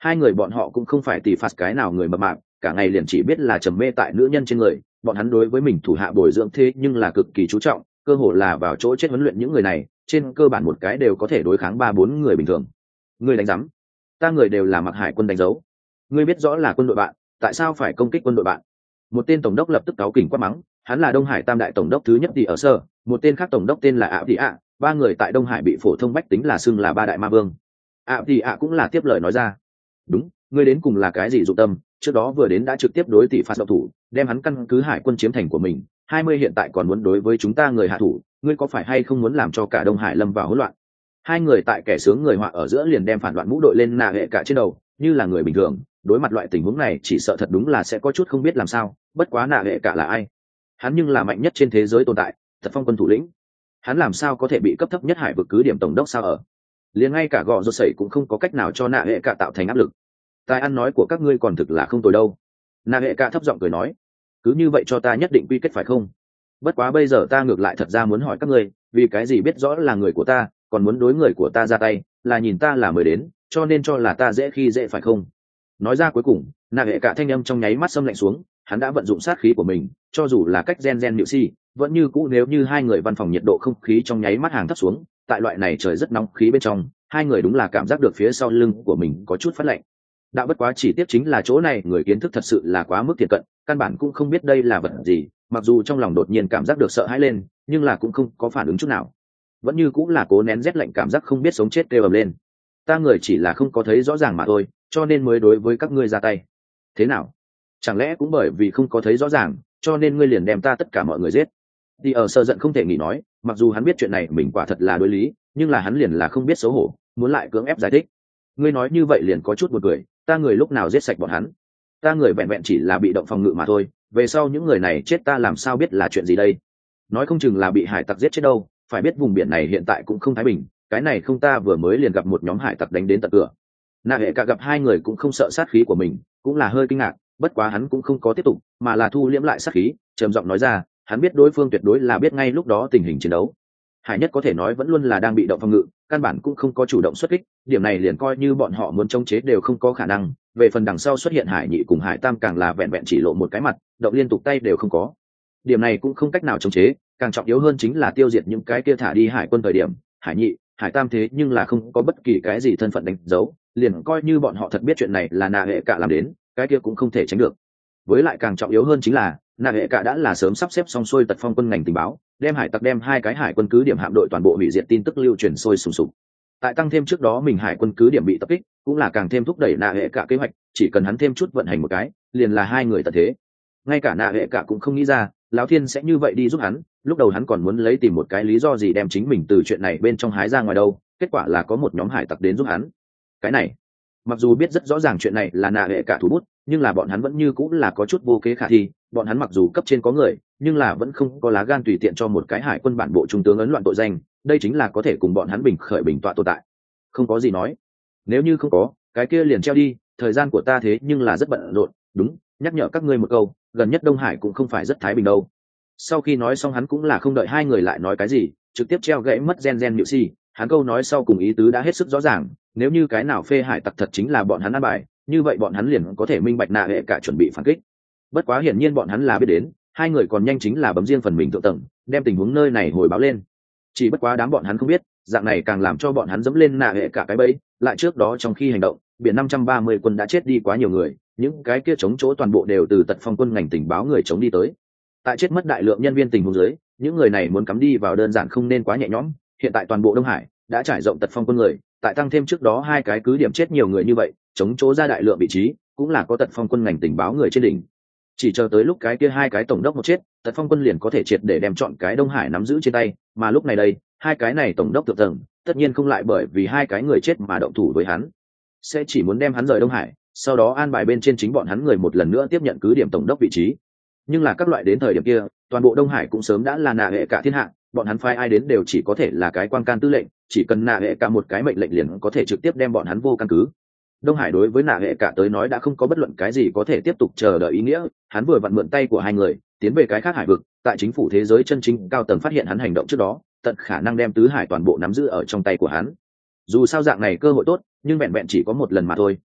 Hai người bọn họ cũng không phải tì phạt cái nào người mập mạp, cả ngày liền chỉ biết là trầm mê tại nữ nhân trên người, bọn hắn đối với mình thủ hạ bồi dưỡng thế nhưng là cực kỳ chú trọng, cơ hồ là vào chỗ chết huấn luyện những người này, trên cơ bản một cái đều có thể đối kháng ba bốn người bình thường. Ngươi đánh rắm, ta người đều là mặc hải quân đánh dấu, ngươi biết rõ là quân đội bạn, tại sao phải công kích quân đội bạn? Một tên tổng đốc lập tức cáu kỉnh quát mắng, hắn là Đông Hải Tam đại tổng đốc thứ nhất thì ở sở, một tên khác tổng đốc tên là ạ tỷ ạ, ba người tại Đông Hải bị phổ thông bách tính là xưng là ba đại ma vương. ạ tỷ ạ cũng là tiếp lời nói ra, đúng, ngươi đến cùng là cái gì dụng tâm, trước đó vừa đến đã trực tiếp đối tỷ phạt động thủ, đem hắn căn cứ hải quân chiếm thành của mình, hai mươi hiện tại còn muốn đối với chúng ta người hạ thủ, ngươi có phải hay không muốn làm cho cả Đông Hải lâm vào hỗn loạn? Hai người tại kẻ sướng người họa ở giữa liền đem phản loạn mũ đội lên nạ hệ cả trên đầu, như là người bình thường đối mặt loại tình huống này chỉ sợ thật đúng là sẽ có chút không biết làm sao. Bất quá nạ hệ cả là ai? Hắn nhưng là mạnh nhất trên thế giới tồn tại, Thật Phong quân thủ lĩnh, hắn làm sao có thể bị cấp thấp nhất hải vực cứ điểm tổng đốc sao ở? Liền ngay cả gò rô sẩy cũng không có cách nào cho nạ hệ cả tạo thành áp lực. Tài ăn nói của các ngươi còn thực là không tồi đâu. Nạ hệ cả thấp giọng cười nói, cứ như vậy cho ta nhất định quy kết phải không? Bất quá bây giờ ta ngược lại thật ra muốn hỏi các ngươi, vì cái gì biết rõ là người của ta còn muốn đối người của ta ra tay, là nhìn ta là mới đến cho nên cho là ta dễ khi dễ phải không? Nói ra cuối cùng, nạ hệ cả thanh âm trong nháy mắt xâm lạnh xuống, hắn đã vận dụng sát khí của mình, cho dù là cách gen gen nhự si vẫn như cũ, nếu như hai người văn phòng nhiệt độ không khí trong nháy mắt hàng thấp xuống, tại loại này trời rất nóng khí bên trong, hai người đúng là cảm giác được phía sau lưng của mình có chút phát lạnh. Đạo bất quá chỉ tiếp chính là chỗ này người kiến thức thật sự là quá mức thiệt cận, căn bản cũng không biết đây là vật gì, mặc dù trong lòng đột nhiên cảm giác được sợ hãi lên, nhưng là cũng không có phản ứng chút nào, vẫn như cũng là cố nén rét lạnh cảm giác không biết sống chết kêu ầm lên. Ta người chỉ là không có thấy rõ ràng mà thôi, cho nên mới đối với các ngươi ra tay. Thế nào? Chẳng lẽ cũng bởi vì không có thấy rõ ràng cho nên ngươi liền đem ta tất cả mọi người giết? Thì ở sơ giận không thể nghỉ nói, mặc dù hắn biết chuyện này mình quả thật là đối lý, nhưng là hắn liền là không biết xấu hổ, muốn lại cưỡng ép giải thích. Ngươi nói như vậy liền có chút buồn cười, ta người lúc nào giết sạch bọn hắn? Ta người vẹn vẹn chỉ là bị động phòng ngự mà thôi, về sau những người này chết ta làm sao biết là chuyện gì đây? Nói không chừng là bị hải tặc giết chết đâu, phải biết vùng biển này hiện tại cũng không thái bình, cái này không ta vừa mới liền gặp một nhóm hải tặc đánh đến tận cửa. Nạ hệ cả gặp hai người cũng không sợ sát khí của mình, cũng là hơi kinh ngạc, bất quá hắn cũng không có tiếp tục, mà là thu liễm lại sát khí, trầm giọng nói ra, hắn biết đối phương tuyệt đối là biết ngay lúc đó tình hình chiến đấu. Hải nhất có thể nói vẫn luôn là đang bị động phòng ngự, căn bản cũng không có chủ động xuất kích, điểm này liền coi như bọn họ muốn chống chế đều không có khả năng. Về phần đằng sau xuất hiện hải nhị cùng hải tam càng là vẹn vẹn chỉ lộ một cái mặt, động liên tục tay đều không có, điểm này cũng không cách nào chống chế. Càng trọng yếu hơn chính là tiêu diệt những cái kia thả đi hải quân thời điểm, hải nhị hải tam thế nhưng là không có bất kỳ cái gì thân phận đánh dấu, liền coi như bọn họ thật biết chuyện này là nạ hệ cả làm đến, cái kia cũng không thể tránh được. Với lại càng trọng yếu hơn chính là nạ hệ cả đã là sớm sắp xếp xong xuôi Tật Phong quân ngành tình báo, đem hải tặc đem hai cái hải quân cứ điểm hạm đội toàn bộ hủy diệt tin tức lưu truyền sôi sùng sục. Tại tăng thêm trước đó mình hải quân cứ điểm bị tập kích, cũng là càng thêm thúc đẩy nạ hệ cả kế hoạch, chỉ cần hắn thêm chút vận hành một cái, liền là hai người tận thế. Ngay cả nạ hệ cả cũng không nghĩ ra lão thiên sẽ như vậy đi giúp hắn, lúc đầu hắn còn muốn lấy tìm một cái lý do gì đem chính mình từ chuyện này bên trong hái ra ngoài đâu, kết quả là có một nhóm hải tặc đến giúp hắn. Cái này mặc dù biết rất rõ ràng chuyện này là nạ hệ cả thủ bút, nhưng là bọn hắn vẫn như cũng là có chút vô kế khả thi. Bọn hắn mặc dù cấp trên có người, nhưng là vẫn không có lá gan tùy tiện cho một cái hải quân bản bộ trung tướng ấn loạn tội danh, đây chính là có thể cùng bọn hắn bình khởi bình tọa tồn tại. Không có gì nói, nếu như không có cái kia liền treo đi, thời gian của ta thế nhưng là rất bận rộn. Đúng, nhắc nhở các ngươi một câu, gần nhất Đông Hải cũng không phải rất thái bình đâu. Sau khi nói xong hắn cũng là không đợi hai người lại nói cái gì, trực tiếp treo gãy mất gen gen nhự si. Hắn câu nói sau cùng ý tứ đã hết sức rõ ràng, nếu như cái nào phê hải tặc thật chính là bọn hắn ăn bài, như vậy bọn hắn liền có thể minh bạch nạ hệ cả chuẩn bị phản kích. Bất quá hiển nhiên bọn hắn là biết đến, hai người còn nhanh chính là bấm riêng phần mình thượng tầng, đem tình huống nơi này hồi báo lên. Chỉ bất quá đám bọn hắn không biết, dạng này càng làm cho bọn hắn dẫm lên nạ hệ cả cái bẫy. Lại trước đó trong khi hành động, biển năm trăm ba mươi quân đã chết đi quá nhiều người, những cái kia chống chỗ toàn bộ đều từ Tật Phong quân ngành tình báo người chống đi tới. Tại chết mất đại lượng nhân viên tình huống dưới, những người này muốn cắm đi vào đơn giản không nên quá nhẹ nhõm. Hiện tại toàn bộ Đông Hải đã trải rộng Tật Phong quân người, tại tăng thêm trước đó hai cái cứ điểm chết nhiều người như vậy, chống chỗ ra đại lượng vị trí, cũng là có Tật Phong quân ngành tình báo người trên đỉnh. Chỉ chờ tới lúc cái kia hai cái tổng đốc một chết, Tật Phong quân liền có thể triệt để đem chọn cái Đông Hải nắm giữ trên tay, mà lúc này đây, hai cái này tổng đốc thượng tầng, tất nhiên không lại bởi vì hai cái người chết mà động thủ với hắn, sẽ chỉ muốn đem hắn rời Đông Hải, sau đó an bài bên trên chính bọn hắn người một lần nữa tiếp nhận cứ điểm tổng đốc vị trí. Nhưng là các loại đến thời điểm kia, toàn bộ Đông Hải cũng sớm đã là nạ hệ cả thiên hạ, bọn hắn phái ai đến đều chỉ có thể là cái quan can tư lệnh, chỉ cần nạ hệ cả một cái mệnh lệnh liền có thể trực tiếp đem bọn hắn vô căn cứ. Đông Hải đối với nạ hệ cả tới nói đã không có bất luận cái gì có thể tiếp tục chờ đợi ý nghĩa, hắn vừa vặn mượn tay của hai người tiến về cái khác hải vực, tại chính phủ thế giới chân chính cao tầng phát hiện hắn hành động trước đó, tận khả năng đem tứ hải toàn bộ nắm giữ ở trong tay của hắn. Dù sao dạng này cơ hội tốt, nhưng vẹn vẹn chỉ có một lần mà thôi,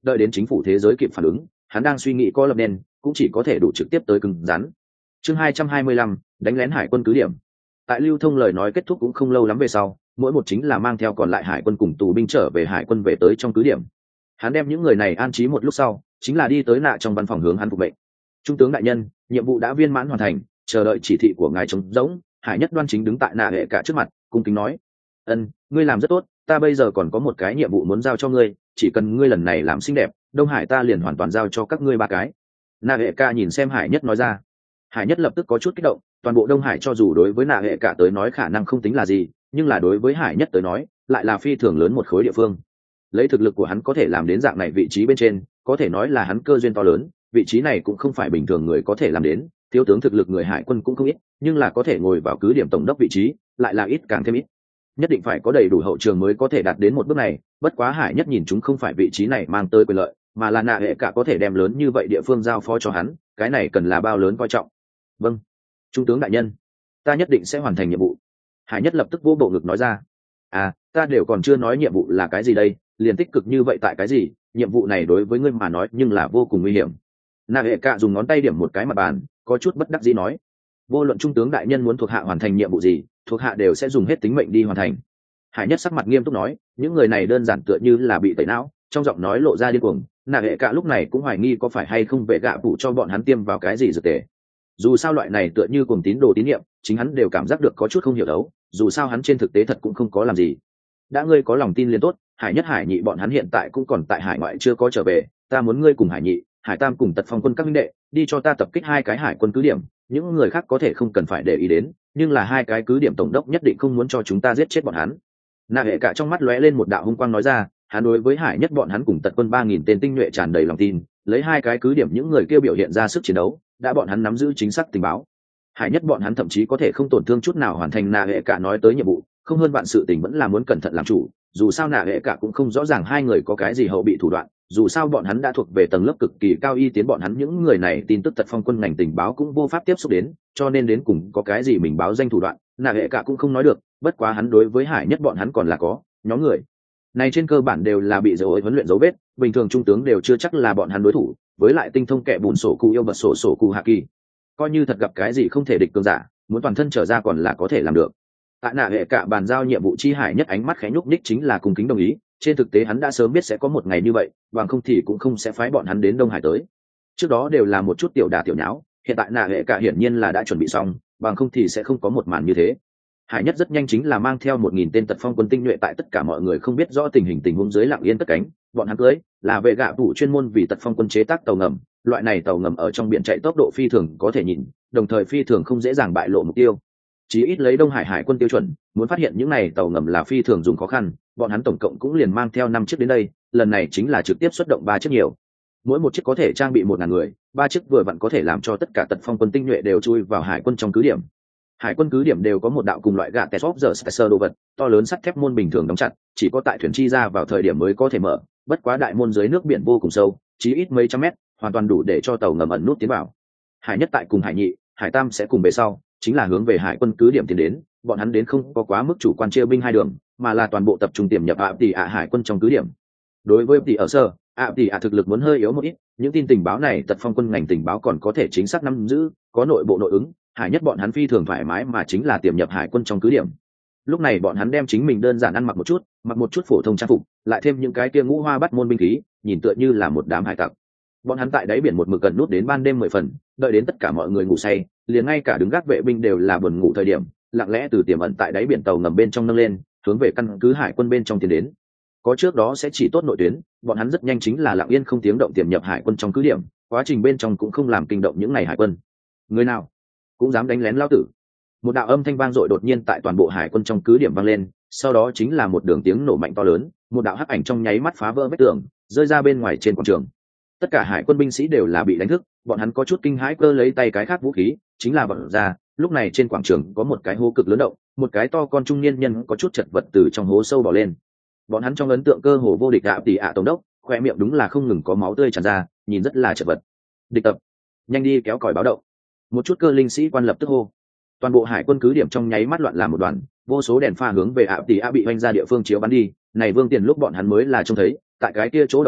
đợi đến chính phủ thế giới kịp phản ứng, hắn đang suy nghĩ có lập nên cũng chỉ có thể đủ trực tiếp tới cứng rắn. Chương hai trăm hai mươi lăm, đánh lén hải quân cứ điểm. Tại lưu thông lời nói kết thúc cũng không lâu lắm về sau, mỗi một chính là mang theo còn lại hải quân cùng tù binh trở về hải quân về tới trong cứ điểm. Hắn đem những người này an trí một lúc sau, chính là đi tới nạ trong văn phòng hướng hắn phục mệnh. Trung tướng đại nhân, nhiệm vụ đã viên mãn hoàn thành, chờ đợi chỉ thị của ngài trống rỗng. Hải Nhất đoan chính đứng tại nạ hệ cả trước mặt, cung kính nói: ân, ngươi làm rất tốt, ta bây giờ còn có một cái nhiệm vụ muốn giao cho ngươi, chỉ cần ngươi lần này làm xinh đẹp, Đông Hải ta liền hoàn toàn giao cho các ngươi ba cái. Nạ hệ cả nhìn xem Hải Nhất nói ra. Hải Nhất lập tức có chút kích động, toàn bộ Đông Hải cho dù đối với nạ hệ cả tới nói khả năng không tính là gì, nhưng là đối với Hải Nhất tới nói lại là phi thường lớn một khối địa phương. Lấy thực lực của hắn có thể làm đến dạng này vị trí bên trên, có thể nói là hắn cơ duyên to lớn, vị trí này cũng không phải bình thường người có thể làm đến. Thiếu tướng thực lực người hải quân cũng không ít, nhưng là có thể ngồi vào cứ điểm tổng đốc vị trí lại là ít càng thêm ít. Nhất định phải có đầy đủ hậu trường mới có thể đạt đến một bước này. Bất quá Hải Nhất nhìn chúng không phải vị trí này mang tới quyền lợi, mà là nạ hệ cả có thể đem lớn như vậy địa phương giao phó cho hắn, cái này cần là bao lớn coi trọng. Vâng, trung tướng đại nhân, ta nhất định sẽ hoàn thành nhiệm vụ. Hải Nhất lập tức vô bộ ngực nói ra. À, ta đều còn chưa nói nhiệm vụ là cái gì đây, liền tích cực như vậy tại cái gì? Nhiệm vụ này đối với ngươi mà nói nhưng là vô cùng nguy hiểm. Nạ hệ cả dùng ngón tay điểm một cái mặt bàn, có chút bất đắc dĩ nói: vô luận trung tướng đại nhân muốn thuộc hạ hoàn thành nhiệm vụ gì, thuộc hạ đều sẽ dùng hết tính mệnh đi hoàn thành. Hải Nhất sắc mặt nghiêm túc nói, những người này đơn giản tựa như là bị tẩy não, trong giọng nói lộ ra điên cuồng. Nạ hệ cả lúc này cũng hoài nghi có phải hay không vệ gạ phụ cho bọn hắn tiêm vào cái gì dược tề. Dù sao loại này tựa như cùng tín đồ tín nhiệm, chính hắn đều cảm giác được có chút không hiểu đấu, dù sao hắn trên thực tế thật cũng không có làm gì. Đã ngươi có lòng tin liền tốt, Hải Nhất Hải Nhị bọn hắn hiện tại cũng còn tại hải ngoại chưa có trở về, ta muốn ngươi cùng Hải Nhị, Hải Tam cùng Tật Phong quân các minh đệ đi cho ta tập kích hai cái hải quân cứ điểm, những người khác có thể không cần phải để ý đến, nhưng là hai cái cứ điểm tổng đốc nhất định không muốn cho chúng ta giết chết bọn hắn. Nạ hệ cả trong mắt lóe lên một đạo hung quang nói ra, hắn đối với Hải Nhất bọn hắn cùng Tật quân ba nghìn tên tinh nhuệ tràn đầy lòng tin, lấy hai cái cứ điểm những người kia biểu hiện ra sức chiến đấu, đã bọn hắn nắm giữ chính xác tình báo. Hải Nhất bọn hắn thậm chí có thể không tổn thương chút nào hoàn thành nạ hệ cả nói tới nhiệm vụ, không hơn bạn sự tình vẫn là muốn cẩn thận làm chủ, dù sao nạ hệ cả cũng không rõ ràng hai người có cái gì hậu bị thủ đoạn, dù sao bọn hắn đã thuộc về tầng lớp cực kỳ cao y tiến, bọn hắn những người này tin tức Tật Phong quân ngành tình báo cũng vô pháp tiếp xúc đến, cho nên đến cùng có cái gì mình báo danh thủ đoạn, nạ hệ cả cũng không nói được. Bất quá hắn đối với Hải Nhất bọn hắn còn là có, nhóm người này trên cơ bản đều là bị dấu huấn luyện dấu vết, bình thường trung tướng đều chưa chắc là bọn hắn đối thủ, với lại tinh thông kẻ bùn sổ cụ yêu bật sổ sổ cụ hạ kỳ, coi như thật gặp cái gì không thể địch cường giả, muốn toàn thân trở ra còn là có thể làm được. Tại nạ hệ cả bàn giao nhiệm vụ chi Hải Nhất ánh mắt khẽ nhúc nhích chính là cung kính đồng ý, trên thực tế hắn đã sớm biết sẽ có một ngày như vậy, bằng không thì cũng không sẽ phái bọn hắn đến Đông Hải tới. Trước đó đều là một chút tiểu đả tiểu nháo, hiện tại nạ hệ cả hiển nhiên là đã chuẩn bị xong, bằng không thì sẽ không có một màn như thế. Hải Nhất rất nhanh chính là mang theo một nghìn tên Tật Phong quân tinh nhuệ tại tất cả mọi người không biết rõ tình hình tình huống dưới lặng yên cất cánh, bọn hắn cưới là vệ gạ vụ chuyên môn vì Tật Phong quân chế tác tàu ngầm, loại này tàu ngầm ở trong biển chạy tốc độ phi thường có thể nhìn, đồng thời phi thường không dễ dàng bại lộ mục tiêu. Chí ít lấy Đông Hải hải quân tiêu chuẩn, muốn phát hiện những này tàu ngầm là phi thường dùng khó khăn, bọn hắn tổng cộng cũng liền mang theo năm chiếc đến đây, lần này chính là trực tiếp xuất động ba chiếc nhiều. Mỗi một chiếc có thể trang bị một ngàn người, ba chiếc vừa vặn có thể làm cho tất cả Tật Phong quân tinh nhuệ đều chui vào hải quân trong cứ điểm. Hải quân cứ điểm đều có một đạo cùng loại gạ tẹt giờ sơ đồ vật, to lớn sắt thép môn bình thường đóng chặt, chỉ có tại thuyền chi ra vào thời điểm mới có thể mở, bất quá đại môn dưới nước biển vô cùng sâu, chí ít mấy trăm mét, hoàn toàn đủ để cho tàu ngầm ẩn nút tiến vào. Hải Nhất tại cùng Hải Nhị, Hải Tam sẽ cùng về sau, chính là hướng về hải quân cứ điểm tiến đến, bọn hắn đến không có quá mức chủ quan chia binh hai đường, mà là toàn bộ tập trung tiềm nhập ạ tỷ ạ hải quân trong cứ điểm. Đối với tỷ ở sơ, ạ tỷ ạ thực lực muốn hơi yếu một ít, những tin tình báo này Tật Phong quân ngành tình báo còn có thể chính xác nắm giữ, có nội bộ nội ứng, Hải Nhất bọn hắn phi thường thoải mái mà chính là tiềm nhập hải quân trong cứ điểm. Lúc này bọn hắn đem chính mình đơn giản ăn mặc một chút, mặc một chút phổ thông trang phục, lại thêm những cái kia ngũ hoa bắt môn binh khí, nhìn tựa như là một đám hải tặc. Bọn hắn tại đáy biển một mực gần nút đến ban đêm mười phần, đợi đến tất cả mọi người ngủ say, liền ngay cả đứng gác vệ binh đều là buồn ngủ thời điểm, lặng lẽ từ tiềm ẩn tại đáy biển tàu ngầm bên trong nâng lên, hướng về căn cứ hải quân bên trong tiến đến. Có trước đó sẽ chỉ tốt nội tuyến, bọn hắn rất nhanh chính là lặng yên không tiếng động tiềm nhập hải quân trong cứ điểm, quá trình bên trong cũng không làm kinh động những ngày hải quân. Người nào cũng dám đánh lén lao tử. Một đạo âm thanh vang dội đột nhiên tại toàn bộ hải quân trong cứ điểm vang lên, sau đó chính là một đường tiếng nổ mạnh to lớn, một đạo hắc ảnh trong nháy mắt phá vỡ vách tường, rơi ra bên ngoài trên quảng trường. Tất cả hải quân binh sĩ đều là bị đánh thức, bọn hắn có chút kinh hãi cơ lấy tay cái khác vũ khí, chính là vận ra. Lúc này trên quảng trường có một cái hố cực lớn động, một cái to con trung niên nhân có chút chật vật từ trong hố sâu bò lên. Bọn hắn trong ấn tượng cơ hồ vô địch ạ tỷ ạ tổng đốc, khoe miệng đúng là không ngừng có máu tươi tràn ra, nhìn rất là chật vật. Địch tập, nhanh đi kéo còi báo động. Một chút cơ linh sĩ quan lập tức hô. Toàn bộ hải quân cứ điểm trong nháy mắt loạn làm một đoàn, vô số đèn pha hướng về ạ tỷ ạ bị hoanh ra địa phương chiếu bắn đi. Này Vương Tiền lúc bọn hắn mới là trông thấy, tại cái kia chỗ độc cầu,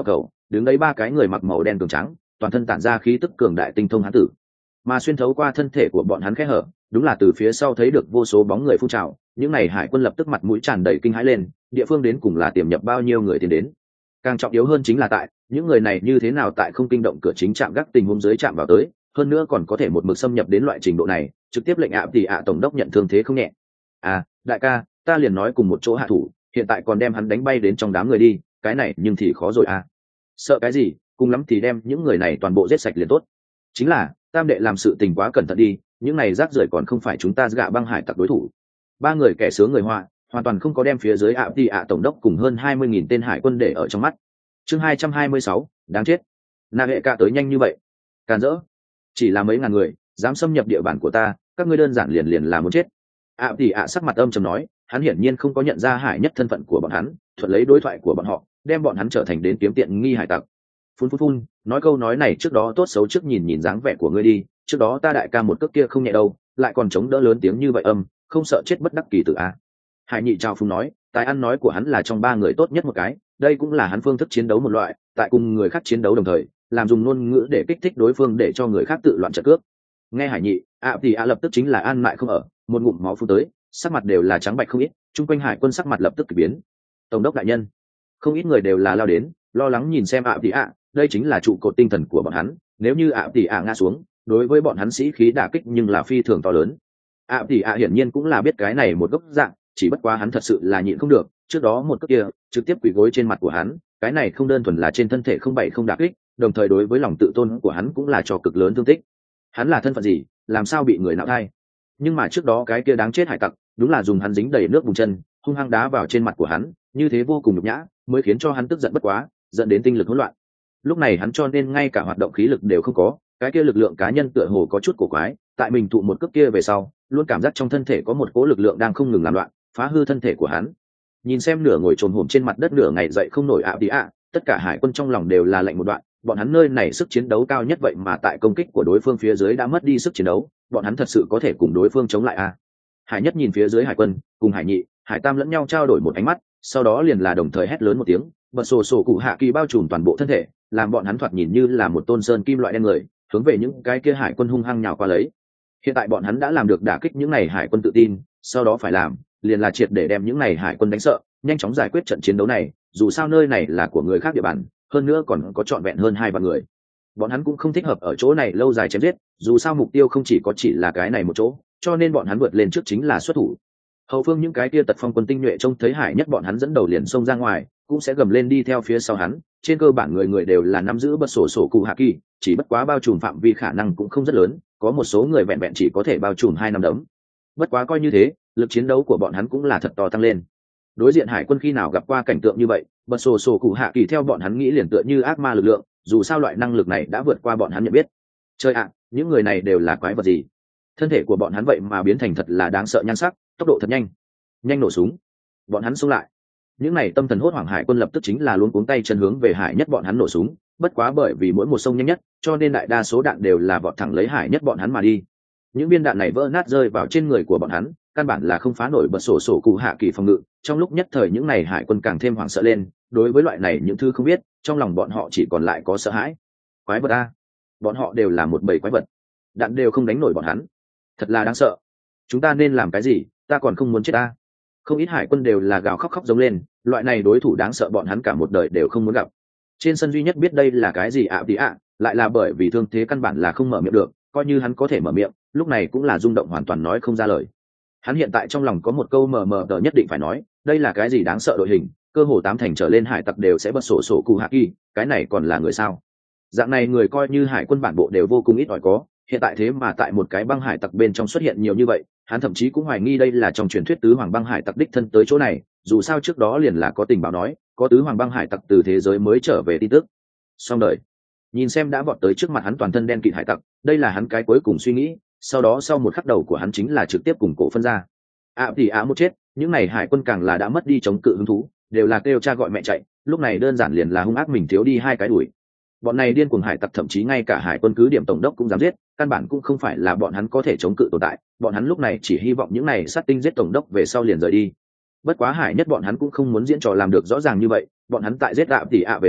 đứng đấy ba cái người mặc màu đen cường trắng, toàn thân tản ra khí tức cường đại tinh thông hán tử, mà xuyên thấu qua thân thể của bọn hắn khẽ hở, đúng là từ phía sau thấy được vô số bóng người phun trào. Những này hải quân lập tức mặt mũi tràn đầy kinh hãi lên, địa phương đến cùng là tiềm nhập bao nhiêu người tiến đến. Càng trọng yếu hơn chính là tại những người này như thế nào tại không kinh động cửa chính trạm gác tình huống dưới chạm vào tới, hơn nữa còn có thể một mực xâm nhập đến loại trình độ này, trực tiếp lệnh ạ thì ạ tổng đốc nhận thương thế không nhẹ. À đại ca, ta liền nói cùng một chỗ hạ thủ, hiện tại còn đem hắn đánh bay đến trong đám người đi, cái này nhưng thì khó rồi à. Sợ cái gì, cùng lắm thì đem những người này toàn bộ giết sạch liền tốt. Chính là tam đệ làm sự tình quá cẩn thận đi, những này rác rưởi còn không phải chúng ta gạ băng hải tặc đối thủ. Ba người kẻ sướng người hoa hoàn toàn không có đem phía dưới ạ thì ạ tổng đốc cùng hơn hai mươi nghìn tên hải quân để ở trong mắt. Chương hai trăm hai mươi sáu, đáng chết. Na hệ ca tới nhanh như vậy, càn rỡ. Chỉ là mấy ngàn người dám xâm nhập địa bàn của ta, các ngươi đơn giản liền liền là muốn chết. ạ thì ạ sắc mặt âm trầm nói, hắn hiển nhiên không có nhận ra hải nhất thân phận của bọn hắn, thuận lấy đối thoại của bọn họ đem bọn hắn trở thành đến kiếm tiện nghi hải tặc. Phun phun phun, nói câu nói này trước đó tốt xấu trước nhìn nhìn dáng vẻ của ngươi đi, trước đó ta đại ca một cước kia không nhẹ đâu, lại còn chống đỡ lớn tiếng như vậy âm, không sợ chết bất đắc kỳ tử a. Hải nhị trao phung nói, tài ăn nói của hắn là trong ba người tốt nhất một cái, đây cũng là hắn phương thức chiến đấu một loại, tại cùng người khác chiến đấu đồng thời làm dùng ngôn ngữ để kích thích đối phương để cho người khác tự loạn trận cướp. Nghe hải nhị ạ thì ạ lập tức chính là an mại không ở, một ngụm máu phun tới, sắc mặt đều là trắng bạch không ít, chung quanh hải quân sắc mặt lập tức kỳ biến. Tổng đốc đại nhân, không ít người đều là lao đến lo lắng nhìn xem ạ thì ạ, đây chính là trụ cột tinh thần của bọn hắn, nếu như ạ thì ạ ngã xuống, đối với bọn hắn sĩ khí đả kích nhưng là phi thường to lớn. ạ thì ạ hiển nhiên cũng là biết cái này một gốc dạng, chỉ bất quá hắn thật sự là nhịn không được, trước đó một cước kia trực tiếp quỳ gối trên mặt của hắn, cái này không đơn thuần là trên thân thể không bảy không đả kích, đồng thời đối với lòng tự tôn của hắn cũng là cho cực lớn thương tích. Hắn là thân phận gì, làm sao bị người nạo thai? Nhưng mà trước đó cái kia đáng chết hải tặc đúng là dùng hắn dính đầy nước bùn chân hung hăng đá vào trên mặt của hắn, như thế vô cùng nhục nhã, mới khiến cho hắn tức giận bất quá, dẫn đến tinh lực hỗn loạn. Lúc này hắn cho nên ngay cả hoạt động khí lực đều không có, cái kia lực lượng cá nhân tựa hồ có chút cổ quái, tại mình thụ một cước kia về sau luôn cảm giác trong thân thể có một cỗ lực lượng đang không ngừng làm loạn, phá hư thân thể của hắn. Nhìn xem nửa ngồi trồn hổm trên mặt đất nửa ngày dậy không nổi ạ tí ạ, tất cả hải quân trong lòng đều là lạnh một đoạn, bọn hắn nơi này sức chiến đấu cao nhất vậy mà tại công kích của đối phương phía dưới đã mất đi sức chiến đấu, bọn hắn thật sự có thể cùng đối phương chống lại à? Hải nhất nhìn phía dưới hải quân, cùng hải nhị, hải tam lẫn nhau trao đổi một ánh mắt, sau đó liền là đồng thời hét lớn một tiếng, bật sổ sổ cụ hạ kỳ bao trùm toàn bộ thân thể, làm bọn hắn thoạt nhìn như là một tôn sơn kim loại đen người, hướng về những cái kia hải quân hung hăng nhào qua lấy. Hiện tại bọn hắn đã làm được đả kích những này hải quân tự tin, sau đó phải làm liền là triệt để đem những này hải quân đánh sợ, nhanh chóng giải quyết trận chiến đấu này, dù sao nơi này là của người khác địa bàn, hơn nữa còn có trọn vẹn hơn hai vạn người. Bọn hắn cũng không thích hợp ở chỗ này lâu dài chém giết, dù sao mục tiêu không chỉ có chỉ là cái này một chỗ, cho nên bọn hắn vượt lên trước chính là xuất thủ. Hậu phương những cái kia tật phong quân tinh nhuệ trông thấy hải nhất bọn hắn dẫn đầu liền xông ra ngoài, cũng sẽ gầm lên đi theo phía sau hắn, trên cơ bản người người đều là nắm giữ bật sổ sổ cụ hạ kỳ, chỉ bất quá bao trùm phạm vi khả năng cũng không rất lớn, có một số người vẹn vẹn chỉ có thể bao trùm hai năm đấm. Bất quá coi như thế, lực chiến đấu của bọn hắn cũng là thật to tăng lên. Đối diện hải quân khi nào gặp qua cảnh tượng như vậy, bật sổ sổ cụ hạ kỳ theo bọn hắn nghĩ liền tựa như ác ma lực lượng, dù sao loại năng lực này đã vượt qua bọn hắn nhận biết. Chơi ạ, những người này đều là quái vật gì? Thân thể của bọn hắn vậy mà biến thành thật là đáng sợ nhan sắc, tốc độ thật nhanh, nhanh nổ súng. Bọn hắn xông lại. Những này tâm thần hốt hoảng hải quân lập tức chính là luống cuống tay chân hướng về hải nhất bọn hắn nổ súng, bất quá bởi vì mỗi một sông nhanh nhất, cho nên đại đa số đạn đều là vọt thẳng lấy hải nhất bọn hắn mà đi. Những viên đạn này vỡ nát rơi vào trên người của bọn hắn, căn bản là không phá nổi bật sổ sổ cụ hạ kỳ phòng ngự. Trong lúc nhất thời những này hải quân càng thêm hoảng sợ lên, đối với loại này những thứ không biết, trong lòng bọn họ chỉ còn lại có sợ hãi. Quái vật a, bọn họ đều là một bầy quái vật, đạn đều không đánh nổi bọn hắn, thật là đáng sợ. Chúng ta nên làm cái gì? Ta còn không muốn chết ta. Không ít hải quân đều là gào khóc khóc giống lên, loại này đối thủ đáng sợ bọn hắn cả một đời đều không muốn gặp. Trên sân duy nhất biết đây là cái gì ạ tí ạ, lại là bởi vì thương thế căn bản là không mở miệng được, coi như hắn có thể mở miệng, lúc này cũng là rung động hoàn toàn nói không ra lời. Hắn hiện tại trong lòng có một câu mờ mờ tờ nhất định phải nói, đây là cái gì đáng sợ đội hình, cơ hồ tám thành trở lên hải tặc đều sẽ bật sổ sổ cụ hạ kỳ, cái này còn là người sao? Dạng này người coi như hải quân bản bộ đều vô cùng ít ỏi có, hiện tại thế mà tại một cái băng hải tặc bên trong xuất hiện nhiều như vậy, hắn thậm chí cũng hoài nghi đây là trong truyền thuyết tứ hoàng băng hải tặc đích thân tới chỗ này, dù sao trước đó liền là có tình báo nói có tứ hoàng băng hải tặc từ thế giới mới trở về tin tức. Xong đời. Nhìn xem đã vọt tới trước mặt hắn toàn thân đen kịt hải tặc, đây là hắn cái cuối cùng suy nghĩ, sau đó sau một khắc đầu của hắn chính là trực tiếp cùng cổ phân ra. ạ thì ạ một chết, những này hải quân càng là đã mất đi chống cự hứng thú, đều là kêu cha gọi mẹ chạy, lúc này đơn giản liền là hung ác mình thiếu đi hai cái đuổi. Bọn này điên cuồng hải tặc thậm chí ngay cả hải quân cứ điểm tổng đốc cũng dám giết, căn bản cũng không phải là bọn hắn có thể chống cự tồn tại, bọn hắn lúc này chỉ hy vọng những này sát tinh giết tổng đốc về sau liền rời đi. Bất quá hải nhất bọn hắn cũng không muốn diễn trò làm được rõ ràng như vậy, bọn hắn tại giết ạ tỷ ạ về sau,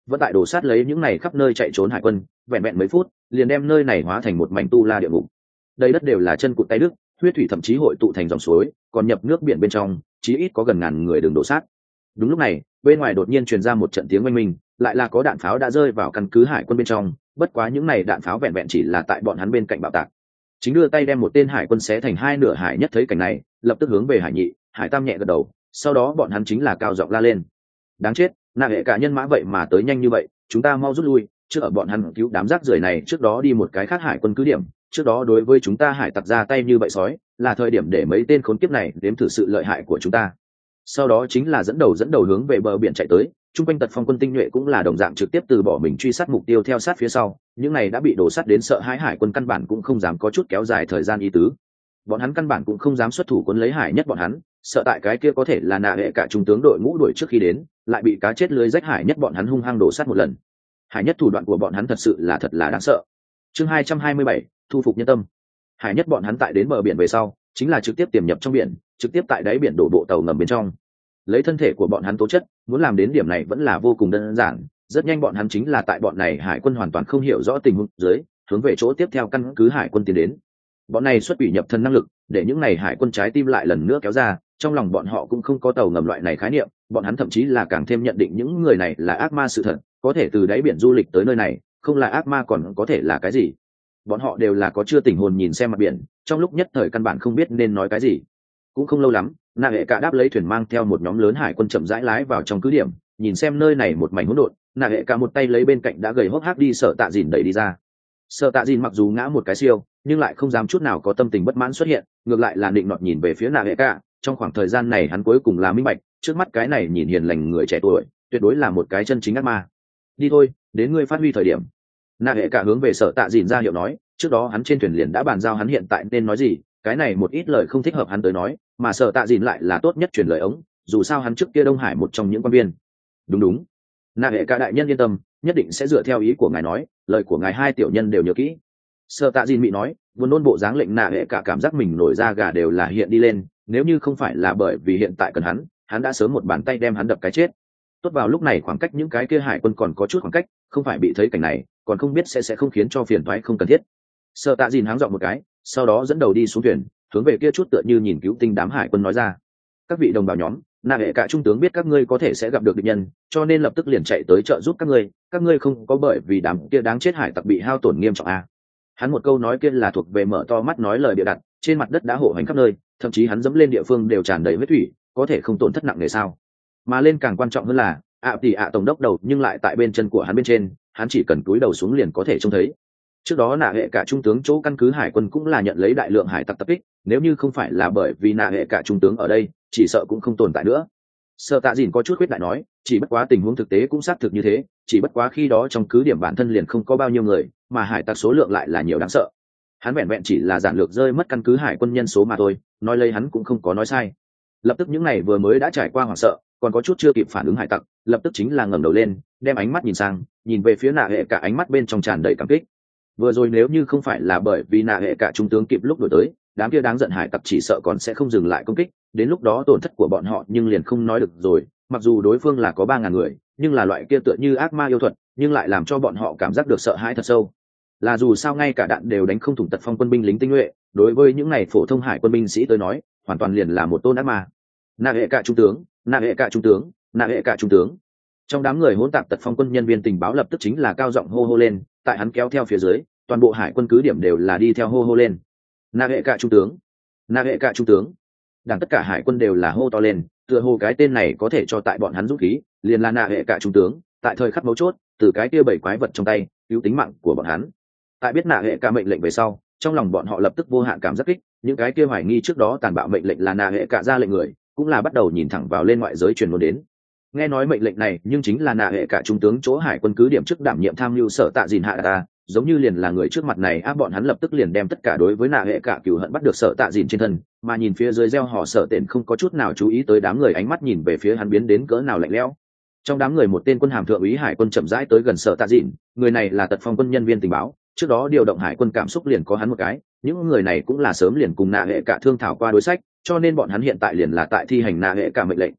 vẫn tại đổ sát lấy những này khắp nơi chạy trốn hải quân, vẹn vẹn mấy phút liền đem nơi này hóa thành một mảnh tu la địa ngục. Đây đất đều là chân cụt tay đứt, huyết thủy thậm chí hội tụ thành dòng suối, còn nhập nước biển bên trong chí ít có gần ngàn người đường đổ sát. Đúng lúc này bên ngoài đột nhiên truyền ra một trận tiếng oanh minh, lại là có đạn pháo đã rơi vào căn cứ hải quân bên trong, bất quá những này đạn pháo vẹn vẹn chỉ là tại bọn hắn bên cạnh bạo tạc. Chính đưa tay đem một tên hải quân xé thành hai nửa. Hải nhất thấy cảnh này lập tức hướng về hải nhị, hải tam nhẹ gật đầu, sau đó bọn hắn chính là cao giọng la lên: đáng chết, nạ hệ cả nhân mã vậy mà tới nhanh như vậy, chúng ta mau rút lui, trước ở bọn hắn cứu đám rác rưởi này trước đó đi một cái khác hải quân cứ điểm, trước đó đối với chúng ta hải tặc ra tay như vậy sói, là thời điểm để mấy tên khốn kiếp này đếm thử sự lợi hại của chúng ta. Sau đó chính là dẫn đầu dẫn đầu hướng về bờ biển chạy tới, chung quanh tật phong quân tinh nhuệ cũng là đồng dạng trực tiếp từ bỏ mình truy sát mục tiêu theo sát phía sau, những này đã bị đổ sát đến sợ hãi hải quân căn bản cũng không dám có chút kéo dài thời gian ý tứ, bọn hắn căn bản cũng không dám xuất thủ cuốn lấy hải nhất bọn hắn, sợ tại cái kia có thể là nạ hệ cả trung tướng đội ngũ đuổi trước khi đến lại bị cá chết lưới rách hải nhất bọn hắn hung hăng đổ sát một lần. Hải nhất thủ đoạn của bọn hắn thật sự là thật là đáng sợ. Chương hai trăm hai mươi bảy, thu phục nhân tâm. Hải nhất bọn hắn tại đến bờ biển về sau chính là trực tiếp tiềm nhập trong biển, trực tiếp tại đáy biển đổ bộ tàu ngầm bên trong. Lấy thân thể của bọn hắn tố chất, muốn làm đến điểm này vẫn là vô cùng đơn giản, rất nhanh bọn hắn chính là tại bọn này hải quân hoàn toàn không hiểu rõ tình huống dưới, hướng về chỗ tiếp theo căn cứ hải quân tiến đến. Bọn này xuất quỷ nhập thần năng lực, để những này hải quân trái tim lại lần nữa kéo ra, trong lòng bọn họ cũng không có tàu ngầm loại này khái niệm, bọn hắn thậm chí là càng thêm nhận định những người này là ác ma sự thật, có thể từ đáy biển du lịch tới nơi này, không là ác ma còn có thể là cái gì? Bọn họ đều là có chưa tỉnh hồn nhìn xem mặt biển, trong lúc nhất thời căn bản không biết nên nói cái gì. Cũng không lâu lắm, nạ hệ cả đáp lấy thuyền mang theo một nhóm lớn hải quân chậm rãi lái vào trong cứ điểm, nhìn xem nơi này một mảnh hỗn độn, nạ hệ cả một tay lấy bên cạnh đã gầy hốc hác đi sợ tạ dìn đẩy đi ra. Sợ tạ dìn mặc dù ngã một cái siêu, nhưng lại không dám chút nào có tâm tình bất mãn xuất hiện, ngược lại là định nọt nhìn về phía nạ hệ cả. Trong khoảng thời gian này hắn cuối cùng là minh bạch, trước mắt cái này nhìn hiền lành người trẻ tuổi tuyệt đối là một cái chân chính ác ma. Đi thôi, đến ngươi phát huy thời điểm. Nạ hệ cả hướng về sợ tạ dìn ra hiệu nói, trước đó hắn trên thuyền liền đã bàn giao hắn hiện tại nên nói gì, cái này một ít lời không thích hợp hắn tới nói, mà sợ tạ dìn lại là tốt nhất truyền lời ống, dù sao hắn trước kia Đông Hải một trong những quan viên. Đúng đúng, nạ hệ cả đại nhân yên tâm, nhất định sẽ dựa theo ý của ngài nói, lời của ngài hai tiểu nhân đều nhớ kỹ. Sợ tạ dìn mị nói, buồn nôn bộ dáng lệnh nạ hệ cả cảm giác mình nổi da gà đều là hiện đi lên, nếu như không phải là bởi vì hiện tại cần hắn, hắn đã sớm một bàn tay đem hắn đập cái chết. Tốt vào lúc này khoảng cách những cái kia hải quân còn có chút khoảng cách, không phải bị thấy cảnh này, còn không biết sẽ sẽ không khiến cho phiền toái không cần thiết. Sợ tạ dìn háng giọng một cái, sau đó dẫn đầu đi xuống thuyền, hướng về kia chút tựa như nhìn cứu tinh đám hải quân nói ra: các vị đồng bào nhóm, nạ hệ cả trung tướng biết các ngươi có thể sẽ gặp được địch nhân, cho nên lập tức liền chạy tới trợ giúp các ngươi, các ngươi không có bởi vì đám kia đáng chết hải tặc bị hao tổn nghiêm trọng à. Hắn một câu nói kia là thuộc về mở to mắt nói lời bịa đặt, trên mặt đất đã hổ hành khắp nơi, thậm chí hắn dẫm lên địa phương đều tràn đầy huyết thủy, có thể không tổn thất nặng nề sao? Mà lên càng quan trọng hơn là ạ tỷ ạ tổng đốc đầu nhưng lại tại bên chân của hắn bên trên, hắn chỉ cần cúi đầu xuống liền có thể trông thấy. Trước đó nạ hệ cả trung tướng chỗ căn cứ hải quân cũng là nhận lấy đại lượng hải tặc tập kích, nếu như không phải là bởi vì nạ hệ cả trung tướng ở đây, chỉ sợ cũng không tồn tại nữa. Sợ tạ dìn có chút khuyết đại nói, chỉ bất quá tình huống thực tế cũng xác thực như thế, chỉ bất quá khi đó trong cứ điểm bản thân liền không có bao nhiêu người, mà hải tặc số lượng lại là nhiều đáng sợ. Hắn vẹn vẹn chỉ là giản lược rơi mất căn cứ hải quân nhân số mà thôi, nói lấy hắn cũng không có nói sai. Lập tức những này vừa mới đã trải qua hoảng sợ, còn có chút chưa kịp phản ứng hải tặc, lập tức chính là ngẩng đầu lên, đem ánh mắt nhìn sang, nhìn về phía nạ hệ cả, ánh mắt bên trong tràn đầy cảm kích. Vừa rồi nếu như không phải là bởi vì nạ hệ cả trung tướng kịp lúc đổi tới, đám kia đáng giận hải tặc chỉ sợ còn sẽ không dừng lại công kích, đến lúc đó tổn thất của bọn họ nhưng liền không nói được rồi. Mặc dù đối phương là có ba ngàn người, nhưng là loại kia tựa như ác ma yêu thuật, nhưng lại làm cho bọn họ cảm giác được sợ hãi thật sâu. Là dù sao ngay cả đạn đều đánh không thủng tật phong quân binh lính tinh nhuệ, đối với những này phổ thông hải quân binh sĩ tới nói, hoàn toàn liền là một tôn ác ma. Nạ hệ cả trung tướng, nạ hệ cả trung tướng, nạ hệ cả trung tướng. Trong đám người hỗn tạp tật phong quân nhân viên tình báo lập tức chính là cao giọng hô hô lên, tại hắn kéo theo phía dưới, toàn bộ hải quân cứ điểm đều là đi theo hô hô lên. Nạ hệ cả trung tướng, nạ hệ cả trung tướng. Đảng tất cả hải quân đều là hô to lên, tựa hồ cái tên này có thể cho tại bọn hắn dũng khí, liền là nạ hệ cả trung tướng, tại thời khắc mấu chốt, từ cái kia bảy quái vật trong tay, cứu tính mạng của bọn hắn. Tại biết nạ hệ cả mệnh lệnh về sau, trong lòng bọn họ lập tức vô hạn cảm giác kích, những cái kia hoài nghi trước đó tàn bạo mệnh lệnh là nạ hệ cả ra lệnh người, cũng là bắt đầu nhìn thẳng vào lên ngoại giới truyền ngôn đến. Nghe nói mệnh lệnh này, nhưng chính là nạ hệ cả trung tướng chỗ hải quân cứ điểm trước đảm nhiệm tham mưu sở tạ dìn hạ ta, giống như liền là người trước mặt này áp bọn hắn lập tức liền đem tất cả đối với nạ hệ cả cừu hận bắt được sở tạ dìn trên thân, mà nhìn phía dưới gieo họ sở tện không có chút nào chú ý tới đám người, ánh mắt nhìn về phía hắn biến đến cỡ nào lạnh lẽo. Trong đám người một tên quân hàm thượng úy hải quân chậm rãi tới gần sở tạ dìn, người này là tật phong quân nhân viên tình báo, trước đó điều động hải quân cảm xúc liền có hắn một cái, những người này cũng là sớm liền cùng nạ hệ cả thương thảo qua đối sách, cho nên bọn hắn hiện tại liền là tại thi hành nạ hệ cả mệnh lệnh.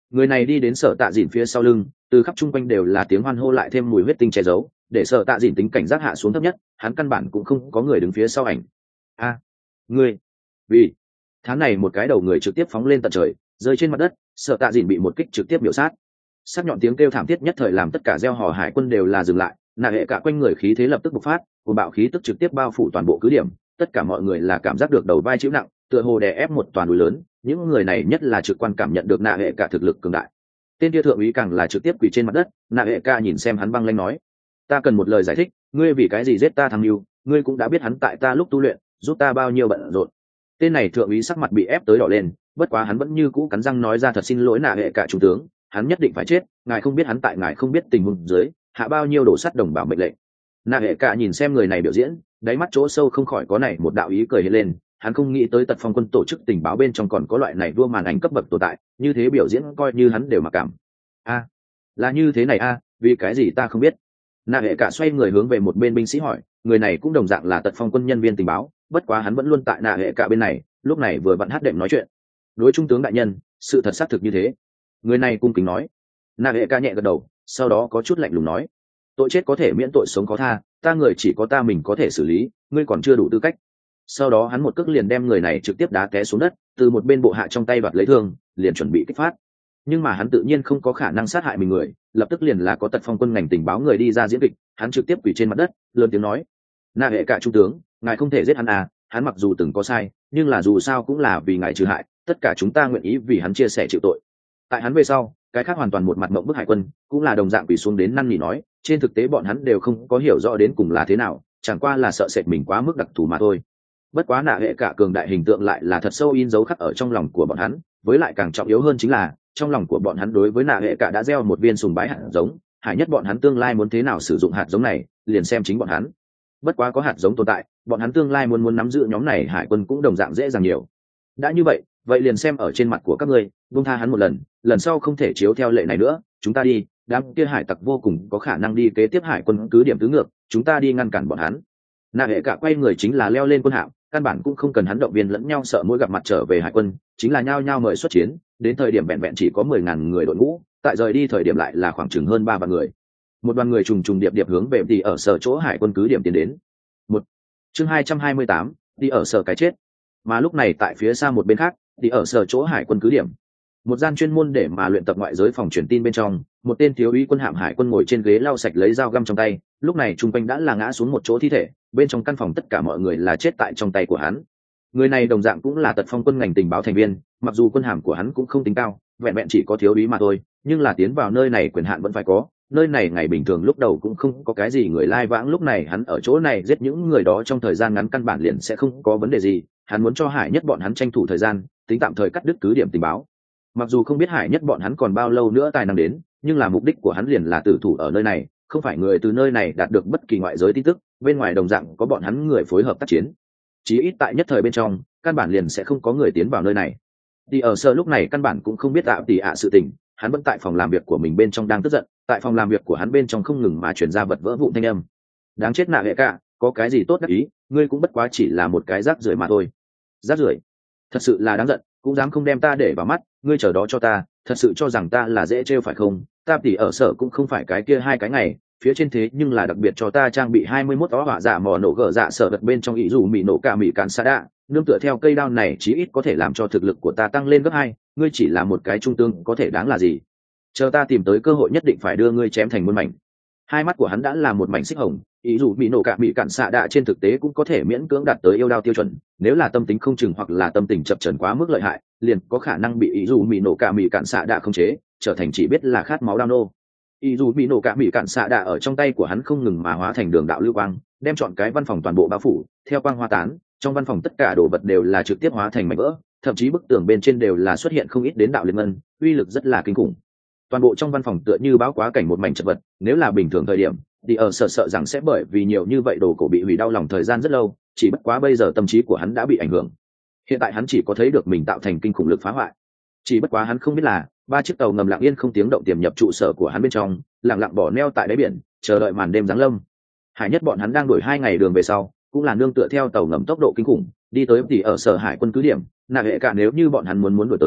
Người này đi đến Sở Tạ Dìn phía sau lưng, từ khắp chung quanh đều là tiếng hoan hô lại thêm mùi huyết tinh che giấu, để Sở Tạ Dìn tính cảnh giác hạ xuống thấp nhất, hắn căn bản cũng không có người đứng phía sau ảnh. A, à, ngươi, vì tháng này một cái đầu người trực tiếp phóng lên tận trời, rơi trên mặt đất, Sở Tạ Dìn bị một kích trực tiếp miểu sát. Sắc nhọn tiếng kêu thảm thiết nhất thời làm tất cả gieo hò hải quân đều là dừng lại, nạ hệ cả quanh người khí thế lập tức bộc phát, cuồng bạo khí tức trực tiếp bao phủ toàn bộ cứ điểm, tất cả mọi người là cảm giác được đầu vai chịu nặng, tựa hồ đè ép một toàn núi lớn, những người này nhất là trực quan cảm nhận được nạ hệ cả thực lực cường đại. Tên kia thượng úy càng là trực tiếp quỳ trên mặt đất, nạ hệ cả nhìn xem hắn băng lãnh nói: "Ta cần một lời giải thích, ngươi vì cái gì giết ta thằng Nưu, ngươi cũng đã biết hắn tại ta lúc tu luyện, giúp ta bao nhiêu bận rộn." Tên này thượng úy sắc mặt bị ép tới đỏ lên, bất quá hắn vẫn như cũ cắn răng nói ra thật xin lỗi nạ hệ cả trung tướng, hắn nhất định phải chết, ngài không biết hắn tại ngài không biết tình huống dưới hạ bao nhiêu đổ sắt đồng bào mệnh lệnh. Nạ hệ cả nhìn xem người này biểu diễn, đáy mắt chỗ sâu không khỏi có này một đạo ý cười hiện lên, hắn không nghĩ tới Tật Phong quân tổ chức tình báo bên trong còn có loại này vua màn ảnh cấp bậc tồn tại, như thế biểu diễn coi như hắn đều mặc cảm. A, là như thế này a, à, vì cái gì ta không biết. Nạ hệ cả xoay người hướng về một bên binh sĩ hỏi, người này cũng đồng dạng là Tật Phong quân nhân viên tình báo, bất quá hắn vẫn luôn tại nạ hệ cả bên này, lúc này vừa vặn hát đệm nói chuyện. Đối trung tướng đại nhân, sự thật xác thực như thế. Người này cung kính nói. Nạ hệ cả nhẹ gật đầu, sau đó có chút lạnh lùng nói: tội chết có thể miễn tội sống có tha, ta người chỉ có ta mình có thể xử lý, ngươi còn chưa đủ tư cách. Sau đó hắn một cước liền đem người này trực tiếp đá té xuống đất, từ một bên bộ hạ trong tay đoạt lấy thương, liền chuẩn bị kích phát. Nhưng mà hắn tự nhiên không có khả năng sát hại mình người, lập tức liền là có Tật Phong quân ngành tình báo người đi ra diễn kịch, hắn trực tiếp quỳ trên mặt đất, lớn tiếng nói: "Nạ hệ cả trung tướng, ngài không thể giết hắn à, hắn mặc dù từng có sai, nhưng là dù sao cũng là vì ngài trừ hại, tất cả chúng ta nguyện ý vì hắn chia sẻ chịu tội." Tại hắn về sau, cái khác hoàn toàn một mặt mộng bức hải quân, cũng là đồng dạng quỳ xuống đến năn nỉ nói, trên thực tế bọn hắn đều không có hiểu rõ đến cùng là thế nào, chẳng qua là sợ sệt mình quá mức đặc thù mà thôi. Bất quá nạ hệ cả cường đại hình tượng lại là thật sâu in dấu khắc ở trong lòng của bọn hắn, với lại càng trọng yếu hơn chính là trong lòng của bọn hắn đối với nạ hệ cả đã gieo một viên sùng bái hạt giống, hải nhất bọn hắn tương lai muốn thế nào sử dụng hạt giống này, liền xem chính bọn hắn. Bất quá có hạt giống tồn tại, bọn hắn tương lai muốn muốn nắm giữ nhóm này hải quân cũng đồng dạng dễ dàng nhiều. Đã như vậy, vậy liền xem ở trên mặt của các ngươi, buông tha hắn một lần, lần sau không thể chiếu theo lệ này nữa, chúng ta đi, đám kia hải tặc vô cùng có khả năng đi kế tiếp hải quân cứ điểm tứ ngược, chúng ta đi ngăn cản bọn hắn. Nạ hệ cả quay người chính là leo lên quân hạm, căn bản cũng không cần hắn động viên lẫn nhau sợ mỗi gặp mặt trở về hải quân, chính là nhao nhao mời xuất chiến, đến thời điểm vẹn vẹn chỉ có mười ngàn người đội ngũ, tại rời đi thời điểm lại là khoảng chừng hơn ba vạn người. Một đoàn người trùng trùng điệp điệp hướng về đi ở sở chỗ hải quân cứ điểm tiến đến. Một chương hai trăm hai mươi tám, đi ở sở cái chết. Mà lúc này tại phía xa một bên khác, đi ở sở chỗ hải quân cứ điểm, một gian chuyên môn để mà luyện tập ngoại giới phòng truyền tin bên trong, một tên thiếu úy quân hạm hải quân ngồi trên ghế lau sạch lấy dao găm trong tay, lúc này trung quanh đã là ngã xuống một chỗ thi thể, bên trong căn phòng tất cả mọi người là chết tại trong tay của hắn. Người này đồng dạng cũng là Tật Phong quân ngành tình báo thành viên, mặc dù quân hàm của hắn cũng không tính cao, vẹn vẹn chỉ có thiếu úy mà thôi, nhưng là tiến vào nơi này quyền hạn vẫn phải có, nơi này ngày bình thường lúc đầu cũng không có cái gì người lai vãng, lúc này hắn ở chỗ này giết những người đó trong thời gian ngắn căn bản liền sẽ không có vấn đề gì, hắn muốn cho hải nhất bọn hắn tranh thủ thời gian, tính tạm thời cắt đứt cứ điểm tình báo. Mặc dù không biết hải nhất bọn hắn còn bao lâu nữa tài năng đến, nhưng là mục đích của hắn liền là tử thủ ở nơi này, không phải người từ nơi này đạt được bất kỳ ngoại giới tin tức, bên ngoài đồng dạng có bọn hắn người phối hợp tác chiến, chí ít tại nhất thời bên trong căn bản liền sẽ không có người tiến vào nơi này. Đi ở sơ lúc này căn bản cũng không biết tạo tỷ ạ sự tình, hắn vẫn tại phòng làm việc của mình bên trong đang tức giận, tại phòng làm việc của hắn bên trong không ngừng mà chuyển ra vật vỡ vụn thanh âm. Đáng chết nạ hệ cả, có cái gì tốt đắc ý, ngươi cũng bất quá chỉ là một cái rác rưởi mà thôi. Rác rưởi? Thật sự là đáng giận, cũng dám không đem ta để vào mắt, ngươi chờ đó cho ta, thật sự cho rằng ta là dễ trêu phải không? Ta tỷ ở sở cũng không phải cái kia hai cái ngày, phía trên thế nhưng là đặc biệt cho ta trang bị hai mươi mốt ó hỏa dạ mò nổ gở dạ sở vật bên trong ý dù mì nổ cả mì cán xa đạ, nương tựa theo cây đao này chí ít có thể làm cho thực lực của ta tăng lên gấp hai, ngươi chỉ là một cái trung tướng có thể đáng là gì? Chờ ta tìm tới cơ hội nhất định phải đưa ngươi chém thành muôn mảnh. Hai mắt của hắn đã là một mảnh xích hồng, ý dù mì nổ cả mì cạn xạ đạ trên thực tế cũng có thể miễn cưỡng đạt tới yêu đao tiêu chuẩn, nếu là tâm tính không chừng hoặc là tâm tình chập chờn quá mức lợi hại, liền có khả năng bị ý dù mì nổ cả mì cạn xạ đạ khống chế, trở thành chỉ biết là khát máu đao nô. Ý dù bị nổ cả mỹ cạn xạ đạ ở trong tay của hắn không ngừng mà hóa thành đường đạo lưu quang, đem chọn cái văn phòng toàn bộ bao phủ, theo quang hoa tán, trong văn phòng tất cả đồ vật đều là trực tiếp hóa thành mảnh vỡ, thậm chí bức tường bên trên đều là xuất hiện không ít đến đạo liên ngân, uy lực rất là kinh khủng. Toàn bộ trong văn phòng tựa như báo quá cảnh một mảnh chật vật, nếu là bình thường thời điểm, thì ở sợ sợ rằng sẽ bởi vì nhiều như vậy đồ cổ bị hủy đau lòng thời gian rất lâu, chỉ bất quá bây giờ tâm trí của hắn đã bị ảnh hưởng. Hiện tại hắn chỉ có thấy được mình tạo thành kinh khủng lực phá hoại. Chỉ bất quá hắn không biết là ba chiếc tàu ngầm lặng yên không tiếng động tiềm nhập trụ sở của hắn bên trong, lặng lặng bỏ neo tại đáy biển, chờ đợi màn đêm giáng lâm. Hải nhất bọn hắn đang đuổi hai ngày đường về sau, cũng là nương tựa theo tàu ngầm tốc độ kinh khủng, đi tới tỉ ở sở hải quân cứ điểm. Nạ hệ cả nếu như bọn hắn muốn muốn đuổi tới,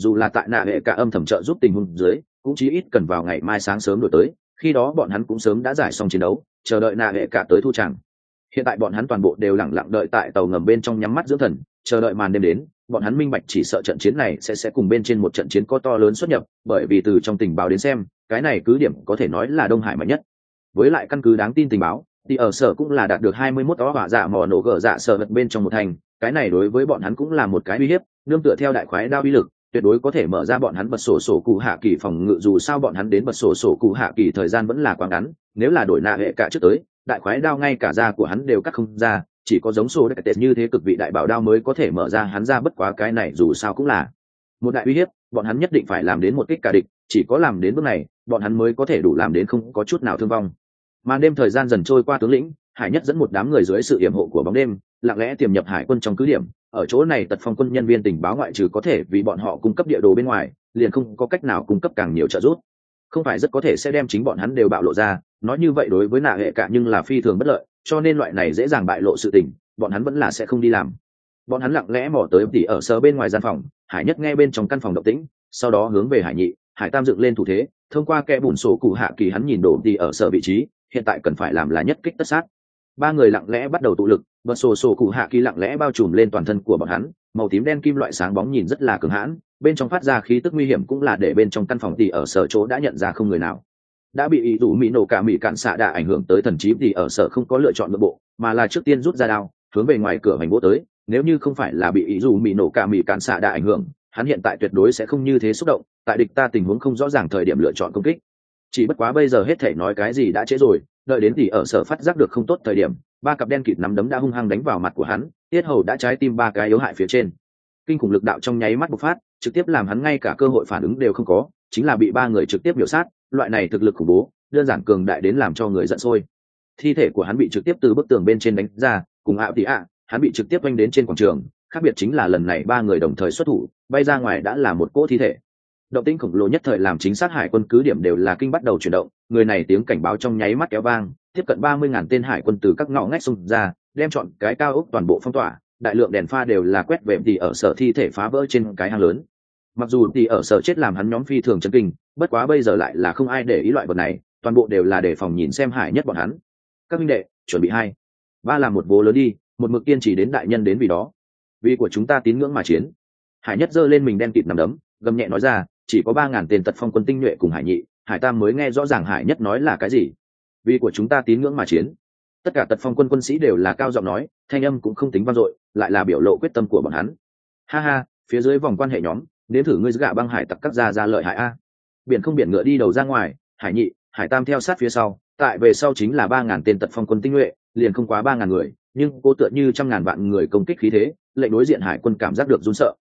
dù là tại nạ hệ cả âm thầm trợ giúp tình huống dưới cũng chí ít cần vào ngày mai sáng sớm đổi tới, khi đó bọn hắn cũng sớm đã giải xong chiến đấu, chờ đợi nạ hệ cả tới thu tràng. Hiện tại bọn hắn toàn bộ đều lẳng lặng đợi tại tàu ngầm bên trong nhắm mắt dưỡng thần, chờ đợi màn đêm đến. Bọn hắn minh bạch chỉ sợ trận chiến này sẽ sẽ cùng bên trên một trận chiến có to lớn xuất nhập, bởi vì từ trong tình báo đến xem, cái này cứ điểm có thể nói là Đông Hải mạnh nhất. Với lại căn cứ đáng tin tình báo, thì ở sở cũng là đạt được hai mươi mốt đó hỏa dạ mỏ nổ gở dạ sở vật bên trong một thành, cái này đối với bọn hắn cũng là một cái uy hiếp, nương tựa theo đại khoái đao uy lực, tuyệt đối có thể mở ra bọn hắn bật sổ sổ cụ hạ kỳ phòng ngự, dù sao bọn hắn đến bật sổ sổ cụ hạ kỳ thời gian vẫn là quá ngắn, nếu là đổi nạ hệ cả trước tới, đại khoái đao ngay cả da của hắn đều cắt không ra, chỉ có giống sổ đại tệ như thế cực vị đại bảo đao mới có thể mở ra hắn ra, bất quá cái này dù sao cũng là một đại uy hiếp, bọn hắn nhất định phải làm đến một kích cả địch, chỉ có làm đến bước này, bọn hắn mới có thể đủ làm đến không có chút nào thương vong. Màn đêm thời gian dần trôi qua, tướng lĩnh Hải Nhất dẫn một đám người dưới sự yểm hộ của bóng đêm, lặng lẽ tiềm nhập hải quân trong cứ điểm. Ở chỗ này Tật Phong quân nhân viên tình báo ngoại trừ có thể vì bọn họ cung cấp địa đồ bên ngoài, liền không có cách nào cung cấp càng nhiều trợ giúp. Không phải rất có thể sẽ đem chính bọn hắn đều bạo lộ ra, nói như vậy đối với nạ hệ cả nhưng là phi thường bất lợi, cho nên loại này dễ dàng bại lộ sự tình, bọn hắn vẫn là sẽ không đi làm. Bọn hắn lặng lẽ mò tới tỉ ở sở bên ngoài gian phòng, Hải Nhất nghe bên trong căn phòng động tĩnh, sau đó hướng về Hải Nhị, Hải Tam dựng lên thủ thế, thông qua kẽ bùn sổ cụ hạ kỳ hắn nhìn đổ tỉ ở sở vị trí, hiện tại cần phải làm là nhất kích tất sát. Ba người lặng lẽ bắt đầu tụ lực, bật sổ sổ cụ hạ kỳ lặng lẽ bao trùm lên toàn thân của bọn hắn, màu tím đen kim loại sáng bóng nhìn rất là cường hãn, bên trong phát ra khí tức nguy hiểm cũng là để bên trong căn phòng tỉ ở sở chỗ đã nhận ra không người nào. Đã bị ý đủ mỹ nổ cả mỹ cạn xạ đã ảnh hưởng tới thần trí thì ở sở không có lựa chọn nội bộ, mà là trước tiên rút ra đao hướng về ngoài cửa hành vỗ tới. Nếu như không phải là bị ý dù mỹ nổ cả mỹ cạn xạ đã ảnh hưởng, hắn hiện tại tuyệt đối sẽ không như thế xúc động, tại địch ta tình huống không rõ ràng thời điểm lựa chọn công kích. Chỉ bất quá bây giờ hết thể nói cái gì đã trễ rồi, đợi đến thì ở sở phát giác được không tốt thời điểm, ba cặp đen kịt nắm đấm đã hung hăng đánh vào mặt của hắn, tiết hầu đã trái tim ba cái yếu hại phía trên. Kinh khủng lực đạo trong nháy mắt bộc phát, trực tiếp làm hắn ngay cả cơ hội phản ứng đều không có, chính là bị ba người trực tiếp biểu sát, loại này thực lực khủng bố, đơn giản cường đại đến làm cho người giận sôi. Thi thể của hắn bị trực tiếp từ bức tường bên trên đánh ra, cùng ạ tỷ ạ, hắn bị trực tiếp vênh đến trên quảng trường, khác biệt chính là lần này ba người đồng thời xuất thủ, bay ra ngoài đã là một cỗ thi thể. Động tĩnh khổng lồ nhất thời làm chính xác hải quân cứ điểm đều là kinh bắt đầu chuyển động, người này tiếng cảnh báo trong nháy mắt kéo vang, tiếp cận ba mươi ngàn tên hải quân từ các ngõ ngách xung ra, đem chọn cái cao ốc toàn bộ phong tỏa, đại lượng đèn pha đều là quét về thì ở sở thi thể phá vỡ trên cái hang lớn. Mặc dù thì ở sở chết làm hắn nhóm phi thường chấn kinh, bất quá bây giờ lại là không ai để ý loại vật này, toàn bộ đều là để phòng nhìn xem Hải Nhất bọn hắn. Các minh đệ, chuẩn bị hai ba làm một vố lớn đi, một mực kiên trì đến đại nhân đến vì đó, vì của chúng ta tín ngưỡng mà chiến. Hải Nhất giơ lên mình đen kịt nằm đấm, gầm nhẹ nói ra, chỉ có ba ngàn tên Tật Phong quân tinh nhuệ cùng Hải Nhị, Hải Tam mới nghe rõ ràng Hải Nhất nói là cái gì. Vì của chúng ta tín ngưỡng mà chiến. Tất cả Tật Phong quân quân sĩ đều là cao giọng nói, thanh âm cũng không tính vang dội, lại là biểu lộ quyết tâm của bọn hắn. Ha ha, phía dưới vòng quan hệ nhóm, nếm thử ngươi gạ băng hải tặc các gia ra lợi hại a. Biển không biển ngựa đi đầu ra ngoài, Hải Nhị, Hải Tam theo sát phía sau, tại về sau chính là ba ngàn tên Tật Phong quân tinh nhuệ, liền không quá ba ngàn người, nhưng cố tựa như trăm ngàn vạn người công kích khí thế, lệnh đối diện hải quân cảm giác được run sợ,